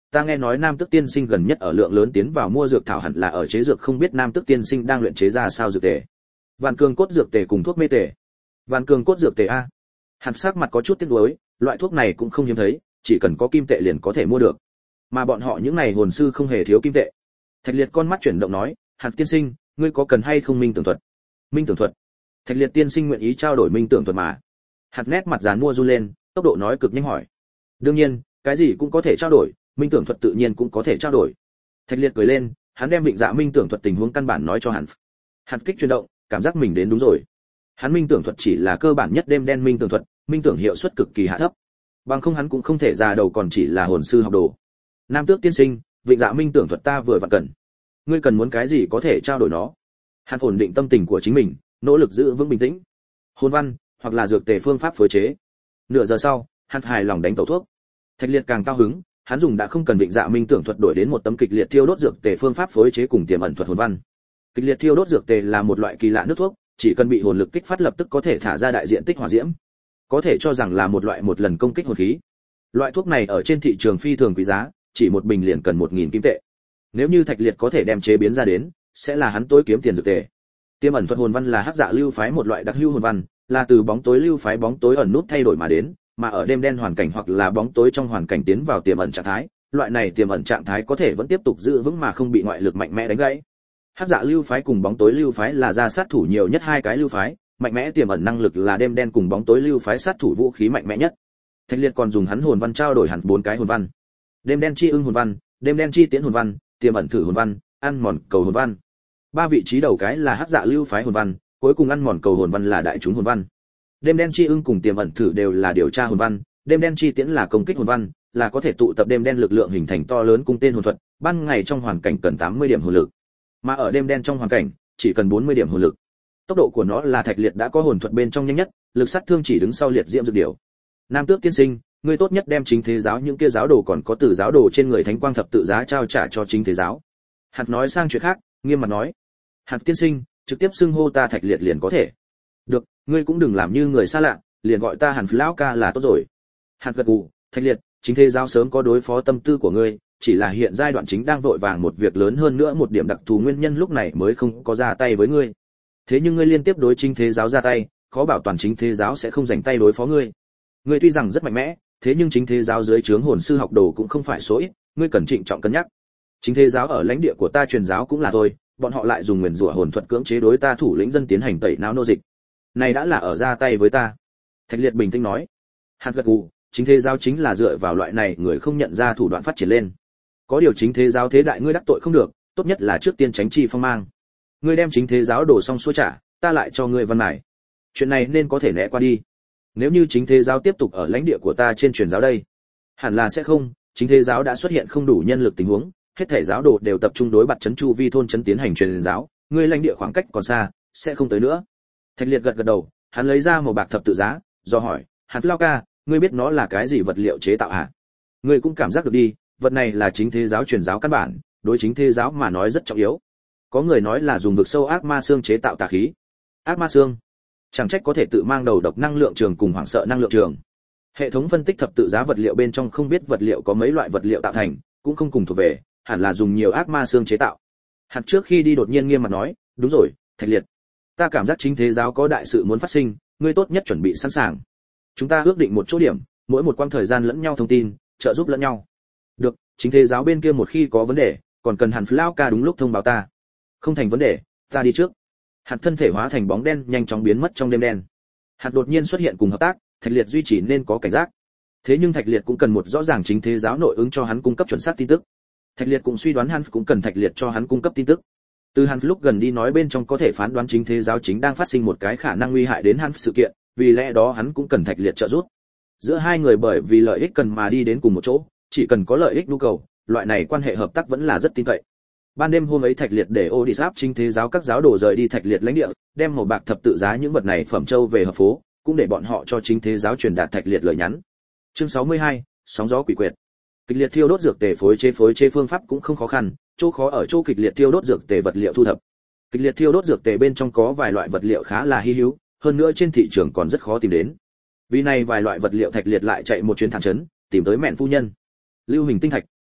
Speaker 1: ta nghe nói Nam Tước tiên sinh gần nhất ở lượng lớn tiến vào mua dược thảo, hẳn là ở chế dược, không biết Nam Tước tiên sinh đang luyện chế ra sao dược tề. Vạn cường cốt dược tề cùng thuốc mê tề. Vạn cường cốt dược tề a. Hàn sắc mặt có chút tiếc nuối, loại thuốc này cũng không hiếm thấy, chỉ cần có kim tệ liền có thể mua được. Mà bọn họ những này hồn sư không hề thiếu kim tệ. Thạch Liệt con mắt chuyển động nói, Hàn tiên sinh, ngươi có cần hay không minh tưởng thuật? Minh tưởng thuật? Thạch Liệt tiên sinh nguyện ý trao đổi minh tưởng thuật mà. Hàn nét mặt dàn mua run lên, tốc độ nói cực nhanh hỏi. Đương nhiên, cái gì cũng có thể trao đổi, minh tưởng thuật tự nhiên cũng có thể trao đổi. Thạch Liệt cười lên, hắn đem Vịnh Dạ minh tưởng thuật tình huống căn bản nói cho hắn. Hàn kích chuyển động, cảm giác mình đến đúng rồi. Hắn minh tưởng thuật chỉ là cơ bản nhất đêm đen minh tưởng thuật, minh tưởng hiệu suất cực kỳ hạ thấp. Bằng không hắn cũng không thể ra đầu còn chỉ là hồn sư học đồ. Nam Tước tiên sinh, Vịnh Dạ minh tưởng thuật ta vừa vặn cần. Ngươi cần muốn cái gì có thể trao đổi nó. Hắn ổn định tâm tình của chính mình, nỗ lực giữ vững bình tĩnh. Hồn văn, hoặc là dược tề phương pháp phối chế. Nửa giờ sau, hắn hài lòng đánh tẩu thuốc. Thạch Liệt càng cao hứng, hắn dùng đã không cần Vịnh Dạ minh tưởng thuật đổi đến một tấm kịch liệt thiêu đốt dược tề phương pháp phối chế cùng tiềm ẩn thuật hồn văn. Kịch liệt thiêu đốt dược tề là một loại kỳ lạ nước thuốc, chỉ cần bị hồn lực kích phát lập tức có thể thả ra đại diện tích hỏa diễm, có thể cho rằng là một loại một lần công kích hồn khí. Loại thuốc này ở trên thị trường phi thường quý giá, chỉ một bình liền cần 1000 kim tệ. Nếu như Thạch Liệt có thể đem chế biến ra đến, sẽ là hắn tối kiếm tiền dược tề. Tiềm ẩn thuật hồn văn là Hắc Dạ lưu phái một loại đặc hữu hồn văn, là từ bóng tối lưu phái bóng tối ẩn nút thay đổi mà đến, mà ở đêm đen hoàn cảnh hoặc là bóng tối trong hoàn cảnh tiến vào tiềm ẩn trạng thái, loại này tiềm ẩn trạng thái có thể vẫn tiếp tục giữ vững mà không bị ngoại lực mạnh mẽ đánh gãy. Hắc Dạ lưu phái cùng bóng tối lưu phái là ra sát thủ nhiều nhất hai cái lưu phái, mạnh mẽ tiềm ẩn năng lực là đêm đen cùng bóng tối lưu phái sát thủ vũ khí mạnh mẽ nhất. Thạch Liệt còn dùng hắn hồn văn trao đổi hẳn 4 cái hồn văn. Đêm đen chi ưng hồn văn, đêm đen chi tiễn hồn văn, tiềm ẩn thử hồn văn, ăn mòn cầu hồn văn. 3 vị trí đầu cái là Hắc Dạ lưu phái hồn văn, cuối cùng ăn mòn cầu hồn văn là đại chúng hồn văn. Đêm đen chi ưng cùng tiềm ẩn thử đều là điều tra hồn văn, đêm đen chi tiễn là công kích hồn văn, là có thể tụ tập đêm đen lực lượng hình thành to lớn cung tên hồn thuật, ban ngày trong hoàn cảnh cần 80 điểm hồn lực, mà ở đêm đen trong hoàn cảnh chỉ cần 40 điểm hồn lực. Tốc độ của nó là Thạch Liệt đã có hồn thuật bên trong nhanh nhất, lực sát thương chỉ đứng sau liệt diễm dược điểu. Nam Tước tiên sinh, ngươi tốt nhất đem chính thế giáo những kia giáo đồ còn có từ giáo đồ trên người thánh quang thập tự giá trao trả cho chính thế giáo. Hạt nói sang chuyện khác, nghiêm mặt nói, Hạt tiên sinh, trực tiếp xưng hô ta Thạch Liệt liền có thể. Được, ngươi cũng đừng làm như người xa lạ, liền gọi ta Hàn lão ca là tốt rồi. Hạt gật gù, Thạch Liệt, chính thế giáo sớm có đối phó tâm tư của ngươi, chỉ là hiện giai đoạn chính đang vội vàng một việc lớn hơn nữa, một điểm đặc thù nguyên nhân lúc này mới không có ra tay với ngươi. Thế nhưng ngươi liên tiếp đối chính thế giáo ra tay, khó bảo toàn chính thế giáo sẽ không dành tay đối phó ngươi. Ngươi tuy rằng rất mạnh mẽ, thế nhưng chính thế giáo dưới trướng hồn sư học đồ cũng không phải số ít, ngươi cần trịnh trọng cân nhắc. Chính thế giáo ở lãnh địa của ta truyền giáo cũng là thôi, bọn họ lại dùng nguyền rủa hồn thuật cưỡng chế đối ta thủ lĩnh dân tiến hành tẩy não nô dịch. Này đã là ở ra tay với ta. Thạch Liệt bình tĩnh nói. Hạt gật gù, chính thế giáo chính là dựa vào loại này người không nhận ra thủ đoạn phát triển lên. Có điều chính thế giáo thế đại ngươi đắc tội không được, tốt nhất là trước tiên tránh chi phong mang. Ngươi đem chính thế giáo đổ xong xuôi trả, ta lại cho ngươi văn mải. Chuyện này nên có thể né qua đi. Nếu như chính thế giáo tiếp tục ở lãnh địa của ta trên truyền giáo đây, hẳn là sẽ không, chính thế giáo đã xuất hiện không đủ nhân lực tình huống, hết thể giáo đồ đều tập trung đối mặt trấn chu vi thôn trấn tiến hành truyền giáo, ngươi lãnh địa khoảng cách còn xa, sẽ không tới nữa. Thạch Liệt gật gật đầu, hắn lấy ra một bạc thập tự giá, do hỏi, Hàn lão ca, ngươi biết nó là cái gì vật liệu chế tạo hả? Ngươi cũng cảm giác được đi, vật này là chính thế giáo truyền giáo căn bản, đối chính thế giáo mà nói rất trọng yếu. Có người nói là dùng vực sâu ác ma xương chế tạo tà khí. Ác ma xương, chẳng trách có thể tự mang đầu độc năng lượng trường cùng hoảng sợ năng lượng trường. Hệ thống phân tích thập tự giá vật liệu bên trong không biết vật liệu có mấy loại vật liệu tạo thành, cũng không cùng thuộc về, hẳn là dùng nhiều ác ma xương chế tạo. Hạt trước khi đi đột nhiên nghiêm mặt nói, đúng rồi, Thạch Liệt, ta cảm giác chính thế giáo có đại sự muốn phát sinh, ngươi tốt nhất chuẩn bị sẵn sàng. Chúng ta ước định một chỗ điểm, mỗi một quãng thời gian lẫn nhau thông tin, trợ giúp lẫn nhau. Được, chính thế giáo bên kia một khi có vấn đề, còn cần Hàn lão ca đúng lúc thông báo ta. Không thành vấn đề, ta đi trước. Hạt thân thể hóa thành bóng đen nhanh chóng biến mất trong đêm đen. Hạt đột nhiên xuất hiện cùng hợp tác, Thạch Liệt duy trì nên có cảnh giác. Thế nhưng Thạch Liệt cũng cần một rõ ràng chính thế giáo nội ứng cho hắn cung cấp chuẩn xác tin tức. Thạch Liệt cũng suy đoán hắn cũng cần Thạch Liệt cho hắn cung cấp tin tức. Từ hắn lúc gần đi nói bên trong có thể phán đoán chính thế giáo chính đang phát sinh một cái khả năng nguy hại đến hắn sự kiện, vì lẽ đó hắn cũng cần Thạch Liệt trợ giúp. Giữa hai người bởi vì lợi ích cần mà đi đến cùng một chỗ, chỉ cần có lợi ích nhu cầu, loại này quan hệ hợp tác vẫn là rất tin cậy. Ban đêm hôm ấy Thạch Liệt để Odysseus chính thế giáo các giáo đồ rời đi Thạch Liệt lãnh địa, đem màu bạc thập tự giá những vật này phẩm châu về hợp phố, cũng để bọn họ cho chính thế giáo truyền đạt Thạch Liệt lời nhắn. Chương 62, sóng gió quỷ quyệt. Kịch liệt thiêu đốt dược tề phối chế phương pháp cũng không khó khăn, chỗ khó ở chỗ kịch liệt thiêu đốt dược tề vật liệu thu thập. Kịch liệt thiêu đốt dược tề bên trong có vài loại vật liệu khá là hi hữu, hơn nữa trên thị trường còn rất khó tìm đến. Vì này vài loại vật liệu Thạch Liệt lại chạy một chuyến thẳng trấn, tìm tới mẹn phu nhân. Lưu hình tinh thạch,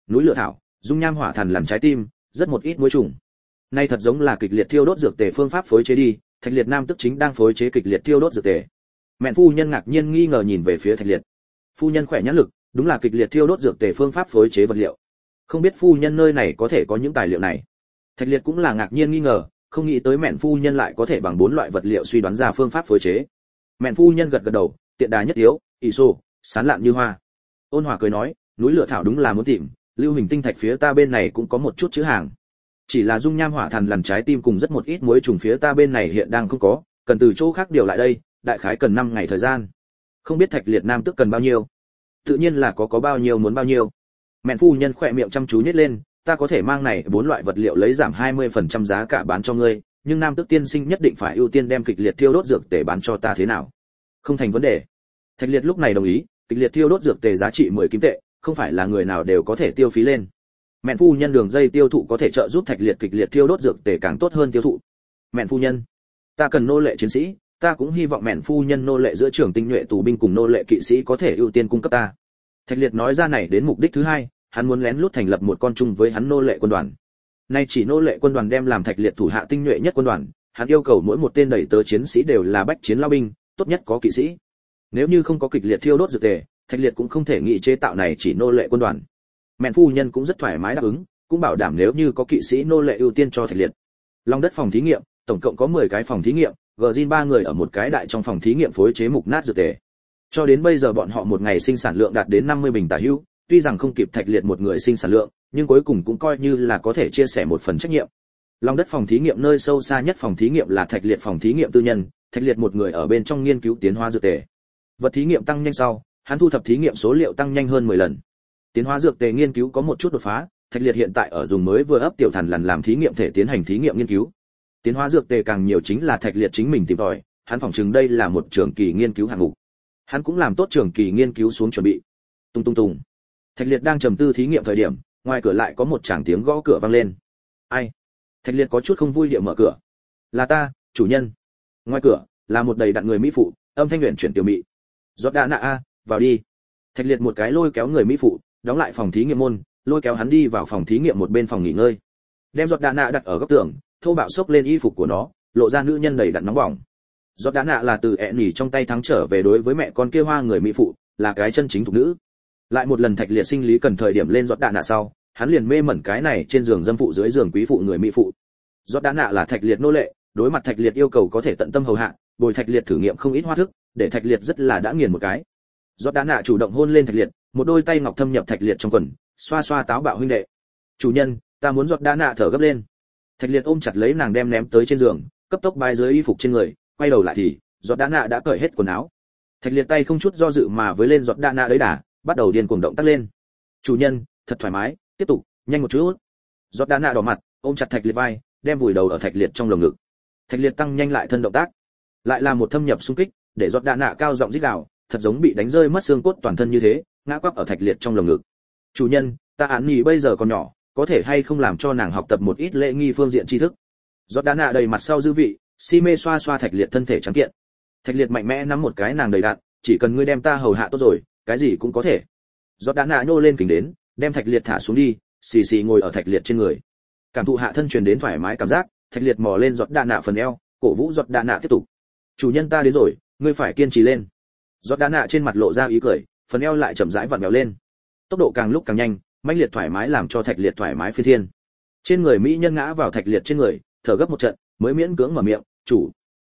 Speaker 1: núi lửa thảo, dung nham hỏa thần làm trái tim, rất một ít muối trùng. Nay thật giống là kịch liệt thiêu đốt dược tề phương pháp phối chế đi, Thạch Liệt nam tức chính đang phối chế kịch liệt thiêu đốt dược tề. Mẹ phu nhân ngạc nhiên nghi ngờ nhìn về phía Thạch Liệt. Phu nhân khỏe nhãn lực, đúng là kịch liệt thiêu đốt dược tề phương pháp phối chế vật liệu. Không biết phu nhân nơi này có thể có những tài liệu này. Thạch Liệt cũng là ngạc nhiên nghi ngờ, không nghĩ tới mẹn phu nhân lại có thể bằng 4 loại vật liệu suy đoán ra phương pháp phối chế. Mẹn phu nhân gật gật đầu, tiện đà nhất yếu, ỷ xô, sán lạn như hoa. Ôn Hòa cười nói, núi lửa thảo đúng là muốn tìm, lưu hình tinh thạch phía ta bên này cũng có một chút chữ hàng. Chỉ là dung nham hỏa thần lần trái tim cùng rất một ít muối trùng phía ta bên này hiện đang không có, cần từ chỗ khác điều lại đây, đại khái cần 5 ngày thời gian. Không biết Thạch Liệt nam tức cần bao nhiêu? Tự nhiên là có bao nhiêu muốn bao nhiêu. Mẹn phu nhân khỏe miệng chăm chú nhếch lên, ta có thể mang này 4 loại vật liệu lấy giảm 20% giá cả bán cho ngươi, nhưng nam tước tiên sinh nhất định phải ưu tiên đem kịch liệt thiêu đốt dược tề bán cho ta thế nào? Không thành vấn đề. Thạch Liệt lúc này đồng ý, kịch liệt thiêu đốt dược tề giá trị 10 kim tệ, không phải là người nào đều có thể tiêu phí lên. Mẹn phu nhân đường dây tiêu thụ có thể trợ giúp Thạch Liệt kịch liệt thiêu đốt dược tề càng tốt hơn tiêu thụ. Mẹn phu nhân, ta cần nô lệ chiến sĩ, ta cũng hy vọng mẹn phu nhân nô lệ giữa trưởng tinh nhuệ tù binh cùng nô lệ kỵ sĩ có thể ưu tiên cung cấp ta. Thạch Liệt nói ra này đến mục đích thứ hai, hắn muốn lén lút thành lập một con chung với hắn nô lệ quân đoàn. Nay chỉ nô lệ quân đoàn đem làm Thạch Liệt thủ hạ tinh nhuệ nhất quân đoàn, hắn yêu cầu mỗi một tên đẩy tớ chiến sĩ đều là bách chiến lao binh, tốt nhất có kỵ sĩ. Nếu như không có kịch liệt thiêu đốt dược tề, Thạch Liệt cũng không thể nghị chế tạo này chỉ nô lệ quân đoàn. Mẹn phu nhân cũng rất thoải mái đáp ứng, cũng bảo đảm nếu như có kỵ sĩ nô lệ ưu tiên cho Thạch Liệt. Long đất phòng thí nghiệm, tổng cộng có 10 cái phòng thí nghiệm, Gjin 3 người ở một cái đại trong phòng thí nghiệm phối chế mục nát dược tề. Cho đến bây giờ bọn họ một ngày sinh sản lượng đạt đến 50 bình tả hữu, tuy rằng không kịp Thạch Liệt một người sinh sản lượng, nhưng cuối cùng cũng coi như là có thể chia sẻ một phần trách nhiệm. Long đất phòng thí nghiệm nơi sâu xa nhất phòng thí nghiệm là Thạch Liệt phòng thí nghiệm tư nhân, Thạch Liệt một người ở bên trong nghiên cứu tiến hóa dược tề. Vật thí nghiệm tăng nhanh sau, hắn thu thập thí nghiệm số liệu tăng nhanh hơn 10 lần. Tiến hóa dược tề nghiên cứu có một chút đột phá, Thạch Liệt hiện tại ở dùng mới vừa ấp tiểu thần lần làm thí nghiệm thể tiến hành thí nghiệm nghiên cứu. Tiến hóa dược tề càng nhiều chính là Thạch Liệt chính mình tìm tòi, hắn phỏng chừng đây là một trường kỳ nghiên cứu hạng mục. Hắn cũng làm tốt trường kỳ nghiên cứu xuống chuẩn bị. Tung tung tung. Thạch Liệt đang trầm tư thí nghiệm thời điểm, ngoài cửa lại có một tràng tiếng gõ cửa vang lên. Ai? Thạch Liệt có chút không vui địa mở cửa. Là ta, chủ nhân. Ngoài cửa là một đầy đặn người mỹ phụ, âm thanh luyện chuyển tiểu mỹ. Jordana a, vào đi. Thạch Liệt một cái lôi kéo người mỹ phụ, đóng lại phòng thí nghiệm môn, lôi kéo hắn đi vào phòng thí nghiệm một bên phòng nghỉ ngơi. Đem Jordana đặt ở góc tường, thô bạo xốc lên y phục của nó, lộ ra nữ nhân đầy đặn nóng bỏng. Jordana là từ nỉ trong tay thắng trở về đối với mẹ con kia hoa người mỹ phụ, là cái chân chính thuộc nữ. Lại một lần Thạch Liệt sinh lý cần thời điểm lên Jordana sau, hắn liền mê mẩn cái này trên giường dâm phụ dưới giường quý phụ người mỹ phụ. Jordana là Thạch Liệt nô lệ, đối mặt Thạch Liệt yêu cầu có thể tận tâm hầu hạ, bồi Thạch Liệt thử nghiệm không ít hoa thức, để Thạch Liệt rất là đã nghiền một cái. Jordana chủ động hôn lên Thạch Liệt, một đôi tay ngọc thâm nhập Thạch Liệt trong quần, xoa xoa táo bạo huynh đệ. Chủ nhân, ta muốn Jordana thở gấp lên. Thạch Liệt ôm chặt lấy nàng đem ném tới trên giường, cấp tốc bay dưới y phục trên người, quay đầu lại thì Jordana đã cởi hết quần áo. Thạch Liệt tay không chút do dự mà với lên Jordana đấy đà, bắt đầu điên cuồng động tác lên. Chủ nhân, thật thoải mái, tiếp tục, nhanh một chút. Jordana đỏ mặt, ôm chặt Thạch Liệt vai, đem vùi đầu ở Thạch Liệt trong lồng ngực. Thạch Liệt tăng nhanh lại thân động tác, lại là một thâm nhập xung kích, để Jordana cao giọng rít gào, thật giống bị đánh rơi mất xương cốt toàn thân như thế, ngã quắp ở Thạch Liệt trong lồng ngực. Chủ nhân, ta án nhì bây giờ còn nhỏ, có thể hay không làm cho nàng học tập một ít lễ nghi phương diện tri thức. Jordana đầy mặt sau dư vị, si mê xoa xoa Thạch Liệt thân thể trắng kiện. Thạch Liệt mạnh mẽ nắm một cái nàng đầy đặn, chỉ cần ngươi đem ta hầu hạ tốt rồi, cái gì cũng có thể. Jordana nhô lên kính đến, đem Thạch Liệt thả xuống đi, xì xì ngồi ở Thạch Liệt trên người. Cảm thụ hạ thân truyền đến thoải mái cảm giác, Thạch Liệt mò lên Jordana phần eo, cổ vũ Jordana tiếp tục. Chủ nhân ta đến rồi, ngươi phải kiên trì lên. Jordana trên mặt lộ ra ý cười, phần eo lại chậm rãi vặn vẹo lên. Tốc độ càng lúc càng nhanh, mãnh liệt thoải mái làm cho Thạch Liệt thoải mái phi thiên. Trên người mỹ nhân ngã vào Thạch Liệt trên người, thở gấp một trận, mới miễn cưỡng mở miệng, "Chủ,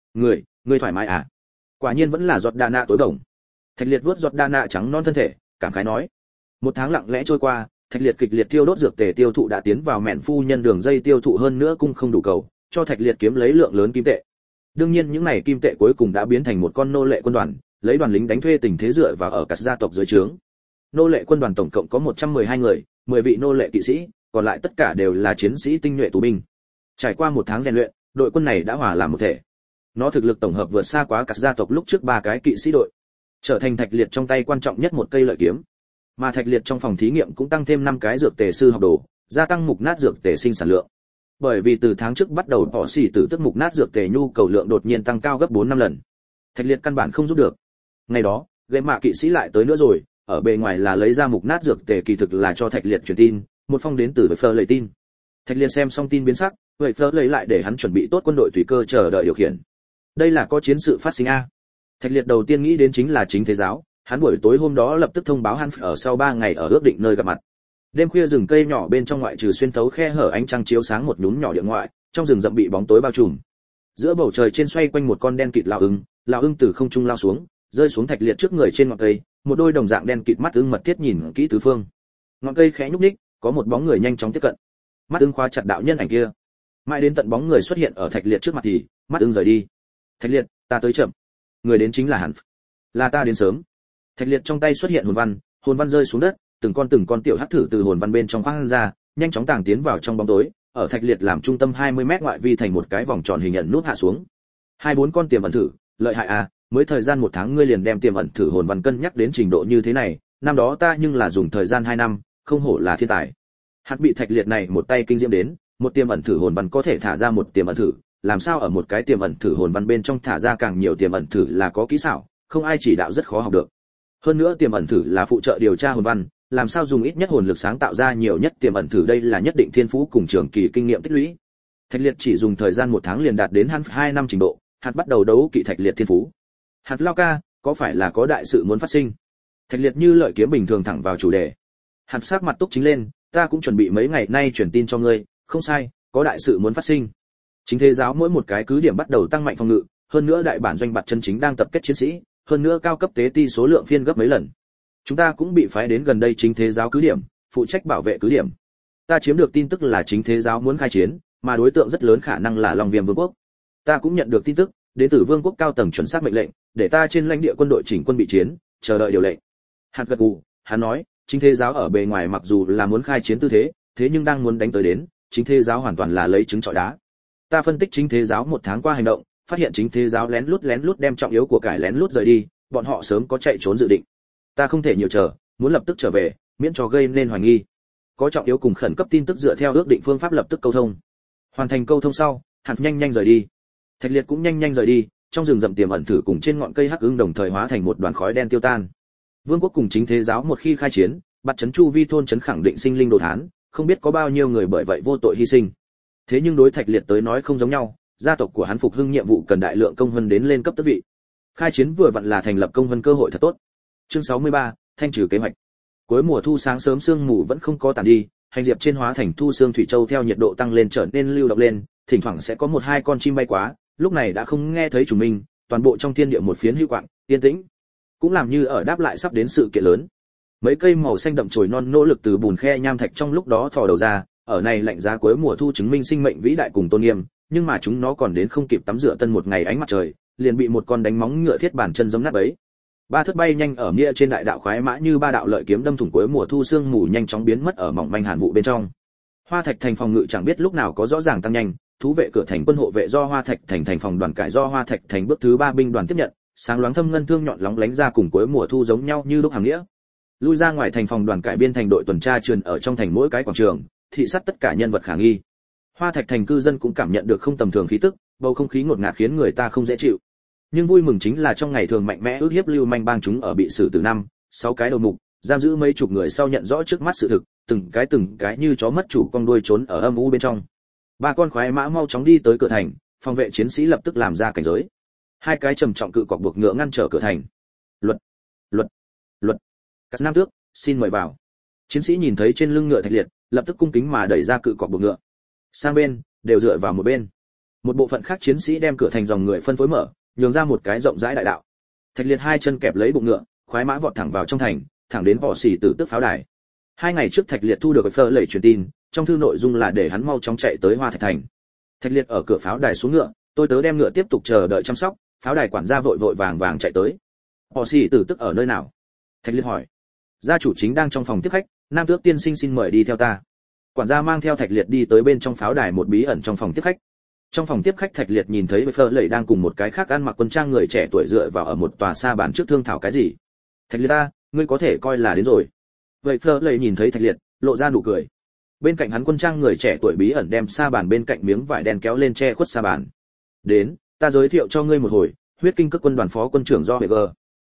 Speaker 1: ngươi thoải mái à?" Quả nhiên vẫn là Jordana tối đồng. Thạch Liệt vuốt Jordana trắng non thân thể, cảm khái nói. Một tháng lặng lẽ trôi qua, Thạch Liệt kịch liệt tiêu đốt dược tề tiêu thụ đã tiến vào mẹn phu nhân đường dây tiêu thụ hơn nữa cung không đủ cầu, cho Thạch Liệt kiếm lấy lượng lớn kim tệ. Đương nhiên những này kim tệ cuối cùng đã biến thành một con nô lệ quân đoàn, lấy đoàn lính đánh thuê tình thế dựa vào ở các gia tộc dưới trướng. Nô lệ quân đoàn tổng cộng có 112 người, 10 vị nô lệ kỵ sĩ, còn lại tất cả đều là chiến sĩ tinh nhuệ tù binh. Trải qua một tháng rèn luyện, đội quân này đã hòa làm một thể. Nó thực lực tổng hợp vượt xa quá các gia tộc lúc trước 3 cái kỵ sĩ đội, trở thành Thạch Liệt trong tay quan trọng nhất một cây lợi kiếm. Mà Thạch Liệt trong phòng thí nghiệm cũng tăng thêm 5 cái dược tề sư học đồ, gia tăng mục nát dược tề sinh sản lượng. Bởi vì từ tháng trước bắt đầu bỏ xỉ tử tức mục nát dược tề nhu cầu lượng đột nhiên tăng cao gấp 4-5 lần. Thạch Liệt căn bản không giúp được. Ngày đó, gây mạ kỵ sĩ lại tới nữa rồi, ở bề ngoài là lấy ra mục nát dược tề, kỳ thực là cho Thạch Liệt truyền tin, một phong đến từ Fleur lấy tin. Thạch Liệt xem xong tin biến sắc, vậy Fleur lấy lại để hắn chuẩn bị tốt quân đội tùy cơ chờ đợi điều khiển. Đây là có chiến sự phát sinh a. Thạch Liệt đầu tiên nghĩ đến chính là chính thế giáo, hắn buổi tối hôm đó lập tức thông báo hắn ở sau 3 ngày ở ước định nơi gặp mặt. Đêm khuya rừng cây nhỏ bên trong ngoại trừ xuyên thấu khe hở ánh trăng chiếu sáng một nhún nhỏ địa ngoại, trong rừng rậm bị bóng tối bao trùm. Giữa bầu trời trên xoay quanh một con đen kịt lão ưng từ không trung lao xuống, rơi xuống Thạch Liệt trước người trên ngọn cây, một đôi đồng dạng đen kịt mắt ưng mật thiết nhìn kỹ tứ phương. Ngọn cây khẽ nhúc nhích, có một bóng người nhanh chóng tiếp cận. Mắt ưng khóa chặt đạo nhân ảnh kia. Mãi đến tận bóng người xuất hiện ở Thạch Liệt trước mặt thì mắt ưng rời đi. Thạch Liệt, ta tới chậm. Người đến chính là hắn. Là ta đến sớm. Thạch Liệt trong tay xuất hiện hồn văn rơi xuống đất, từng con tiểu hắc thử từ hồn văn bên trong khoang ra, nhanh chóng tàng tiến vào trong bóng tối, ở Thạch Liệt làm trung tâm 20 mét ngoại vi thành một cái vòng tròn hình ẩn nút hạ xuống. 2-4 con tiềm ẩn thử, lợi hại à, mới thời gian 1 tháng ngươi liền đem tiềm ẩn thử hồn văn cân nhắc đến trình độ như thế này, năm đó ta nhưng là dùng thời gian 2 năm, không hổ là thiên tài. Hạt bị Thạch Liệt này một tay kinh diễm đến, một tiềm ẩn thử hồn văn có thể thả ra một tiềm ẩn thử, làm sao ở một cái tiềm ẩn thử hồn văn bên trong thả ra càng nhiều tiềm ẩn thử là có kỹ xảo, không ai chỉ đạo rất khó học được. Hơn nữa tiềm ẩn thử là phụ trợ điều tra hồn văn, làm sao dùng ít nhất hồn lực sáng tạo ra nhiều nhất tiềm ẩn thử, đây là nhất định thiên phú cùng trường kỳ kinh nghiệm tích lũy. Thạch Liệt chỉ dùng thời gian 1 tháng liền đạt đến hắn 2 năm trình độ, hạt bắt đầu đấu kỵ Thạch Liệt thiên phú. Hạt lao ca, có phải là có đại sự muốn phát sinh? Thạch Liệt như lợi kiếm bình thường thẳng vào chủ đề. Hạt sắc mặt túc chính lên, ta cũng chuẩn bị mấy ngày nay truyền tin cho ngươi, không sai, có đại sự muốn phát sinh. Chính thế giáo mỗi một cái cứ điểm bắt đầu tăng mạnh phòng ngự, hơn nữa đại bản doanh bạt chân chính đang tập kết chiến sĩ, hơn nữa cao cấp tế ti số lượng phiên gấp mấy lần. Chúng ta cũng bị phái đến gần đây chính thế giáo cứ điểm, phụ trách bảo vệ cứ điểm. Ta chiếm được tin tức là chính thế giáo muốn khai chiến, mà đối tượng rất lớn khả năng là Long Viêm Vương quốc. Ta cũng nhận được tin tức, đến từ Vương quốc cao tầng chuẩn xác mệnh lệnh, để ta trên lãnh địa quân đội chỉnh quân bị chiến, chờ đợi điều lệnh. Hạt gật gù, hắn nói, chính thế giáo ở bề ngoài mặc dù là muốn khai chiến tư thế, thế nhưng đang muốn đánh tới đến, chính thế giáo hoàn toàn là lấy trứng trọi đá. Ta phân tích chính thế giáo 1 tháng qua hành động, phát hiện chính thế giáo lén lút đem trọng yếu của cải lén lút rời đi, bọn họ sớm có chạy trốn dự định. Ta không thể nhiều chờ, muốn lập tức trở về, miễn cho gây nên hoài nghi. Có trọng yếu cùng khẩn cấp tin tức dựa theo ước định phương pháp lập tức câu thông. Hoàn thành câu thông sau, Hạt nhanh rời đi. Thạch Liệt cũng nhanh rời đi, trong rừng rậm tiềm ẩn thử cùng trên ngọn cây hắc ưng đồng thời hóa thành một đoàn khói đen tiêu tan. Vương quốc cùng chính thế giáo một khi khai chiến, bắt chấn chu vi thôn chấn khẳng định sinh linh đồ thán, không biết có bao nhiêu người bởi vậy vô tội hy sinh. Thế nhưng đối Thạch Liệt tới nói không giống nhau, gia tộc của hắn phục hưng nhiệm vụ cần đại lượng công vân đến lên cấp tước vị. Khai chiến vừa vặn là thành lập công vân cơ hội thật tốt. Chương 63, thanh trừ kế hoạch. Cuối mùa thu sáng sớm sương mù vẫn không có tàn đi, hành diệp trên hóa thành thu xương thủy châu theo nhiệt độ tăng lên trở nên lưu động lên, thỉnh thoảng sẽ có 1-2 con chim bay quá, lúc này đã không nghe thấy chủ mình, toàn bộ trong thiên địa một phiến hữu quạng, yên tĩnh. Cũng làm như ở đáp lại sắp đến sự kiện lớn. Mấy cây màu xanh đậm chồi non nỗ lực từ bùn khe nham thạch trong lúc đó thò đầu ra, ở này lạnh giá cuối mùa thu chứng minh sinh mệnh vĩ đại cùng tôn nghiêm, nhưng mà chúng nó còn đến không kịp tắm rửa tân một ngày ánh mặt trời, liền bị một con đánh móng ngựa thiết bản chân giẫm nát bấy. Ba thất bay nhanh ở nghĩa trên đại đạo khoái mã như ba đạo lợi kiếm đâm thủng cuối mùa thu sương mù nhanh chóng biến mất ở mỏng manh hàn vụ bên trong. Hoa Thạch thành phòng ngự chẳng biết lúc nào có rõ ràng tăng nhanh, thú vệ cửa thành quân hộ vệ do Hoa Thạch thành thành phòng đoàn cải do Hoa Thạch thành bước thứ 3 binh đoàn tiếp nhận, sáng loáng thâm ngân thương nhọn lóng lánh ra cùng cuối mùa thu giống nhau như lúc hàng nghĩa. Lui ra ngoài thành phòng đoàn cải biên thành đội tuần tra truyền ở trong thành mỗi cái quảng trường, thị sát tất cả nhân vật khả nghi. Hoa Thạch thành cư dân cũng cảm nhận được không tầm thường khí tức, bầu không khí ngột ngạt khiến người ta không dễ chịu. Nhưng vui mừng chính là trong ngày thường mạnh mẽ ước hiếp lưu manh bang chúng ở bị xử tử 5-6 cái đầu mục, giam giữ mấy chục người sau nhận rõ trước mắt sự thực, từng cái như chó mất chủ cong đuôi trốn ở âm u bên trong. 3 con khoái mã mau chóng đi tới cửa thành, phòng vệ chiến sĩ lập tức làm ra cảnh giới. 2 cái trầm trọng cự cọc buộc ngựa ngăn trở cửa thành. Luật. Các nam tước, xin mời vào. Chiến sĩ nhìn thấy trên lưng ngựa Thạch Liệt, lập tức cung kính mà đẩy ra cự cọc buộc ngựa. Sang bên, đều dựa vào một bên. Một bộ phận khác chiến sĩ đem cửa thành dòng người phân phối mở, nhường ra một cái rộng rãi đại đạo. Thạch Liệt 2 chân kẹp lấy bụng ngựa, khoái mã vọt thẳng vào trong thành, thẳng đến Võ Sĩ Tử Tức pháo đài. 2 ngày trước Thạch Liệt thu được phơ lệ truyền tin, trong thư nội dung là để hắn mau chóng chạy tới Hoa Thạch thành. Thạch Liệt ở cửa pháo đài xuống ngựa, tôi tớ đem ngựa tiếp tục chờ đợi chăm sóc, pháo đài quản gia vội vàng chạy tới. Võ Sĩ Tử Tức ở nơi nào? Thạch Liệt hỏi. Gia chủ chính đang trong phòng tiếp khách, Nam Tước tiên sinh xin mời đi theo ta. Quản gia mang theo Thạch Liệt đi tới bên trong pháo đài một bí ẩn trong phòng tiếp khách. Trong phòng tiếp khách Thạch Liệt nhìn thấy Phơ Lệ đang cùng một cái khác ăn mặc quân trang người trẻ tuổi dựa vào ở một tòa sa bàn trước thương thảo cái gì. Thạch Liệt ta, ngươi có thể coi là đến rồi. Vậy Phơ Lệ nhìn thấy Thạch Liệt, lộ ra nụ cười. Bên cạnh hắn quân trang người trẻ tuổi bí ẩn đem sa bàn bên cạnh miếng vải đen kéo lên che khuất sa bàn. Đến, ta giới thiệu cho ngươi một hồi, huyết kinh cước quân đoàn phó quân trưởng do Heger.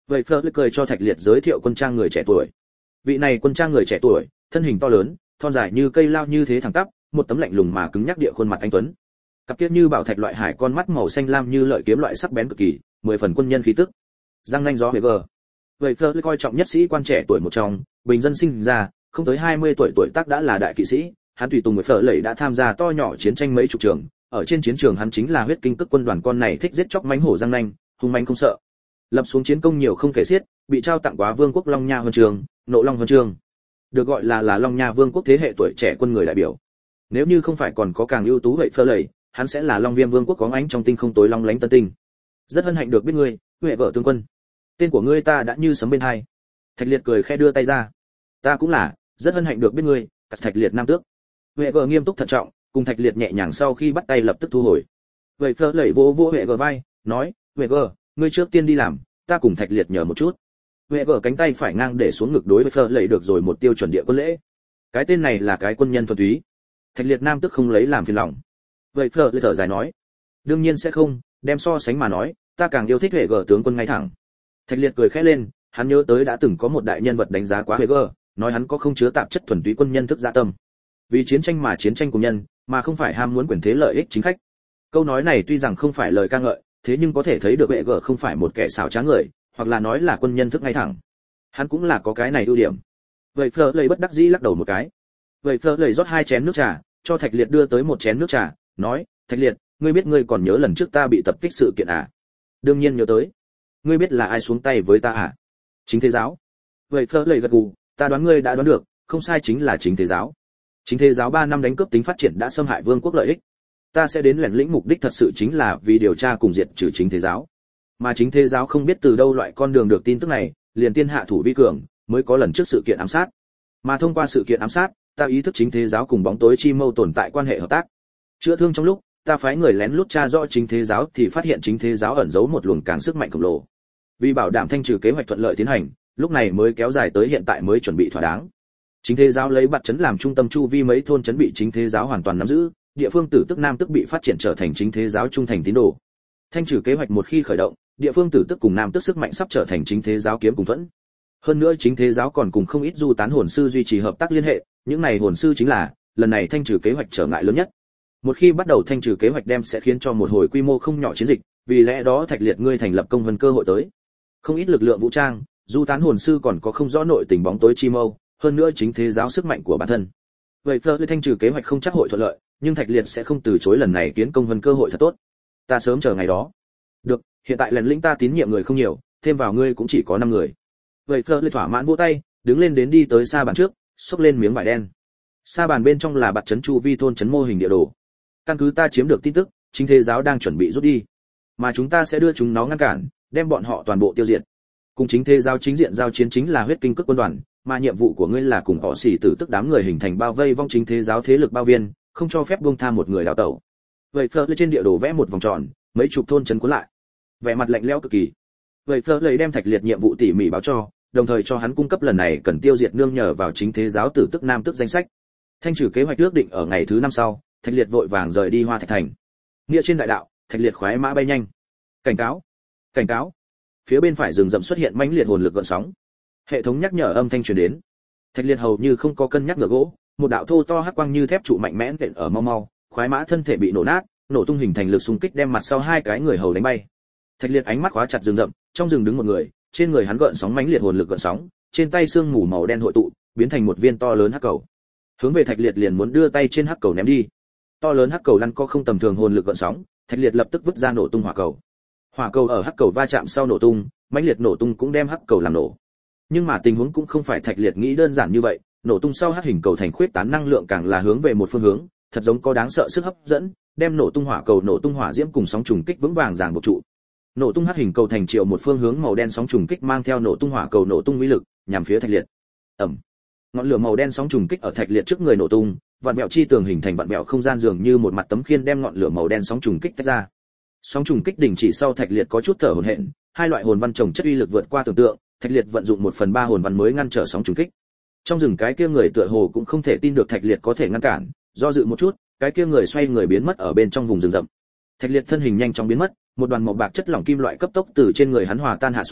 Speaker 1: Vậy Fleur cười cho Thạch Liệt giới thiệu quân trang người trẻ tuổi. Vị này quân trang người trẻ tuổi, thân hình to lớn, thon dài như cây lao như thế thẳng tắp, một tấm lạnh lùng mà cứng nhắc địa khuôn mặt anh tuấn. Cặp kiết như bảo thạch loại hải con mắt màu xanh lam như lợi kiếm loại sắc bén cực kỳ, 10 phần quân nhân khí tức. Răng nanh gió Heger. Vậy Fleur coi trọng nhất sĩ quan trẻ tuổi một trong, bình dân sinh ra, không tới 20 tuổi tác đã là đại kỵ sĩ, hắn tùy tùng với Fleur lầy đã tham gia to nhỏ chiến tranh mấy chục trường, ở trên chiến trường hắn chính là huyết kinh cức quân đoàn con này thích giết chóc mãnh hổ răng nanh, hung mãnh không sợ. Lập xuống chiến công nhiều không kể xiết, bị trao tặng quá Vương quốc Long Nha huân trường, Nộ Long huân chương. Được gọi là Long Nha Vương quốc thế hệ tuổi trẻ quân người đại biểu. Nếu như không phải còn có càng ưu tú vậy Fleur lầy, hắn sẽ là Long Viêm Vương quốc có ánh trong tinh không tối long lánh tân tinh. Rất hân hạnh được biết ngươi, huệ vợ tướng quân. Tên của ngươi ta đã như sấm bên tai. Thạch Liệt cười khẽ đưa tay ra. Ta cũng là, rất hân hạnh được biết ngươi, Thạch Liệt nam tước. Huệ vợ nghiêm túc thận trọng, cùng Thạch Liệt nhẹ nhàng sau khi bắt tay lập tức thu hồi. Vậy Fleur lầy vỗ Huệ vợ vai, nói, Huệ vợ, ngươi trước tiên đi làm, ta cùng Thạch Liệt nhờ một chút. Huệ vợ cánh tay phải ngang để xuống ngực đối với Fleur lầy được rồi một tiêu chuẩn địa quân lễ. Cái tên này là cái quân nhân thuần túy. Thạch Liệt nam tước không lấy làm phiền lòng. Vậy Fleur lầy thở dài nói, đương nhiên sẽ không, đem so sánh mà nói, ta càng yêu thích Huệ vợ tướng quân ngay thẳng. Thạch Liệt cười khẽ lên, hắn nhớ tới đã từng có một đại nhân vật đánh giá quá Huệ vợ, nói hắn có không chứa tạp chất thuần túy quân nhân thức dạ tâm. Vì chiến tranh mà chiến tranh cùng nhân, mà không phải ham muốn quyền thế lợi ích chính khách. Câu nói này tuy rằng không phải lời ca ngợi, thế nhưng có thể thấy được Huệ vợ không phải một kẻ xảo trá người, hoặc là nói là quân nhân thức ngay thẳng. Hắn cũng là có cái này ưu điểm. Vậy Fleur lầy bất đắc dĩ lắc đầu một cái. Vậy Fleur lầy rót 2 chén nước trà, cho Thạch Liệt đưa tới một chén nước trà, nói, Thạch Liệt, ngươi biết ngươi còn nhớ lần trước ta bị tập kích sự kiện à? Đương nhiên nhớ tới. Ngươi biết là ai xuống tay với ta à? Chính Thế Giáo. Vậy Fleur lầy gật gù, ta đoán ngươi đã đoán được, không sai, chính là Chính Thế Giáo. Chính Thế Giáo 3 năm đánh cướp tính phát triển đã xâm hại Vương quốc lợi ích. Ta sẽ đến lẻn lĩnh mục đích thật sự chính là vì điều tra cùng diệt trừ Chính Thế Giáo. Mà Chính Thế Giáo không biết từ đâu loại con đường được tin tức này, liền tiên hạ thủ vi cường, mới có lần trước sự kiện ám sát. Mà thông qua sự kiện ám sát, ta ý thức Chính Thế Giáo cùng bóng tối chi mâu tồn tại quan hệ hợp tác. Chữa thương trong lúc, ta phái người lén lút tra rõ Chính Thế Giáo thì phát hiện Chính Thế Giáo ẩn giấu một luồng càng sức mạnh khổng lồ. Vì bảo đảm thanh trừ kế hoạch thuận lợi tiến hành, lúc này mới kéo dài tới hiện tại mới chuẩn bị thỏa đáng. Chính Thế Giáo lấy Bạt trấn làm trung tâm chu vi mấy thôn trấn bị Chính Thế Giáo hoàn toàn nắm giữ, địa phương tử tức nam tức bị phát triển trở thành Chính Thế Giáo trung thành tín đồ. Thanh trừ kế hoạch một khi khởi động, địa phương tử tức cùng nam tức sức mạnh sắp trở thành Chính Thế Giáo kiếm cùng thuẫn. Hơn nữa Chính Thế Giáo còn cùng không ít du tán hồn sư duy trì hợp tác liên hệ, những này hồn sư chính là lần này thanh trừ kế hoạch trở ngại lớn nhất. Một khi bắt đầu thanh trừ kế hoạch đem sẽ khiến cho một hồi quy mô không nhỏ chiến dịch, vì lẽ đó Thạch Liệt ngươi thành lập công vân cơ hội tới. Không ít lực lượng vũ trang, du tán hồn sư còn có không rõ nội tình bóng tối chi mâu, hơn nữa Chính Thế Giáo sức mạnh của bản thân. Vậy Fleur thanh trừ kế hoạch không chắc hội thuận lợi, nhưng Thạch Liệt sẽ không từ chối lần này kiến công vân cơ hội thật tốt. Ta sớm chờ ngày đó. Được, hiện tại lẻn lĩnh ta tín nhiệm người không nhiều, thêm vào ngươi cũng chỉ có 5 người. Vậy Fleur thỏa mãn vỗ tay, đứng lên đến đi tới sa bàn trước, xốc lên miếng vải đen. Sa bàn bên trong là Bạt trấn chu vi thôn trấn mô hình địa đồ. Căn cứ ta chiếm được tin tức, Chính Thế Giáo đang chuẩn bị rút đi, mà chúng ta sẽ đưa chúng nó ngăn cản, đem bọn họ toàn bộ tiêu diệt. Cùng Chính Thế Giáo chính diện giao chiến chính là huyết kinh cức quân đoàn, mà nhiệm vụ của ngươi là cùng họ xỉ tử tức đám người hình thành bao vây vong Chính Thế Giáo thế lực bao viên, không cho phép buông tha một người đào tẩu. Vậy Fleur lên trên địa đồ vẽ một vòng tròn, mấy chục thôn trấn cuốn lại, vẻ mặt lạnh lẽo cực kỳ. Vậy Fleur lấy đem Thạch Liệt nhiệm vụ tỉ mỉ báo cho, đồng thời cho hắn cung cấp lần này cần tiêu diệt nương nhờ vào Chính Thế Giáo tử tức nam tức danh sách. Thanh trừ kế hoạch ước định ở ngày thứ 5 sau, Thạch Liệt vội vàng rời đi Hoa Thạch thành. Nghĩa trên đại đạo, Thạch Liệt khoái mã bay nhanh. Cảnh cáo, cảnh cáo! Phía bên phải rừng rậm xuất hiện mãnh liệt hồn lực gợn sóng. Hệ thống nhắc nhở âm thanh truyền đến. Thạch Liệt hầu như không có cân nhắc ngựa gỗ, một đạo thô to hắc quang như thép trụ mạnh mẽ đện ở mau mau, khoái mã thân thể bị nổ nát, nổ tung hình thành lực xung kích đem mặt sau 2 cái người hầu đánh bay. Thạch Liệt ánh mắt khóa chặt rừng rậm, trong rừng đứng một người, trên người hắn gợn sóng mãnh liệt hồn lực gợn sóng, trên tay xương mù màu đen hội tụ, biến thành một viên to lớn hắc cầu. Hướng về Thạch Liệt liền muốn đưa tay trên hắc cầu ném đi. To lớn hắc cầu lăn co không tầm thường hồn lực gợn sóng, Thạch Liệt lập tức vứt ra nổ tung hỏa cầu. Hỏa cầu ở hắc cầu va chạm sau nổ tung, mãnh liệt nổ tung cũng đem hắc cầu làm nổ. Nhưng mà tình huống cũng không phải Thạch Liệt nghĩ đơn giản như vậy, nổ tung sau hắc hình cầu thành khuyết tán năng lượng càng là hướng về một phương hướng, thật giống có đáng sợ sức hấp dẫn, đem nổ tung hỏa cầu nổ tung hỏa diễm cùng sóng trùng kích vững vàng ràng buộc trụ. Nổ tung hắc hình cầu thành triệu một phương hướng màu đen sóng trùng kích mang theo nổ tung hỏa cầu nổ tung uy lực, nhằm phía Thạch Liệt. Ầm. Ngọn lửa màu đen sóng trùng kích ở Thạch Liệt trước người nổ tung, vạn mèo chi tường hình thành vạn mèo không gian dường như một mặt tấm khiên đem ngọn lửa màu đen sóng trùng kích tách ra. Sóng trùng kích đình chỉ sau Thạch Liệt có chút thở hổn hển, 2 loại hồn văn trồng chất uy lực vượt qua tưởng tượng, Thạch Liệt vận dụng 1/3 hồn văn mới ngăn trở sóng trùng kích. Trong rừng cái kia người tựa hồ cũng không thể tin được Thạch Liệt có thể ngăn cản, do dự một chút, cái kia người xoay người biến mất ở bên trong vùng rừng rậm. Thạch Liệt thân hình nhanh chóng biến mất, một đoàn màu bạc chất lỏng kim loại cấp tốc từ trên người hắn hòa tan hạ xuống,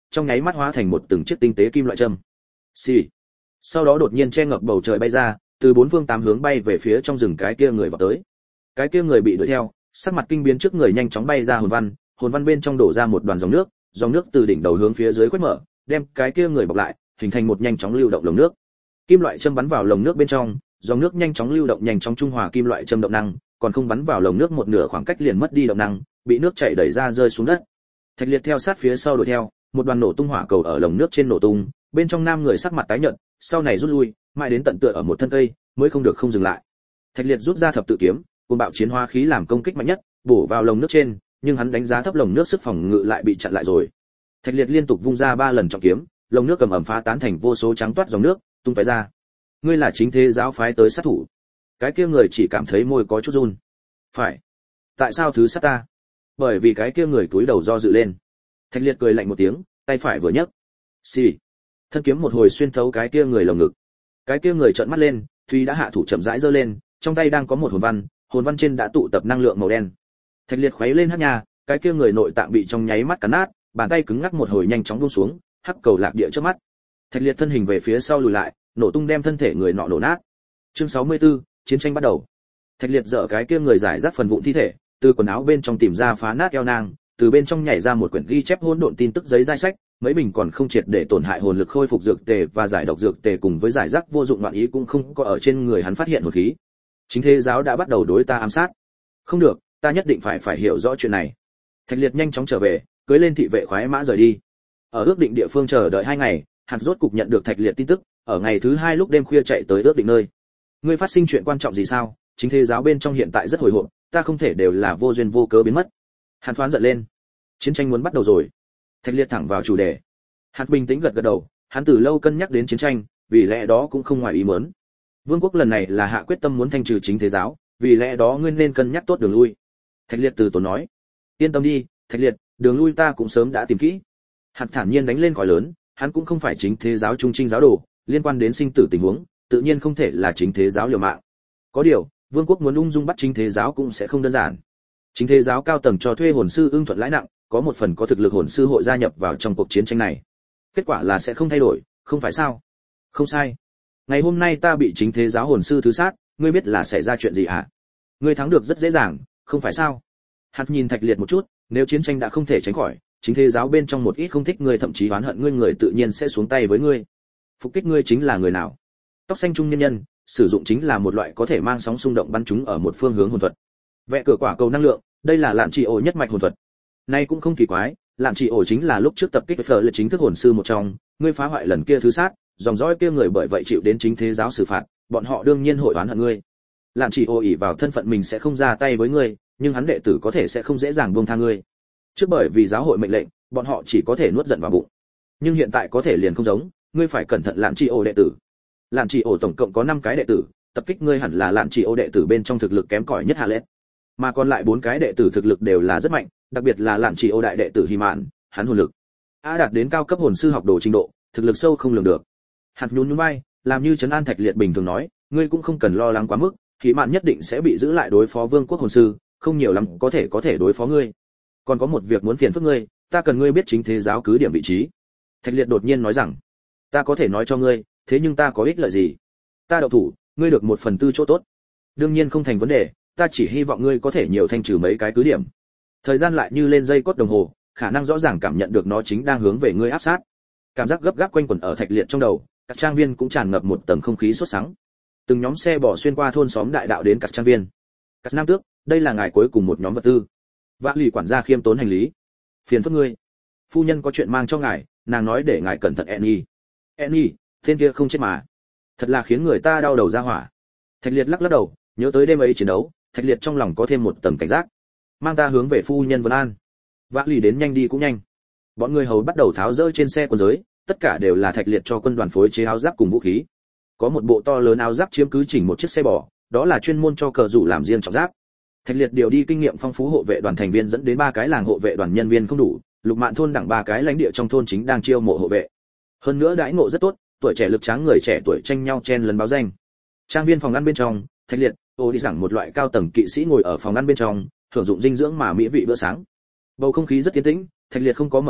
Speaker 1: trong nháy mắt hóa thành một từng chiếc tinh tế kim loại châm. Xì. Sau đó đột nhiên che ngập bầu trời bay ra, từ bốn phương tám hướng bay về phía trong rừng cái kia người vọt tới. Cái kia người bị đuổi theo, sắc mặt kinh biến trước người nhanh chóng bay ra hồn văn bên trong đổ ra một đoàn dòng nước từ đỉnh đầu hướng phía dưới quét mở, đem cái kia người bọc lại, hình thành một nhanh chóng lưu động lồng nước. Kim loại châm bắn vào lồng nước bên trong, dòng nước nhanh chóng lưu động nhanh chóng trung hòa kim loại châm động năng, còn không bắn vào lồng nước một nửa khoảng cách liền mất đi động năng, bị nước chảy đẩy ra rơi xuống đất. Thạch Liệt theo sát phía sau đuổi theo, một đoàn nổ tung hỏa cầu ở lồng nước trên nổ tung, bên trong nam người sắc mặt tái nhợt, sau này rút lui, mãi đến tận tựa ở một thân cây, mới không dừng lại. Thạch Liệt rút ra thập tự kiếm, cuồng bạo chiến hóa khí làm công kích mạnh nhất, bổ vào lồng nước trên, nhưng hắn đánh giá thấp lồng nước sức phòng ngự lại bị chặn lại rồi. Thạch Liệt liên tục vung ra 3 lần trọng kiếm, lồng nước cầm ẩm phá tán thành vô số trắng toát dòng nước, tung tóe ra. Ngươi là chính thế giáo phái tới sát thủ? Cái kia người chỉ cảm thấy môi có chút run. Phải. Tại sao thứ sát ta? Bởi vì cái kia người cúi đầu do dự lên. Thạch Liệt cười lạnh một tiếng, tay phải vừa nhấc. Xì. Thân kiếm một hồi xuyên thấu cái kia người lồng ngực. Cái kia người trợn mắt lên, Thúy đã hạ thủ chậm rãi giơ lên, trong tay đang có một hồn văn trên đã tụ tập năng lượng màu đen. Thạch Liệt khuấy lên hắc nha, cái kia người nội tạng bị trong nháy mắt cắn nát, bàn tay cứng ngắc một hồi nhanh chóng buông xuống, hắc cầu lạc địa trước mắt. Thạch Liệt thân hình về phía sau lùi lại, nổ tung đem thân thể người nọ nổ nát. Chương 64, chiến tranh bắt đầu. Thạch Liệt dở cái kia người giải rác phần vụn thi thể, từ quần áo bên trong tìm ra phá nát eo nang, từ bên trong nhảy ra một quyển ghi chép hỗn độn tin tức giấy dai sách, mấy bình còn không triệt để tổn hại hồn lực khôi phục dược tề và giải độc dược tề cùng với giải rác vô dụng loạn ý cũng không có ở trên người hắn phát hiện hồn khí. Chính thế giáo đã bắt đầu đối ta ám sát. Không được, ta nhất định phải hiểu rõ chuyện này. Thạch Liệt nhanh chóng trở về, cưỡi lên thị vệ khoái mã rời đi. Ở ước định địa phương chờ đợi 2 ngày, hắn rốt cục nhận được Thạch Liệt tin tức, ở ngày thứ 2 lúc đêm khuya chạy tới ước định nơi. Ngươi phát sinh chuyện quan trọng gì sao? Chính thế giáo bên trong hiện tại rất hồi hộp, ta không thể đều là vô duyên vô cớ biến mất. Hắn thoáng giận lên. Chiến tranh muốn bắt đầu rồi. Thạch Liệt thẳng vào chủ đề. Hắn bình tĩnh gật đầu, hắn từ lâu cân nhắc đến chiến tranh, vì lẽ đó cũng không ngoài ý muốn. Vương quốc lần này là hạ quyết tâm muốn thanh trừ chính thế giáo, vì lẽ đó ngươi nên cân nhắc tốt đường lui. Thạch Liệt từ tốn nói. Yên tâm đi, Thạch Liệt, đường lui ta cũng sớm đã tìm kỹ. Hắn thản nhiên đánh lên còi lớn, hắn cũng không phải chính thế giáo trung trinh giáo đồ, liên quan đến sinh tử tình huống, tự nhiên không thể là chính thế giáo liều mạng. Có điều, vương quốc muốn ung dung bắt chính thế giáo cũng sẽ không đơn giản. Chính thế giáo cao tầng cho thuê hồn sư ưng thuận lãi nặng, có một phần có thực lực hồn sư hội gia nhập vào trong cuộc chiến tranh này. Kết quả là sẽ không thay đổi, không phải sao? Không sai. Ngày hôm nay ta bị chính thế giáo hồn sư thứ sát, ngươi biết là xảy ra chuyện gì hả? Ngươi thắng được rất dễ dàng, không phải sao? Hắn nhìn Thạch Liệt một chút, nếu chiến tranh đã không thể tránh khỏi, chính thế giáo bên trong một ít không thích ngươi thậm chí oán hận ngươi người tự nhiên sẽ xuống tay với ngươi. Phục kích ngươi chính là người nào? Tóc xanh trung nhân nhân, sử dụng chính là một loại có thể mang sóng xung động bắn chúng ở một phương hướng hồn thuật. Vẽ cửa quả cầu năng lượng, đây là Lạn Chỉ Ổ nhất mạch hồn thuật. Nay cũng không kỳ quái, Lạn Chỉ Ổ chính là lúc trước tập kích Fleur là chính thức hồn sư một trong, ngươi phá hoại lần kia thứ sát, dòng dõi kia người bởi vậy chịu đến chính thế giáo xử phạt, bọn họ đương nhiên hội oán hận ngươi. Lạn Chỉ Ổ ỷ vào thân phận mình sẽ không ra tay với ngươi, nhưng hắn đệ tử có thể sẽ không dễ dàng buông tha ngươi. Trước bởi vì giáo hội mệnh lệnh, bọn họ chỉ có thể nuốt giận vào bụng. Nhưng hiện tại có thể liền không giống, ngươi phải cẩn thận Lạn Chỉ Ổ đệ tử. Lạn Chỉ Ổ tổng cộng có 5 cái đệ tử, tập kích ngươi hẳn là Lạn Chỉ Ổ đệ tử bên trong thực lực kém cỏi nhất Hà Lết. Mà còn lại 4 cái đệ tử thực lực đều là rất mạnh, đặc biệt là Lạn Chỉ Ổ đại đệ tử Hy Mạn, hắn hồn lực đạt đến cao cấp hồn sư học đồ trình độ, thực lực sâu không lường được. Hạt nhún vai, làm như trấn an Thạch Liệt bình thường nói, ngươi cũng không cần lo lắng quá mức, Hy Mạn nhất định sẽ bị giữ lại đối phó vương quốc hồn sư, không nhiều lắm có thể đối phó ngươi. Còn có một việc muốn phiền phức ngươi, ta cần ngươi biết chính thế giáo cứ điểm vị trí. Thạch Liệt đột nhiên nói rằng, ta có thể nói cho ngươi, thế nhưng ta có ích lợi gì? Ta đậu thủ, ngươi được 1/4 chỗ tốt. Đương nhiên không thành vấn đề, ta chỉ hy vọng ngươi có thể nhiều thanh trừ mấy cái cứ điểm. Thời gian lại như lên dây cốt đồng hồ, khả năng rõ ràng cảm nhận được nó chính đang hướng về ngươi áp sát. Cảm giác gấp gáp quanh quẩn ở Thạch Liệt trong đầu, các trang viên cũng tràn ngập một tầng không khí sốt sắng. Từng nhóm xe bỏ xuyên qua thôn xóm đại đạo đến các trang viên. Các nam tước, đây là ngài cuối cùng một nhóm vật tư. Vã lì quản gia khiêm tốn hành lý. Phiền phức ngươi. Phu nhân có chuyện mang cho ngài, nàng nói để ngài cẩn thận Annie. Annie, tên kia không chết mà. Thật là khiến người ta đau đầu ra hỏa. Thạch Liệt lắc lắc đầu, nhớ tới đêm ấy chiến đấu, Thạch Liệt trong lòng có thêm một tầng cảnh giác. Mang ta hướng về phu nhân Vân An. Vã lì đến nhanh đi cũng nhanh. Bọn người hầu bắt đầu tháo dỡ trên xe quân giới, tất cả đều là Thạch Liệt cho quân đoàn phối chế áo giáp cùng vũ khí. Có một bộ to lớn áo giáp chiếm cứ chỉnh một chiếc xe bò, đó là chuyên môn cho cờ rủ làm riêng trọng giáp. Thạch Liệt điều đi kinh nghiệm phong phú hộ vệ đoàn thành viên dẫn đến 3 cái làng hộ vệ đoàn nhân viên không đủ, Lục Mạn thôn đẳng 3 cái lãnh địa trong thôn chính đang chiêu mộ hộ vệ. Hơn nữa đãi ngộ rất tốt, tuổi trẻ lực tráng người trẻ tuổi tranh nhau chen lấn báo danh. Trang viên phòng ăn bên trong, Thạch Liệt, ô đi rằng một loại cao tầng kỵ sĩ ngồi ở phòng ăn bên trong, hưởng dụng dinh dưỡng mà mỹ vị bữa sáng. Bầu không khí rất yên tĩnh, Thạch Liệt không có mở miệng,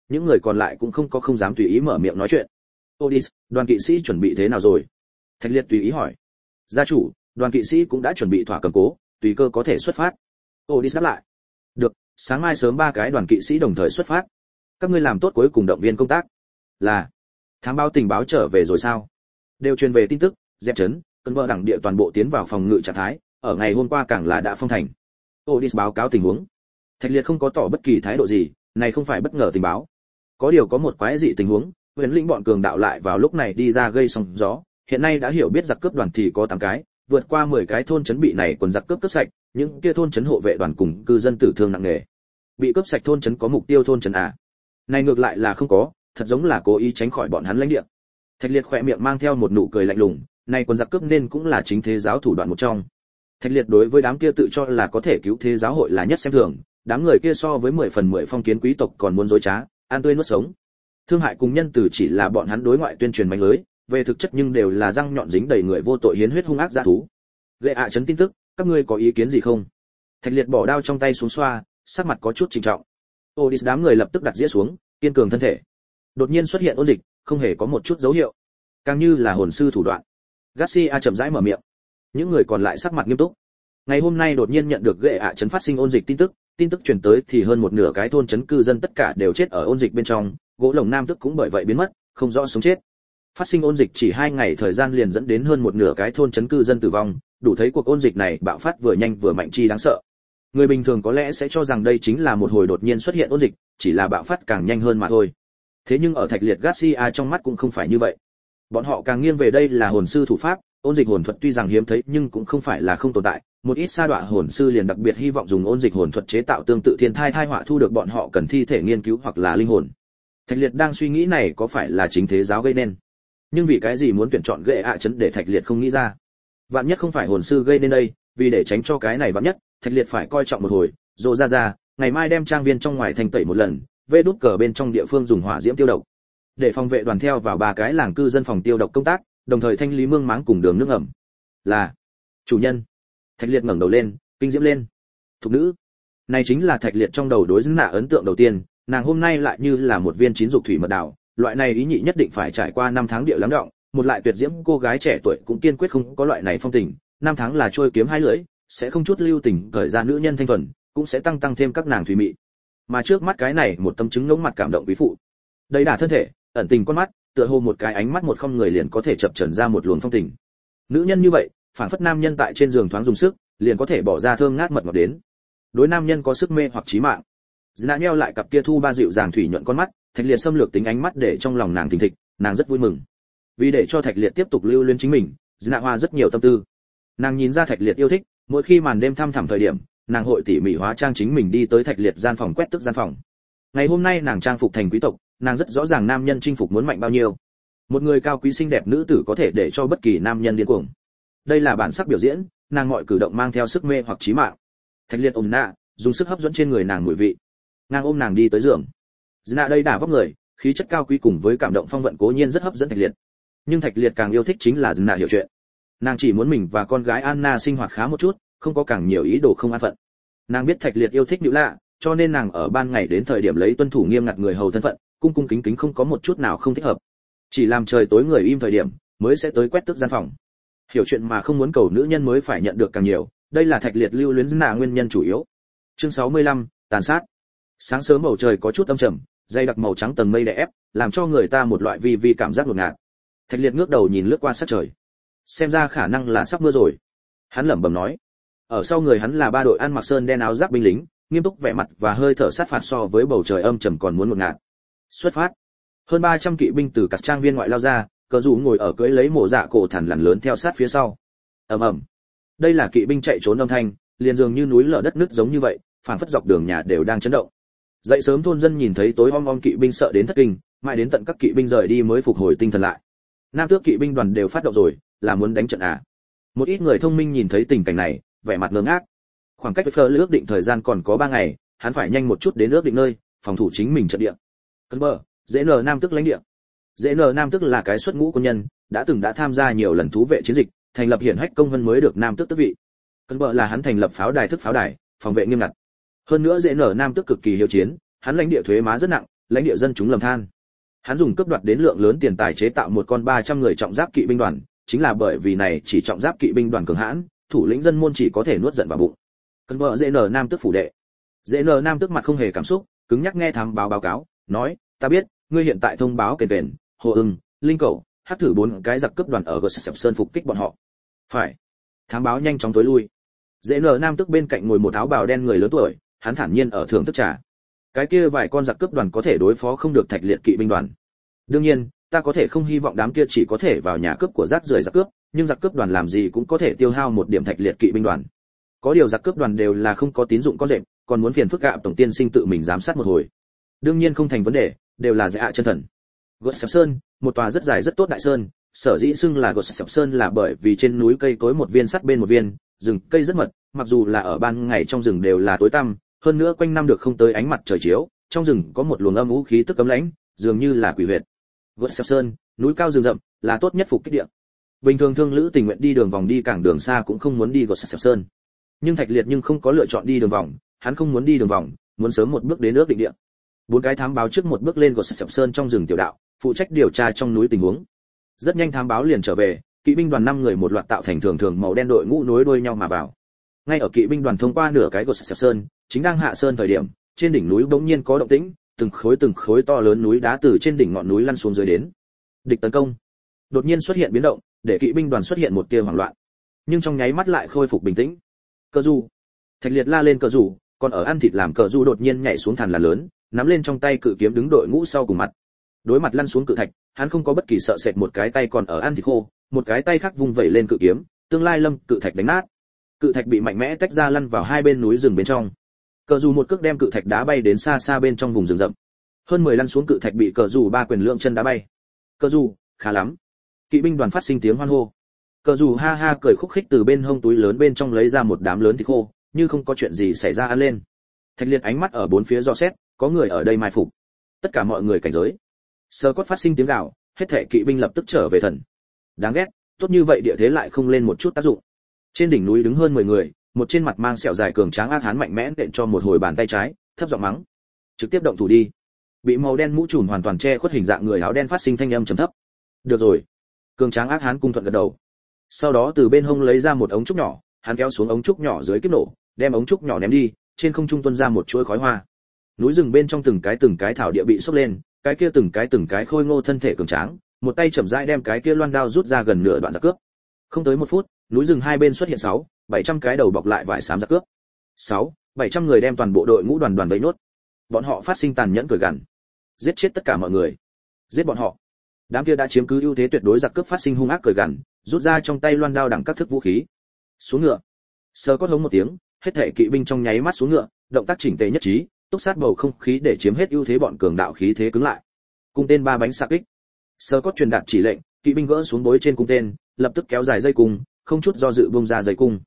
Speaker 1: những người còn lại cũng không dám tùy ý mở miệng nói chuyện. Odys, đoàn kỵ sĩ chuẩn bị thế nào rồi? Thạch Liệt tùy ý hỏi. Gia chủ, đoàn kỵ sĩ cũng đã chuẩn bị thỏa cầm cố, tùy cơ có thể xuất phát. Odys đáp lại. Được, sáng mai sớm 3 cái đoàn kỵ sĩ đồng thời xuất phát. Các ngươi làm tốt cuối cùng động viên công tác. Là. Thám báo tình báo trở về rồi sao? Đều truyền về tin tức, dẹp chấn, cơn vợ đẳng địa toàn bộ tiến vào phòng ngự trạng thái, ở ngày hôm qua càng là đã phong thành. Odys báo cáo tình huống. Thạch Liệt không có tỏ bất kỳ thái độ gì, này không phải bất ngờ tình báo. Có điều có một quái dị tình huống, Huyền Linh bọn cường đạo lại vào lúc này đi ra gây sóng gió, hiện nay đã hiểu biết giặc cướp đoàn thì có 8 cái, vượt qua 10 cái thôn trấn bị này quần giặc cướp sạch, những kia thôn trấn hộ vệ đoàn cùng cư dân tử thương nặng nề. Bị cướp sạch thôn trấn có mục tiêu thôn trấn à? Này ngược lại là không có, thật giống là cố ý tránh khỏi bọn hắn lãnh địa. Thạch Liệt khỏe miệng mang theo một nụ cười lạnh lùng, này quần giặc cướp nên cũng là chính thế giáo thủ đoạn một trong. Thạch Liệt đối với đám kia tự cho là có thể cứu thế giáo hội là nhất xem thường, đám người kia so với 10 phần 10 phong kiến quý tộc còn muốn dối trá, ăn tươi nuốt sống. Thương hại cùng nhân từ chỉ là bọn hắn đối ngoại tuyên truyền mánh lưới, về thực chất nhưng đều là răng nhọn dính đầy người vô tội hiến huyết hung ác dã thú. Lệ ạ chấn tin tức, các ngươi có ý kiến gì không? Thạch Liệt bỏ đao trong tay xuống xoa, sắc mặt có chút trịnh trọng. Odys đám người lập tức đặt dĩa xuống, kiên cường thân thể. Đột nhiên xuất hiện ôn dịch, không hề có một chút dấu hiệu, càng như là hồn sư thủ đoạn. Garcia chậm rãi mở miệng. Những người còn lại sắc mặt nghiêm túc. Ngày hôm nay đột nhiên nhận được Lệ ạ chấn phát sinh ôn dịch tin tức truyền tới thì hơn một nửa cái thôn trấn cư dân tất cả đều chết ở ôn dịch bên trong, gỗ lồng nam tức cũng bởi vậy biến mất, không rõ sống chết. Phát sinh ôn dịch chỉ 2 ngày thời gian liền dẫn đến hơn một nửa cái thôn trấn cư dân tử vong, đủ thấy cuộc ôn dịch này bạo phát vừa nhanh vừa mạnh chi đáng sợ. Người bình thường có lẽ sẽ cho rằng đây chính là một hồi đột nhiên xuất hiện ôn dịch, chỉ là bạo phát càng nhanh hơn mà thôi. Thế nhưng ở Thạch Liệt Garcia trong mắt cũng không phải như vậy. Bọn họ càng nghiêng về đây là hồn sư thủ pháp, ôn dịch hồn thuật tuy rằng hiếm thấy nhưng cũng không phải là không tồn tại, một ít sa đọa hồn sư liền đặc biệt hy vọng dùng ôn dịch hồn thuật chế tạo tương tự thiên thai họa thu được bọn họ cần thi thể nghiên cứu hoặc là linh hồn. Thạch Liệt đang suy nghĩ này có phải là chính thế giáo gây nên, nhưng vì cái gì muốn tuyển chọn Lệ ạ chấn để Thạch Liệt không nghĩ ra. Vạn nhất không phải hồn sư gây nên đây, vì để tránh cho cái này vạn nhất, Thạch Liệt phải coi trọng một hồi, rồ ra, ngày mai đem trang viên trong ngoài thành tẩy một lần, vê đút cờ bên trong địa phương dùng hỏa diễm tiêu độc, để phòng vệ đoàn theo vào 3 cái làng cư dân phòng tiêu độc công tác, đồng thời thanh lý mương máng cùng đường nước ẩm. Là chủ nhân. Thạch Liệt ngẩng đầu lên, kinh diễm lên. Thục nữ. Này chính là Thạch Liệt trong đầu đối với nạ ấn tượng đầu tiên, nàng hôm nay lại như là một viên chín dục thủy mật đào, loại này ý nhị nhất định phải trải qua 5 tháng địa lắng đọng, một lại tuyệt diễm cô gái trẻ tuổi cũng kiên quyết không có loại này phong tình, 5 tháng là trôi kiếm 2 lưỡi, sẽ không chút lưu tình cởi ra nữ nhân thanh thuần, cũng sẽ tăng thêm các nàng thủy mị. Mà trước mắt cái này một tâm chứng ngỗng mặt cảm động quý phụ. Đầy đà thân thể, ẩn tình con mắt, tựa hồ một cái ánh mắt một không người liền có thể chập chờn ra một luồng phong tình. Nữ nhân như vậy, phản phất nam nhân tại trên giường thoáng dùng sức, liền có thể bỏ ra thơm ngát mật ngọt đến. Đối nam nhân có sức mê hoặc chí mạng. Dna nheo lại cặp kia thu ba dịu dàng thủy nhuận con mắt, Thạch Liệt xâm lược tính ánh mắt để trong lòng nàng thình thịch, nàng rất vui mừng. Vì để cho Thạch Liệt tiếp tục lưu luyến chính mình, Dna hoa rất nhiều tâm tư. Nàng nhìn ra Thạch Liệt yêu thích, mỗi khi màn đêm thăm thẳm thời điểm, nàng hội tỉ mỉ hóa trang chính mình đi tới Thạch Liệt gian phòng quét tước gian phòng. Ngày hôm nay nàng trang phục thành quý tộc, nàng rất rõ ràng nam nhân chinh phục muốn mạnh bao nhiêu. Một người cao quý xinh đẹp nữ tử có thể để cho bất kỳ nam nhân điên cuồng. Đây là bản sắc biểu diễn, nàng mọi cử động mang theo sức mê hoặc chí mạng. Thạch Liệt ôm nạ, dùng sức hấp dẫn trên người nàng mùi vị. Nàng ôm nàng đi tới giường. Dna đây đả vóc người, khí chất cao quý cùng với cảm động phong vận cố nhiên rất hấp dẫn Thạch Liệt. Nhưng Thạch Liệt càng yêu thích chính là Dna hiểu chuyện. Nàng chỉ muốn mình và con gái Anna sinh hoạt khá một chút, không có càng nhiều ý đồ không an phận. Nàng biết Thạch Liệt yêu thích nữ lạ, cho nên nàng ở ban ngày đến thời điểm lấy tuân thủ nghiêm ngặt người hầu thân phận, cung cung kính kính không có một chút nào không thích hợp. Chỉ làm trời tối người im thời điểm, mới sẽ tới quét tước gian phòng. Hiểu chuyện mà không muốn cầu nữ nhân mới phải nhận được càng nhiều, đây là Thạch Liệt lưu luyến Dna nguyên nhân chủ yếu. Chương 65, tàn sát. Sáng sớm bầu trời có chút âm trầm, dày đặc màu trắng tầng mây đè ép, làm cho người ta một loại vi cảm giác ngột ngạt. Thạch Liệt ngước đầu nhìn lướt qua sắc trời, xem ra khả năng là sắp mưa rồi. Hắn lẩm bẩm nói. Ở sau người hắn là 3 đội ăn mặc sơn đen áo giáp binh lính, nghiêm túc vẻ mặt và hơi thở sát phạt so với bầu trời âm trầm còn muốn ngột ngạt. Xuất phát. Hơn 300 kỵ binh từ các trang viên ngoại lao ra, cờ rủ ngồi ở cưỡi lấy mổ dạ cổ thằn lằn lớn theo sát phía sau. Ầm ầm. Đây là kỵ binh chạy trốn âm thanh, liền dường như núi lở đất nứt giống như vậy, phảng phất dọc đường nhà đều đang chấn động. Dậy sớm thôn dân nhìn thấy tối om kỵ binh sợ đến thất kinh, mãi đến tận các kỵ binh rời đi mới phục hồi tinh thần lại. Nam tước kỵ binh đoàn đều phát động rồi, là muốn đánh trận à? Một ít người thông minh nhìn thấy tình cảnh này, vẻ mặt ngơ ngác. Khoảng cách Fleur ước định thời gian còn có 3 ngày, hắn phải nhanh một chút đến ước định nơi, phòng thủ chính mình trận địa. Cân bờ, dễ nở Nam tước lãnh địa. Dễ nở Nam tước là cái xuất ngũ quân nhân, đã tham gia nhiều lần thú vệ chiến dịch, thành lập hiển hách công vân mới được Nam tước tước vị. Cân bờ là hắn thành lập pháo đài thức pháo đài, phòng vệ nghiêm ngặt. Hơn nữa dễ nở Nam tước cực kỳ hiếu chiến, hắn lãnh địa thuế má rất nặng, lãnh địa dân chúng lầm than. Hắn dùng cướp đoạt đến lượng lớn tiền tài chế tạo một con 300 người trọng giáp kỵ binh đoàn, chính là bởi vì này chỉ trọng giáp kỵ binh đoàn cường hãn, thủ lĩnh dân môn chỉ có thể nuốt giận vào bụng. Cơn bờ dễ nở nam tước phủ đệ. Dễ nở nam tước mặt không hề cảm xúc, cứng nhắc nghe thám báo cáo, nói, ta biết, ngươi hiện tại thông báo kền kền, Hồ Ưng, Linh Cẩu, hắc thử 4 cái giặc cướp đoàn ở Gosep Sơn phục kích bọn họ. Phải. Thám báo nhanh chóng tối lui. Dễ nở nam tước bên cạnh ngồi một áo bào đen người lớn tuổi, hắn thản nhiên ở thưởng thức trà. Cái kia vài con giặc cướp đoàn có thể đối phó không được Thạch Liệt kỵ binh đoàn. Đương nhiên, ta có thể không hy vọng đám kia chỉ có thể vào nhà cướp của rác rưởi giặc cướp, nhưng giặc cướp đoàn làm gì cũng có thể tiêu hao một điểm Thạch Liệt kỵ binh đoàn. Có điều giặc cướp đoàn đều là không có tín dụng con rệp, còn muốn phiền phức gạ tổng tiên sinh tự mình giám sát một hồi. Đương nhiên không thành vấn đề, đều là dạ chân thần. Gosep Sơn, một tòa rất dài rất tốt đại sơn, sở dĩ xưng là Gosep Sơn là bởi vì trên núi cây cối một viên sắt bên một viên, rừng cây rất mật, mặc dù là ở ban ngày trong rừng đều là tối tăm, hơn nữa quanh năm được không tới ánh mặt trời chiếu, trong rừng có một luồng âm u khí tức cấm lãnh, dường như là quỷ huyệt. Gosep Sơn, núi cao rừng rậm, là tốt nhất phục kích địa. Bình thường thương lữ tình nguyện đi đường vòng đi cảng đường xa cũng không muốn đi Gosep Sơn. Nhưng Thạch Liệt nhưng không có lựa chọn đi đường vòng, hắn không muốn đi đường vòng, muốn sớm một bước đến ước định địa. 4 cái thám báo trước một bước lên Gosep Sơn trong rừng tiểu đạo, phụ trách điều tra trong núi tình huống. Rất nhanh thám báo liền trở về, kỵ binh đoàn 5 người một loạt tạo thành thường thường màu đen đội ngũ nối đuôi nhau mà vào. Ngay ở kỵ binh đoàn thông qua nửa cái Gosep Sơn, chính đang hạ sơn thời điểm, trên đỉnh núi bỗng nhiên có động tĩnh, từng khối to lớn núi đá từ trên đỉnh ngọn núi lăn xuống dưới đến. Địch tấn công. Đột nhiên xuất hiện biến động, để kỵ binh đoàn xuất hiện một tia hoảng loạn. Nhưng trong nháy mắt lại khôi phục bình tĩnh. Cờ dù. Thạch Liệt la lên cờ dù, còn ở ăn thịt làm cờ dù đột nhiên nhảy xuống thàn là lớn, nắm lên trong tay cự kiếm đứng đội ngũ sau cùng mặt. Đối mặt lăn xuống cự thạch, hắn không có bất kỳ sợ sệt, một cái tay còn ở ăn thịt khô, một cái tay khác vung vẩy lên cự kiếm, tương lai lâm cự thạch đánh nát. Cự thạch bị mạnh mẽ tách ra lăn vào hai bên núi rừng bên trong. Cờ dù một cước đem cự thạch đá bay đến xa xa bên trong vùng rừng rậm. Hơn 10 lăn xuống cự thạch bị cờ dù 3 quyền lượng chân đá bay. Cờ dù, khá lắm. Kỵ binh đoàn phát sinh tiếng hoan hô. Cờ dù ha ha cười khúc khích từ bên hông túi lớn bên trong lấy ra một đám lớn thịt khô, như không có chuyện gì xảy ra ăn lên. Thạch Liệt ánh mắt ở bốn phía dò xét, có người ở đây mai phục. Tất cả mọi người cảnh giới. Sơ cốt phát sinh tiếng gào, hết thảy kỵ binh lập tức trở về thần. Đáng ghét, tốt như vậy địa thế lại không lên một chút tác dụng. Trên đỉnh núi đứng hơn 10 người, một trên mặt mang sẹo dài cường tráng ác hán mạnh mẽ nện cho một hồi bàn tay trái, thấp giọng mắng. Trực tiếp động thủ đi. Bị màu đen mũ trùm hoàn toàn che khuất hình dạng người áo đen phát sinh thanh âm trầm thấp. Được rồi. Cường tráng ác hán cung thuận gật đầu. Sau đó từ bên hông lấy ra một ống trúc nhỏ, hắn kéo xuống ống trúc nhỏ dưới kiếp nổ, đem ống trúc nhỏ ném đi, trên không trung tuôn ra một chuỗi khói hoa. Núi rừng bên trong từng cái thảo địa bị sốc lên, cái kia từng cái khôi ngô thân thể cường tráng, một tay chậm rãi đem cái kia loan đao rút ra gần nửa đoạn giặc cướp. Không tới 1 phút, núi rừng hai bên xuất hiện 700 cái đầu bọc lại vải xám giặc cướp. 700 người đem toàn bộ đội ngũ đoàn vây nốt. Bọn họ phát sinh tàn nhẫn cười gằn. Giết chết tất cả mọi người. Giết bọn họ. Đám kia đã chiếm cứ ưu thế tuyệt đối giặc cướp phát sinh hung ác cười gằn, rút ra trong tay loan đao đẳng các thức vũ khí. Xuống ngựa. Sơ cốt hống một tiếng, hết thảy kỵ binh trong nháy mắt xuống ngựa, động tác chỉnh tề nhất trí, túc sát bầu không khí để chiếm hết ưu thế, bọn cường đạo khí thế cứng lại. Cung tên 3 bánh xạ kích. Sơ cốt truyền đạt chỉ lệnh, kỵ binh gỡ xuống bối trên cung tên, lập tức kéo dài dây cung, không chút do dự bung ra dây cung.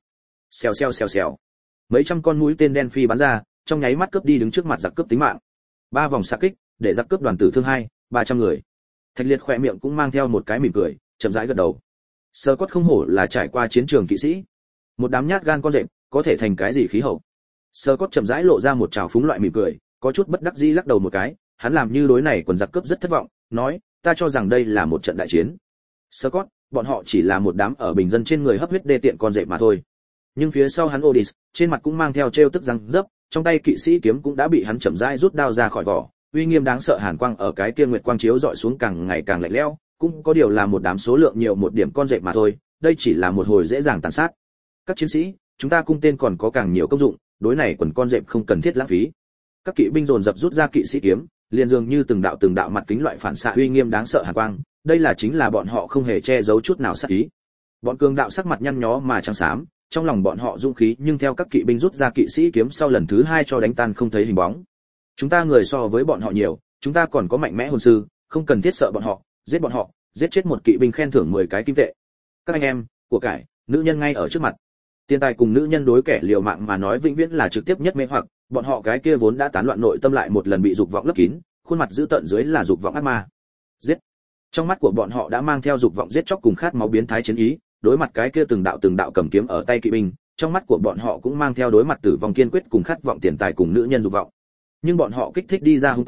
Speaker 1: Xèo. Mấy trăm con mũi tên đen phi bắn ra, trong nháy mắt cướp đi đứng trước mặt giặc cướp tính mạng. 3 vòng xạ kích, để giặc cướp đoàn tử thương 300 người. Thạch Liệt khỏe miệng cũng mang theo một cái mỉm cười, chậm rãi gật đầu. Sơ cốt không hổ là trải qua chiến trường kỵ sĩ, một đám nhát gan con rệp, có thể thành cái gì khí hậu. Sơ cốt chậm rãi lộ ra một trào phúng loại mỉm cười, có chút bất đắc dĩ lắc đầu một cái, hắn làm như đối này quần giặc cướp rất thất vọng, nói, ta cho rằng đây là một trận đại chiến. Sơ cốt, bọn họ chỉ là một đám ở bình dân trên người hấp huyết đê tiện con rệp mà thôi. Nhưng phía sau hắn Odys, trên mặt cũng mang theo trêu tức răng dấp, trong tay kỵ sĩ kiếm cũng đã bị hắn chậm rãi rút đao ra khỏi vỏ, uy nghiêm đáng sợ hàn quang ở cái kia nguyệt quang chiếu dọi xuống càng ngày càng lạnh lẽo, cũng có điều là một đám số lượng nhiều một điểm con rệp mà thôi, đây chỉ là một hồi dễ dàng tàn sát. Các chiến sĩ, chúng ta cung tên còn có càng nhiều công dụng, đối này quần con rệp không cần thiết lãng phí. Các kỵ binh dồn dập rút ra kỵ sĩ kiếm, liền dường như từng đạo mặt kính loại phản xạ uy nghiêm đáng sợ hàn quang, đây là chính là bọn họ không hề che giấu chút nào sát ý. Bọn cường đạo sắc mặt nhăn nhó mà trắng xám, trong lòng bọn họ dũng khí, nhưng theo các kỵ binh rút ra kỵ sĩ kiếm sau lần thứ 2 cho đánh tan không thấy hình bóng. Chúng ta người so với bọn họ nhiều, chúng ta còn có mạnh mẽ hồn sư, không cần thiết sợ bọn họ, giết chết một kỵ binh khen thưởng 10 cái kim tệ. Các anh em, của cải, nữ nhân ngay ở trước mặt. Tiền tài cùng nữ nhân đối kẻ liều mạng mà nói vĩnh viễn là trực tiếp nhất mê hoặc, bọn họ cái kia vốn đã tán loạn nội tâm lại một lần bị dục vọng lấp kín, khuôn mặt dữ tợn dưới là dục vọng ác ma. Giết. Trong mắt của bọn họ đã mang theo dục vọng giết chóc cùng khát máu biến thái chiến ý, đối mặt cái kia từng đạo cầm kiếm ở tay kỵ binh, trong mắt của bọn họ cũng mang theo đối mặt tử vong kiên quyết cùng khát vọng tiền tài cùng nữ nhân dục vọng. Nhưng bọn họ kích thích đi ra hung tàn,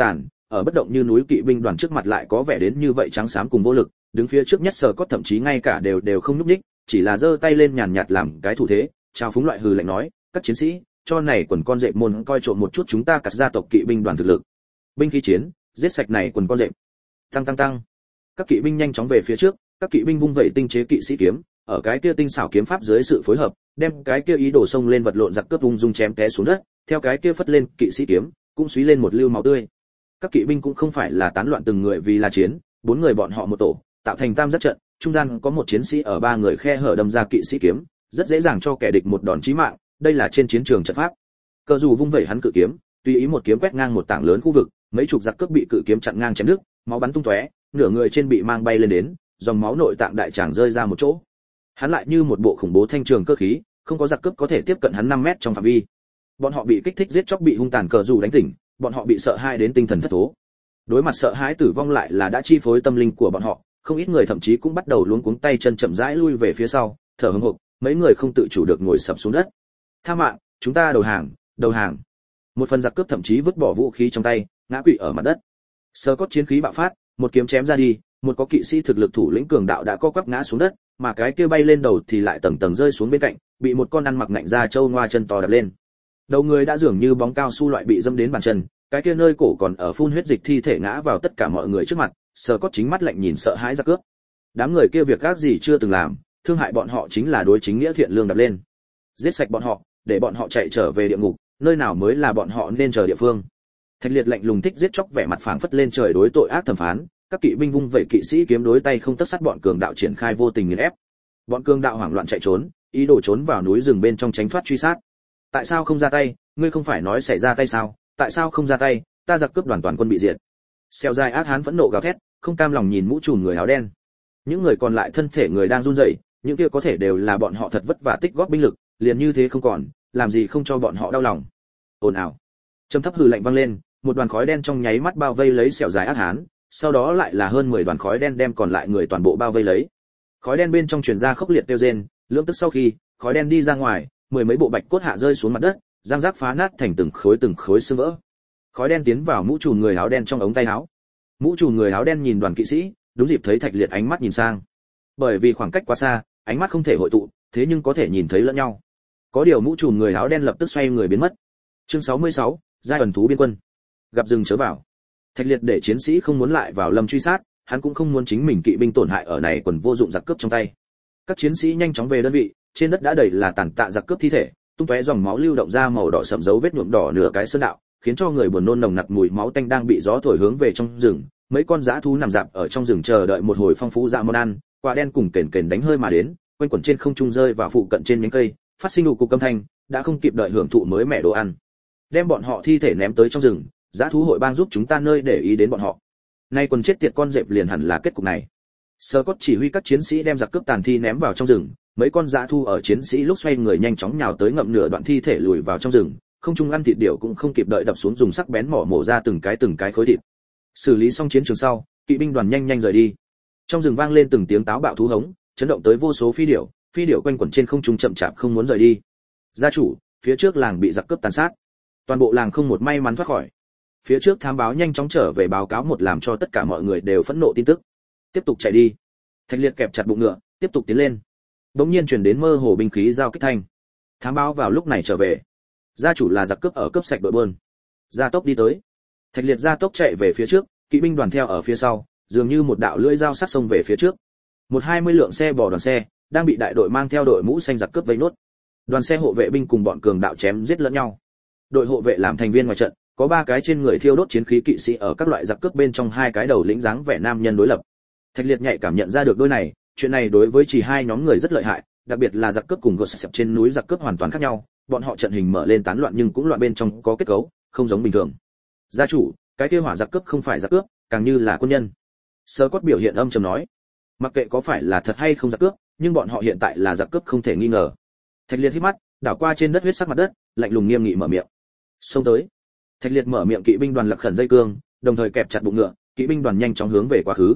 Speaker 1: ở bất động như núi kỵ binh đoàn trước mặt lại có vẻ đến như vậy trắng xám cùng vô lực, đứng phía trước nhất Sở Cốt thậm chí ngay cả đều không nhúc nhích, chỉ là giơ tay lên nhàn nhạt làm cái thủ thế, chào phúng loại hừ lạnh nói, các chiến sĩ, cho này quần con dẹp môn coi trộm một chút chúng ta cả gia tộc kỵ binh đoàn thực lực. Binh khí chiến, giết sạch này quần con dẹp. Tăng tăng tăng. Các kỵ binh nhanh chóng về phía trước, các kỵ binh vung vẩy tinh chế kỵ sĩ kiếm, ở cái kia tinh xảo kiếm pháp dưới sự phối hợp, đem cái kia ý đồ xông lên vật lộn giặc cướp ung dung chém té xuống đất, theo cái kia phất lên kỵ sĩ kiếm, cũng xúy lên một lưu máu tươi. Các kỵ binh cũng không phải là tán loạn từng người vì là chiến, 4 người bọn họ một tổ, tạo thành tam giác trận, trung gian có một chiến sĩ ở 3 người khe hở đâm ra kỵ sĩ kiếm, rất dễ dàng cho kẻ địch một đòn chí mạng, đây là trên chiến trường trận pháp. Cờ dù vung vẩy hắn cự kiếm, tùy ý một kiếm quét ngang một tảng lớn khu vực, mấy chục giặc cướp bị cự kiếm chặn ngang chém đứt, máu bắn tung tóe, nửa người trên bị mang bay lên đến, dòng máu nội tạng đại tràng rơi ra một chỗ. Hắn lại như một bộ khủng bố thanh trường cơ khí, không có giặc cướp có thể tiếp cận hắn 5 mét trong phạm vi. Bọn họ bị kích thích giết chóc bị hung tàn cờ dù đánh tỉnh, bọn họ bị sợ hãi đến tinh thần thất thố. Đối mặt sợ hãi tử vong lại là đã chi phối tâm linh của bọn họ, không ít người thậm chí cũng bắt đầu luống cuống tay chân chậm rãi lui về phía sau, thở hổn hộc, mấy người không tự chủ được ngồi sập xuống đất. Tha mạng, chúng ta đầu hàng, đầu hàng. Một phần giặc cướp thậm chí vứt bỏ vũ khí trong tay, ngã quỵ ở mặt đất. Sơ cốt chiến khí bạo phát, một kiếm chém ra đi, một có kỵ sĩ thực lực thủ lĩnh cường đạo đã co quắp ngã xuống đất, mà cái kia bay lên đầu thì lại tầng tầng rơi xuống bên cạnh, bị một con ăn mặc ngạnh da trâu ngoa chân to đập lên. Đầu người đã dường như bóng cao su loại bị dâm đến bàn chân, cái kia nơi cổ còn ở phun huyết dịch thi thể ngã vào tất cả mọi người trước mặt, Sơ cốt chính mắt lạnh nhìn sợ hãi giặc cướp. Đám người kia việc ác gì chưa từng làm, thương hại bọn họ chính là đối chính nghĩa thiện lương đập lên. Giết sạch bọn họ, để bọn họ chạy trở về địa ngục, nơi nào mới là bọn họ nên chờ địa phương. Thạch Liệt lạnh lùng thích giết chóc vẻ mặt phảng phất lên trời đối tội ác thẩm phán, các kỵ binh vung vẩy kỵ sĩ kiếm đối tay không tất sắt bọn cường đạo triển khai vô tình nghiền ép. Bọn cường đạo hoảng loạn chạy trốn, ý đồ trốn vào núi rừng bên trong tránh thoát truy sát. Tại sao không ra tay, ngươi không phải nói sẽ ra tay sao? Tại sao không ra tay, ta giặc cướp đoàn toàn quân bị diệt. Xeo dài ác hán phẫn nộ gào thét, không cam lòng nhìn mũ trùm người áo đen. Những người còn lại thân thể người đang run rẩy, những kia có thể đều là bọn họ thật vất vả tích góp binh lực, liền như thế không còn, làm gì không cho bọn họ đau lòng. Ồn ào. Trầm thấp hừ lạnh vang lên, một đoàn khói đen trong nháy mắt bao vây lấy Xẻo dài ác hán, sau đó lại là hơn 10 đoàn khói đen đem còn lại người toàn bộ bao vây lấy. Khói đen bên trong truyền ra khốc liệt tiêu rên, lưỡng tức sau khi khói đen đi ra ngoài, 10 mấy bộ bạch cốt hạ rơi xuống mặt đất, răng rác phá nát thành từng khối xương vỡ. Khói đen tiến vào mũ trùm người áo đen trong ống tay áo. Mũ trùm người áo đen nhìn đoàn kỵ sĩ, đúng dịp thấy Thạch Liệt ánh mắt nhìn sang. Bởi vì khoảng cách quá xa, ánh mắt không thể hội tụ, thế nhưng có thể nhìn thấy lẫn nhau. Có điều mũ trùm người áo đen lập tức xoay người biến mất. Chương 66, giai ẩn thú biên quân. Gặp rừng chớ vào. Thạch Liệt để chiến sĩ không muốn lại vào lâm truy sát, hắn cũng không muốn chính mình kỵ binh tổn hại ở này quần vô dụng giặc cướp trong tay. Các chiến sĩ nhanh chóng về đơn vị, trên đất đã đầy là tàn tạ giặc cướp thi thể, tung tóe dòng máu lưu động ra màu đỏ sẫm dấu vết nhuộm đỏ nửa cái sơn đạo, khiến cho người buồn nôn nồng nặc mùi máu tanh đang bị gió thổi hướng về trong rừng. Mấy con dã thú nằm rạp ở trong rừng chờ đợi một hồi phong phú dạ món ăn, quả đen cùng kền kền đánh hơi mà đến, quanh quẩn trên không trung rơi vào phụ cận trên nhánh cây, phát sinh đủ cục âm thanh, đã không kịp đợi hưởng thụ mới mẻ đồ ăn. Đem bọn họ thi thể ném tới trong rừng, dã thú hội bang giúp chúng ta nơi để ý đến bọn họ. Nay quần chết tiệt con dẹp liền hẳn là kết cục này. Sơ Cốt chỉ huy các chiến sĩ đem giặc cướp tàn thi ném vào trong rừng, mấy con dã thú ở chiến sĩ lúc xoay người nhanh chóng nhào tới ngậm nửa đoạn thi thể lùi vào trong rừng, không trung ăn thịt điểu cũng không kịp đợi đập xuống dùng sắc bén mổ ra từng cái khối thịt. Xử lý xong chiến trường sau, kỵ binh đoàn nhanh rời đi. Trong rừng vang lên từng tiếng táo bạo thú hống, chấn động tới vô số phi điểu quanh quẩn trên không trung chậm chạp không muốn rời đi. Gia chủ, phía trước làng bị giặc cướp tàn sát, toàn bộ làng không một may mắn thoát khỏi. Phía trước thám báo nhanh chóng trở về báo cáo một làm cho tất cả mọi người đều phẫn nộ tin tức. Tiếp tục chạy đi. Thạch Liệt kẹp chặt bụng ngựa, tiếp tục tiến lên. Đống nhiên truyền đến mơ hồ binh khí giao kích thanh. Thám báo vào lúc này trở về. Gia chủ là giặc cướp ở cướp sạch đội buôn. Gia tốc đi tới. Thạch Liệt gia tốc chạy về phía trước, kỵ binh đoàn theo ở phía sau, dường như một đạo lưỡi dao sắc xông về phía trước. 120 lượng xe bò đoàn xe đang bị đại đội mang theo đội mũ xanh giặc cướp vây nốt. Đoàn xe hộ vệ binh cùng bọn cường đạo chém giết lẫn nhau. Đội hộ vệ làm thành viên ngoài trận, có 3 cái trên người thiêu đốt chiến khí kỵ sĩ ở các loại giặc cướp bên trong 2 cái đầu lĩnh dáng vẻ nam nhân đối lập. Thạch Liệt nhạy cảm nhận ra được đôi này, chuyện này đối với chỉ 2 nhóm người rất lợi hại, đặc biệt là giặc cướp cùng gột sẹp trên núi giặc cướp hoàn toàn khác nhau, bọn họ trận hình mở lên tán loạn nhưng cũng loạn bên trong có kết cấu, không giống bình thường. Gia chủ, cái kia hỏa giặc cướp không phải giặc cướp, càng như là quân nhân. Sơ Cốt biểu hiện âm trầm nói, mặc kệ có phải là thật hay không giặc cướp, nhưng bọn họ hiện tại là giặc cướp không thể nghi ngờ. Thạch Liệt hít mắt, đảo qua trên đất huyết sắc mặt đất, lạnh lùng nghiêm nghị mở miệng. Xông tới. Thạch Liệt mở miệng, kỵ binh đoàn lật khẩn dây cương, đồng thời kẹp chặt bụng ngựa, kỵ binh đoàn nhanh chóng hướng về quá khứ.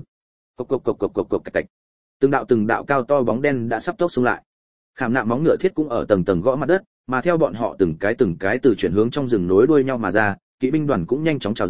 Speaker 1: Cộc cạch. Từng đạo cao to bóng đen đã sắp tốc xông lại. Khảm nạm móng ngựa thiết cũng ở tầng tầng gõ mặt đất, mà theo bọn họ từng cái từ chuyển hướng trong rừng nối đuôi nhau mà ra, kỵ binh đoàn cũng nhanh chóng trào ra,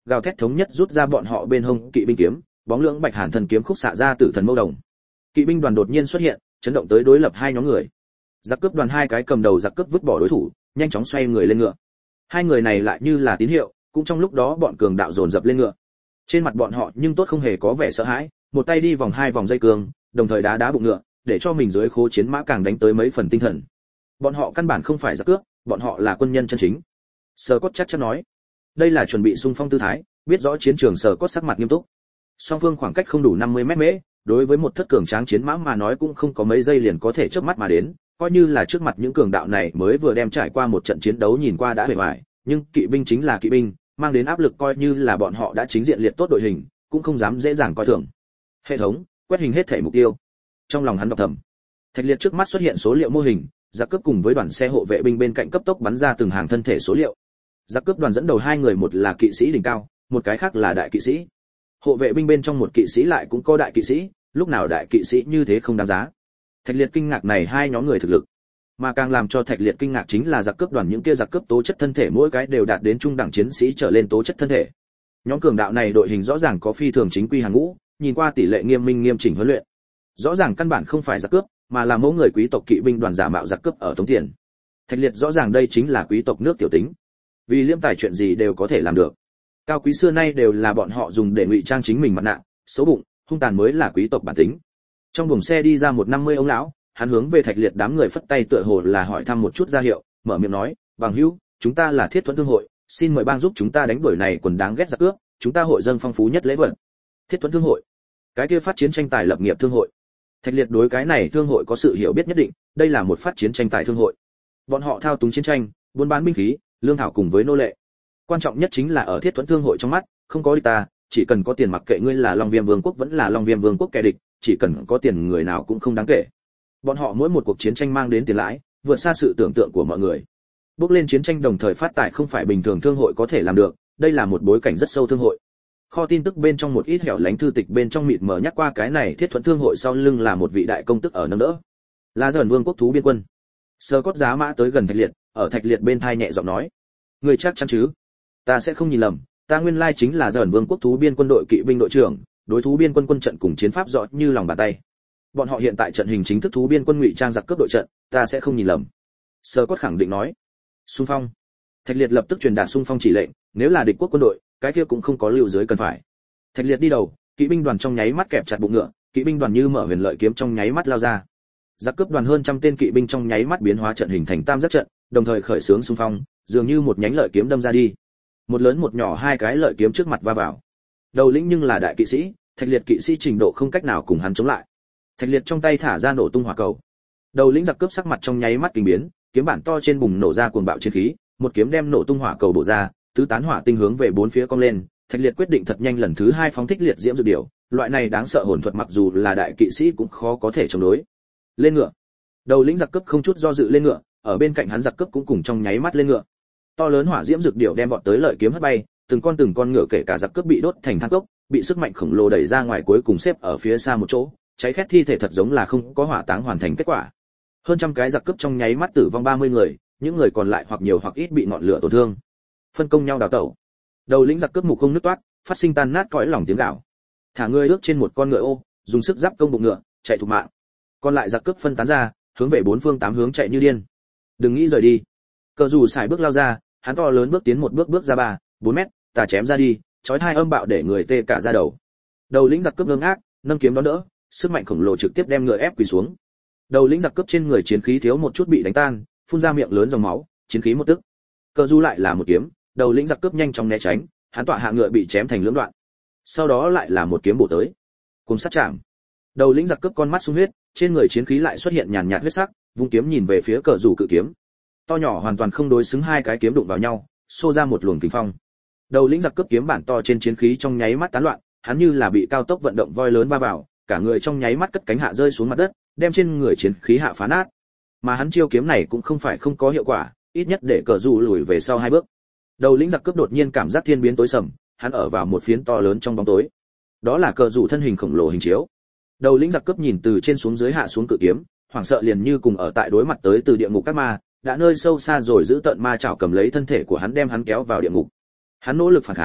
Speaker 1: gào thét thống nhất rút ra bọn họ bên hông kỵ binh kiếm, bóng lưỡng bạch hàn thần kiếm khúc xạ ra tử thần mâu đồng. Kỵ binh đoàn đột nhiên xuất hiện, chấn động tới đối lập hai nhóm người. Giặc cướp đoàn hai cái cầm đầu giặc cướp vứt bỏ đối thủ, nhanh chóng xoay người lên ngựa. Hai người này lại như là tín hiệu, cũng trong lúc đó bọn cường đạo dồn dập lên ngựa. Trên mặt bọn họ nhưng tốt không hề có vẻ sợ hãi, một tay đi vòng hai vòng dây cương, đồng thời đá đá bụng ngựa, để cho mình dưới khố chiến mã càng đánh tới mấy phần tinh thần. Bọn họ căn bản không phải giặc cướp, bọn họ là quân nhân chân chính. Sở Cốt chắc chắn nói, đây là chuẩn bị xung phong tư thái, biết rõ chiến trường Sở Cốt sắc mặt nghiêm túc. Song phương khoảng cách không đủ 50 mét mễ, đối với một thất cường tráng chiến mã mà nói cũng không có mấy giây liền có thể chớp mắt mà đến, coi như là trước mặt những cường đạo này mới vừa đem trải qua một trận chiến đấu nhìn qua đã bề ngoài, nhưng kỵ binh chính là kỵ binh, mang đến áp lực coi như là bọn họ đã chính diện liệt tốt đội hình, cũng không dám dễ dàng coi thường. Hệ thống, quét hình hết thể mục tiêu. Trong lòng hắn đọc thầm. Thạch Liệt trước mắt xuất hiện số liệu mô hình, giặc cướp cùng với đoàn xe hộ vệ binh bên cạnh cấp tốc bắn ra từng hàng thân thể số liệu. Giặc cướp đoàn dẫn đầu hai người, một là kỵ sĩ đỉnh cao, một cái khác là đại kỵ sĩ. Hộ vệ binh bên trong một kỵ sĩ lại cũng có đại kỵ sĩ, lúc nào đại kỵ sĩ như thế không đáng giá. Thạch Liệt kinh ngạc này hai nhóm người thực lực, mà càng làm cho Thạch Liệt kinh ngạc chính là giặc cướp đoàn những kia giặc cướp tố chất thân thể mỗi cái đều đạt đến trung đẳng chiến sĩ trở lên tố chất thân thể. Nhóm cường đạo này đội hình rõ ràng có phi thường chính quy hàng ngũ, nhìn qua tỷ lệ nghiêm minh nghiêm chỉnh huấn luyện. Rõ ràng căn bản không phải giặc cướp, mà là mẫu người quý tộc kỵ binh đoàn giả mạo giặc cướp ở tống tiền. Thạch Liệt rõ ràng đây chính là quý tộc nước tiểu tính, vì liêm tài chuyện gì đều có thể làm được. Cao quý xưa nay đều là bọn họ dùng để ngụy trang chính mình mặt nạ, xấu bụng, hung tàn mới là quý tộc bản tính. Trong buồng xe đi ra một 50 ông lão, hắn hướng về Thạch Liệt đám người phất tay tựa hồ là hỏi thăm một chút ra hiệu, mở miệng nói, "Bằng hữu, chúng ta là Thiết Thuẫn Thương hội, xin mời bang giúp chúng ta đánh đuổi này quần đáng ghét giặc cướp, chúng ta hội dâng phong phú nhất lễ vật." Thiết Thuẫn Thương hội, cái kia phát chiến tranh tài lập nghiệp thương hội. Thạch Liệt đối cái này thương hội có sự hiểu biết nhất định, đây là một phát chiến tranh tài thương hội. Bọn họ thao túng chiến tranh, buôn bán binh khí, lương thảo cùng với nô lệ. Quan trọng nhất chính là ở Thiết Thuẫn Thương hội trong mắt, không có địch ta, chỉ cần có tiền mặc kệ ngươi là Long Viêm Vương quốc vẫn là Long Viêm Vương quốc kẻ địch, chỉ cần có tiền người nào cũng không đáng kể. Bọn họ mỗi một cuộc chiến tranh mang đến tiền lãi, vượt xa sự tưởng tượng của mọi người. Bước lên chiến tranh đồng thời phát tài không phải bình thường thương hội có thể làm được, đây là một bối cảnh rất sâu thương hội. Kho tin tức bên trong một ít hẻo lánh thư tịch bên trong mịt mờ nhắc qua cái này Thiết Thuẫn Thương hội sau lưng là một vị đại công tức ở nâng đỡ. Là Dởn Vương quốc thú biên quân. Sơ Cốt giá mã tới gần Thạch Liệt, ở Thạch Liệt bên tai nhẹ giọng nói: "Ngươi chắc chắn chứ? Ta sẽ không nhìn lầm, ta nguyên lai chính là Dởn Vương quốc thú biên quân đội kỵ binh đội trưởng, đối thú biên quân quân trận cùng chiến pháp rõ như lòng bàn tay. Bọn họ hiện tại trận hình chính thức thú biên quân ngụy trang giặc cướp đội trận, ta sẽ không nhìn lầm." Sơ Cốt khẳng định nói. Xung phong. Thạch Liệt lập tức truyền đạt xung phong chỉ lệnh, nếu là địch quốc quân đội, cái kia cũng không có lưu dưới cần phải. Thạch Liệt đi đầu, kỵ binh đoàn trong nháy mắt kẹp chặt bụng ngựa, kỵ binh đoàn như mở huyền lợi kiếm trong nháy mắt lao ra. Giặc cướp đoàn hơn trăm tên kỵ binh trong nháy mắt biến hóa trận hình thành tam giác trận, đồng thời khởi xướng xung phong, dường như một nhánh lợi kiếm đâm ra đi. Một lớn một nhỏ hai cái lợi kiếm trước mặt va vào. Đầu lĩnh nhưng là đại kỵ sĩ, Thạch Liệt kỵ sĩ trình độ không cách nào cùng hắn chống lại. Thạch Liệt trong tay thả ra nổ tung hỏa cầu. Đầu lĩnh giặc cướp sắc mặt trong nháy mắt kinh biến, kiếm bản to trên bùng nổ ra cuồng bạo chiến khí, một kiếm đem nổ tung hỏa cầu bổ ra, tứ tán hỏa tinh hướng về bốn phía cong lên. Thạch Liệt quyết định thật nhanh lần thứ hai phóng thích liệt diễm dược điểu, loại này đáng sợ hồn thuật mặc dù là đại kỵ sĩ cũng khó có thể chống đối. Lên ngựa. Đầu lĩnh giặc cướp không chút do dự lên ngựa, ở bên cạnh hắn giặc cướp cũng cùng trong nháy mắt lên ngựa. To lớn hỏa diễm dược điểu đem vọt tới lợi kiếm hất bay, từng con ngựa kể cả giặc cướp bị đốt thành than cốc, bị sức mạnh khổng lồ đẩy ra ngoài cuối cùng xếp ở phía xa một chỗ, cháy khét thi thể thật giống là không có hỏa táng hoàn thành kết quả. Hơn trăm cái giặc cướp trong nháy mắt tử vong 30 người, những người còn lại hoặc nhiều hoặc ít bị ngọn lửa tổn thương. Phân công nhau đào tẩu. Đầu lĩnh giặc cướp mục không nứt toát, phát sinh tan nát cõi lòng tiếng gào. Thả người ước trên một con ngựa ô, dùng sức giáp công bụng ngựa, chạy thục mạng. Còn lại giặc cướp phân tán ra, hướng về bốn phương tám hướng chạy như điên. Đừng nghĩ rời đi. Cờ dù xài bước lao ra, hắn to lớn bước tiến một bước ra 3-4 mét, tà chém ra đi, chói hai âm bạo để người tê cả da đầu. Đầu lĩnh giặc cướp ngơ ngác, nâng kiếm đón đỡ, sức mạnh khổng lồ trực tiếp đem ngựa ép quỳ xuống. Đầu lĩnh giặc cướp trên người chiến khí thiếu một chút bị đánh tan, phun ra miệng lớn dòng máu, chiến khí một tức. Cờ du lại là một kiếm, đầu lĩnh giặc cướp nhanh chóng né tránh, hắn tọa hạ ngựa bị chém thành lưỡng đoạn. Sau đó lại là một kiếm bổ tới, cùng sát chạm. Đầu lĩnh giặc cướp con mắt sung huyết, trên người chiến khí lại xuất hiện nhàn nhạt huyết sắc, vung kiếm nhìn về phía cờ dù cự kiếm. To nhỏ hoàn toàn không đối xứng, hai cái kiếm đụng vào nhau, xô ra một luồng kình phong. Đầu lĩnh giặc cướp kiếm bản to trên chiến khí trong nháy mắt tán loạn, hắn như là bị cao tốc vận động voi lớn va vào, cả người trong nháy mắt cất cánh hạ rơi xuống mặt đất, đem trên người chiến khí hạ phá nát. Mà hắn chiêu kiếm này cũng không phải không có hiệu quả, ít nhất để cờ dù lùi về sau 2 bước. Đầu lĩnh giặc cướp đột nhiên cảm giác thiên biến tối sầm, hắn ở vào một phiến to lớn trong bóng tối. Đó là cờ dù thân hình khổng lồ hình chiếu. Đầu lĩnh giặc cướp nhìn từ trên xuống dưới hạ xuống cự kiếm, hoảng sợ liền như cùng ở tại đối mặt tới từ địa ngục các ma, đã nơi sâu xa rồi giữ tận ma chảo cầm lấy thân thể của hắn đem hắn kéo vào địa ngục. Hắn nỗ lực phản kháng,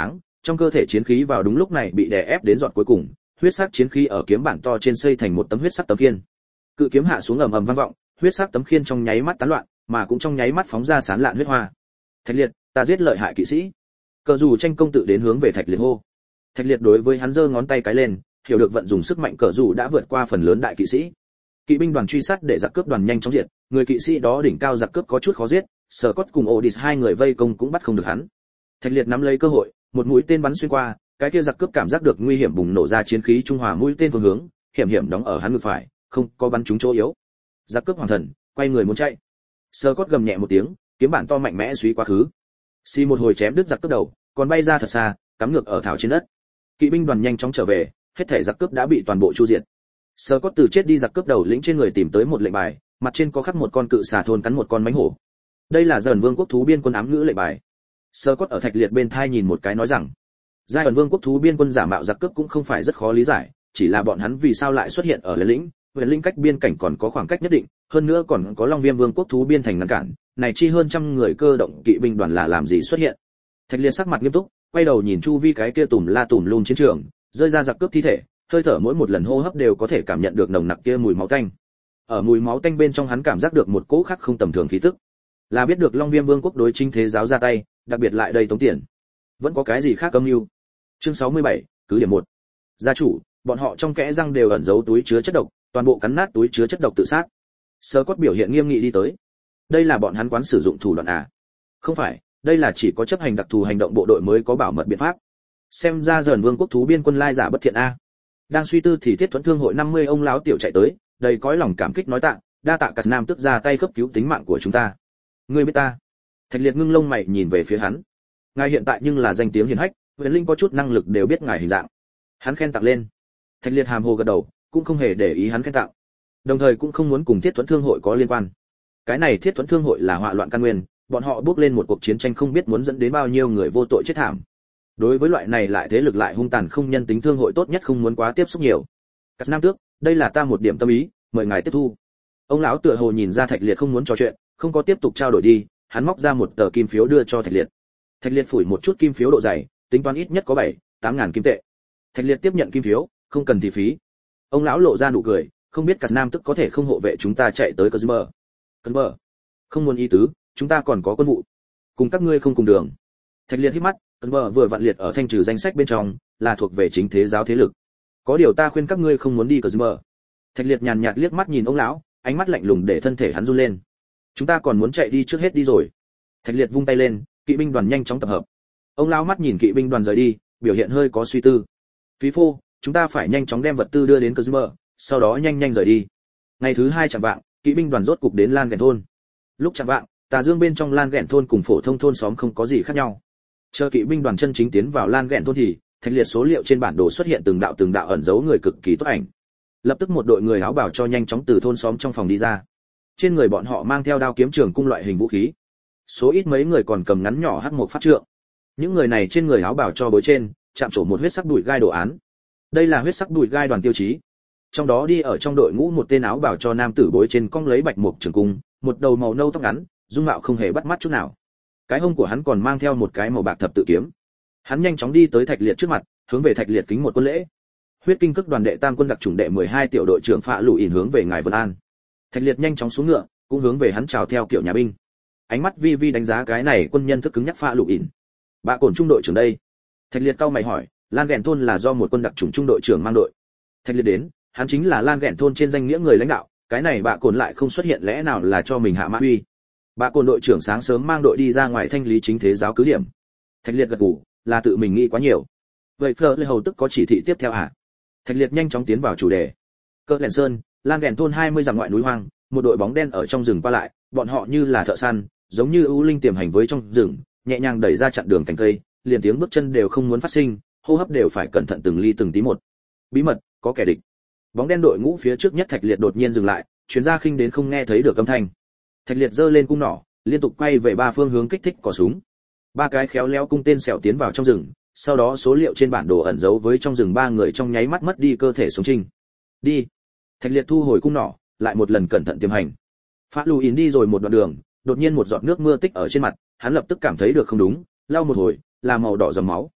Speaker 1: Trong cơ thể chiến khí vào đúng lúc này bị đè ép đến giọt cuối cùng, huyết sắc chiến khí ở kiếm bản to trên xây thành một tấm huyết sắc tấm khiên. Cự kiếm hạ xuống ầm ầm vang vọng, huyết sắc tấm khiên trong nháy mắt tán loạn, mà cũng trong nháy mắt phóng ra sán lạn huyết hoa. Thạch Liệt, ta giết lợi hại kỵ sĩ. Cờ dù tranh công tự đến hướng về Thạch Liệt hô. Thạch Liệt đối với hắn giơ ngón tay cái lên, hiểu được vận dùng sức mạnh cờ dù đã vượt qua phần lớn đại kỵ sĩ. Kỵ binh đoàn truy sát để giặc cướp đoàn nhanh chóng diệt, người kỵ sĩ đó đỉnh cao giặc cướp có chút khó giết, Scott cùng Odis hai người vây công cũng bắt không được hắn. Thạch Liệt nắm lấy cơ hội, một mũi tên bắn xuyên qua, cái kia giặc cướp cảm giác được nguy hiểm bùng nổ ra chiến khí trung hòa mũi tên phương hướng, hiểm hiểm đóng ở hắn ngực phải, không có bắn trúng chỗ yếu. Giặc cướp hoàng thần, quay người muốn chạy. Scott gầm nhẹ một tiếng, kiếm bản to mạnh mẽ suy quá khứ. Xì một hồi chém đứt giặc cướp đầu, còn bay ra thật xa, cắm ngược ở thảo trên đất. Kỵ binh đoàn nhanh chóng trở về, hết thảy giặc cướp đã bị toàn bộ chu diệt. Scott từ chết đi giặc cướp đầu lĩnh trên người tìm tới một lệnh bài, mặt trên có khắc một con cự xà thôn cắn một con mãnh hổ. Đây là Dần Vương quốc thú biên quân ám ngữ lệnh bài. Scott ở Thạch Liệt bên thai nhìn một cái nói rằng, Giai ẩn Vương quốc thú biên quân giả mạo giặc cướp cũng không phải rất khó lý giải, chỉ là bọn hắn vì sao lại xuất hiện ở lĩnh, về lĩnh cách biên cảnh còn có khoảng cách nhất định, hơn nữa còn có Long Viêm Vương quốc thú biên thành ngăn cản, này chi hơn trăm người cơ động kỵ binh đoàn là làm gì xuất hiện. Thạch Liệt sắc mặt nghiêm túc, quay đầu nhìn chu vi cái kia tùm la tùm lum chiến trường, rơi ra giặc cướp thi thể, hơi thở mỗi một lần hô hấp đều có thể cảm nhận được nồng nặc kia mùi máu tanh. Ở mùi máu tanh bên trong hắn cảm giác được một cỗ khác không tầm thường khí tức, là biết được Long Viêm Vương quốc đối chính thế giáo ra tay, đặc biệt lại đây tống tiền. Vẫn có cái gì khác âm mưu. Chương 67, cứ điểm 1. Gia chủ, bọn họ trong kẽ răng đều ẩn giấu túi chứa chất độc, toàn bộ cắn nát túi chứa chất độc tự sát. Scott biểu hiện nghiêm nghị đi tới. Đây là bọn hắn quán sử dụng thủ đoạn à? Không phải, đây là chỉ có chấp hành đặc thù hành động bộ đội mới có bảo mật biện pháp. Xem ra Dần Vương quốc thú biên quân lai giả bất thiện a. Đang suy tư thì Thiết Thuẫn Thương hội 50 ông lão tiểu chạy tới, đầy cõi lòng cảm kích nói tạ, đa tạ Cát Nam tức ra tay cấp cứu tính mạng của chúng ta. Ngươi biết ta? Thạch Liệt ngưng lông mày nhìn về phía hắn. Ngài hiện tại nhưng là danh tiếng hiển hách, huyền linh có chút năng lực đều biết ngài hình dạng. Hắn khen tặng lên. Thạch Liệt hàm hồ gật đầu, cũng không hề để ý hắn khen tặng. Đồng thời cũng không muốn cùng Thiết Thuẫn Thương hội có liên quan. Cái này Thiết Thuẫn Thương hội là họa loạn căn nguyên, bọn họ bước lên một cuộc chiến tranh không biết muốn dẫn đến bao nhiêu người vô tội chết thảm. Đối với loại này lại thế lực lại hung tàn không nhân tính thương hội tốt nhất không muốn quá tiếp xúc nhiều. Cát Nam tước, đây là ta một điểm tâm ý, mời ngài tiếp thu. Ông lão tựa hồ nhìn ra Thạch Liệt không muốn trò chuyện, không có tiếp tục trao đổi đi, hắn móc ra một tờ kim phiếu đưa cho Thạch Liệt. Thạch Liệt phủi một chút kim phiếu độ dày, tính toán ít nhất có 7-8 ngàn kim tệ. Thạch Liệt tiếp nhận kim phiếu, không cần thì phí. Ông lão lộ ra nụ cười, không biết Cát Nam tức có thể không hộ vệ chúng ta chạy tới Cosmer. Cosmer, không muốn ý tứ, chúng ta còn có quân vụ, cùng các ngươi không cùng đường. Thạch Liệt hít mắt, Cosmer vừa vặn liệt ở thanh trừ danh sách bên trong, là thuộc về chính thế giáo thế lực. Có điều ta khuyên các ngươi không muốn đi Cosmer. Thạch Liệt nhàn nhạt liếc mắt nhìn ông lão, ánh mắt lạnh lùng để thân thể hắn run lên. Chúng ta còn muốn chạy đi trước hết đi rồi. Thạch Liệt vung tay lên, kỵ binh đoàn nhanh chóng tập hợp. Ông lão mắt nhìn kỵ binh đoàn rời đi, biểu hiện hơi có suy tư. Phí phô, chúng ta phải nhanh chóng đem vật tư đưa đến Cosmer, sau đó nhanh nhanh rời đi. Ngày thứ 2 chạng vạng, kỵ binh đoàn rốt cục đến Lan Ghèn thôn. Lúc chạng vạng, Tà Dương bên trong Lan Ghèn thôn cùng phổ thông thôn xóm không có gì khác nhau. Chờ kỵ binh đoàn chân chính tiến vào Lan Ghèn thôn thì, Thạch Liệt số liệu trên bản đồ xuất hiện từng đạo ẩn dấu người cực kỳ tốt ảnh. Lập tức một đội người áo bào cho nhanh chóng từ thôn xóm trong phòng đi ra. Trên người bọn họ mang theo đao kiếm trường cung loại hình vũ khí. Số ít mấy người còn cầm ngắn nhỏ hắc một pháp trượng. Những người này trên người áo bào cho bối trên, chạm trổ một huyết sắc đùi gai đồ án. Đây là huyết sắc đùi gai đoàn tiêu chí. Trong đó đi ở trong đội ngũ một tên áo bào cho nam tử bối trên cong lấy bạch mục trường cung, một đầu màu nâu tóc ngắn, dung mạo không hề bắt mắt chút nào. Cái hông của hắn còn mang theo một cái màu bạc thập tự kiếm. Hắn nhanh chóng đi tới Thạch Liệt trước mặt, hướng về Thạch Liệt kính một quân lễ. Huyết kinh cước đoàn đệ tam quân đặc chủng đệ 12 tiểu đội trưởng Phạ Lũ ỉn hướng về ngài Vân An. Thạch Liệt nhanh chóng xuống ngựa, cũng hướng về hắn chào theo kiểu nhà binh. Ánh mắt vi vi đánh giá cái này quân nhân thức cứng nhắc Phạ Lũ ỉn. Bạ cổn trung đội trưởng đây. Thạch Liệt cau mày hỏi, Lan Ghèn thôn là do một quân đặc chủng trung đội trưởng mang đội. Thạch Liệt đến, hắn chính là Lan Ghèn thôn trên danh nghĩa người lãnh đạo, cái này bạ cổn lại không xuất hiện lẽ nào là cho mình hạ mã uy. Bạ cổn đội trưởng sáng sớm mang đội đi ra ngoài thanh lý chính thế giáo cứ điểm. Thạch Liệt gật gù, là tự mình nghĩ quá nhiều. Vậy Fleur Lê Hầu tức có chỉ thị tiếp theo à? Thạch Liệt nhanh chóng tiến vào chủ đề. Cơ Lẻn Sơn, Lan Ghèn thôn 20 dặm ngoại núi hoang, một đội bóng đen ở trong rừng qua lại, bọn họ như là thợ săn, giống như ưu linh tiềm hành với trong rừng, nhẹ nhàng đẩy ra chặn đường cành cây, liền tiếng bước chân đều không muốn phát sinh, hô hấp đều phải cẩn thận từng ly từng tí một. Bí mật, có kẻ địch. Bóng đen đội ngũ phía trước nhất Thạch Liệt đột nhiên dừng lại, chuyến ra khinh đến không nghe thấy được âm thanh. Thạch Liệt giơ lên cung nỏ, liên tục quay về 3 phương hướng kích thích cò súng. 3 cái khéo léo cung tên xẻo tiến vào trong rừng, sau đó số liệu trên bản đồ ẩn giấu với trong rừng 3 người trong nháy mắt mất đi cơ thể sống trinh. Đi. Thạch Liệt thu hồi cung nỏ, lại một lần cẩn thận tiềm hành. Phá Lù Ỉn đi rồi một đoạn đường, đột nhiên một giọt nước mưa tích ở trên mặt, hắn lập tức cảm thấy được không đúng, lau một hồi, là màu đỏ dòng máu.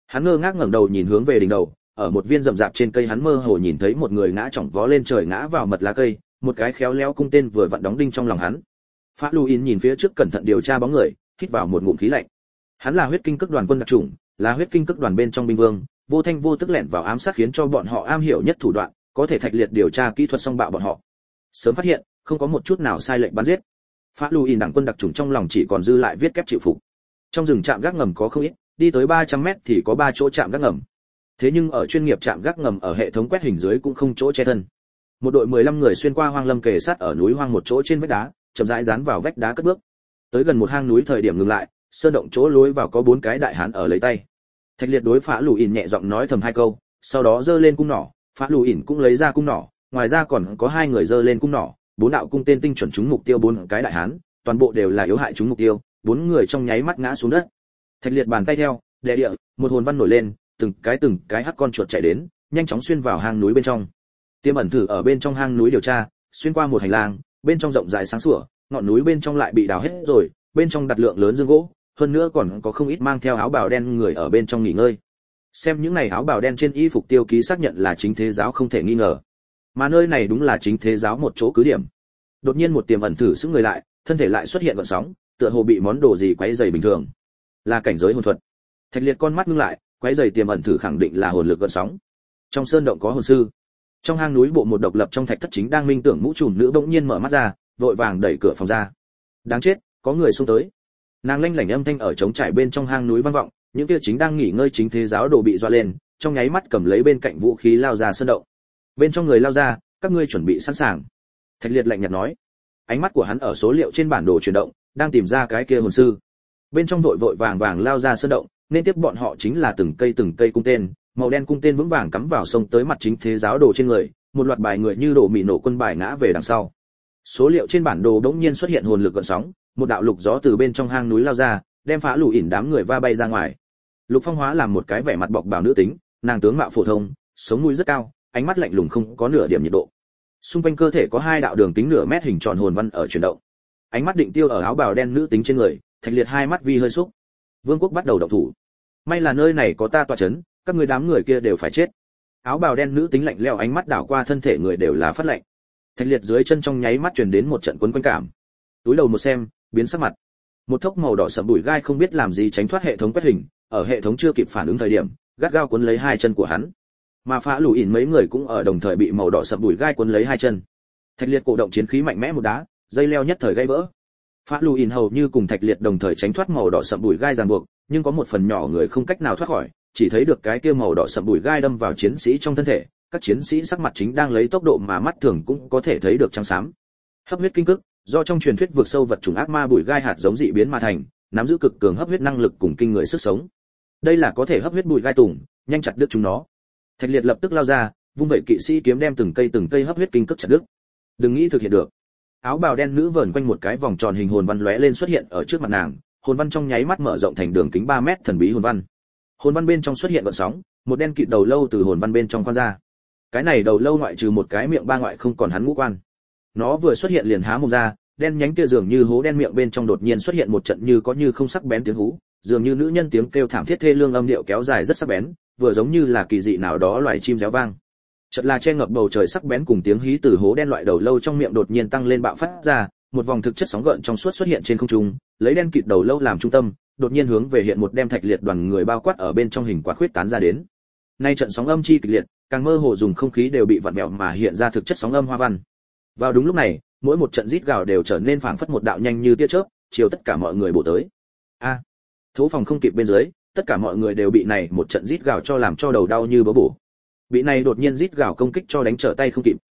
Speaker 1: Hắn ngơ ngác ngẩng đầu nhìn hướng về đỉnh đầu, ở một viên rậm rạp trên cây hắn mơ hồ nhìn thấy một người ngã chỏng vó lên trời ngã vào mật lá cây, một cái khéo léo cung tên vừa vặn đóng đinh trong lòng hắn. Phá Lù In nhìn phía trước cẩn thận điều tra bóng người, hít vào một ngụm khí lạnh. Hắn là huyết kinh cước đoàn quân đặc chủng, là huyết kinh cước đoàn bên trong binh vương, vô thanh vô tức lẻn vào ám sát khiến cho bọn họ am hiểu nhất thủ đoạn, có thể thạch liệt điều tra kỹ thuật song bạo bọn họ. Sớm phát hiện, không có một chút nào sai lệnh bắn giết. Phá Lù In đảng quân đặc chủng trong lòng chỉ còn dư lại viết kép chịu phục. Trong rừng trạm gác ngầm có không ít, đi tới 300 mét thì có 3 chỗ trạm gác ngầm. Thế nhưng ở chuyên nghiệp trạm gác ngầm ở hệ thống quét hình dưới cũng không chỗ che thân. Một đội 15 người xuyên qua hoang lâm kề sát ở núi hoang một chỗ trên vách đá, chậm rãi dán vào vách đá cất bước. Tới gần một hang núi thời điểm ngừng lại, sơn động chỗ lối vào có 4 cái đại hán ở lấy tay. Thạch Liệt đối Phá Lù In nhẹ giọng nói thầm 2 câu, sau đó giơ lên cung nỏ, Phá Lù In cũng lấy ra cung nỏ, ngoài ra còn có 2 người giơ lên cung nỏ, 4 đạo cung tên tinh chuẩn trúng mục tiêu 4 cái đại hán, toàn bộ đều là yếu hại trúng mục tiêu, 4 người trong nháy mắt ngã xuống đất. Thạch Liệt bàn tay theo, đè địa, một hồn văn nổi lên, từng cái hắc con chuột chạy đến, nhanh chóng xuyên vào hang núi bên trong. Tiêm ẩn thử ở bên trong hang núi điều tra, xuyên qua một hành lang, bên trong rộng rãi sáng sủa, ngọn núi bên trong lại bị đào hết rồi, bên trong đặt lượng lớn dương gỗ, hơn nữa còn có không ít mang theo áo bào đen người ở bên trong nghỉ ngơi. Xem những này áo bào đen trên y phục tiêu ký xác nhận là chính thế giáo không thể nghi ngờ. Mà nơi này đúng là chính thế giáo một chỗ cứ điểm. Đột nhiên một tiềm ẩn thử sững người lại, thân thể lại xuất hiện gợn sóng, tựa hồ bị món đồ gì quấy rầy bình thường. Là cảnh giới hồn thuật. Thạch Liệt con mắt ngưng lại, quấy rầy tiềm ẩn thử khẳng định là hồn lực gợn sóng. Trong sơn động có hồn sư. Trong hang núi bộ một độc lập trong thạch thất chính đang minh tưởng mũ trùm nữ bỗng nhiên mở mắt ra, vội vàng đẩy cửa phòng ra. Đáng chết, có người xông tới. Nàng lanh lảnh âm thanh ở trống trải bên trong hang núi vang vọng, những kia chính đang nghỉ ngơi chính thế giáo đồ bị dọa lên, trong nháy mắt cầm lấy bên cạnh vũ khí lao ra sơn động. Bên trong người lao ra, các ngươi chuẩn bị sẵn sàng. Thạch Liệt lạnh nhạt nói. Ánh mắt của hắn ở số liệu trên bản đồ chuyển động, đang tìm ra cái kia hồn sư. Bên trong vội vội vàng vàng lao ra sơn động, nên tiếp bọn họ chính là từng cây cung tên, màu đen cung tên vững vàng cắm vào sông tới mặt chính thế giáo đồ trên người, một loạt bài người như đổ mì nổ quân bài ngã về đằng sau. Số liệu trên bản đồ đống nhiên xuất hiện hồn lực gợn sóng, một đạo lục gió từ bên trong hang núi lao ra, đem Phá Lù In đám người va bay ra ngoài. Lục Phong hóa làm một cái vẻ mặt bọc bào nữ tính, nàng tướng mạo phổ thông, sống mũi rất cao, ánh mắt lạnh lùng không có nửa điểm nhiệt độ. Xung quanh cơ thể có 2 đạo đường kính nửa mét hình tròn hồn văn ở chuyển động. Ánh mắt định tiêu ở áo bào đen nữ tính trên người, Thạch Liệt 2 mắt vi hơi xúc. Vương quốc bắt đầu động thủ. May là nơi này có ta tọa chấn, các ngươi đám người kia đều phải chết. Áo bào đen nữ tính lạnh lẽo ánh mắt đảo qua thân thể người đều là phát lạnh. Thạch Liệt dưới chân trong nháy mắt truyền đến một trận cuốn quanh cảm. Túi đầu một xem, biến sắc mặt. Một thốc màu đỏ sẫm bụi gai không biết làm gì tránh thoát hệ thống quét hình, ở hệ thống chưa kịp phản ứng thời điểm, gắt gao cuốn lấy 2 chân của hắn. Mà Phá Lù In mấy người cũng ở đồng thời bị màu đỏ sẫm bụi gai cuốn lấy 2 chân. Thạch Liệt cổ động chiến khí mạnh mẽ một đá, dây leo nhất thời gãy vỡ. Phá Lù In hầu như cùng Thạch Liệt đồng thời tránh thoát màu đỏ sẫm bụi gai ràng buộc, nhưng có một phần nhỏ người không cách nào thoát khỏi, chỉ thấy được cái kia màu đỏ sẫm bụi gai đâm vào chiến sĩ trong thân thể, các chiến sĩ sắc mặt chính đang lấy tốc độ mà mắt thường cũng có thể thấy được trắng xám. Hấp huyết kinh cức, do trong truyền thuyết vượt sâu vật chủng ác ma bụi gai hạt giống dị biến mà thành, nắm giữ cực cường hấp huyết năng lực cùng kinh người sức sống. Đây là có thể hấp huyết bụi gai tùng, nhanh chặt đứt chúng nó. Thạch Liệt lập tức lao ra, vung vậy kỵ sĩ kiếm đem từng cây hấp huyết kinh cức chặt đứt. Đừng nghĩ thực hiện được. Áo bào đen nữ vờn quanh một cái vòng tròn hình hồn văn lóe lên xuất hiện ở trước mặt nàng, hồn văn trong nháy mắt mở rộng thành đường kính 3 mét thần bí hồn văn. Hồn văn bên trong xuất hiện gợn sóng, một đen kịt đầu lâu từ hồn văn bên trong khoan ra. Cái này đầu lâu ngoại trừ một cái miệng ba ngoại không còn hắn ngũ quan. Nó vừa xuất hiện liền há mồm ra, đen nhánh kia dường như hố đen miệng bên trong đột nhiên xuất hiện một trận như có như không sắc bén tiếng hú, dường như nữ nhân tiếng kêu thảm thiết thê lương âm điệu kéo dài rất sắc bén, vừa giống như là kỳ dị nào đó loài chim réo vang. Chợt là che ngập bầu trời sắc bén cùng tiếng hí từ hố đen loại đầu lâu trong miệng đột nhiên tăng lên bạo phát ra, một vòng thực chất sóng gợn trong suốt xuất hiện trên không trung, lấy đen kịt đầu lâu làm trung tâm, đột nhiên hướng về hiện một đem Thạch Liệt đoàn người bao quát ở bên trong hình quạt khuyết tán ra đến. Nay trận sóng âm chi kịch liệt, càng mơ hồ dùng không khí đều bị vặn vẹo mà hiện ra thực chất sóng âm hoa văn. Vào đúng lúc này, mỗi một trận rít gào đều trở nên phảng phất một đạo nhanh như tia chớp, chiều tất cả mọi người bổ tới. Thố phòng không kịp bên dưới, tất cả mọi người đều bị này một trận rít gào cho làm cho đầu đau như bớ bổ. Bị này đột nhiên rít gào công kích cho đánh trở tay không kịp,